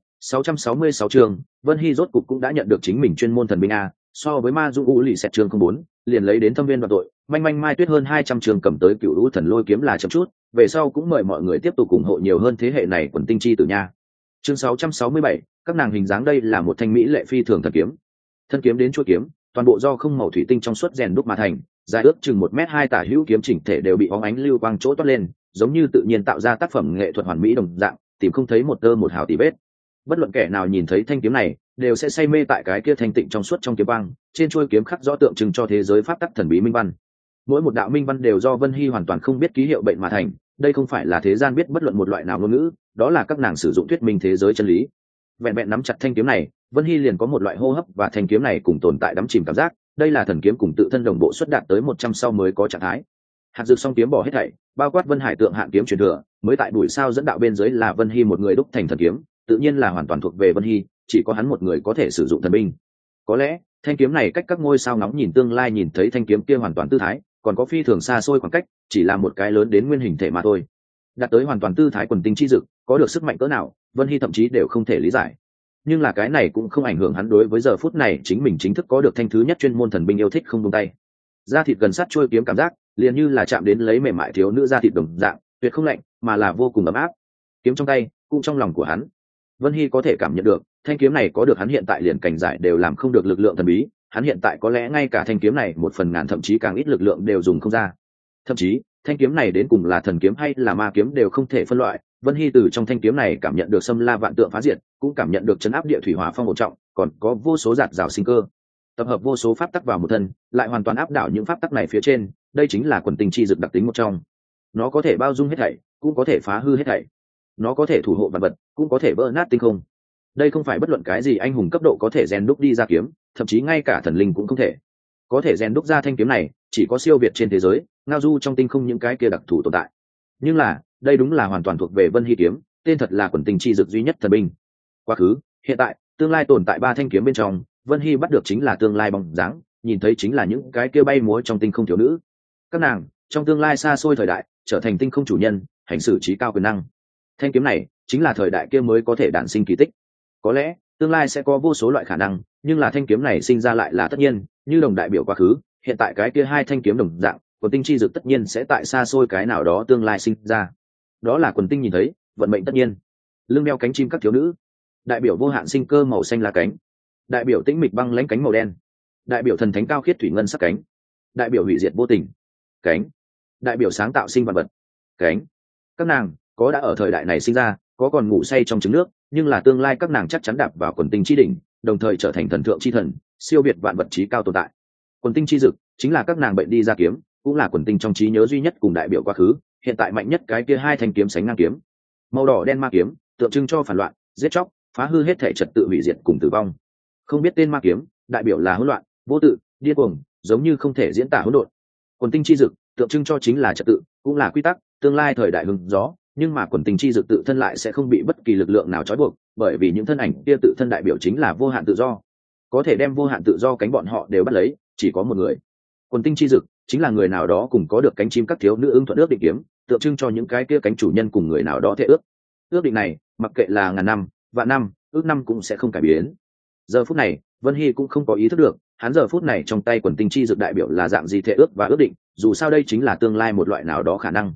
666 chương, Vân Hy rốt cục cũng đã nhận được chính mình chuyên môn thần binh a, so với Ma Dung U lì xẹt chương 04, liền lấy đến thâm viên đoạt tội, manh manh mai tuyết hơn 200 trường cầm tới Cựu Lũ Thần Lôi kiếm là chậm chút, về sau cũng mời mọi người tiếp tục ủng hộ nhiều hơn thế hệ này quần tinh chi tử nha. Chương 667, các nàng hình dáng đây là một thanh mỹ lệ phi thường thần kiếm. Thân kiếm đến chuôi kiếm, toàn bộ do không màu thủy tinh trong suốt rèn đúc mà thành, dài ước chừng 1m2 tả hữu kiếm chỉnh thể đều bị bóng ánh lưu quang chỗ toát lên, giống như tự nhiên tạo ra tác phẩm nghệ thuật hoàn mỹ đồng dạng, tìm không thấy một tơ một hào tì vết. Bất luận kẻ nào nhìn thấy thanh kiếm này, đều sẽ say mê tại cái kia thanh tịnh trong suốt trong kiếm băng, trên chuôi kiếm khắc rõ tượng trưng cho thế giới pháp tắc thần bí minh văn. Mỗi một đạo minh văn đều do Vân Hy hoàn toàn không biết ký hiệu bệnh mà thành, đây không phải là thế gian biết bất luận một loại nào ngôn ngữ, đó là các nàng sử dụng thuyết minh thế giới chân lý. Vẹn vẹn nắm chặt thanh kiếm này, Vân Hy liền có một loại hô hấp và thanh kiếm này cùng tồn tại đắm chìm cảm giác, đây là thần kiếm cùng tự thân đồng bộ xuất đạt tới 100 sau mới có trạng thái. Hạt dược song kiếm bỏ hết thảy, bao quát Vân Hải tượng hạn kiếm truyền thừa, mới tại bụi sao dẫn đạo bên dưới là Vân Hy một người đúc thành thần kiếm, tự nhiên là hoàn toàn thuộc về Vân Hy, chỉ có hắn một người có thể sử dụng thần binh. Có lẽ, thanh kiếm này cách các ngôi sao ngóng nhìn tương lai nhìn thấy thanh kiếm kia hoàn toàn tư thái, còn có phi thường xa xôi khoảng cách, chỉ là một cái lớn đến nguyên hình thể mà thôi. Đạt tới hoàn toàn tư thái quần tinh chi dực, có được sức mạnh cỡ nào, Vân Hy thậm chí đều không thể lý giải. Nhưng là cái này cũng không ảnh hưởng hắn đối với giờ phút này chính mình chính thức có được thanh thứ nhất chuyên môn thần binh yêu thích không buông tay. Da thịt gần sát chuôi kiếm cảm giác, liền như là chạm đến lấy mềm mại thiếu nữ da thịt đồng dạng, tuyệt không lạnh, mà là vô cùng ấm áp. Kiếm trong tay, cũng trong lòng của hắn. Vân Hy có thể cảm nhận được, thanh kiếm này có được hắn hiện tại liền cảnh giải đều làm không được lực lượng thần bí, hắn hiện tại có lẽ ngay cả thanh kiếm này 1/1000 thậm chí càng ít lực lượng đều dùng không ra. Thậm chí, thanh kiếm này đến cùng là thần kiếm hay là ma kiếm đều không thể phân loại, Vân Hy từ trong thanh kiếm này cảm nhận được xâm la vạn tượng phá diệt, cũng cảm nhận được chấn áp địa thủy hỏa phong ổn trọng, còn có vô số giạt rào sinh cơ. Tập hợp vô số pháp tắc vào một thân, lại hoàn toàn áp đảo những pháp tắc này phía trên, đây chính là quần tinh chi dực đặc tính một trong. Nó có thể bao dung hết thảy, cũng có thể phá hư hết thảy. Nó có thể thủ hộ vạn vật, cũng có thể vỡ nát tinh không. Đây không phải bất luận cái gì anh hùng cấp độ có thể rèn đúc đi ra kiếm, thậm chí ngay cả thần linh cũng không thể. Có thể rèn đúc ra thanh kiếm này, chỉ có siêu việt trên thế giới, ngao du trong tinh không những cái kia đặc thù tồn tại. Nhưng là, đây đúng là hoàn toàn thuộc về Vân Hy kiếm, tên thật là quần tinh chi dực duy nhất thần binh. Quá khứ, hiện tại, tương lai tồn tại 3 thanh kiếm bên trong, Vân Hy bắt được chính là tương lai bóng dáng, nhìn thấy chính là những cái kia bay múa trong tinh không thiếu nữ. Các nàng, trong tương lai xa xôi thời đại, trở thành tinh không chủ nhân, hành xử trí cao quyền năng. Thanh kiếm này, chính là thời đại kia mới có thể đản sinh kỳ tích. Có lẽ, tương lai sẽ có vô số loại khả năng, nhưng là thanh kiếm này sinh ra lại là tất nhiên, như đồng đại biểu quá khứ, hiện tại cái kia 2 thanh kiếm đồng dạng, quần tinh chi dực tất nhiên sẽ tại xa xôi cái nào đó tương lai sinh ra. Đó là quần tinh nhìn thấy, vận mệnh tất nhiên. Lưng đeo cánh chim các thiếu nữ, đại biểu vô hạn sinh cơ màu xanh lá cánh, đại biểu tĩnh mịch băng lãnh cánh màu đen, đại biểu thần thánh cao khiết thủy ngân sắc cánh, đại biểu hủy diệt vô tình cánh, đại biểu sáng tạo sinh vật vật cánh. Các nàng có đã ở thời đại này sinh ra, có còn ngủ say trong trứng nước, nhưng là tương lai các nàng chắc chắn đạp vào quần tinh chi đỉnh, đồng thời trở thành thần thượng chi thần, siêu việt vạn vật trí cao tồn tại. Quần tinh chi dực chính là các nàng bệnh đi ra kiếm, cũng là quần tinh trong trí nhớ duy nhất cùng đại biểu quá khứ, hiện tại mạnh nhất cái kia 2 thanh kiếm sánh ngang kiếm. Màu đỏ đen ma kiếm, tượng trưng cho phản loạn, giết chóc, phá hư hết thể trật tự hủy diệt cùng tử vong. Không biết tên ma kiếm, đại biểu là hỗn loạn, vô tự, điên cuồng, giống như không thể diễn tả hỗn độn. Quần tinh chi dực, tượng trưng cho chính là trật tự, cũng là quy tắc, tương lai thời đại hưng gió, nhưng mà quần tinh chi dực tự thân lại sẽ không bị bất kỳ lực lượng nào trói buộc, bởi vì những thân ảnh kia tự thân đại biểu chính là vô hạn tự do, có thể đem vô hạn tự do cánh bọn họ đều bắt lấy, chỉ có một người. Quần tinh chi dực chính là người nào đó cùng có được cánh chim các thiếu nữ ưng thuận ước định kiếm, tượng trưng cho những cái kia cánh chủ nhân cùng người nào đó thể ước. Ước định này mặc kệ là ngàn năm vạn năm ước năm cũng sẽ không cải biến. Giờ phút này Vân Hy cũng không có ý thức được hắn giờ phút này trong tay quần tinh chi dược đại biểu là dạng gì thể ước và ước định, dù sao đây chính là tương lai một loại nào đó khả năng.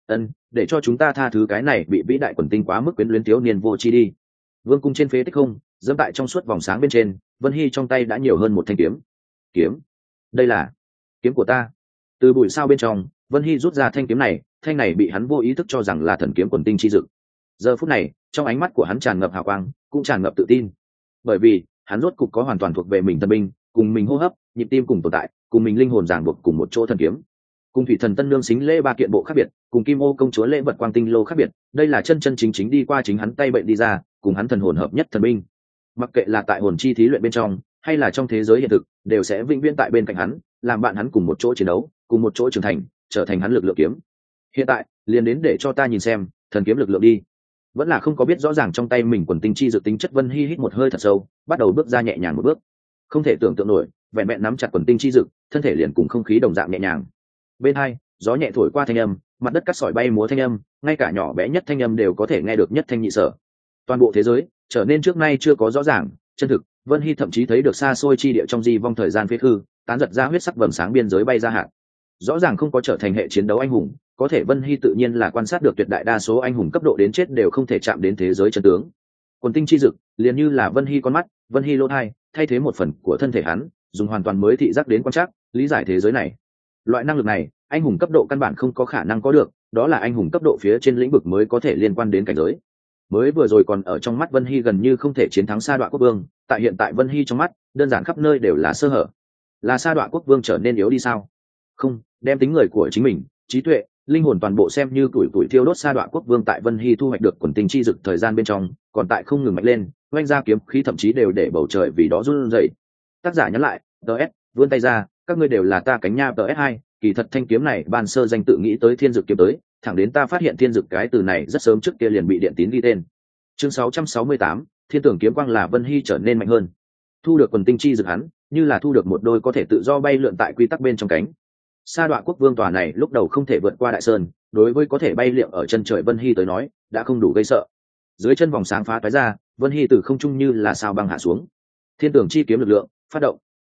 Để cho chúng ta tha thứ cái này bị vĩ đại quần tinh quá mức quyến luyến thiếu niên vô chi đi. Vương cung trên phế tích không dẫm tại trong suốt vòng sáng bên trên, Vân Hy trong tay đã nhiều hơn một thanh kiếm. Đây là kiếm của ta. Từ bụi sao bên trong Vân Hy rút ra thanh kiếm này, thanh này bị hắn vô ý thức cho rằng là thần kiếm quần tinh chi dực. Giờ phút này trong ánh mắt của hắn tràn ngập hào quang, cũng tràn ngập tự tin, bởi vì hắn rốt cục có hoàn toàn thuộc về mình thần binh, cùng mình hô hấp nhịp tim cùng tồn tại, cùng mình linh hồn ràng buộc cùng một chỗ thần kiếm. Cùng thủy thần tân nương xính lễ ba kiện bộ khác biệt, cùng kim ô công chúa lễ vật quang tinh lô khác biệt, đây là chân chân chính chính đi qua chính hắn tay bệnh đi ra, cùng hắn thần hồn hợp nhất thần binh. Mặc kệ là tại hồn chi thí luyện bên trong hay là trong thế giới hiện thực, đều sẽ vĩnh viễn tại bên cạnh hắn, làm bạn hắn cùng một chỗ chiến đấu, cùng một chỗ trưởng thành, trở thành hắn lực lượng kiếm. Hiện tại liền đến để cho ta nhìn xem thần kiếm lực lượng đi. Vẫn là không có biết rõ ràng trong tay mình quần tinh chi dự tính chất, Vân Hy hít một hơi thật sâu, bắt đầu bước ra nhẹ nhàng một bước. Không thể tưởng tượng nổi, vẹn vẹn nắm chặt quần tinh chi dực, thân thể liền cùng không khí đồng dạng nhẹ nhàng. Bên hai gió nhẹ thổi qua thanh âm, mặt đất cắt sỏi bay múa thanh âm, ngay cả nhỏ bé nhất thanh âm đều có thể nghe được nhất thanh nhị sở. Toàn bộ thế giới trở nên trước nay chưa có rõ ràng, chân thực. Vân Hy thậm chí thấy được xa xôi chi địa trong di vong thời gian phế hư, tán giật ra huyết sắc vầng sáng biên giới bay ra hạn. Rõ ràng không có trở thành hệ chiến đấu anh hùng, có thể Vân Hy tự nhiên là quan sát được tuyệt đại đa số anh hùng cấp độ đến chết đều không thể chạm đến thế giới chân tướng. Quần tinh chi dực liền như là Vân Hy con mắt, Vân Hy lỗ tai, thay thế một phần của thân thể hắn, dùng hoàn toàn mới thị giác đến quan trắc, lý giải thế giới này. Loại năng lực này anh hùng cấp độ căn bản không có khả năng có được, đó là anh hùng cấp độ phía trên lĩnh vực mới có thể liên quan đến cảnh giới. Mới vừa rồi còn ở trong mắt Vân Hy gần như không thể chiến thắng Sa Đoạ Quốc Vương, tại hiện tại Vân Hy trong mắt đơn giản khắp nơi đều là sơ hở. Là Sa Đoạ Quốc Vương trở nên yếu đi sao? Không, đem tính người của chính mình, trí tuệ, linh hồn toàn bộ xem như tuổi thiêu đốt. Sa Đoạ Quốc Vương tại Vân Hy thu hoạch được quần tinh chi dực thời gian bên trong, còn tại không ngừng mạnh lên, oanh ra kiếm khí thậm chí đều để bầu trời vì đó run rẩy. Tác giả nhắn lại, DS, vươn tay ra, các ngươi đều là ta cánh nha. DS2, kỳ thật thanh kiếm này ban sơ danh tự nghĩ tới thiên dực kiếm tới, thẳng đến ta phát hiện thiên dực cái từ này rất sớm trước kia liền bị điện tín ghi tên. Chương 668, thiên tưởng kiếm quang là Vân Hy trở nên mạnh hơn. Thu được quần tinh chi dực hắn, như là thu được một đôi có thể tự do bay lượn tại quy tắc bên trong cánh. Sa Đoạ Quốc Vương tòa này lúc đầu không thể vượt qua đại sơn, đối với có thể bay liệng ở chân trời Vân Hy tới nói đã không đủ gây sợ. Dưới chân vòng sáng phá toái ra, Vân Hy từ không trung như là sao băng hạ xuống. Thiên tưởng chi kiếm lực lượng phát động.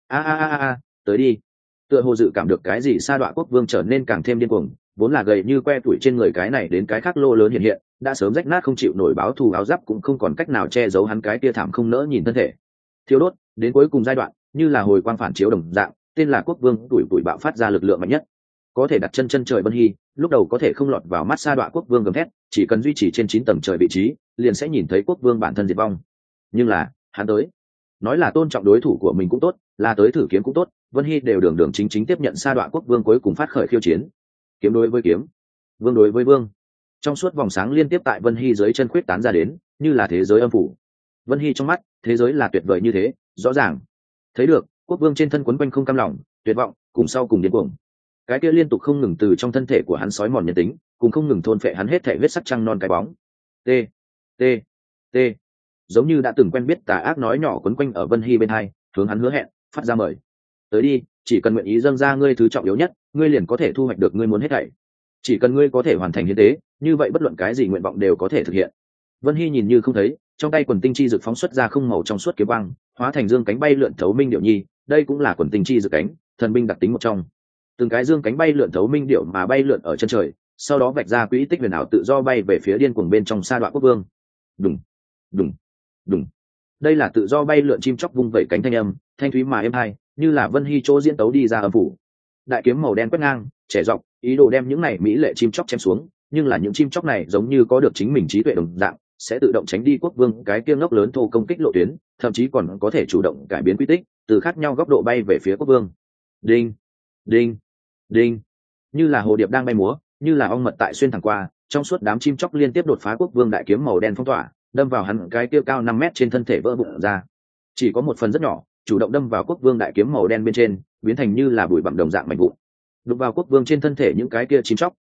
Tới đi. Tựa hồ dự cảm được cái gì, Sa Đoạ Quốc Vương trở nên càng thêm điên cuồng, vốn là gầy như que tuổi trên người cái này đến cái khác lô lớn hiện hiện, đã sớm rách nát không chịu nổi báo thù áo giáp cũng không còn cách nào che giấu hắn cái tia thảm không nỡ nhìn thân thể. Thiêu đốt đến cuối cùng giai đoạn, như là hồi quang phản chiếu đồng dạng, tên là Quốc Vương tuổi bạo phát ra lực lượng mạnh nhất. Có thể đặt chân chân trời Vân Hy, lúc đầu có thể không lọt vào mắt Sa Đoạ Quốc Vương gầm thét, chỉ cần duy trì trên 9 tầng trời vị trí, liền sẽ nhìn thấy Quốc Vương bản thân diệt vong. Nhưng là, hắn tới, nói là tôn trọng đối thủ của mình cũng tốt, là tới thử kiếm cũng tốt, Vân Hy đều đường đường chính chính tiếp nhận Sa Đoạ Quốc Vương cuối cùng phát khởi khiêu chiến. Kiếm đối với kiếm, vương đối với vương. Trong suốt vòng sáng liên tiếp tại Vân Hy dưới chân khuyết tán ra đến, như là thế giới âm phủ. Vân Hy trong mắt, thế giới là tuyệt vời như thế, rõ ràng thấy được Quốc Vương trên thân quấn quanh không cam lòng, tuyệt vọng, cùng sau cùng điên cuồng. Cái kia liên tục không ngừng từ trong thân thể của hắn sói mòn nhân tính, cùng không ngừng thôn phệ hắn hết thể huyết sắc trăng non cái bóng. T T T, giống như đã từng quen biết tà ác nói nhỏ quấn quanh ở Vân Hy bên hai, hướng hắn hứa hẹn, phát ra mời. Tới đi, chỉ cần nguyện ý dâng ra ngươi thứ trọng yếu nhất, ngươi liền có thể thu hoạch được ngươi muốn hết thảy. Chỉ cần ngươi có thể hoàn thành hiến tế, như vậy bất luận cái gì nguyện vọng đều có thể thực hiện. Vân Hy nhìn như không thấy, trong tay quần tinh chi dược phóng xuất ra không màu trong suốt kiếm quang, hóa thành dương cánh bay lượn thấu minh điệu nhi, đây cũng là quần tinh chi dược cánh, thần binh đặc tính một trong. Từng cái dương cánh bay lượn thấu minh điệu mà bay lượn ở chân trời, sau đó vạch ra quỹ tích huyền ảo tự do bay về phía điên cuồng bên trong Sa Đoạ Quốc Vương. Đùng, đùng, đùng. Đây là tự do bay lượn chim chóc vung vẩy cánh thanh âm, thanh thúy mà êm hai, như là Vân Hy chỗ diễn tấu đi ra âm phủ. Đại kiếm màu đen quét ngang, trẻ dọc, ý đồ đem những này mỹ lệ chim chóc chém xuống, nhưng là những chim chóc này giống như có được chính mình trí tuệ đồng dạng, sẽ tự động tránh đi Quốc Vương cái kia ngốc lớn thô công kích lộ tuyến, thậm chí còn có thể chủ động cải biến quy tích, từ khác nhau góc độ bay về phía Quốc Vương. Đinh, đinh, đinh, như là hồ điệp đang bay múa, như là ong mật tại xuyên thẳng qua, trong suốt đám chim chóc liên tiếp đột phá Quốc Vương đại kiếm màu đen phong tỏa, đâm vào hắn cái kia cao 5 mét trên thân thể vỡ vụn ra. Chỉ có một phần rất nhỏ, chủ động đâm vào Quốc Vương đại kiếm màu đen bên trên, biến thành như là bụi bặm đồng dạng mảnh vụn. Đụng vào Quốc Vương trên thân thể những cái kia chim chóc,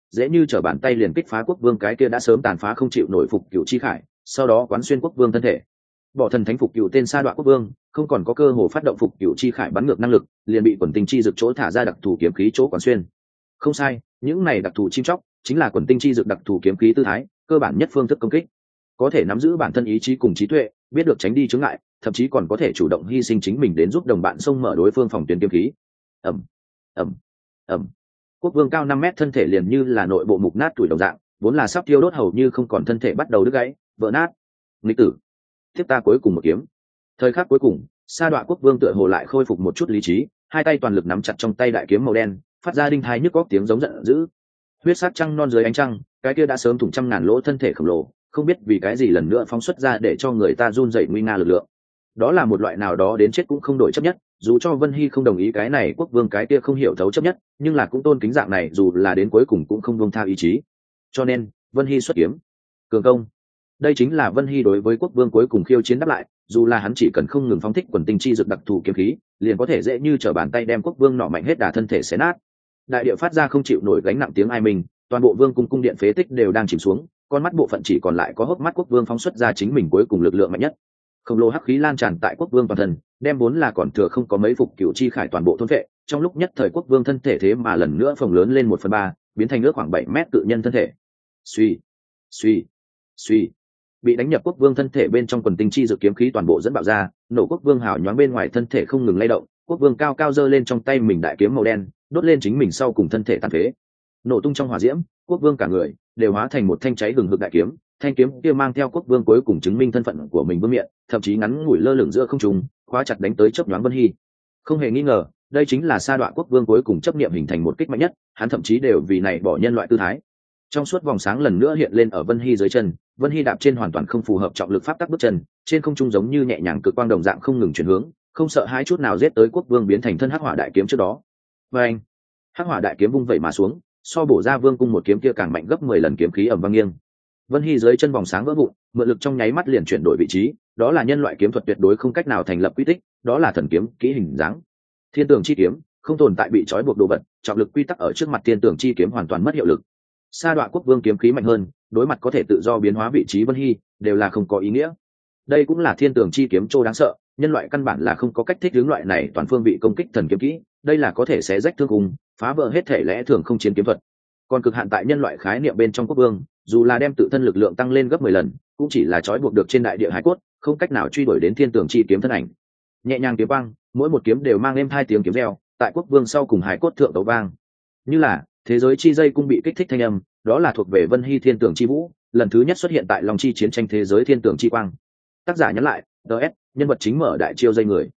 dễ như trở bàn tay liền kích phá quốc vương cái kia đã sớm tàn phá không chịu nổi phục cựu chi khải, sau đó quán xuyên quốc vương thân thể. Bỏ thần thánh phục cựu tên sa đoạn quốc vương không còn có cơ hồ phát động phục cựu chi khải bắn ngược năng lực, liền bị quần tinh chi dực chỗ thả ra đặc thù kiếm khí chỗ quán xuyên. Không sai, những này đặc thù chim chóc chính là quần tinh chi dực đặc thù kiếm khí tư thái, cơ bản nhất phương thức công kích. Có thể nắm giữ bản thân ý chí cùng trí tuệ, biết được tránh đi chướng ngại, thậm chí còn có thể chủ động hy sinh chính mình đến giúp đồng bạn xông mở đối phương phòng tuyến kiếm khí. ầm ầm ầm Quốc vương cao 5 mét thân thể liền như là nội bộ mục nát tuổi đồng dạng, vốn là sắp thiêu đốt hầu như không còn thân thể bắt đầu đứt gãy, vỡ nát. Nghịch tử, tiếp ta cuối cùng một kiếm. Thời khắc cuối cùng, sa đọa quốc vương tựa hồ lại khôi phục một chút lý trí, hai tay toàn lực nắm chặt trong tay đại kiếm màu đen, phát ra đinh thai nhức góc tiếng giống giận dữ. Huyết sắc trăng non dưới ánh trăng, cái kia đã sớm thủng trăm ngàn lỗ thân thể khổng lồ, không biết vì cái gì lần nữa phóng xuất ra để cho người ta run rẩy nguy nga lực lượng. Đó là một loại nào đó đến chết cũng không đổi chấp nhất, dù cho Vân Hy không đồng ý cái này quốc vương cái kia không hiểu thấu chấp nhất, nhưng là cũng tôn kính dạng này dù là đến cuối cùng cũng không buông tha ý chí. Cho nên, Vân Hy xuất kiếm, cường công. Đây chính là Vân Hy đối với quốc vương cuối cùng khiêu chiến đáp lại, dù là hắn chỉ cần không ngừng phóng thích quần tinh chi dược đặc thù kiếm khí, liền có thể dễ như trở bàn tay đem quốc vương nọ mạnh hết đả thân thể xé nát. Đại địa phát ra không chịu nổi gánh nặng tiếng ai mình, toàn bộ vương cung cung điện phế tích đều đang chìm xuống, con mắt bộ phận chỉ còn lại có hốc mắt quốc vương phóng xuất ra chính mình cuối cùng lực lượng mạnh nhất. Khổng lồ hắc khí lan tràn tại quốc vương toàn thân, đem vốn là còn thừa không có mấy phục cửu chi khải toàn bộ thôn vệ, trong lúc nhất thời quốc vương thân thể thế mà lần nữa phồng lớn lên 1/3, biến thành ước khoảng 7 mét cự nhân thân thể. Suy, suy, suy. Bị đánh nhập quốc vương thân thể bên trong quần tinh chi dự kiếm khí toàn bộ dẫn bạo ra, nổ quốc vương hào nhoáng bên ngoài thân thể không ngừng lay động, quốc vương cao cao giơ lên trong tay mình đại kiếm màu đen, đốt lên chính mình sau cùng thân thể tàn phế. Nổ tung trong hỏa diễm, quốc vương cả người đều hóa thành một thanh cháy hừng hực đại kiếm, thanh kiếm kia mang theo quốc vương cuối cùng chứng minh thân phận của mình vương miện, thậm chí ngắn ngủi lơ lửng giữa không trung, khóa chặt đánh tới chớp nhoáng Vân Hy. Không hề nghi ngờ, đây chính là sa đọa quốc vương cuối cùng chấp niệm hình thành một kích mạnh nhất, hắn thậm chí đều vì này bỏ nhân loại tư thái. Trong suốt vòng sáng lần nữa hiện lên ở Vân Hy dưới chân, Vân Hy đạp trên hoàn toàn không phù hợp trọng lực pháp tắc bước chân, trên không trung giống như nhẹ nhàng cực quang đồng dạng không ngừng chuyển hướng, không sợ hãi chút nào giết tới quốc vương biến thành thân hắc hỏa đại kiếm trước đó. Và anh, hắc hỏa đại kiếm vung vẩy mà xuống, so bổ ra vương cung một kiếm kia càng mạnh gấp 10 lần kiếm khí ầm vang nghiêng. Vân Hy dưới chân vòng sáng vỡ vụn, mượn lực trong nháy mắt liền chuyển đổi vị trí, đó là nhân loại kiếm thuật tuyệt đối không cách nào thành lập quy tích, đó là thần kiếm kỹ hình dáng. Thiên tường chi kiếm, không tồn tại bị trói buộc đồ vật, trọng lực quy tắc ở trước mặt thiên tường chi kiếm hoàn toàn mất hiệu lực. Sa đọa quốc vương kiếm khí mạnh hơn, đối mặt có thể tự do biến hóa vị trí Vân Hy, đều là không có ý nghĩa. Đây cũng là thiên tường chi kiếm trô đáng sợ, nhân loại căn bản là không có cách thích ứng loại này toàn phương vị công kích thần kiếm kỹ, đây là có thể xé rách thương khung, phá vỡ hết thể lẽ thường không chiến kiếm thuật. Còn cực hạn tại nhân loại khái niệm bên trong quốc vương, dù là đem tự thân lực lượng tăng lên gấp 10 lần, cũng chỉ là trói buộc được trên đại địa hải cốt, không cách nào truy đuổi đến thiên tường chi kiếm thân ảnh. Nhẹ nhàng kiếm quang, mỗi một kiếm đều mang êm hai tiếng kiếm reo, tại quốc vương sau cùng hải cốt thượng tấu vang. Như là thế giới chi dây cung bị kích thích thanh âm, đó là thuộc về Vân Hy thiên tường chi vũ, lần thứ nhất xuất hiện tại Long chi chiến tranh thế giới thiên tường chi quang. Tác giả nhắn lại, DS, nhân vật chính mở đại chiêu dây người.